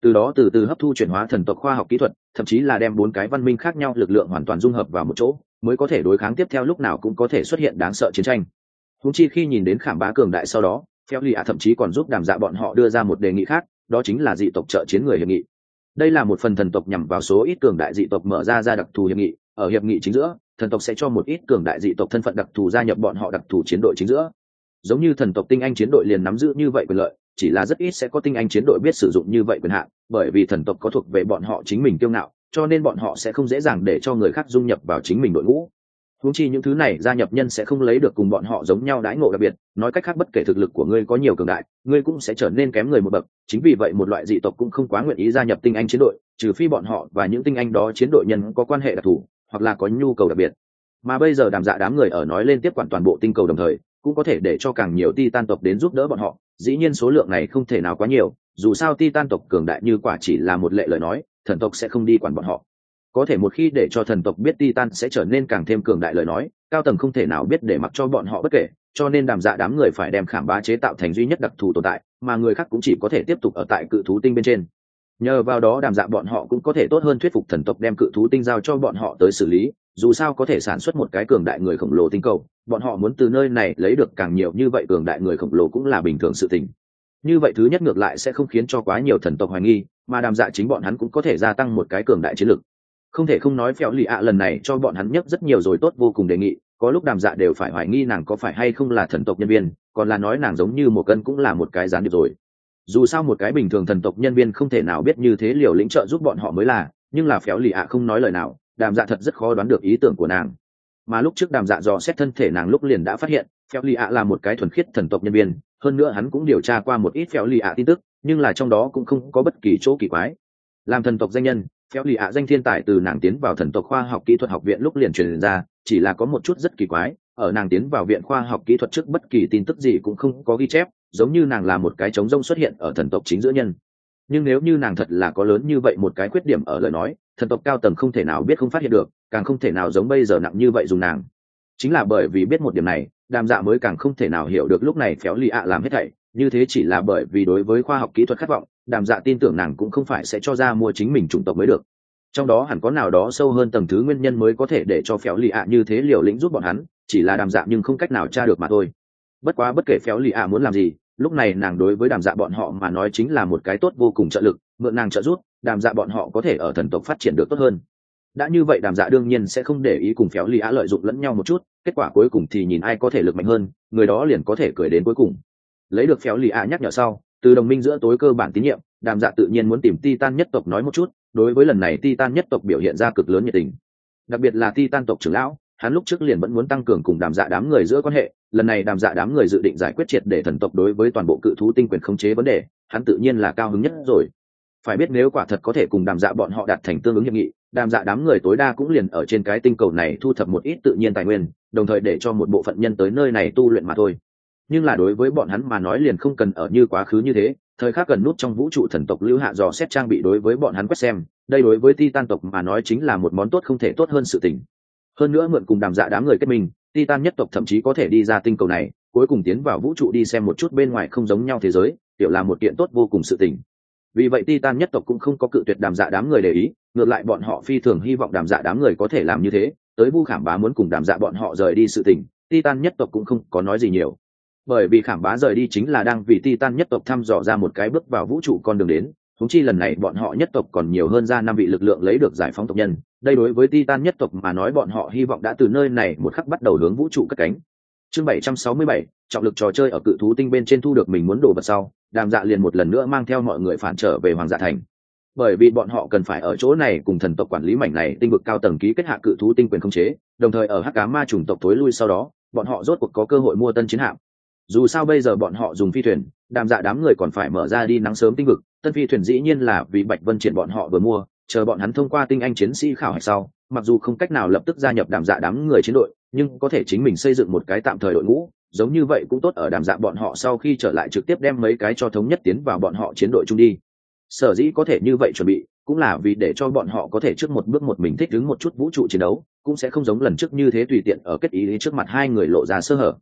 từ đó từ từ hấp thu chuyển hóa thần tộc khoa học kỹ thuật, thậm chí là đem 4 cái văn minh khác nhau lực lượng hoàn toàn dung hợp vào một chỗ, mới có thể đối kháng tiếp theo lúc nào cũng có thể xuất hiện đáng sợ chiến tranh. Huống chi khi nhìn đến khảm bá cường đại sau đó, Phèo lì ạ thậm chí còn giúp Đàm Dạ bọn họ đưa ra một đề nghị khác, đó chính là dị tộc trợ chiến người hiệp nghị. Đây là một phần thần tộc nhằm vào số ít cường đại dị tộc mở ra đặc thù hiệp nghị, ở hiệp nghị chính giữa, thần tộc sẽ cho một ít cường đại dị tộc thân phận đặc thù gia nhập bọn họ đặc thù chiến đội chính giữa. Giống như thần tộc tinh anh chiến đội liền nắm giữ như vậy quyền lợi, chỉ là rất ít sẽ có tinh anh chiến đội biết sử dụng như vậy quyền hạn, bởi vì thần tộc có thuộc về bọn họ chính mình kiêu ngạo, cho nên bọn họ sẽ không dễ dàng để cho người khác dung nhập vào chính mình đội ngũ. Huống chi những thứ này gia nhập nhân sẽ không lấy được cùng bọn họ giống nhau đãi ngộ đặc biệt, nói cách khác bất kể thực lực của ngươi có nhiều cường đại, ngươi cũng sẽ trở nên kém người một bậc, chính vì vậy một loại dị tộc cũng không quá nguyện ý gia nhập tinh anh chiến đội, trừ phi bọn họ và những tinh anh đó chiến đội nhân có quan hệ đặc thù, hoặc là có nhu cầu đặc biệt. Mà bây giờ Đàm Dạ đám người ở nói lên tiếp quản toàn bộ tinh cầu đồng thời, cũng có thể để cho càng nhiều Titan tộc đến giúp đỡ bọn họ, dĩ nhiên số lượng này không thể nào quá nhiều, dù sao Titan tộc cường đại như quả chỉ là một lệ lời nói, thần tộc sẽ không đi quản bọn họ. Có thể một khi để cho thần tộc biết Titan sẽ trở nên càng thêm cường đại lời nói, cao tầng không thể nào biết để mặc cho bọn họ bất kể, cho nên Đàm Dạ đám người phải đem khảm bá chế tạo thành duy nhất đặc thù tồn tại, mà người khác cũng chỉ có thể tiếp tục ở tại cự thú tinh bên trên. Nhờ vào đó Đàm Dạ bọn họ cũng có thể tốt hơn thuyết phục thần tộc đem cự thú tinh giao cho bọn họ tới xử lý, dù sao có thể sản xuất một cái cường đại người khổng lồ tinh cầu, bọn họ muốn từ nơi này lấy được càng nhiều như vậy cường đại người khổng lồ cũng là bình thường sự tình. Như vậy thứ nhất ngược lại sẽ không khiến cho quá nhiều thần tộc hoài nghi, mà Đàm Dạ chính bọn hắn cũng có thể gia tăng một cái cường đại chiến lực. Không thể không nói Phèo lì ạ lần này cho bọn hắn nhấc rất nhiều rồi tốt vô cùng đề nghị, có lúc Đàm Dạ đều phải hoài nghi nàng có phải hay không là thần tộc nhân viên, còn là nói nàng giống như một cân cũng là một cái gián điệp rồi. Dù sao một cái bình thường thần tộc nhân viên không thể nào biết như thế liều lĩnh trợ giúp bọn họ mới là, nhưng là Phèo lì ạ không nói lời nào, Đàm Dạ thật rất khó đoán được ý tưởng của nàng. Mà lúc trước Đàm Dạ dò xét thân thể nàng lúc liền đã phát hiện Phèo lì ạ là một cái thuần khiết thần tộc nhân viên, hơn nữa hắn cũng điều tra qua một ít Phèo lì ạ tin tức, nhưng là trong đó cũng không có bất kỳ chỗ kỳ quái. Làm thần tộc danh nhân, Phèo lì ạ danh thiên tài từ nàng tiến vào thần tộc khoa học kỹ thuật học viện lúc liền truyền ra, chỉ là có một chút rất kỳ quái, ở nàng tiến vào viện khoa học kỹ thuật trước bất kỳ tin tức gì cũng không có ghi chép, giống như nàng là một cái trống rỗng xuất hiện ở thần tộc chính giữa nhân. Nhưng nếu như nàng thật là có lớn như vậy một cái khuyết điểm ở lời nói, thần tộc cao tầng không thể nào biết không phát hiện được, càng không thể nào giống bây giờ nặng như vậy dùng nàng. Chính là bởi vì biết một điểm này, Đàm Dạ mới càng không thể nào hiểu được lúc này Phèo lì ạ làm hết thảy, như thế chỉ là bởi vì đối với khoa học kỹ thuật khát vọng, Đàm Dạ tin tưởng nàng cũng không phải sẽ cho ra mua chính mình chủng tộc mới được. Trong đó hẳn có nào đó sâu hơn tầng thứ nguyên nhân mới có thể để cho Phèo lì ạ như thế liều lĩnh giúp bọn hắn, chỉ là Đàm Dạ nhưng không cách nào tra được mà thôi. Bất quá bất kể Phèo lì ạ muốn làm gì, lúc này nàng đối với Đàm Dạ bọn họ mà nói chính là một cái tốt vô cùng trợ lực, mượn nàng trợ giúp, Đàm Dạ bọn họ có thể ở thần tộc phát triển được tốt hơn. Đã như vậy Đàm Dạ đương nhiên sẽ không để ý cùng Phèo lì ạ lợi dụng lẫn nhau một chút, kết quả cuối cùng thì nhìn ai có thể lực mạnh hơn, người đó liền có thể cười đến cuối cùng. Lấy được Phèo lì ạ nhắc nhở sau, từ đồng minh giữa tối cơ bản tín nhiệm, Đàm Dạ tự nhiên muốn tìm Titan nhất tộc nói một chút, đối với lần này Titan nhất tộc biểu hiện ra cực lớn nhiệt tình. Đặc biệt là Titan tộc trưởng lão, hắn lúc trước liền vẫn muốn tăng cường cùng Đàm Dạ đám người giữa quan hệ, lần này Đàm Dạ đám người dự định giải quyết triệt để thần tộc đối với toàn bộ cự thú tinh quyền khống chế vấn đề, hắn tự nhiên là cao hứng nhất rồi. Phải biết nếu quả thật có thể cùng Đàm Dạ bọn họ đạt thành tương ứng hiệp nghị, Đàm Dạ đám người tối đa cũng liền ở trên cái tinh cầu này thu thập một ít tự nhiên tài nguyên, đồng thời để cho một bộ phận nhân tới nơi này tu luyện mà thôi. Nhưng là đối với bọn hắn mà nói liền không cần ở như quá khứ như thế, thời khắc gần nút trong vũ trụ thần tộc lưu hạ dò xét trang bị đối với bọn hắn quét xem, đây đối với Titan tộc mà nói chính là một món tốt không thể tốt hơn sự tình. Hơn nữa mượn cùng Đàm Dạ đám người kết minh, Titan nhất tộc thậm chí có thể đi ra tinh cầu này, cuối cùng tiến vào vũ trụ đi xem một chút bên ngoài không giống nhau thế giới, tiểu là một kiện tốt vô cùng sự tình. Vì vậy Titan nhất tộc cũng không có cự tuyệt Đàm Dạ đám người để ý, ngược lại bọn họ phi thường hy vọng Đàm Dạ đám người có thể làm như thế, tới Vu Khảm Bá muốn cùng Đàm Dạ bọn họ rời đi sự tình, Titan nhất tộc cũng không có nói gì nhiều. Bởi vì Khảm Bá rời đi chính là đang vì Titan nhất tộc thăm dò ra một cái bước vào vũ trụ con đường đến, huống chi lần này bọn họ nhất tộc còn nhiều hơn ra 5 vị lực lượng lấy được giải phóng tộc nhân, đây đối với Titan nhất tộc mà nói bọn họ hy vọng đã từ nơi này một khắc bắt đầu hướng vũ trụ cất cánh. Chương 767, trọng lực trò chơi ở cự thú tinh bên trên thu được mình muốn đồ vật sau, Đàm Dạ liền một lần nữa mang theo mọi người phản trở về Hoàng Dạ Thành. Bởi vì bọn họ cần phải ở chỗ này cùng thần tộc quản lý mảnh này tinh vực cao tầng ký kết hạ cự thú tinh quyền khống chế, đồng thời ở Hắc Ám Ma chủng tộc tối lui sau đó, bọn họ rốt cuộc có cơ hội mua tân chiến hạm. Dù sao bây giờ bọn họ dùng phi thuyền, Đàm Dạ đám người còn phải mở ra đi nắng sớm tinh vực, tân phi thuyền dĩ nhiên là vì Bạch Vân Triển bọn họ vừa mua, chờ bọn hắn thông qua tinh anh chiến sĩ khảo hạch sau, mặc dù không cách nào lập tức gia nhập Đàm Dạ đám người chiến đội, nhưng có thể chính mình xây dựng một cái tạm thời đội ngũ, giống như vậy cũng tốt ở Đàm Dạ bọn họ sau khi trở lại trực tiếp đem mấy cái cho thống nhất tiến vào bọn họ chiến đội chung đi. Sở dĩ có thể như vậy chuẩn bị, cũng là vì để cho bọn họ có thể trước một bước một mình thích ứng một chút vũ trụ chiến đấu, cũng sẽ không giống lần trước như thế tùy tiện ở kết ý trước mặt hai người lộ ra sơ hở.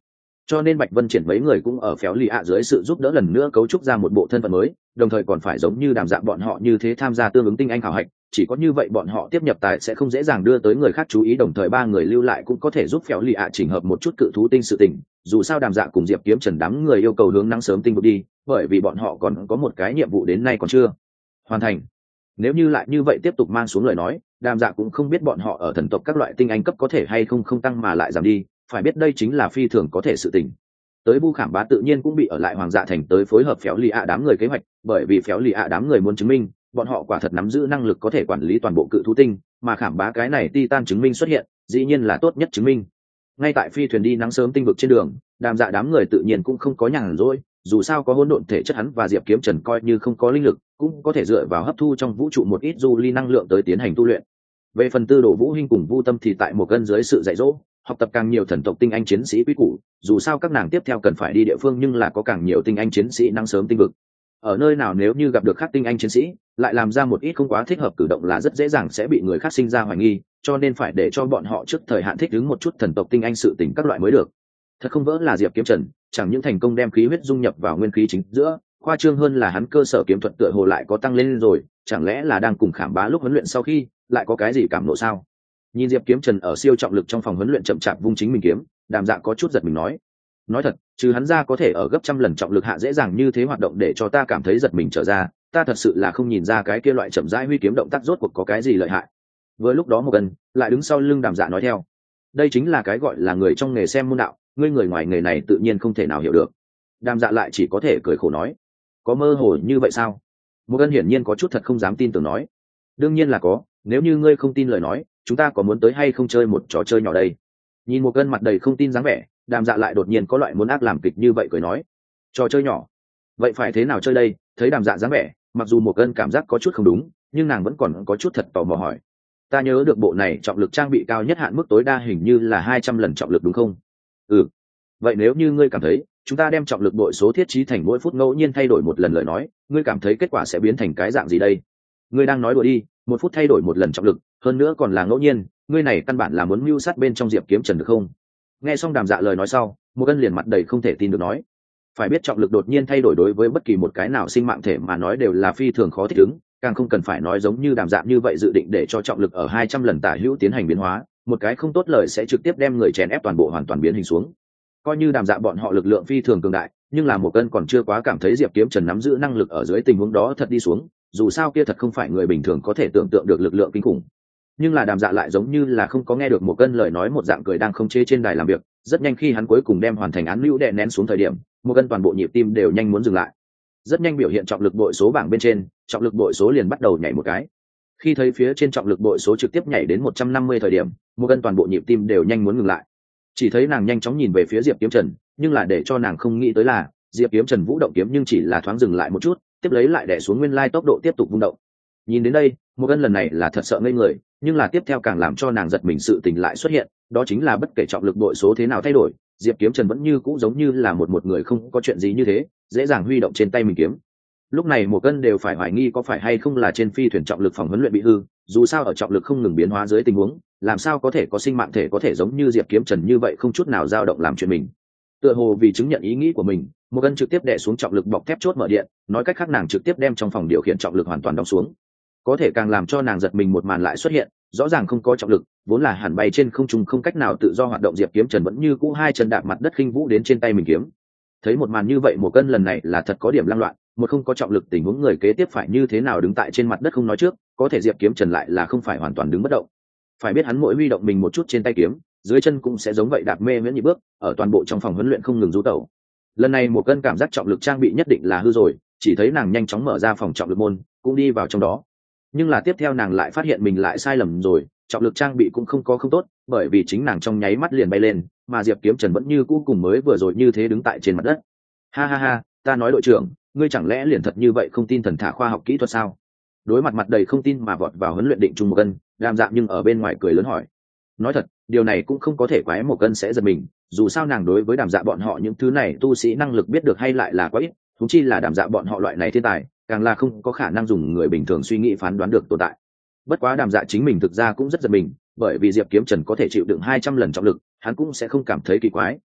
cho nên Bạch Vân Triển mấy người cũng ở Phéo Lì ạ dưới sự giúp đỡ lần nữa cấu trúc ra một bộ thân phận mới, đồng thời còn phải giống như Đàm Dạ bọn họ như thế tham gia tương ứng tinh anh khảo hạch, chỉ có như vậy bọn họ tiếp nhập tài sẽ không dễ dàng đưa tới người khác chú ý, đồng thời ba người lưu lại cũng có thể giúp Phéo Lì ạ chỉnh hợp một chút cự thú tinh sự tình. Dù sao Đàm Dạ cùng Diệp Kiếm Trần đám người yêu cầu hướng nắng sớm tinh vực đi, bởi vì bọn họ còn có một cái nhiệm vụ đến nay còn chưa hoàn thành. Nếu như lại như vậy tiếp tục mang xuống lời nói, Đàm Dạ cũng không biết bọn họ ở thần tộc các loại tinh anh cấp có thể hay không tăng mà lại giảm đi, phải biết đây chính là phi thường có thể sự tình. Tới Bu Khảm Bá tự nhiên cũng bị ở lại Hoàng Dạ Thành tới phối hợp Phéo Lì ạ đám người kế hoạch, bởi vì Phéo Lì ạ đám người muốn chứng minh bọn họ quả thật nắm giữ năng lực có thể quản lý toàn bộ cự thú tinh, mà Khảm Bá cái này Titan chứng minh xuất hiện, dĩ nhiên là tốt nhất chứng minh. Ngay tại phi thuyền đi nắng sớm tinh vực trên đường, Đàm Dạ đám người tự nhiên cũng không có nhàn rỗi, dù sao có hỗn độn thể chất hắn và Diệp Kiếm Trần coi như không có linh lực, cũng có thể dựa vào hấp thu trong vũ trụ một ít du ly năng lượng tới tiến hành tu luyện. Về phần Tư Đồ Vũ Hinh cùng Vu Tâm thì tại một cân dưới sự dạy dỗ, học tập càng nhiều thần tộc tinh anh chiến sĩ quý củ, dù sao các nàng tiếp theo cần phải đi địa phương nhưng là có càng nhiều tinh anh chiến sĩ năng sớm tinh vực. Ở nơi nào nếu như gặp được khác tinh anh chiến sĩ, lại làm ra một ít không quá thích hợp cử động là rất dễ dàng sẽ bị người khác sinh ra hoài nghi, cho nên phải để cho bọn họ trước thời hạn thích ứng một chút thần tộc tinh anh sự tình các loại mới được. Thật không vỡ là Diệp Kiếm Trần, chẳng những thành công đem khí huyết dung nhập vào nguyên khí chính giữa, khoa trương hơn là hắn cơ sở kiếm thuật tựa hồ lại có tăng lên rồi, chẳng lẽ là đang cùng Khảm Bá lúc huấn luyện sau khi lại có cái gì cảm nộ sao? Nhìn Diệp Kiếm Trần ở siêu trọng lực trong phòng huấn luyện chậm chạp vung chính mình kiếm, Đàm Dạ có chút giật mình nói thật, trừ hắn ra có thể ở gấp trăm lần trọng lực hạ dễ dàng như thế hoạt động để cho ta cảm thấy giật mình trở ra, ta thật sự là không nhìn ra cái kia loại chậm rãi huy kiếm động tác rốt cuộc có cái gì lợi hại. Vừa lúc đó một gần lại đứng sau lưng Đàm Dạ nói theo, đây chính là cái gọi là người trong nghề xem môn đạo, ngươi người ngoài nghề này tự nhiên không thể nào hiểu được. Đàm Dạ lại chỉ có thể cười khổ nói, có mơ hồ như vậy sao? Một gần hiển nhiên có chút thật không dám tin tưởng nói, đương nhiên là có, nếu như ngươi không tin lời nói, chúng ta có muốn tới hay không chơi một trò chơi nhỏ đây? Nhìn một cân mặt đầy không tin dáng vẻ, Đàm Dạ lại đột nhiên có loại muốn ác làm kịch như vậy cười nói, trò chơi nhỏ, vậy phải thế nào chơi đây? Thấy Đàm Dạ dáng vẻ, mặc dù một cân cảm giác có chút không đúng, nhưng nàng vẫn còn có chút thật tò mò hỏi, ta nhớ được bộ này trọng lực trang bị cao nhất hạn mức tối đa hình như là 200 lần trọng lực đúng không? Ừ, vậy nếu như ngươi cảm thấy chúng ta đem trọng lực bội số thiết trí thành mỗi phút ngẫu nhiên thay đổi một lần lời nói, ngươi cảm thấy kết quả sẽ biến thành cái dạng gì đây? Ngươi đang nói đùa đi, một phút thay đổi một lần trọng lực, hơn nữa còn là ngẫu nhiên, ngươi này căn bản là muốn mưu sát bên trong Diệp Kiếm Trần được không? Nghe xong Đàm Dạ lời nói sau, một cân liền mặt đầy không thể tin được nói, phải biết trọng lực đột nhiên thay đổi đối với bất kỳ một cái nào sinh mạng thể mà nói đều là phi thường khó thích ứng, càng không cần phải nói giống như Đàm Dạ như vậy dự định để cho trọng lực ở 200 lần tả hữu tiến hành biến hóa, một cái không tốt lời sẽ trực tiếp đem người chèn ép toàn bộ hoàn toàn biến hình xuống. Coi như Đàm Dạ bọn họ lực lượng phi thường cường đại, nhưng là một cân còn chưa quá cảm thấy Diệp Kiếm Trần nắm giữ năng lực ở dưới tình huống đó thật đi xuống, dù sao kia thật không phải người bình thường có thể tưởng tượng được lực lượng kinh khủng. Nhưng là Đàm Dạ lại giống như là không có nghe được một cân lời nói một dạng cười đang không chế trên đài làm việc, rất nhanh khi hắn cuối cùng đem hoàn thành án lưu đè nén xuống thời điểm, một cân toàn bộ nhịp tim đều nhanh muốn dừng lại. Rất nhanh biểu hiện trọng lực bội số bảng bên trên, trọng lực bội số liền bắt đầu nhảy một cái. Khi thấy phía trên trọng lực bội số trực tiếp nhảy đến 150 thời điểm, một cân toàn bộ nhịp tim đều nhanh muốn ngừng lại. Chỉ thấy nàng nhanh chóng nhìn về phía Diệp Kiếm Trần, nhưng là để cho nàng không nghĩ tới là Diệp Kiếm Trần vũ động kiếm nhưng chỉ là thoáng dừng lại một chút, tiếp lấy lại đè xuống nguyên lai tốc độ tiếp tục vung động. Nhìn đến đây, một cân lần này là thật sợ ngây người, nhưng là tiếp theo càng làm cho nàng giật mình sự tình lại xuất hiện, đó chính là bất kể trọng lực bội số thế nào thay đổi, Diệp Kiếm Trần vẫn như cũ giống như là một người không có chuyện gì như thế, dễ dàng huy động trên tay mình kiếm. Lúc này một cân đều phải hoài nghi có phải hay không là trên phi thuyền trọng lực phòng huấn luyện bị hư, dù sao ở trọng lực không ngừng biến hóa dưới tình huống, làm sao có thể có sinh mạng thể có thể giống như Diệp Kiếm Trần như vậy không chút nào dao động làm chuyện mình. Tựa hồ vì chứng nhận ý nghĩ của mình, một cân trực tiếp đè xuống trọng lực bọc thép chốt mở điện, nói cách khác nàng trực tiếp đem trong phòng điều khiển trọng lực hoàn toàn đóng xuống. Có thể càng làm cho nàng giật mình một màn lại xuất hiện, rõ ràng không có trọng lực, vốn là hẳn bay trên không trung không cách nào tự do hoạt động Diệp Kiếm Trần vẫn như cũ hai chân đạp mặt đất khinh vũ đến trên tay mình kiếm. Thấy một màn như vậy một cân lần này là thật có điểm lăng loạn, một không có trọng lực tình huống người kế tiếp phải như thế nào đứng tại trên mặt đất không nói trước, có thể Diệp Kiếm Trần lại là không phải hoàn toàn đứng bất động. Phải biết hắn mỗi huy động mình một chút trên tay kiếm, dưới chân cũng sẽ giống vậy đạp mê miễn nhị bước, ở toàn bộ trong phòng huấn luyện không ngừng du tẩu. Lần này một cân cảm giác trọng lực trang bị nhất định là hư rồi, chỉ thấy nàng nhanh chóng mở ra phòng trọng lực môn, cũng đi vào trong đó. Nhưng là tiếp theo nàng lại phát hiện mình lại sai lầm rồi, trọng lực trang bị cũng không có không tốt, bởi vì chính nàng trong nháy mắt liền bay lên, mà Diệp Kiếm Trần vẫn như cũ cùng mới vừa rồi như thế đứng tại trên mặt đất. Ha ha ha, ta nói đội trưởng, ngươi chẳng lẽ liền thật như vậy không tin thần thả khoa học kỹ thuật sao? Đối mặt mặt đầy không tin mà vọt vào huấn luyện định trung một cân, Đàm Dạ nhưng ở bên ngoài cười lớn hỏi. Nói thật, điều này cũng không có thể quái một cân sẽ giật mình, dù sao nàng đối với Đàm Dạ bọn họ những thứ này tu sĩ năng lực biết được hay lại là quá ít, thúng chi là Đàm Dạ bọn họ loại này thiên tài, càng là không có khả năng dùng người bình thường suy nghĩ phán đoán được tồn tại. Bất quá Đàm Dạ chính mình thực ra cũng rất giật mình, bởi vì Diệp Kiếm Trần có thể chịu đựng 200 lần trọng lực, hắn cũng sẽ không cảm thấy kỳ quái,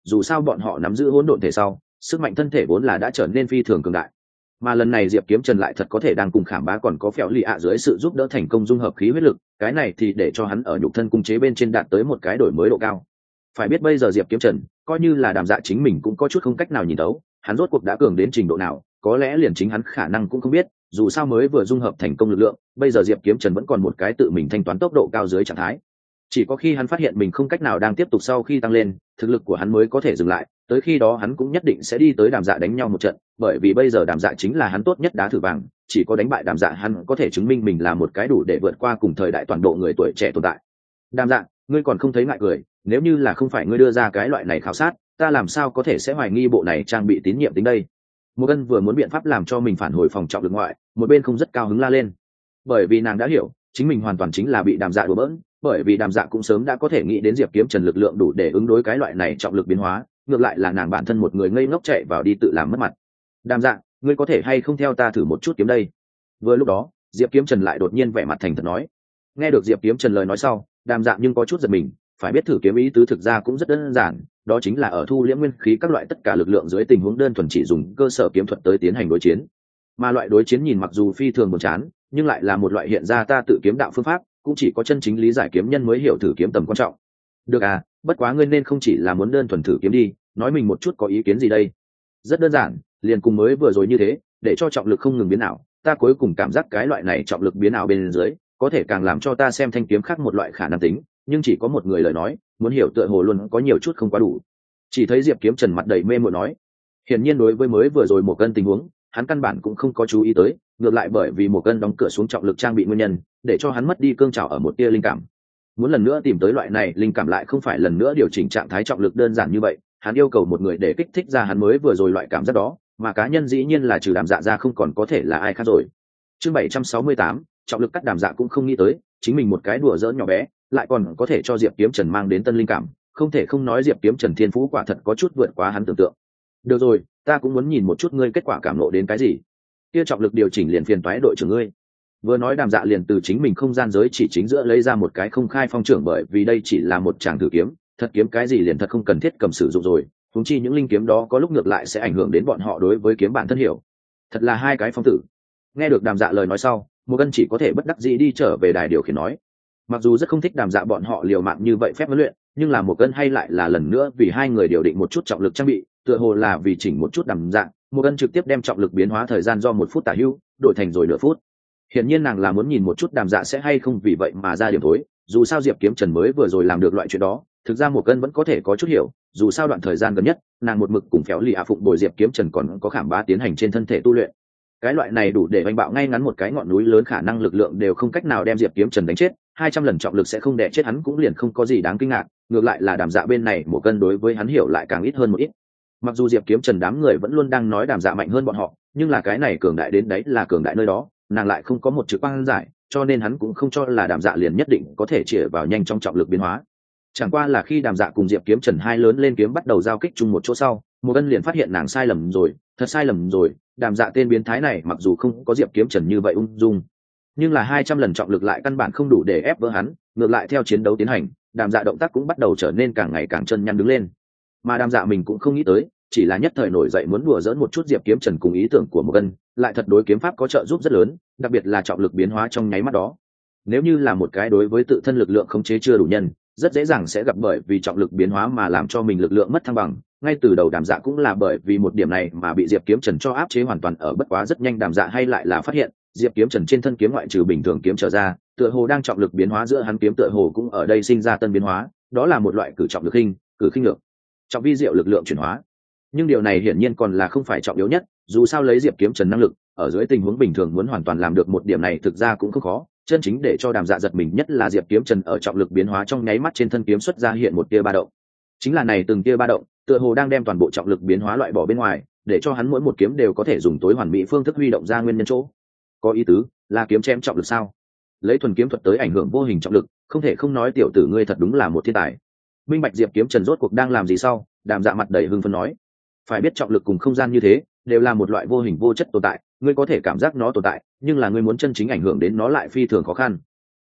dù sao bọn họ nắm giữ hỗn độn thể sau sức mạnh thân thể vốn là đã trở nên phi thường cường đại, mà lần này diệp kiếm trần lại thật có thể đang cùng khảm bá còn có phèo lì ạ dưới sự giúp đỡ thành công dung hợp khí huyết lực, cái này thì để cho hắn ở nhục thân cung chế bên trên đạt tới một cái đổi mới độ cao. Phải biết bây giờ diệp kiếm trần coi như là Đàm Dạ chính mình cũng có chút không cách nào nhìn đấu, hắn rốt cuộc đã cường đến trình độ nào có lẽ liền chính hắn khả năng cũng không biết, dù sao mới vừa dung hợp thành công lực lượng, bây giờ diệp kiếm trần vẫn còn một cái tự mình thanh toán tốc độ cao dưới trạng thái. Chỉ có khi hắn phát hiện mình không cách nào đang tiếp tục sau khi tăng lên thực lực của hắn mới có thể dừng lại, tới khi đó hắn cũng nhất định sẽ đi tới Đàm Dạ đánh nhau một trận, bởi vì bây giờ Đàm Dạ chính là hắn tốt nhất đá thử vàng, chỉ có đánh bại Đàm Dạ hắn có thể chứng minh mình là một cái đủ để vượt qua cùng thời đại toàn bộ người tuổi trẻ tồn tại. Đàm Dạ, ngươi còn không thấy ngại cười, nếu như là không phải ngươi đưa ra cái loại này khảo sát, ta làm sao có thể sẽ hoài nghi bộ này trang bị tín nhiệm tính đây. Một Ân vừa muốn biện pháp làm cho mình phản hồi phòng trọng lực ngoại, một bên không rất cao hứng la lên, bởi vì nàng đã hiểu chính mình hoàn toàn chính là bị Đàm Dạ đùa bỡn, bởi vì Đàm Dạ cũng sớm đã có thể nghĩ đến diệp kiếm trần lực lượng đủ để ứng đối cái loại này trọng lực biến hóa, ngược lại là nàng bản thân một người ngây ngốc chạy vào đi tự làm mất mặt. Đàm Dạ, ngươi có thể hay không theo ta thử một chút kiếm đây. Vừa lúc đó diệp kiếm trần lại đột nhiên vẻ mặt thành thật nói. Nghe được diệp kiếm trần lời nói sau, Đàm Dạ nhưng có chút giật mình, phải biết thử kiếm ý tứ thực ra cũng rất đơn giản, đó chính là ở thu liễm nguyên khí các loại tất cả lực lượng dưới tình huống đơn thuần chỉ dùng cơ sở kiếm thuật tới tiến hành đối chiến. Mà loại đối chiến nhìn mặc dù phi thường buồn chán, nhưng lại là một loại hiện ra ta tự kiếm đạo phương pháp, cũng chỉ có chân chính lý giải kiếm nhân mới hiểu thử kiếm tầm quan trọng. Được à, bất quá ngươi nên không chỉ là muốn đơn thuần thử kiếm đi, nói mình một chút có ý kiến gì đây. Rất đơn giản, liền cùng mới vừa rồi như thế, để cho trọng lực không ngừng biến ảo, ta cuối cùng cảm giác cái loại này trọng lực biến ảo bên dưới có thể càng làm cho ta xem thanh kiếm khác một loại khả năng tính, nhưng chỉ có một người lời nói muốn hiểu tựa hồ luôn có nhiều chút không quá đủ. Chỉ thấy diệp kiếm trần mặt đầy mê mội nói, hiển nhiên đối với mới vừa rồi một cân tình huống hắn căn bản cũng không có chú ý tới, ngược lại bởi vì một cân đóng cửa xuống trọng lực trang bị nguyên nhân để cho hắn mất đi cương trào ở một tia linh cảm. Muốn lần nữa tìm tới loại này linh cảm lại không phải lần nữa điều chỉnh trạng thái trọng lực đơn giản như vậy, hắn yêu cầu một người để kích thích ra hắn mới vừa rồi loại cảm giác đó, mà cá nhân dĩ nhiên là trừ Đàm Dạ ra không còn có thể là ai khác rồi. Chương 768, trọng lực cắt Đàm Dạ cũng không nghĩ tới chính mình một cái đùa giỡn nhỏ bé lại còn có thể cho diệp kiếm trần mang đến tân linh cảm, không thể không nói diệp kiếm trần thiên phú quả thật có chút vượt quá hắn tưởng tượng. Được rồi, ta cũng muốn nhìn một chút ngươi kết quả cảm nộ đến cái gì. Kia trọng lực điều chỉnh liền phiền toái đội trưởng ngươi. Vừa nói Đàm Dạ liền từ chính mình không gian giới chỉ chính giữa lấy ra một cái không khai phong trưởng, bởi vì đây chỉ là một tràng thử kiếm, thật kiếm cái gì liền thật không cần thiết cầm sử dụng rồi, huống chi những linh kiếm đó có lúc ngược lại sẽ ảnh hưởng đến bọn họ đối với kiếm bản thân hiểu. Thật là hai cái phong tử. Nghe được Đàm Dạ lời nói sau, Một Ân chỉ có thể bất đắc dĩ đi trở về đài điều khiển nói. Mặc dù rất không thích Đàm Dạ bọn họ liều mạng như vậy phép huấn luyện, nhưng là Một Ân hay lại là lần nữa vì hai người điều định một chút trọng lực trang bị, tựa hồ là vì chỉnh một chút Đàm Dạ, Một Ân trực tiếp đem trọng lực biến hóa thời gian do 1 phút tả hữu đổi thành rồi nửa phút. Hiển nhiên nàng là muốn nhìn một chút Đàm Dạ sẽ hay không vì vậy mà ra điểm thối, dù sao diệp kiếm trần mới vừa rồi làm được loại chuyện đó, thực ra Một Ân vẫn có thể có chút hiểu, dù sao đoạn thời gian gần nhất nàng một mực cùng phéo lì ạ phụng bồi diệp kiếm trần còn có khảm bá tiến hành trên thân thể tu luyện. Cái loại này đủ để oanh bạo ngay ngắn một cái ngọn núi lớn, khả năng lực lượng đều không cách nào đem diệp kiếm trần đánh chết, 200 lần trọng lực sẽ không đè chết hắn cũng liền không có gì đáng kinh ngạc, ngược lại là Đàm Dạ bên này Một Ân đối với hắn hiểu lại càng ít hơn một ít. Mặc dù diệp kiếm trần đám người vẫn luôn đang nói Đàm Dạ mạnh hơn bọn họ, nhưng là cái này cường đại đến đấy là cường đại nơi đó, nàng lại không có một chữ quang giải, cho nên hắn cũng không cho là Đàm Dạ liền nhất định có thể chĩa vào nhanh trong trọng lực biến hóa. Chẳng qua là khi Đàm Dạ cùng diệp kiếm trần hai lớn lên kiếm bắt đầu giao kích chung một chỗ sau, Một Ân liền phát hiện nàng sai lầm rồi, thật sai lầm rồi. Đàm Dạ tên biến thái này mặc dù không có diệp kiếm trần như vậy ung dung, nhưng là 200 lần trọng lực lại căn bản không đủ để ép vỡ hắn, ngược lại theo chiến đấu tiến hành, Đàm Dạ động tác cũng bắt đầu trở nên càng ngày càng chân nhăn đứng lên. Mà Đàm Dạ mình cũng không nghĩ tới, chỉ là nhất thời nổi dậy muốn đùa giỡn một chút diệp kiếm trần cùng ý tưởng của Một Ân, lại thật đối kiếm pháp có trợ giúp rất lớn, đặc biệt là trọng lực biến hóa trong nháy mắt đó. Nếu như là một cái đối với tự thân lực lượng khống chế chưa đủ nhân, rất dễ dàng sẽ gặp bởi vì trọng lực biến hóa mà làm cho mình lực lượng mất thăng bằng. Ngay từ đầu Đàm Dạ cũng là bởi vì một điểm này mà bị diệp kiếm trần cho áp chế hoàn toàn, ở bất quá rất nhanh Đàm Dạ hay lại là phát hiện diệp kiếm trần trên thân kiếm ngoại trừ bình thường kiếm trở ra, tựa hồ đang trọng lực biến hóa giữa hắn kiếm tựa hồ cũng ở đây sinh ra tân biến hóa, đó là một loại cử trọng lực khinh, cử khinh lược, trọng vi diệu lực lượng chuyển hóa. Nhưng điều này hiển nhiên còn là không phải trọng yếu nhất, dù sao lấy diệp kiếm trần năng lực ở dưới tình huống bình thường muốn hoàn toàn làm được một điểm này thực ra cũng không khó. Chân chính để cho Đàm Dạ giật mình nhất là diệp kiếm trần ở trọng lực biến hóa trong nháy mắt trên thân kiếm xuất ra hiện một tia ba động, chính là này từng tia ba động tựa hồ đang đem toàn bộ trọng lực biến hóa loại bỏ bên ngoài, để cho hắn mỗi một kiếm đều có thể dùng tối hoàn mỹ phương thức huy động ra nguyên nhân chỗ. Có ý tứ là kiếm chém trọng lực sao? Lấy thuần kiếm thuật tới ảnh hưởng vô hình trọng lực, không thể không nói tiểu tử ngươi thật đúng là một thiên tài. Minh bạch diệp kiếm trần rốt cuộc đang làm gì sau, Đàm Dạ mặt đầy hưng phấn nói, phải biết trọng lực cùng không gian như thế đều là một loại vô hình vô chất tồn tại, ngươi có thể cảm giác nó tồn tại, nhưng là ngươi muốn chân chính ảnh hưởng đến nó lại phi thường khó khăn.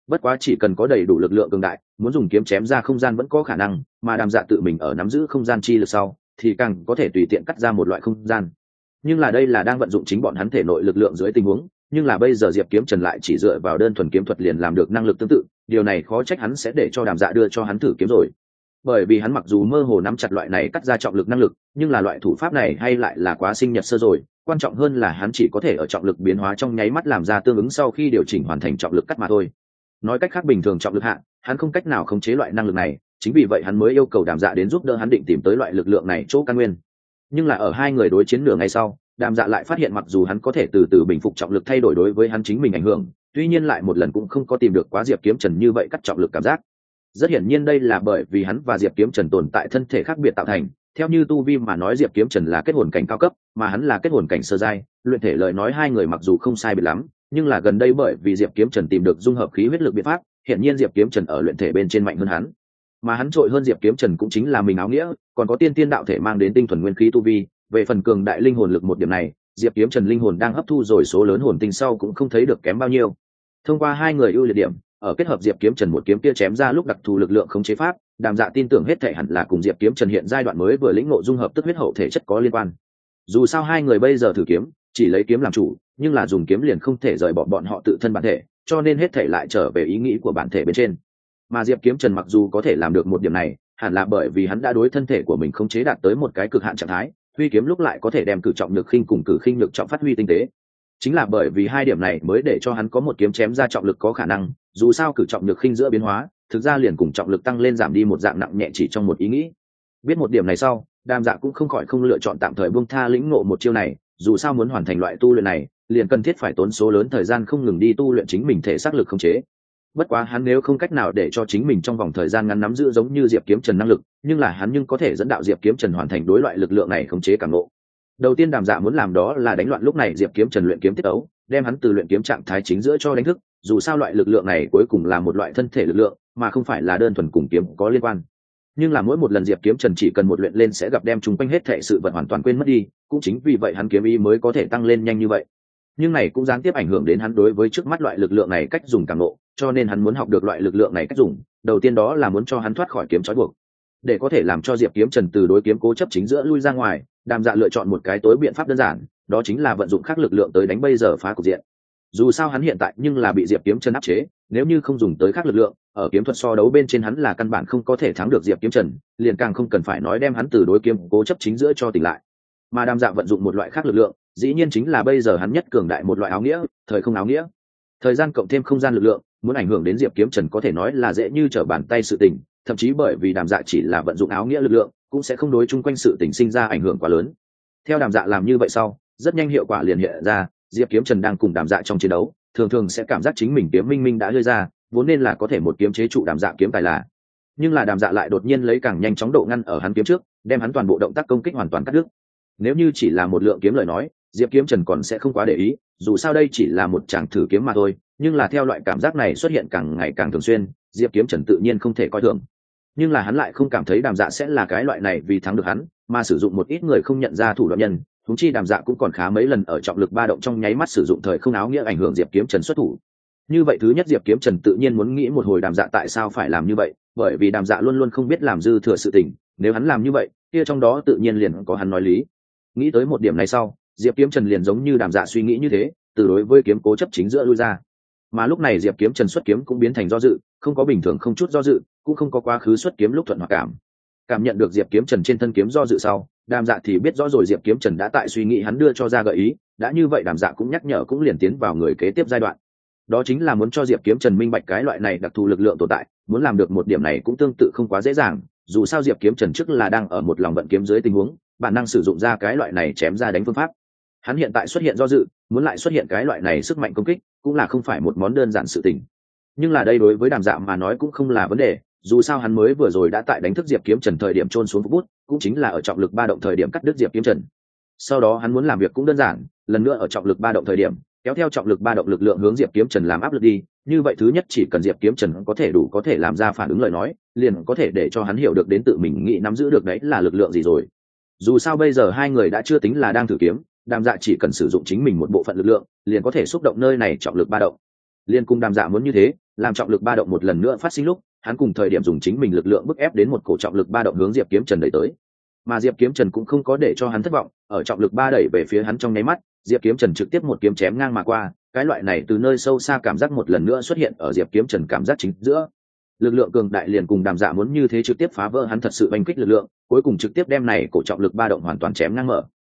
bất quá chỉ cần có đầy đủ lực lượng cường đại, muốn dùng kiếm chém ra không gian vẫn có khả năng, mà Đàm Dạ tự mình ở nắm giữ không gian chi lực sau thì càng có thể tùy tiện cắt ra một loại không gian. Nhưng là đây là đang vận dụng chính bọn hắn thể nội lực lượng dưới tình huống, nhưng là bây giờ Diệp Kiếm Trần lại chỉ dựa vào đơn thuần kiếm thuật liền làm được năng lực tương tự, điều này khó trách hắn sẽ để cho Đàm Dạ đưa cho hắn thử kiếm rồi. Bởi vì hắn mặc dù mơ hồ nắm chặt loại này cắt ra trọng lực năng lực, nhưng là loại thủ pháp này hay lại là quá sinh nhật sơ rồi, quan trọng hơn là hắn chỉ có thể ở trọng lực biến hóa trong nháy mắt làm ra tương ứng sau khi điều chỉnh hoàn thành trọng lực cắt mà thôi. Nói cách khác, bình thường trọng lực hạ, hắn không cách nào khống chế loại năng lực này, chính vì vậy hắn mới yêu cầu Đàm Dạ đến giúp đỡ hắn định tìm tới loại lực lượng này chỗ căn nguyên. Nhưng là ở hai người đối chiến nửa ngày sau, Đàm Dạ lại phát hiện mặc dù hắn có thể từ từ bình phục trọng lực thay đổi đối với hắn chính mình ảnh hưởng, tuy nhiên lại một lần cũng không có tìm được quá Diệp Kiếm Trần như vậy cắt trọng lực cảm giác. Rất hiển nhiên đây là bởi vì hắn và Diệp Kiếm Trần tồn tại thân thể khác biệt tạo thành. Theo như tu vi mà nói, Diệp Kiếm Trần là kết hồn cảnh cao cấp, mà hắn là kết hồn cảnh sơ giai, luyện thể lời nói hai người mặc dù không sai biệt lắm, nhưng là gần đây bởi vì Diệp Kiếm Trần tìm được dung hợp khí huyết lực biện pháp, hiển nhiên Diệp Kiếm Trần ở luyện thể bên trên mạnh hơn hắn. Mà hắn trội hơn Diệp Kiếm Trần cũng chính là mình áo nghĩa, còn có tiên tiên đạo thể mang đến tinh thuần nguyên khí tu vi, về phần cường đại linh hồn lực một điểm này, Diệp Kiếm Trần linh hồn đang hấp thu rồi số lớn hồn tinh sau cũng không thấy được kém bao nhiêu. Thông qua hai người ưu liệt điểm, ở kết hợp Diệp Kiếm Trần một kiếm kia chém ra lúc đặc thù lực lượng khống chế pháp, Đàm Dạ tin tưởng hết thảy hẳn là cùng Diệp Kiếm Trần hiện giai đoạn mới vừa lĩnh ngộ dung hợp tức huyết hậu thể chất có liên quan. Dù sao hai người bây giờ thử kiếm, chỉ lấy kiếm làm chủ, nhưng là dùng kiếm liền không thể rời bỏ bọn họ tự thân bản thể, cho nên hết thảy lại trở về ý nghĩ của bản thể bên trên. Mà Diệp Kiếm Trần mặc dù có thể làm được một điểm này, hẳn là bởi vì hắn đã đối thân thể của mình khống chế đạt tới một cái cực hạn trạng thái, huy kiếm lúc lại có thể đem cử trọng lực khinh cùng cử khinh lực trọng phát huy tinh tế. Chính là bởi vì hai điểm này mới để cho hắn có một kiếm chém ra trọng lực có khả năng, dù sao cử trọng lực khinh giữa biến hóa, thực ra liền cùng trọng lực tăng lên giảm đi một dạng nặng nhẹ chỉ trong một ý nghĩ. Biết một điểm này sau, Đàm Dạ cũng không khỏi không lựa chọn tạm thời buông tha lĩnh ngộ một chiêu này, dù sao muốn hoàn thành loại tu luyện này, liền cần thiết phải tốn số lớn thời gian không ngừng đi tu luyện chính mình thể xác lực khống chế. Bất quá hắn nếu không cách nào để cho chính mình trong vòng thời gian ngắn nắm giữ giống như Diệp Kiếm Trần năng lực, nhưng là hắn nhưng có thể dẫn đạo Diệp Kiếm Trần hoàn thành đối loại lực lượng này khống chế cảm ngộ. Đầu tiên Đàm Dạ muốn làm đó là đánh loạn lúc này Diệp Kiếm Trần luyện kiếm tiết ấu, đem hắn từ luyện kiếm trạng thái chính giữa cho đánh thức, dù sao loại lực lượng này cuối cùng là một loại thân thể lực lượng, mà không phải là đơn thuần cùng kiếm có liên quan. Nhưng là mỗi một lần Diệp Kiếm Trần chỉ cần một luyện lên sẽ gặp đem chúng quanh hết thảy sự vật hoàn toàn quên mất đi, cũng chính vì vậy hắn kiếm ý mới có thể tăng lên nhanh như vậy. Nhưng này cũng gián tiếp ảnh hưởng đến hắn đối với trước mắt loại lực lượng này cách dùng cảm ngộ, cho nên hắn muốn học được loại lực lượng này cách dùng, đầu tiên đó là muốn cho hắn thoát khỏi kiếm trói buộc. Để có thể làm cho Diệp Kiếm Trần từ đối kiếm cố chấp chính giữa lui ra ngoài, Đàm Dạ lựa chọn một cái tối biện pháp đơn giản, đó chính là vận dụng khác lực lượng tới đánh bây giờ phá cục diện. Dù sao hắn hiện tại nhưng là bị Diệp Kiếm Trần áp chế, nếu như không dùng tới khác lực lượng, ở kiếm thuật so đấu bên trên hắn là căn bản không có thể thắng được Diệp Kiếm Trần, liền càng không cần phải nói đem hắn từ đối kiếm cố chấp chính giữa cho tỉnh lại. Mà Đàm Dạ vận dụng một loại khác lực lượng, dĩ nhiên chính là bây giờ hắn nhất cường đại một loại áo nghĩa, thời không áo nghĩa. Thời gian cộng thêm không gian lực lượng, muốn ảnh hưởng đến Diệp Kiếm Trần có thể nói là dễ như trở bàn tay sự tình, thậm chí bởi vì Đàm Dạ chỉ là vận dụng áo nghĩa lực lượng, cũng sẽ không đối chung quanh sự tình sinh ra ảnh hưởng quá lớn. Theo Đàm Dạ làm như vậy sau, rất nhanh hiệu quả liền hiện ra, Diệp Kiếm Trần đang cùng Đàm Dạ trong chiến đấu, thường thường sẽ cảm giác chính mình kiếm minh minh đã rơi ra, vốn nên là có thể một kiếm chế trụ Đàm Dạ kiếm tài là. Nhưng là Đàm Dạ lại đột nhiên lấy càng nhanh chóng độ ngăn ở hắn kiếm trước, đem hắn toàn bộ động tác công kích hoàn toàn cắt đứt. Nếu như chỉ là một lượng kiếm lời nói, Diệp Kiếm Trần còn sẽ không quá để ý, dù sao đây chỉ là một chàng thử kiếm mà thôi, nhưng là theo loại cảm giác này xuất hiện càng ngày càng thường xuyên, Diệp Kiếm Trần tự nhiên không thể coi thường. Nhưng là hắn lại không cảm thấy Đàm Dạ sẽ là cái loại này vì thắng được hắn, mà sử dụng một ít người không nhận ra thủ đoạn nhân, huống chi Đàm Dạ cũng còn khá mấy lần ở trọng lực ba động trong nháy mắt sử dụng thời không áo nghĩa ảnh hưởng Diệp Kiếm Trần xuất thủ. Như vậy thứ nhất Diệp Kiếm Trần tự nhiên muốn nghĩ một hồi Đàm Dạ tại sao phải làm như vậy, bởi vì Đàm Dạ luôn luôn không biết làm dư thừa sự tình, nếu hắn làm như vậy, kia trong đó tự nhiên liền có hắn nói lý. Nghĩ tới một điểm này sau, Diệp Kiếm Trần liền giống như Đàm Dạ suy nghĩ như thế, từ đối với kiếm cố chấp chính giữa lui ra. Mà lúc này Diệp Kiếm Trần xuất kiếm cũng biến thành do dự, không có bình thường không chút do dự, cũng không có quá khứ xuất kiếm lúc thuận hoặc cảm nhận được Diệp Kiếm Trần trên thân kiếm do dự sau, Đàm Dạ thì biết rõ rồi Diệp Kiếm Trần đã tại suy nghĩ hắn đưa cho ra gợi ý, đã như vậy Đàm Dạ cũng nhắc nhở cũng liền tiến vào người kế tiếp giai đoạn. Đó chính là muốn cho Diệp Kiếm Trần minh bạch cái loại này đặc thù lực lượng tồn tại, muốn làm được một điểm này cũng tương tự không quá dễ dàng, dù sao Diệp Kiếm Trần trước là đang ở một lòng vận kiếm dưới tình huống, bản năng sử dụng ra cái loại này chém ra đánh phương pháp. Hắn hiện tại xuất hiện do dự, muốn lại xuất hiện cái loại này sức mạnh công kích, cũng là không phải một món đơn giản sự tình. Nhưng là đây đối với Đàm Dạ mà nói cũng không là vấn đề, dù sao hắn mới vừa rồi đã tại đánh thức Diệp Kiếm Trần thời điểm chôn xuống bút, cũng chính là ở trọng lực ba động thời điểm cắt đứt Diệp Kiếm Trần. Sau đó hắn muốn làm việc cũng đơn giản, lần nữa ở trọng lực ba động thời điểm, kéo theo trọng lực ba động lực lượng hướng Diệp Kiếm Trần làm áp lực đi, như vậy thứ nhất chỉ cần Diệp Kiếm Trần có thể đủ có thể làm ra phản ứng lời nói, liền có thể để cho hắn hiểu được đến tự mình nghĩ nắm giữ được đấy là lực lượng gì rồi. Dù sao bây giờ hai người đã chưa tính là đang thử kiếm, Đàm Dạ chỉ cần sử dụng chính mình một bộ phận lực lượng, liền có thể xúc động nơi này trọng lực ba động. liên cung đàm dạ muốn như thế, làm trọng lực ba động một lần nữa phát sinh lúc, hắn cùng thời điểm dùng chính mình lực lượng bức ép đến một cổ trọng lực ba động hướng Diệp Kiếm Trần đẩy tới. Mà Diệp Kiếm Trần cũng không có để cho hắn thất vọng, ở trọng lực ba đẩy về phía hắn trong nháy mắt, Diệp Kiếm Trần trực tiếp một kiếm chém ngang mà qua, cái loại này từ nơi sâu xa cảm giác một lần nữa xuất hiện ở Diệp Kiếm Trần cảm giác chính giữa. Lực lượng cường đại liền cùng đàm dạ muốn như thế trực tiếp phá vỡ hắn thật sự oanh kích lực lượng, cuối cùng trực tiếp đem này cổ trọng lực ba động hoàn toàn chém ngang mở.